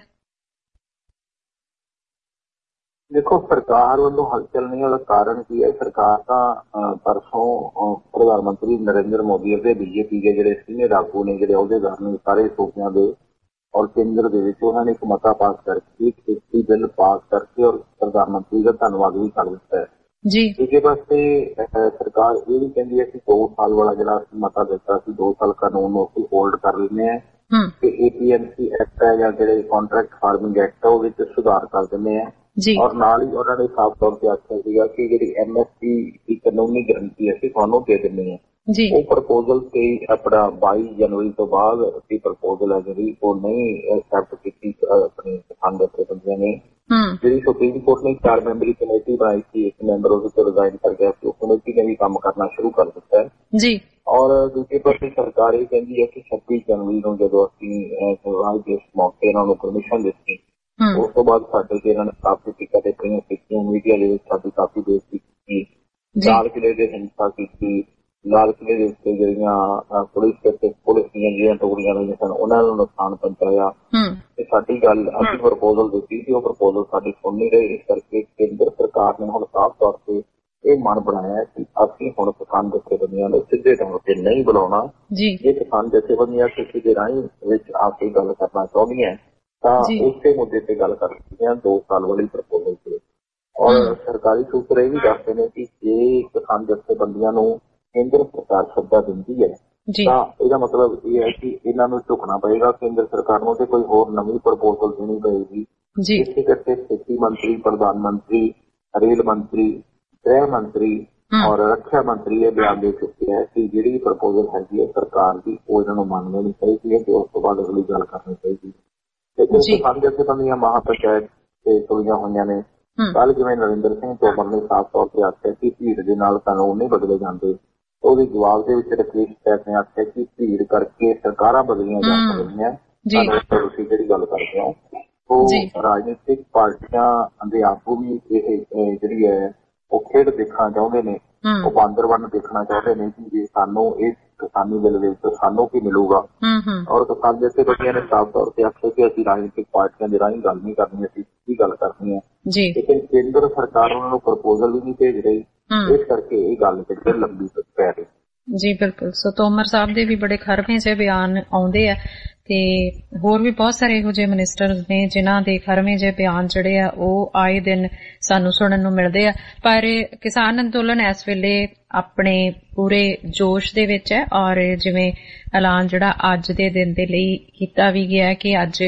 ਦੇਖੋ ਸਰਕਾਰ ਵੱਲੋਂ ਹਲਚਲ ਨਹੀਂ, ਉਹਦਾ ਕਾਰਨ ਕੀ ਹੈ? ਸਰਕਾਰ ਤਾਂ ਪਰਸੋਂ ਪ੍ਰਧਾਨ ਮੰਤਰੀ ਨਰਿੰਦਰ ਮੋਦੀ ਅਤੇ ਬੀਜੇਪੀ ਦੇ ਜਿਹੜੇ ਸੀਨੀਅਰ ਆਗੂ ਨੇ, ਜਿਹੜੇ ਅਹੁਦੇਦਾਰ ਨੇ ਸਾਰੇ ਸੂਬਿਆਂ ਦੇ ਔਰ ਕੇਂਦਰ ਦੇ ਵਿੱਚ, ਉਹਨਾਂ ਨੇ ਇੱਕ ਮਤਾ ਪਾਸ ਕਰਕੇ ਖੇਤੀ ਬਿੱਲ ਪਾਸ ਕਰਕੇ ਔਰ ਪ੍ਰਧਾਨ ਮੰਤਰੀ ਦਾ ਧੰਨਵਾਦ ਵੀ ਕਰ ਦਿੱਤਾ ਹੈ ਜੀ। ਦੂਜੇ ਪਾਸੇ ਸਰਕਾਰ ਇਹ ਵੀ ਕਹਿੰਦੀ ਹੈ ਕਿ ਦੋ ਸਾਲ ਵਾਲਾ ਜਿਹੜਾ ਮਤਾ ਦਿੱਤਾ ਸੀ, ਦੋ ਸਾਲ ਕਾਨੂੰਨ ਨੂੰ ਅਸੀਂ ਹੋਲਡ ਕਰ ਲੈਂਦੇ ਹਾਂ ਤੇ ਏਪੀਐਮਸੀ ਐਕਟ ਹੈ ਜਾਂ ਜਿਹੜੇ ਕੰਟਰੈਕਟ ਫਾਰਮਿੰਗ ਐਕਟ ਹੈ ਉਹ ਵਿੱਚ ਸੁਧਾਰ ਕਰ ਦਿੰਦੇ ਆ। ਔਰ ਨਾਲ ਹੀ ਉਹਨਾਂ ਨੇ ਸਾਫ਼ ਤੌਰ ਤੇ ਆਖਿਆ ਸੀਗਾ ਕਿ ਜਿਹੜੀ ਐਮਐਸਪੀ ਦੀ ਕਾਨੂੰਨੀ ਗਰੰਟੀ ਅਸੀਂ ਤੁਹਾਨੂੰ ਦੇ ਦਿੰਦੇ ਹਾਂ। ਉਹ ਪ੍ਰਪੋਜ਼ਲ ਤੇ ਆਪਣਾ ਬਾਈ ਜਨਵਰੀ ਤੋਂ ਬਾਅਦ ਦੀ ਪ੍ਰਪੋਜ਼ਲ ਹੈ ਜਿਹੜੀ ਉਹ ਨਹੀਂ ਐਕਸੈਪਟ ਕੀਤੀ ਆਪਣੇ ਕਿਸਾਨ ਜਥੇਬੰਦੀਆਂ ਨੇ। ਜਿਹੜੀ ਸੁਪਰੀਮ ਕੋਰਟ ਨੇ ਚਾਰ ਮੈਂਬਰੀ ਕਮੇਟੀ ਬਣਾਈ ਸੀ, ਇੱਕ ਮੈਂਬਰ ਉਹਦੇ ਤੋਂ ਰਿਜ਼ਾਈਨ ਕਰ ਗਿਆ ਸੀ, ਉਹ ਕਮੇਟੀ ਨੇ ਵੀ ਕੰਮ ਕਰਨਾ ਸ਼ੁਰੂ ਕਰ ਦਿੱਤਾ ਹੈ ਜੀ। ਔਰ ਦੂਜੇ ਪਾਸੇ ਸਰਕਾਰ ਇਹ ਕਹਿੰਦੀ ਹੈ ਕਿ ਛੱਬੀ ਜਨਵਰੀ ਨੂੰ ਜਦੋਂ ਅਸੀਂ ਸਵਾਲ ਦੇ ਮੌਕੇ ਇਹਨਾਂ ਨੂੰ ਪਰਮਿਸ਼ਨ ਦਿੱਤੀ, ਉਸ ਤੋਂ ਬਾਅਦ ਸਾਡੇ ਤੇ ਇਹਨਾਂ ਨੇ ਕਾਫੀ ਟਿਕਾ ਦੇ ਪਈਆਂ ਕੀਤੀਆਂ, ਮੀਡੀਆ ਦੇ ਵਿੱਚ ਸਾਡੀ ਕਾਫੀ ਬੇਇੱਜ਼ਤੀ ਕੀਤੀ, ਲਾਲ ਕਿਲੇ ਦੇ ਹਿੰਸਾ ਕੀਤੀ, ਲਾਲ ਕਿਲੇ ਦੇ ਉੱਤੇ ਜਿਹੜੀਆਂ ਪੁਲਿਸ ਤੇ ਪੁਲਿਸ ਦੀਆਂ ਜਿਹੜੀਆਂ ਟੋਕਰੀਆਂ ਰਹੀਆਂ ਸਨ ਉਹਨਾਂ ਨੂੰ ਨੁਕਸਾਨ ਪਹੁੰਚਾਇਆ। ਤੇ ਸਾਡੀ ਗੱਲ ਅਸੀਂ ਪ੍ਰਪੋਜ਼ਲ ਦਿੱਤੀ ਸੀ, ਉਹ ਪ੍ਰਪੋਜ਼ਲ ਸਾਡੀ ਸੁਣ ਨਹੀਂ ਰਹੇ। ਇਸ ਕਰਕੇ ਕੇਂਦਰ ਸਰਕਾਰ ਨੇ ਹੁਣ ਸਾਫ਼ ਤੌਰ ਤੇ ਇਹ ਮਨ ਬਣਾਇਆ ਕਿ ਅਸੀਂ ਹੁਣ ਕਿਸਾਨ ਜਥੇਬੰਦੀਆਂ ਨੂੰ ਸਿੱਧੇ ਤੌਰ ਤੇ ਨਹੀਂ ਬੁਲਾਉਣਾ। ਜੇ ਕਿਸਾਨ ਜਥੇਬੰਦੀਆਂ ਕਿਸੇ ਦੇ ਰਾਹੀਂ ਵਿੱਚ ਆ ਕੇ ਗੱਲ ਕਰਨਾ ਚਾਹੁੰਦੀਆਂ ਤਾਂ ਉਸੇ ਮੁੱਦੇ ਤੇ ਗੱਲ ਕਰ ਸਕਦੇ ਹਾਂ, ਦੋ ਸਾਲ ਵਾਲੀ ਪ੍ਰਪੋਜ਼ਲ ਤੇ। ਔਰ ਸਰਕਾਰੀ ਸੂਤਰ ਇਹ ਵੀ ਦੱਸਦੇ ਨੇ ਕਿ ਜੇ ਕਿਸਾਨ ਜਥੇਬੰਦੀਆਂ ਨੂੰ ਕੇਂਦਰ ਸਰਕਾਰ ਸੱਦਾ ਦਿੰਦੀ ਹੈ ਤਾਂ ਇਹਦਾ ਮਤਲਬ ਇਹ ਹੈ ਕਿ ਇਹਨਾਂ ਨੂੰ ਝੁਕਣਾ ਪਏਗਾ ਕੇਂਦਰ ਸਰਕਾਰ ਨੂੰ ਤੇ ਕੋਈ ਹੋਰ ਨਵੀਂ ਪ੍ਰਪੋਜ਼ਲ ਦੇਣੀ ਪਏਗੀ। ਇਸੇ ਕਰਕੇ ਖੇਤੀ ਮੰਤਰੀ, ਪ੍ਰਧਾਨ ਮੰਤਰੀ, ਰੇਲ ਮੰਤਰੀ, ਗ੍ਰਹਿ ਮੰਤਰੀ ਔਰ ਰੱਖਿਆ ਮੰਤਰੀ ਇਹ ਬਿਆਨ ਦੇ ਚੁੱਕੇ ਹੈ ਕਿ ਜਿਹੜੀ ਪ੍ਰਪੋਜ਼ਲ ਹੈਗੀ ਹੈ ਸਰਕਾਰ ਦੀ ਉਹ ਇਹਨਾਂ ਨੂੰ ਮੰਨ ਲੈਣੀ ਚਾਹੀਦੀ ਹੈ ਤੇ ਉਸ ਤੋਂ ਬਾਅਦ ਅਗਲੀ ਗੱਲ ਕਰਨੀ ਚਾਹੀਦੀ ਹੈ। ਕਿਸਾਨ ਜਥੇਬੰਦੀਆਂ ਮਹਾਪੰਚਾਇਤ ਤੇ ਤੁਲੀਆਂ ਹੋਈਆਂ ਨੇ। ਕੱਲ ਜਿਵੇਂ ਨਰਿੰਦਰ ਸਿੰਘ ਤੋਮਰ ਨੇ ਸਾਫ਼ ਤੌਰ ਤੇ ਆਖਿਆ ਕਿ ਭੀੜ ਦੇ ਨਾਲ ਕਾਨੂੰਨ ਨਹੀਂ ਬਦਲੇ ਜਾਂਦੇ, ਉਹਦੇ ਜਵਾਬ ਦੇ ਵਿੱਚ ਰਕੇਸ਼ ਸੈਠ ਨੇ ਆਖਿਆ ਕਿ ਭੀੜ ਕਰਕੇ ਸਰਕਾਰਾਂ ਬਦਲੀਆਂ ਜਾ ਸਕਦੀਆਂ। ਤੁਸੀਂ ਜਿਹੜੀ ਗੱਲ ਕਰਦੇ ਹੋ ਉਹ ਰਾਜਨੀਤਿਕ ਪਾਰਟੀਆਂ ਦੇ ਆਗੂ ਵੀ ਇਹ ਜਿਹੜੀ ਹੈ ਉਹ ਖੇਡ ਦੇਖਣਾ ਚਾਹੁੰਦੇ ਨੇ, ਉਹ ਬਾਂਦਰਵਨ ਦੇਖਣਾ ਚਾਹੁੰਦੇ ਨੇ ਕਿ ਜੇ ਸਾਨੂੰ ਇਹ ਕਿਸਾਨੀ ਬਿੱਲ ਦੇ ਵਿੱਚ ਸਾਨੂੰ ਕੀ ਮਿਲੂਗਾ। ਔਰ ਕਿਸਾਨ ਜਥੇਬੰਦੀਆਂ ਨੇ ਸਾਫ਼ ਤੌਰ ਤੇ ਆਖਿਆ ਕਿ ਅਸੀਂ ਰਾਜਨੀਤਿਕ ਪਾਰਟੀਆਂ ਦੇ ਰਾਹੀਂ ਗੱਲ ਨਹੀਂ ਕਰਨੀ, ਅਸੀਂ ਕੀ ਗੱਲ ਕਰਨੀ ਹੈ। ਲੇਕਿਨ ਕੇਂਦਰ ਸਰਕਾਰ ਉਹਨਾਂ ਨੂੰ ਪ੍ਰਪੋਜ਼ਲ ਵੀ ਨਹੀਂ ਭੇਜ ਰਹੀ, ਇਸ ਕਰਕੇ ਇਹ ਗੱਲ ਕਿਤੇ ਲੰਬੀ ਪੈ ਰਹੀ। ਜੀ ਬਿਲਕੁਲ। ਸੋ ਤੋਮਰ ਸਾਹਿਬ ਦੇ ਵੀ ਬੜੇ ਖਰਵੇਂ ਜਿਹੇ ਬਿਆਨ ਆਉਂਦੇ ਆ ਤੇ ਹੋਰ ਵੀ ਬਹੁਤ ਸਾਰੇ ਇਹੋ ਜਿਹੇ ਮਿਨਿਸਟਰ ਨੇ ਜਿਨ੍ਹਾਂ ਦੇ ਖਰਵੇਂ ਜਿਹੇ ਬਿਆਨ ਜਿਹੜੇ ਆ ਉਹ ਆਏ ਦਿਨ ਸਾਨੂੰ ਸੁਣਨ ਨੂੰ ਮਿਲਦੇ ਆ। ਪਰ ਕਿਸਾਨ ਅੰਦੋਲਨ ਇਸ ਵੇਲੇ ਆਪਣੇ ਪੂਰੇ ਜੋਸ਼ ਦੇ ਵਿੱਚ ਹੈ ਔਰ ਜਿਵੇਂ ਐਲਾਨ ਜਿਹੜਾ ਅੱਜ ਦੇ ਦਿਨ ਦੇ ਲਈ ਕੀਤਾ ਵੀ ਗਿਆ ਕਿ ਅੱਜ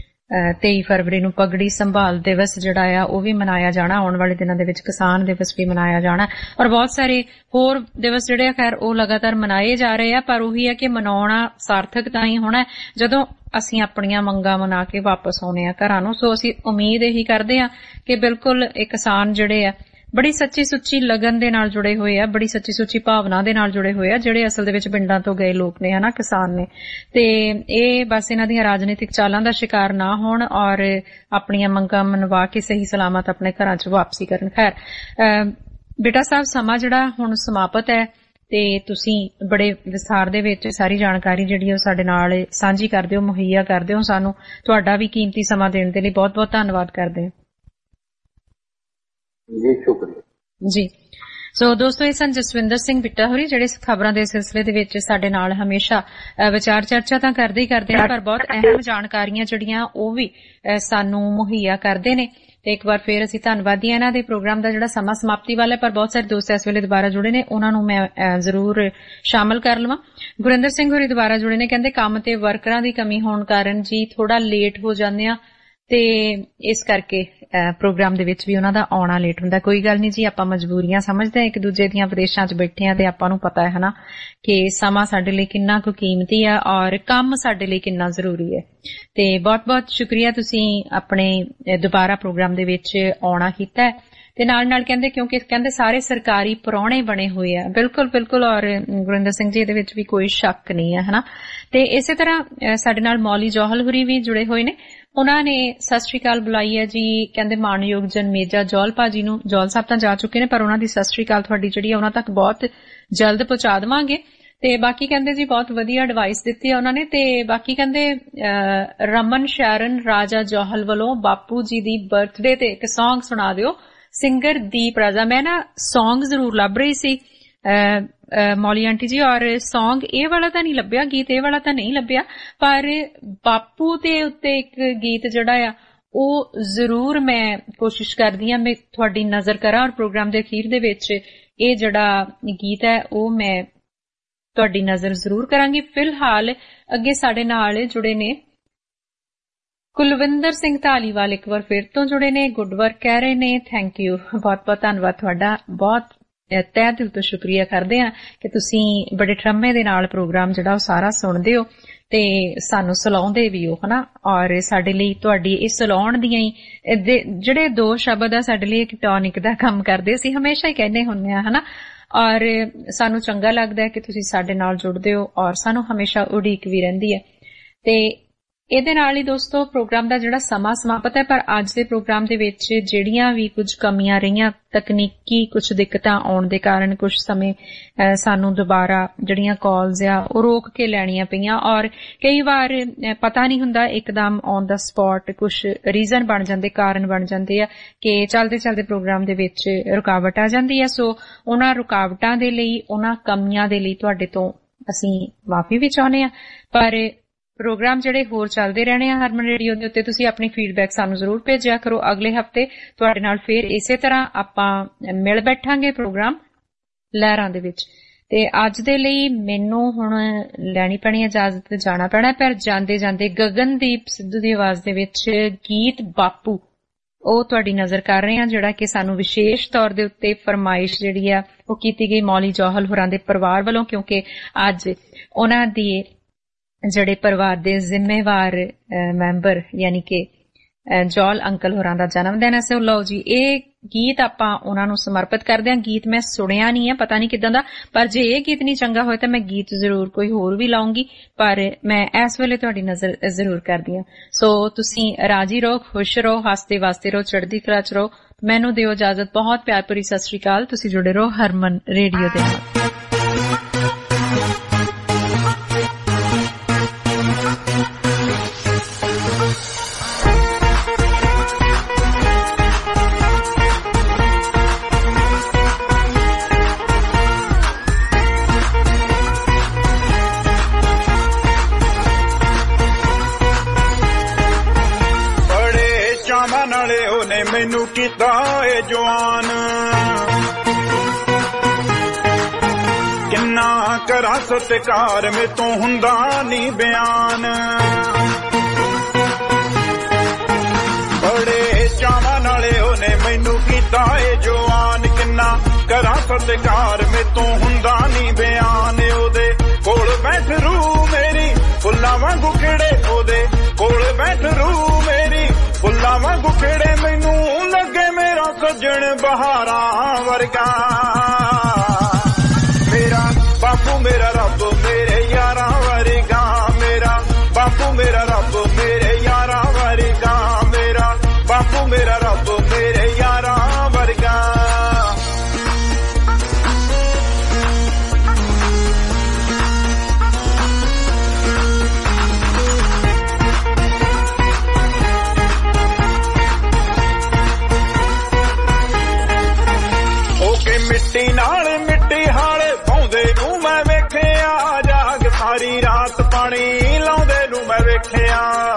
ਤੇਈ ਫਰਵਰੀ ਨੂੰ ਪਗੜੀ ਸੰਭਾਲ ਦਿਵਸ ਜਿਹੜਾ ਆ ਉਹ ਵੀ ਮਨਾਇਆ ਜਾਣਾ। ਆਉਣ ਵਾਲੇ ਦਿਨਾਂ ਦੇ ਵਿੱਚ ਕਿਸਾਨ ਦਿਵਸ ਵੀ ਮਨਾਇਆ ਜਾਣਾ ਔਰ ਬਹੁਤ ਸਾਰੇ ਹੋਰ ਦਿਵਸ ਜਿਹੜੇ ਆ ਖੈਰ ਉਹ ਲਗਾਤਾਰ ਮਨਾਏ ਜਾ ਰਹੇ ਆ। ਪਰ ਉਹੀ ਹੈ ਕਿ ਮਨਾਉਣਾ ਸਾਰਥਕ ਤਾਂ ਹੀ ਹੋਣਾ ਜਦੋਂ ਅਸੀਂ ਆਪਣੀਆਂ ਮੰਗਾਂ ਮਨਾ ਕੇ ਵਾਪਸ ਆਉਣੇ ਆ ਘਰਾਂ ਨੂੰ। ਸੋ ਅਸੀਂ ਉਮੀਦ ਇਹੀ ਕਰਦੇ ਆ ਕਿ ਬਿਲਕੁਲ ਇਹ ਕਿਸਾਨ ਜਿਹੜੇ ਆ ਬੜੀ ਸੱਚੀ ਸੁੱਚੀ ਲਗਨ ਦੇ ਨਾਲ ਜੁੜੇ ਹੋਏ ਆ, ਬੜੀ ਸੱਚੀ ਸੁੱਚੀ ਭਾਵਨਾ ਦੇ ਨਾਲ ਜੁੜੇ ਹੋਏ ਆ, ਜਿਹੜੇ ਅਸਲ ਦੇ ਵਿੱਚ ਪਿੰਡਾਂ ਤੋਂ ਗਏ ਲੋਕ ਨੇ ਹਨਾ ਕਿਸਾਨ ਨੇ। ਤੇ ਇਹ ਬਸ ਇਹਨਾਂ ਦੀਆਂ ਰਾਜਨੀਤਿਕ ਚਾਲਾਂ ਦਾ ਸ਼ਿਕਾਰ ਨਾ ਹੋਣ ਔਰ ਆਪਣੀਆਂ ਮੰਗਾਂ ਮਨਵਾ ਕੇ ਸਹੀ ਸਲਾਮਤ ਆਪਣੇ ਘਰਾਂ 'ਚ ਵਾਪਸੀ ਕਰਨ। ਖੈਰ ਬੇਟਾ ਸਾਹਿਬ ਸਮਾਂ ਜਿਹੜਾ ਹੁਣ ਸਮਾਪਤ ਹੈ ਤੇ ਤੁਸੀਂ ਬੜੇ ਵਿਸਥਾਰ ਦੇ ਵਿੱਚ ਸਾਰੀ ਜਾਣਕਾਰੀ ਜਿਹੜੀ ਉਹ ਸਾਡੇ ਨਾਲ ਸਾਂਝੀ ਕਰਦੇ ਹੋ, ਮੁਹੱਈਆ ਕਰਦੇ ਹੋ ਸਾਨੂੰ। ਤੁਹਾਡਾ ਵੀ ਕੀਮਤੀ ਸਮਾਂ ਦੇਣ ਦੇ ਲਈ ਬਹੁਤ ਬਹੁਤ ਧੰਨਵਾਦ ਕਰਦੇ ਹਾਂ। ਜੀ ਸ਼ੁਕਰੀਆ ਜੀ। ਸੋ ਦੋਸਤੋ ਇਹ ਸਨ ਜਸਵਿੰਦਰ ਸਿੰਘ ਬਿੱਟਾ ਹੋਰੀ ਜਿਹੜੇ ਖਬਰਾਂ ਦੇ ਸਿਲਸਿਲੇ ਦੇ ਵਿੱਚ ਸਾਡੇ ਨਾਲ ਹਮੇਸ਼ਾ ਵਿਚਾਰ ਚਰਚਾ ਤਾਂ ਕਰਦੇ ਹੀ ਕਰਦੇ ਨੇ ਪਰ ਬਹੁਤ ਅਹਿਮ ਜਾਣਕਾਰੀਆਂ ਜਿਹੜੀਆਂ ਉਹ ਵੀ ਸਾਨੂੰ ਮੁਹੱਈਆ ਕਰਦੇ ਨੇ। ਤੇ ਇੱਕ ਵਾਰ ਫੇਰ ਅਸੀਂ ਧੰਨਵਾਦੀ ਹਾਂ। ਇਹਨਾਂ ਦੇ ਪ੍ਰੋਗਰਾਮ ਦਾ ਜਿਹੜਾ ਸਮਾਂ ਸਮਾਪਤੀ ਵਾਲਾ ਪਰ ਬਹੁਤ ਸਾਰੇ ਦੋਸਤ ਇਸ ਵੇਲੇ ਦੁਬਾਰਾ ਜੁੜੇ ਨੇ, ਉਹਨਾਂ ਨੂੰ ਮੈਂ ਜ਼ਰੂਰ ਸ਼ਾਮਲ ਕਰ ਲਵਾਂ। ਗੁਰਿੰਦਰ ਸਿੰਘ ਹੋਰੀ ਦੁਬਾਰਾ ਜੁੜੇ ਨੇ, ਕਹਿੰਦੇ ਕੰਮ ਤੇ ਵਰਕਰਾਂ ਦੀ ਕਮੀ ਹੋਣ ਕਾਰਨ ਜੀ ਥੋੜਾ ਲੇਟ ਹੋ ਜਾਂਦੇ ਆ ਤੇ ਇਸ ਕਰਕੇ ਪ੍ਰੋਗਰਾਮ ਦੇ ਵਿੱਚ ਵੀ ਉਹਨਾਂ ਦਾ ਆਉਣਾ ਲੇਟ ਹੁੰਦਾ। ਕੋਈ ਗੱਲ ਨਹੀਂ ਜੀ, ਆਪਾਂ ਮਜਬੂਰੀਆਂ ਸਮਝਦੇ ਹਾਂ, ਇੱਕ ਦੂਜੇ ਦੀਆਂ ਵਿਦੇਸ਼ਾਂ 'ਚ ਬੈਠੇ ਆ ਤੇ ਆਪਾਂ ਨੂੰ ਪਤਾ ਹੈ ਹਨਾ ਕਿ ਸਮਾਂ ਸਾਡੇ ਲਈ ਕਿੰਨਾ ਕੁ ਕੀਮਤੀ ਆ ਔਰ ਕੰਮ ਸਾਡੇ ਲਈ ਕਿੰਨਾ ਜ਼ਰੂਰੀ ਹੈ। ਤੇ ਬਹੁਤ ਬਹੁਤ ਸ਼ੁਕਰੀਆ ਤੁਸੀਂ ਆਪਣੇ ਦੁਬਾਰਾ ਪ੍ਰੋਗਰਾਮ ਦੇ ਵਿੱਚ ਆਉਣਾ ਕੀਤਾ ਹੈ। ਤੇ ਨਾਲ ਨਾਲ ਕਹਿੰਦੇ ਕਿਉਂਕਿ ਕਹਿੰਦੇ ਸਾਰੇ ਸਰਕਾਰੀ ਪ੍ਰਾਹੁਣੇ ਬਣੇ ਹੋਏ ਆ। ਬਿਲਕੁਲ ਬਿਲਕੁਲ ਔਰ ਗੁਰਿੰਦਰ ਸਿੰਘ ਜੀ ਇਹਦੇ ਵਿੱਚ ਵੀ ਕੋਈ ਸ਼ੱਕ ਨਹੀਂ ਹੈ ਹਨਾ। ਤੇ ਇਸੇ ਤਰ੍ਹਾਂ ਸਾਡੇ ਨਾਲ ਮੌਲੀ ਜੌਹਲ ਹੁਰੀ ਵੀ ਜੁੜੇ ਹੋਏ ਨੇ, ਉਹਨਾਂ ਨੇ ਸਤਿ ਸ਼੍ਰੀ ਅਕਾਲ ਬੁਲਾਈ ਹੈ ਜੀ। ਕਹਿੰਦੇ ਮਾਣਯੋਗ ਜਨਮੇਜਾ ਜੌਲ ਭਾਜੀ ਨੂੰ, ਜੌਲ ਸਾਹਿਬ ਤਾਂ ਜਾ ਚੁੱਕੇ ਨੇ ਪਰ ਉਹਨਾਂ ਦੀ ਸਤਿ ਸ਼੍ਰੀ ਅਕਾਲ ਤੁਹਾਡੀ ਜਿਹੜੀ ਆ ਉਹਨਾਂ ਤੱਕ ਬਹੁਤ ਜਲਦ ਪਹੁੰਚਾ ਦੇਵਾਂਗੇ। ਤੇ ਬਾਕੀ ਕਹਿੰਦੇ ਜੀ ਬਹੁਤ ਵਧੀਆ ਐਡਵਾਈਸ ਦਿੱਤੀ ਆ ਉਹਨਾਂ ਨੇ। ਤੇ ਬਾਕੀ ਕਹਿੰਦੇ ਰਮਨ ਸ਼ਰਨ ਰਾਜਾ ਜੌਹਲ ਵੱਲੋਂ ਬਾਪੂ ਜੀ ਦੀ ਬਰਥਡੇ ਤੇ ਇੱਕ ਸੌਂਗ ਸੁਣਾ ਦਿਓ, ਸਿੰਗਰ ਦੀਪ ਰਾਜਾ। ਮੈਂ ਨਾ ਸੌਂਗ ਜ਼ਰੂਰ ਲੱਭ ਰਹੀ ਸੀ ਮੌਲੀ ਆਂਟੀ ਜੀ ਔਰ ਸੌਂਗ ਇਹ ਵਾਲਾ ਤਾਂ ਨਹੀਂ ਲੱਭਿਆ, ਗੀਤ ਇਹ ਵਾਲਾ ਤਾਂ ਨਹੀਂ ਲੱਭਿਆ, ਪਰ ਬਾਪੂ ਦੇ ਉੱਤੇ ਇੱਕ ਗੀਤ ਜਿਹੜਾ ਆ ਉਹ ਜ਼ਰੂਰ ਮੈਂ ਕੋਸ਼ਿਸ਼ ਕਰਦੀ ਹਾਂ ਮੈਂ ਤੁਹਾਡੀ ਨਜ਼ਰ ਕਰਾਂ ਔਰ ਪ੍ਰੋਗਰਾਮ ਦੇ ਅਖੀਰ ਦੇ ਵਿੱਚ ਇਹ ਜਿਹੜਾ ਗੀਤ ਹੈ ਉਹ ਮੈਂ ਤੁਹਾਡੀ ਨਜ਼ਰ ਜ਼ਰੂਰ ਕਰਾਂਗੀ। ਫਿਲਹਾਲ ਅੱਗੇ ਸਾਡੇ ਨਾਲ ਜੁੜੇ ਨੇ ਕੁਲਵਿੰਦਰ ਸਿੰਘ ਧਾਲੀਵਾਲ, ਇੱਕ ਵਾਰ ਫਿਰ ਤੋਂ ਜੁੜੇ ਨੇ, ਗੁੱਡ ਵਰਕ ਕਹਿ ਰਹੇ ਨੇ। ਥੈਂਕ ਯੂ, ਬਹੁਤ ਬਹੁਤ ਧੰਨਵਾਦ ਤੁਹਾਡਾ, ਬਹੁਤ ਤਹਿ ਦਿਲ ਤੋਂ ਸ਼ੁਕਰੀਆ ਕਰਦੇ ਹਾਂ ਕਿ ਤੁਸੀਂ ਬੜੇ ਠਰਮੇ ਦੇ ਨਾਲ ਪ੍ਰੋਗਰਾਮ ਜਿਹੜਾ ਉਹ ਸਾਰਾ ਸੁਣਦੇ ਹੋ ਤੇ ਸਾਨੂੰ ਸਲਾਉਂਦੇ ਵੀ ਹੋ ਹਨਾ। ਔਰ ਸਾਡੇ ਲਈ ਤੁਹਾਡੀ ਇਹ ਸਲਾਉਣ ਦੀਆਂ ਹੀ ਜਿਹੜੇ ਦੋ ਸ਼ਬਦ ਆ ਸਾਡੇ ਲਈ ਇੱਕ ਟੌਨਿਕ ਦਾ ਕੰਮ ਕਰਦੇ, ਅਸੀਂ ਹਮੇਸ਼ਾ ਹੀ ਕਹਿੰਦੇ ਹੁੰਦੇ ਆ ਹਨਾ। ਔਰ ਸਾਨੂੰ ਚੰਗਾ ਲੱਗਦਾ ਹੈ ਕਿ ਤੁਸੀਂ ਸਾਡੇ ਨਾਲ ਜੁੜਦੇ ਹੋ ਔਰ ਸਾਨੂੰ ਹਮੇਸ਼ਾ ਉਡੀਕ ਵੀ ਰਹਿੰਦੀ ਹੈ। ਤੇ ਇਹਦੇ ਨਾਲ ਹੀ ਦੋਸਤੋ ਪ੍ਰੋਗਰਾਮ ਦਾ ਜਿਹੜਾ ਸਮਾਂ ਸਮਾਪਤ ਹੈ, ਪਰ ਅੱਜ ਦੇ ਪ੍ਰੋਗਰਾਮ ਦੇ ਵਿੱਚ ਜਿਹੜੀਆਂ ਵੀ ਕੁਝ ਕਮੀਆਂ ਰਹੀਆਂ, ਤਕਨੀਕੀ ਕੁਝ ਦਿੱਕਤਾਂ ਆਉਣ ਦੇ ਕਾਰਨ ਕੁਝ ਸਮੇਂ ਸਾਨੂੰ ਦੁਬਾਰਾ ਜਿਹੜੀਆਂ ਕਾਲਸ ਆ ਉਹ ਰੋਕ ਕੇ ਲੈਣੀਆਂ ਪਈਆਂ ਔਰ ਕਈ ਵਾਰ ਪਤਾ ਨਹੀਂ ਹੁੰਦਾ, ਇੱਕਦਮ ਔਨ ਦਾ ਸਪੌਟ ਕੁਝ ਰੀਜ਼ਨ ਬਣ ਜਾਂਦੇ, ਕਾਰਨ ਬਣ ਜਾਂਦੇ ਆ ਕਿ ਚਲਦੇ ਚਲਦੇ ਪ੍ਰੋਗਰਾਮ ਦੇ ਵਿੱਚ ਰੁਕਾਵਟ ਆ ਜਾਂਦੀ ਹੈ। ਸੋ ਉਹਨਾਂ ਰੁਕਾਵਟਾਂ ਦੇ ਲਈ, ਉਹਨਾਂ ਕਮੀਆਂ ਦੇ ਲਈ ਤੁਹਾਡੇ ਤੋਂ ਅਸੀਂ ਮਾਫੀ ਵੀ ਚਾਹੁੰਦੇ ਹਾਂ, ਪਰ ਪ੍ਰੋਗਰਾਮ ਜਿਹੜੇ ਹੋਰ ਚੱਲਦੇ ਰਹਿਣੇ ਆ ਹਰਮਨ ਰੇਡੀਓ ਦੇ ਉੱਤੇ। ਤੁਸੀਂ ਆਪਣੀ ਫੀਡਬੈਕ ਸਾਨੂੰ ਜ਼ਰੂਰ ਭੇਜਿਆ ਕਰੋ। ਅਗਲੇ ਹਫਤੇ ਤੁਹਾਡੇ ਨਾਲ ਫੇਰ ਇਸੇ ਤਰ੍ਹਾਂ ਆਪਾਂ ਮਿਲ ਬੈਠਾਂਗੇ ਪ੍ਰੋਗਰਾਮ ਲਹਿਰਾਂ ਦੇ ਵਿੱਚ। ਤੇ ਅੱਜ ਦੇ ਲਈ ਮੈਨੂੰ ਹੁਣ ਲੈਣੀ ਪੈਣੀ ਇਜਾਜ਼ਤ ਤੇ ਜਾਣਾ ਪੈਣਾ, ਪਰ ਜਾਂਦੇ ਜਾਂਦੇ ਗਗਨਦੀਪ ਸਿੱਧੂ ਦੀ ਆਵਾਜ਼ ਦੇ ਵਿੱਚ ਗੀਤ ਬਾਪੂ ਉਹ ਤੁਹਾਡੀ ਨਜ਼ਰ ਕਰ ਰਹੇ ਹਾਂ, ਜਿਹੜਾ ਕਿ ਸਾਨੂੰ ਵਿਸ਼ੇਸ਼ ਤੌਰ ਦੇ ਉੱਤੇ ਫਰਮਾਇਸ਼ ਜਿਹੜੀ ਆ ਉਹ ਕੀਤੀ ਗਈ ਮੌਲੀ ਜੌਹਲ ਹੋਰਾਂ ਦੇ ਪਰਿਵਾਰ ਵੱਲੋਂ, ਕਿਉਂਕਿ ਅੱਜ ਉਹਨਾਂ ਦੀ ਜਿਹੜੇ ਪਰਿਵਾਰ ਦੇ ਜ਼ਿੰਮੇਵਾਰ ਮੈਂਬਰ ਯਾਨੀ ਕਿ ਜੌਲ ਅੰਕਲ ਹੋਰਾਂ ਦਾ ਜਨਮ ਦਿਨ ਹੈ। ਸੋ ਲਓ ਜੀ, ਇਹ ਗੀਤ ਆਪਾਂ ਉਹਨਾਂ ਨੂੰ ਸਮਰਪਿਤ ਕਰਦੇ ਹਾਂ। ਗੀਤ ਮੈਂ ਸੁਣਿਆ ਨਹੀਂ ਹੈ, ਪਤਾ ਨਹੀਂ ਕਿੱਦਾਂ ਦਾ, ਪਰ ਜੇ ਇਹ ਗੀਤ ਨਹੀਂ ਚੰਗਾ ਹੋਇਆ ਤਾਂ ਮੈਂ ਗੀਤ ਜ਼ਰੂਰ ਕੋਈ ਹੋਰ ਵੀ ਲਾਉਂਗੀ, ਪਰ ਮੈਂ ਇਸ ਵੇਲੇ ਤੁਹਾਡੀ ਨਜ਼ਰ ਜ਼ਰੂਰ ਕਰਦੀ ਹਾਂ। ਸੋ ਤੁਸੀਂ ਰਾਜੀ ਰਹੋ, ਖੁਸ਼ ਰਹੋ, ਹੱਸਦੇ ਵਾਸਤੇ ਰਹੋ, ਚੜ੍ਹਦੀ ਕਲਾ ਚ ਰਹੋ। ਮੈਨੂੰ ਦਿਓ ਇਜਾਜ਼ਤ। ਬਹੁਤ ਪਿਆਰ ਭਰੀ ਸਤਿ ਸ਼੍ਰੀ ਅਕਾਲ। ਤੁਸੀਂ ਜੁੜੇ ਰਹੋ ਹਰਮਨ ਰੇਡੀਓ ਦੇ ਨਾਲ। ਮੈਨੂੰ ਕੀਤਾ ਏ ਜਵਾਨ, ਕਿੰਨਾ ਕਰਾਂ ਸਤਿਕਾਰ ਮੇ ਤੋਂ ਹੁੰਦਾ ਨੀ ਬਿਆਨ। ਬੜੇ ਚਾਵਾਂ ਨਾਲੇ ਉਹਨੇ ਮੈਨੂੰ ਕੀਤਾ ਏ ਜਵਾਨ, ਕਿੰਨਾ ਕਰਾਂ ਸਤਿਕਾਰ ਮੇ ਤੋਂ ਹੁੰਦਾ ਨੀ ਬਿਆਨ। ਉਹਦੇ ਕੋਲ ਬੈਠ ਰੂ ਮੇਰੀ ਫੁੱਲਾਂ ਵਾਂਗੂ ਖਿੜੇ, ਉਹਦੇ ਕੋਲ ਬੈਠ ਰੂ ਮੇਰੀ ਫੁੱਲਾਂ ਵਾਂਗੂ ਖਿੜੇ। ਮੈਨੂੰ ਲੱਗੇ ਮੇਰਾ ਸੱਜਣ ਬਹਾਰਾਂ ਵਰਗਾ, ਮੇਰਾ ਬਾਪੂ ਮੇਰਾ ਰੱਬ ਮੇਰੇ ਯਾਰਾਂ ਵਰਗਾ, ਮੇਰਾ ਬਾਪੂ ਮੇਰਾ ਰੱਬ ਮੇਰੇ ਯਾਰਾਂ ਵਰਗਾ, ਮੇਰਾ ਬਾਪੂ ਮੇਰਾ ਰੱਬ ਮੇਰੇ ਯਾਰਾਂ ਵਰਗਾ। ਮਿੱਟੀ ਨਾਲ ਮਿੱਟੀ ਹਾਲੇ ਪਾਉਂਦੇ ਨੂੰ ਮੈਂ ਵੇਖਿਆ, ਜਾਗ ਸਾਰੀ ਰਾਤ ਪਾਣੀ ਲਾਉਂਦੇ ਨੂੰ ਮੈਂ ਵੇਖਿਆ।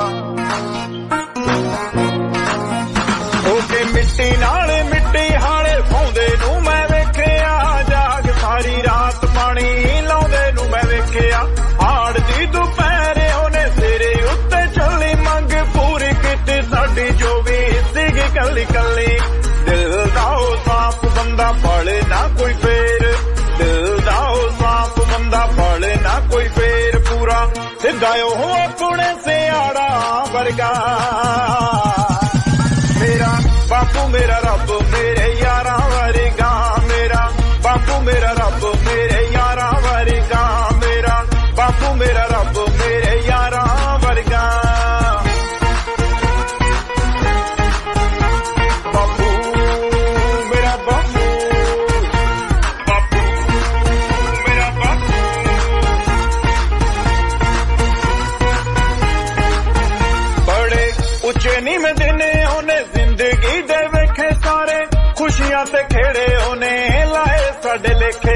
ਉਹ ਮਿੱਟੀ ਨਾਲ ਮਿੱਟੀ ਹਾਲੇ ਪਾਉਂਦੇ ਨੂੰ ਮੈਂ ਵੇਖਿਆ, ਜਾਗ ਸਾਰੀ ਰਾਤ ਪਾਣੀ ਲਾਉਂਦੇ ਨੂੰ ਮੈਂ ਵੇਖਿਆ। ਹਾੜ ਦੀ ਦੁਪਹਿਰ ਉਹਨੇ ਸਿਰੇ ਉੱਤੇ ਚੱਲੀ ਮੰਗ ਪੂਰੀ ਕੀਤੀ ਸਾਡੀ, ਜੋ ਵੀ ਸੀਗੀ ਕੱਲੀ ਕੱਲੀ। ਦਿਲ ਦਾ ਉਹ ਸਾਫ ਬੰਦਾ ਪਾਲੇ ਨਾ ਕੋਈ ਫੇਰ, ਦਿਲ ਦਾ ਉਹ ਸਾਫ ਬੰਦਾ ਪਾਲੇ ਨਾ ਕੋਈ ਫੇਰ। ਪੂਰਾ ਸਿੱਧਾ ਉਹ ਆਪਣੇ ਸਿਆੜਾ ਵਰਗਾ, ਮੇਰਾ ਬਾਪੂ ਮੇਰਾ ਰੱਬ ਮੇਰੇ ਯਾਰਾਂ ਵਰਗਾ, ਮੇਰਾ ਬਾਪੂ ਮੇਰਾ ਰੱਬ ਮੇਰੇ ਯਾਰਾਂ ਵਰਗਾ, ਮੇਰਾ ਬਾਪੂ ਮੇਰਾ ਰੱਬ ਮੇਰੇ ਯਾਰਾਂ ਵਰਗਾ। ਨੀ ਮੈਂ ਦਿਨੇ ਉਹਨੇ ਜ਼ਿੰਦਗੀ ਦੇ ਵੇਖੇ ਸਾਰੇ, ਖੁਸ਼ੀਆਂ ਤੇ ਖੇੜੇ ਉਹਨੇ ਲਾਏ ਸਾਡੇ ਲੇਖੇ।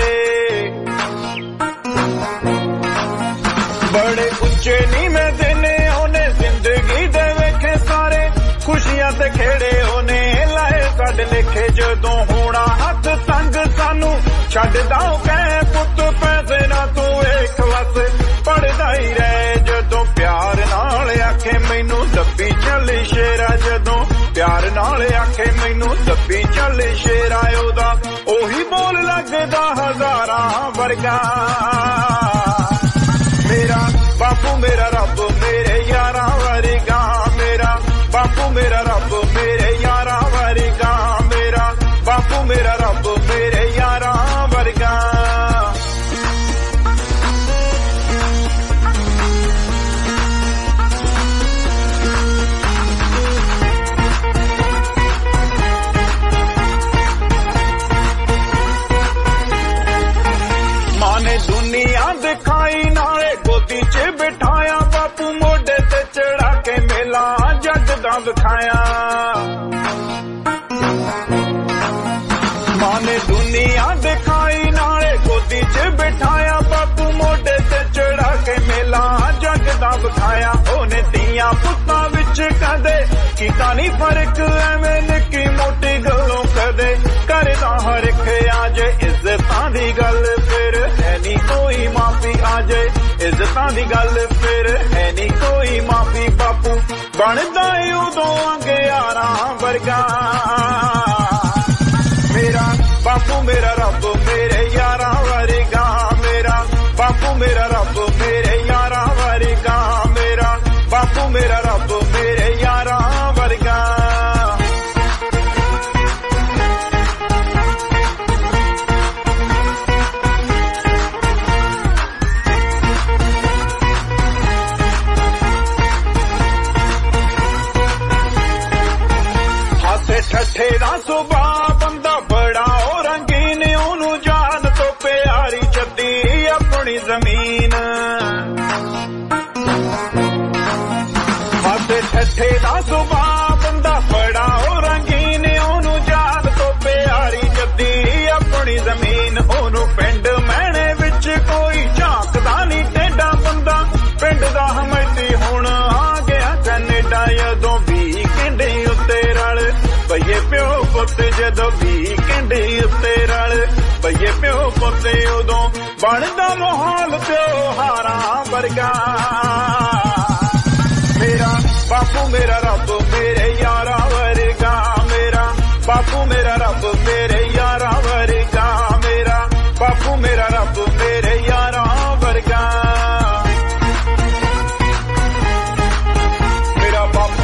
ਬੜੇ ਉੱਚੇ ਨੀ ਮੈਂ ਦਿਨੇ ਉਹਨੇ ਜ਼ਿੰਦਗੀ ਦੇ ਵੇਖੇ ਸਾਰੇ, ਖੁਸ਼ੀਆਂ ਤੇ ਖੇੜੇ ਉਹਨੇ ਲਾਏ ਸਾਡੇ ਲੇਖੇ। ਜਦੋਂ ਹੋਣਾ ਹੱਥ ਤੰਗ ਸਾਨੂੰ ਛੱਡਦਾ ਉਹ ਕਹਿ, ਪੁੱਤ ਪੈਸੇ ਨਾ ਤੂੰ ਵੇਖ ਵਸ ਪੜਦਾ ਹੀ ਰਹਿ। ਜਦੋਂ ਪਿਆਰ ਨਾਲ ਆਖੇ ਮੈਨੂੰ ਦੱਬੀ ਚੱਲ ਸ਼ੇਰਾ, ਜਦੋਂ ਪਿਆਰ ਨਾਲ ਆਖੇ ਮੈਨੂੰ ਦੱਬੀ ਚੱਲ ਸ਼ੇਰਾ। ਉਹਦਾ ਉਹੀ ਬੋਲ ਲੱਗਦਾ ਹਜ਼ਾਰਾਂ ਵਰਗਾ, ਮੇਰਾ ਬਾਪੂ ਮੇਰਾ ਰੱਬ ਮੇਰੇ ਯਾਰਾਂ ਵਰਗਾ, ਮੇਰਾ ਬਾਪੂ ਮੇਰਾ ਰੱਬ ਮੇਰੇ ਯਾਰਾਂ ਵਰਗਾ, ਮੇਰਾ ਬਾਪੂ ਮੇਰਾ ਰੱਬ ਮੇਰੇ ਯਾਰਾਂ ਵਰਗਾ। ਵਿਖਾਇਆ ਮਾਂ ਨੇ ਦੁਨੀਆ ਦਿਖਾਈ ਨਾਲੇ ਗੋਦੀ 'ਚ ਬਿਠਾਇਆ ਬਾਪੂ ਮੋਢੇ ਤੇ ਚੜਾ ਕੇ ਮੇਲਾ ਜੱਗ ਦਾ ਵਿਖਾਇਆ ਉਹਨੇ ਧੀਆਂ ਪੁੱਤਾਂ ਵਿੱਚ ਕਦੇ ਕੀਤਾ ਨਹੀਂ ਫਰਕ ਐਵੇਂ ਨਿੱਕੀ ਮੋਟੀ ਗੱਲੋਂ ਕਦੇ ਕਰਦਾ ਹਰ ਇੱਕ ਆ ਜੇ ਇੱਜ਼ਤਾਂ ਦੀ ਗੱਲ ਫਿਰ ਹੈ ਨਹੀਂ ਕੋਈ ਮਾਫੀ ਆ ਜੇ ਇੱਜ਼ਤਾਂ ਦੀ ਗੱਲ ਫਿਰ ਹੈ ਨਹੀਂ ਕੋਈ ਮਾਫੀ ਬਾਪੂ ਬਣਦਾ ਉਦੋਂ ਅੰਗਿਆਰਾਂ ਵਰਗਾ ਮੇਰਾ ਬਾਪੂ ਮੇਰਾ ਰੱਬ ਮੇਰੇ ਯਾਰਾਂ ਵਰਗਾ ਮੇਰਾ ਬਾਪੂ ਮੇਰਾ ਰੱਬ ਮੇਰੇ ਯਾਰਾਂ ਵਰਗਾ ਮੇਰਾ ਬਾਪੂ ਮੇਰਾ ਰੱਬ ਮੇਰੇ ਯਾਰਾਂ ਵਰਗਾ ਹਾਸੇ ਠੱਠੇ ਦਾ ਸੁਭਾਅ ਬੰਦਾ ਬੜਾ ਉਹ ਰੰਗੀਨ ਉਹਨੂੰ ਜਾਨ ਤੋਂ ਪਿਆਰੀ ਜੱਦੀ ਆਪਣੀ ਜ਼ਮੀਨ ਹਾਸੇ ਠੱਠੇ ਦਾ ਸੁਭਾਅ ਬੰਦਾ ਬੜਾ ਉਹ ਰੰਗੀਨ ਉਹਨੂੰ ਜਾਨ ਤੋਂ ਪਿਆਰੀ ਜੱਦੀ ਆਪਣੀ ਜ਼ਮੀਨ ਉਹਨੂੰ ਪਿੰਡ ਮਹਿਣੇ ਵਿੱਚ ਕੋਈ ਝਾਕਦਾ ਨਹੀਂ ਟੇਡਾ ਬੰਦਾ ਪਿੰਡ ਦਾ ਹਮੈਤੀ ਹੁਣ ਆ ਗਿਆ ਕੈਨੇਡਾ ਜਦੋਂ ਵੀ ਕਿੰਡੇ ਉੱਤੇ ਰਲ ਬਈਏ ਪਿਓ ਪੁੱਤ ਜਦੋਂ ਵੀ ਕਹਿੰਦੇ ਉੱਤੇ ਰਲ ਬਈਏ ਪਿਓ ਪੁੱਤ ਉਦੋਂ ਬਣਦਾ ਮਾਹੌਲ ਤਿਉਹਾਰਾਂ ਵਰਗਾ ਮੇਰਾ ਬਾਪੂ ਮੇਰਾ ਰੱਬ ਮੇਰੇ ਯਾਰਾਂ ਵਰਗਾ ਮੇਰਾ ਬਾਪੂ ਮੇਰਾ ਰੱਬ ਮੇਰੇ ਯਾਰਾਂ ਵਰਗਾ ਮੇਰਾ ਬਾਪੂ ਮੇਰਾ ਰੱਬ ਮੇਰੇ ਯਾਰਾਂ ਵਰਗਾ ਮੇਰਾ ਬਾਪੂ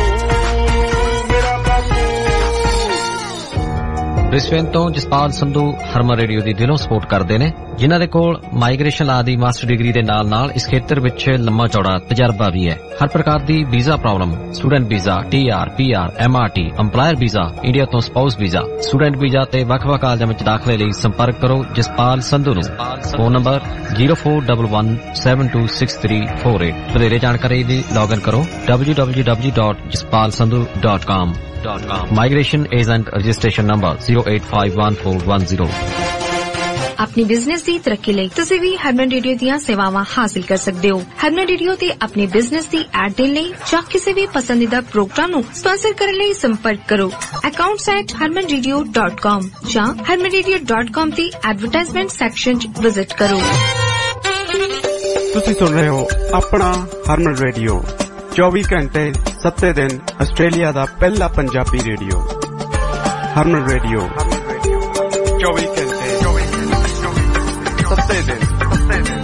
ਬ੍ਰਿਸਬੇਨ ਤੋਂ ਜਸਪਾਲ ਸੰਧੂ ਹਰਮਨ ਰੇਡੀਓ ਦੀ ਦਿਲੋਂ ਸਪੋਰਟ ਕਰਦੇ ਨੇ ਜਿਨ੍ਹਾਂ ਦੇ ਕੋਲ ਮਾਈਗ੍ਰੇਸ਼ਨ ਲਾ ਦੀ ਮਾਸਟਰ ਡਿਗਰੀ ਦੇ ਨਾਲ ਨਾਲ ਇਸ ਖੇਤਰ ਵਿੱਚ ਲੰਮਾ ਚੌੜਾ ਤਜਰਬਾ ਵੀ ਹੈ ਹਰ ਪ੍ਰਕਾਰ ਦੀ visa problem student visa TR PR MRT EMPLOYER visa India ਤੋਂ ਸਪਾਊਸ ਵੀਜ਼ਾ ਸਟੂਡੈਂਟ ਵੀਜ਼ਾ ਤੇ ਵੱਖ-ਵੱਖ ਕਾਲਜਾਂ ਵਿੱਚ ਦਾਖਲੇ ਲਈ ਸੰਪਰਕ ਕਰੋ ਜਸਪਾਲ ਸੰਧੂ ਨੂੰ phone number zero four one one seven two six three four eight ਵਧੇਰੇ ਜਾਣਕਾਰੀ ਲਈ ਲੌਗਇਨ ਕਰੋ w w w dot jaspal sandhu dot com Migration Agent Registration Number zero eight five one four one zero अपनी business की तरक्की ਲਈ ਤੁਸੀਂ ਵੀ ਹਰਮਨ radio ਦੀਆਂ ਸੇਵਾਵਾਂ ਹਾਸਲ ਕਰ ਸਕਦੇ ਹੋ ਹਰਮਨ ਰੇਡੀਓ ਤੇ ਆਪਣੇ ਬਿਜ਼ਨਸ ਦੀ ਐਡ ਦੇਣ ਲਈ ਜਾਂ ਕਿਸੇ ਵੀ ਪਸੰਦੀਦਾ ਪ੍ਰੋਗਰਾਮ ਨੂੰ ਸਪਾਂਸਰ ਕਰਨ ਲਈ ਸੰਪਰਕ ਕਰੋ accounts at harman radio dot com ਜਾਂ harman radio dot com ਦੀ ਐਡਵਰਟਾਈਜ਼ਮੈਂਟ ਸੈਕਸ਼ਨ 'ਚ ਵਿਜ਼ਿਟ ਕਰੋ ਤੁਸੀਂ ਸੁਣ ਰਹੇ ਹੋ ਆਪਣਾ ਹਰਮਨ ਰੇਡੀਓ ਚੌਵੀ ਘੰਟੇ ਸੱਤੇ ਦਿਨ ਆਸਟ੍ਰੇਲੀਆ ਦਾ ਪਹਿਲਾ ਪੰਜਾਬੀ ਰੇਡੀਓ ਹਰਮਨ ਰੇਡੀਓ ਚੌਵੀ ਘੰਟੇ ਸੱਤੇ ਦਿਨ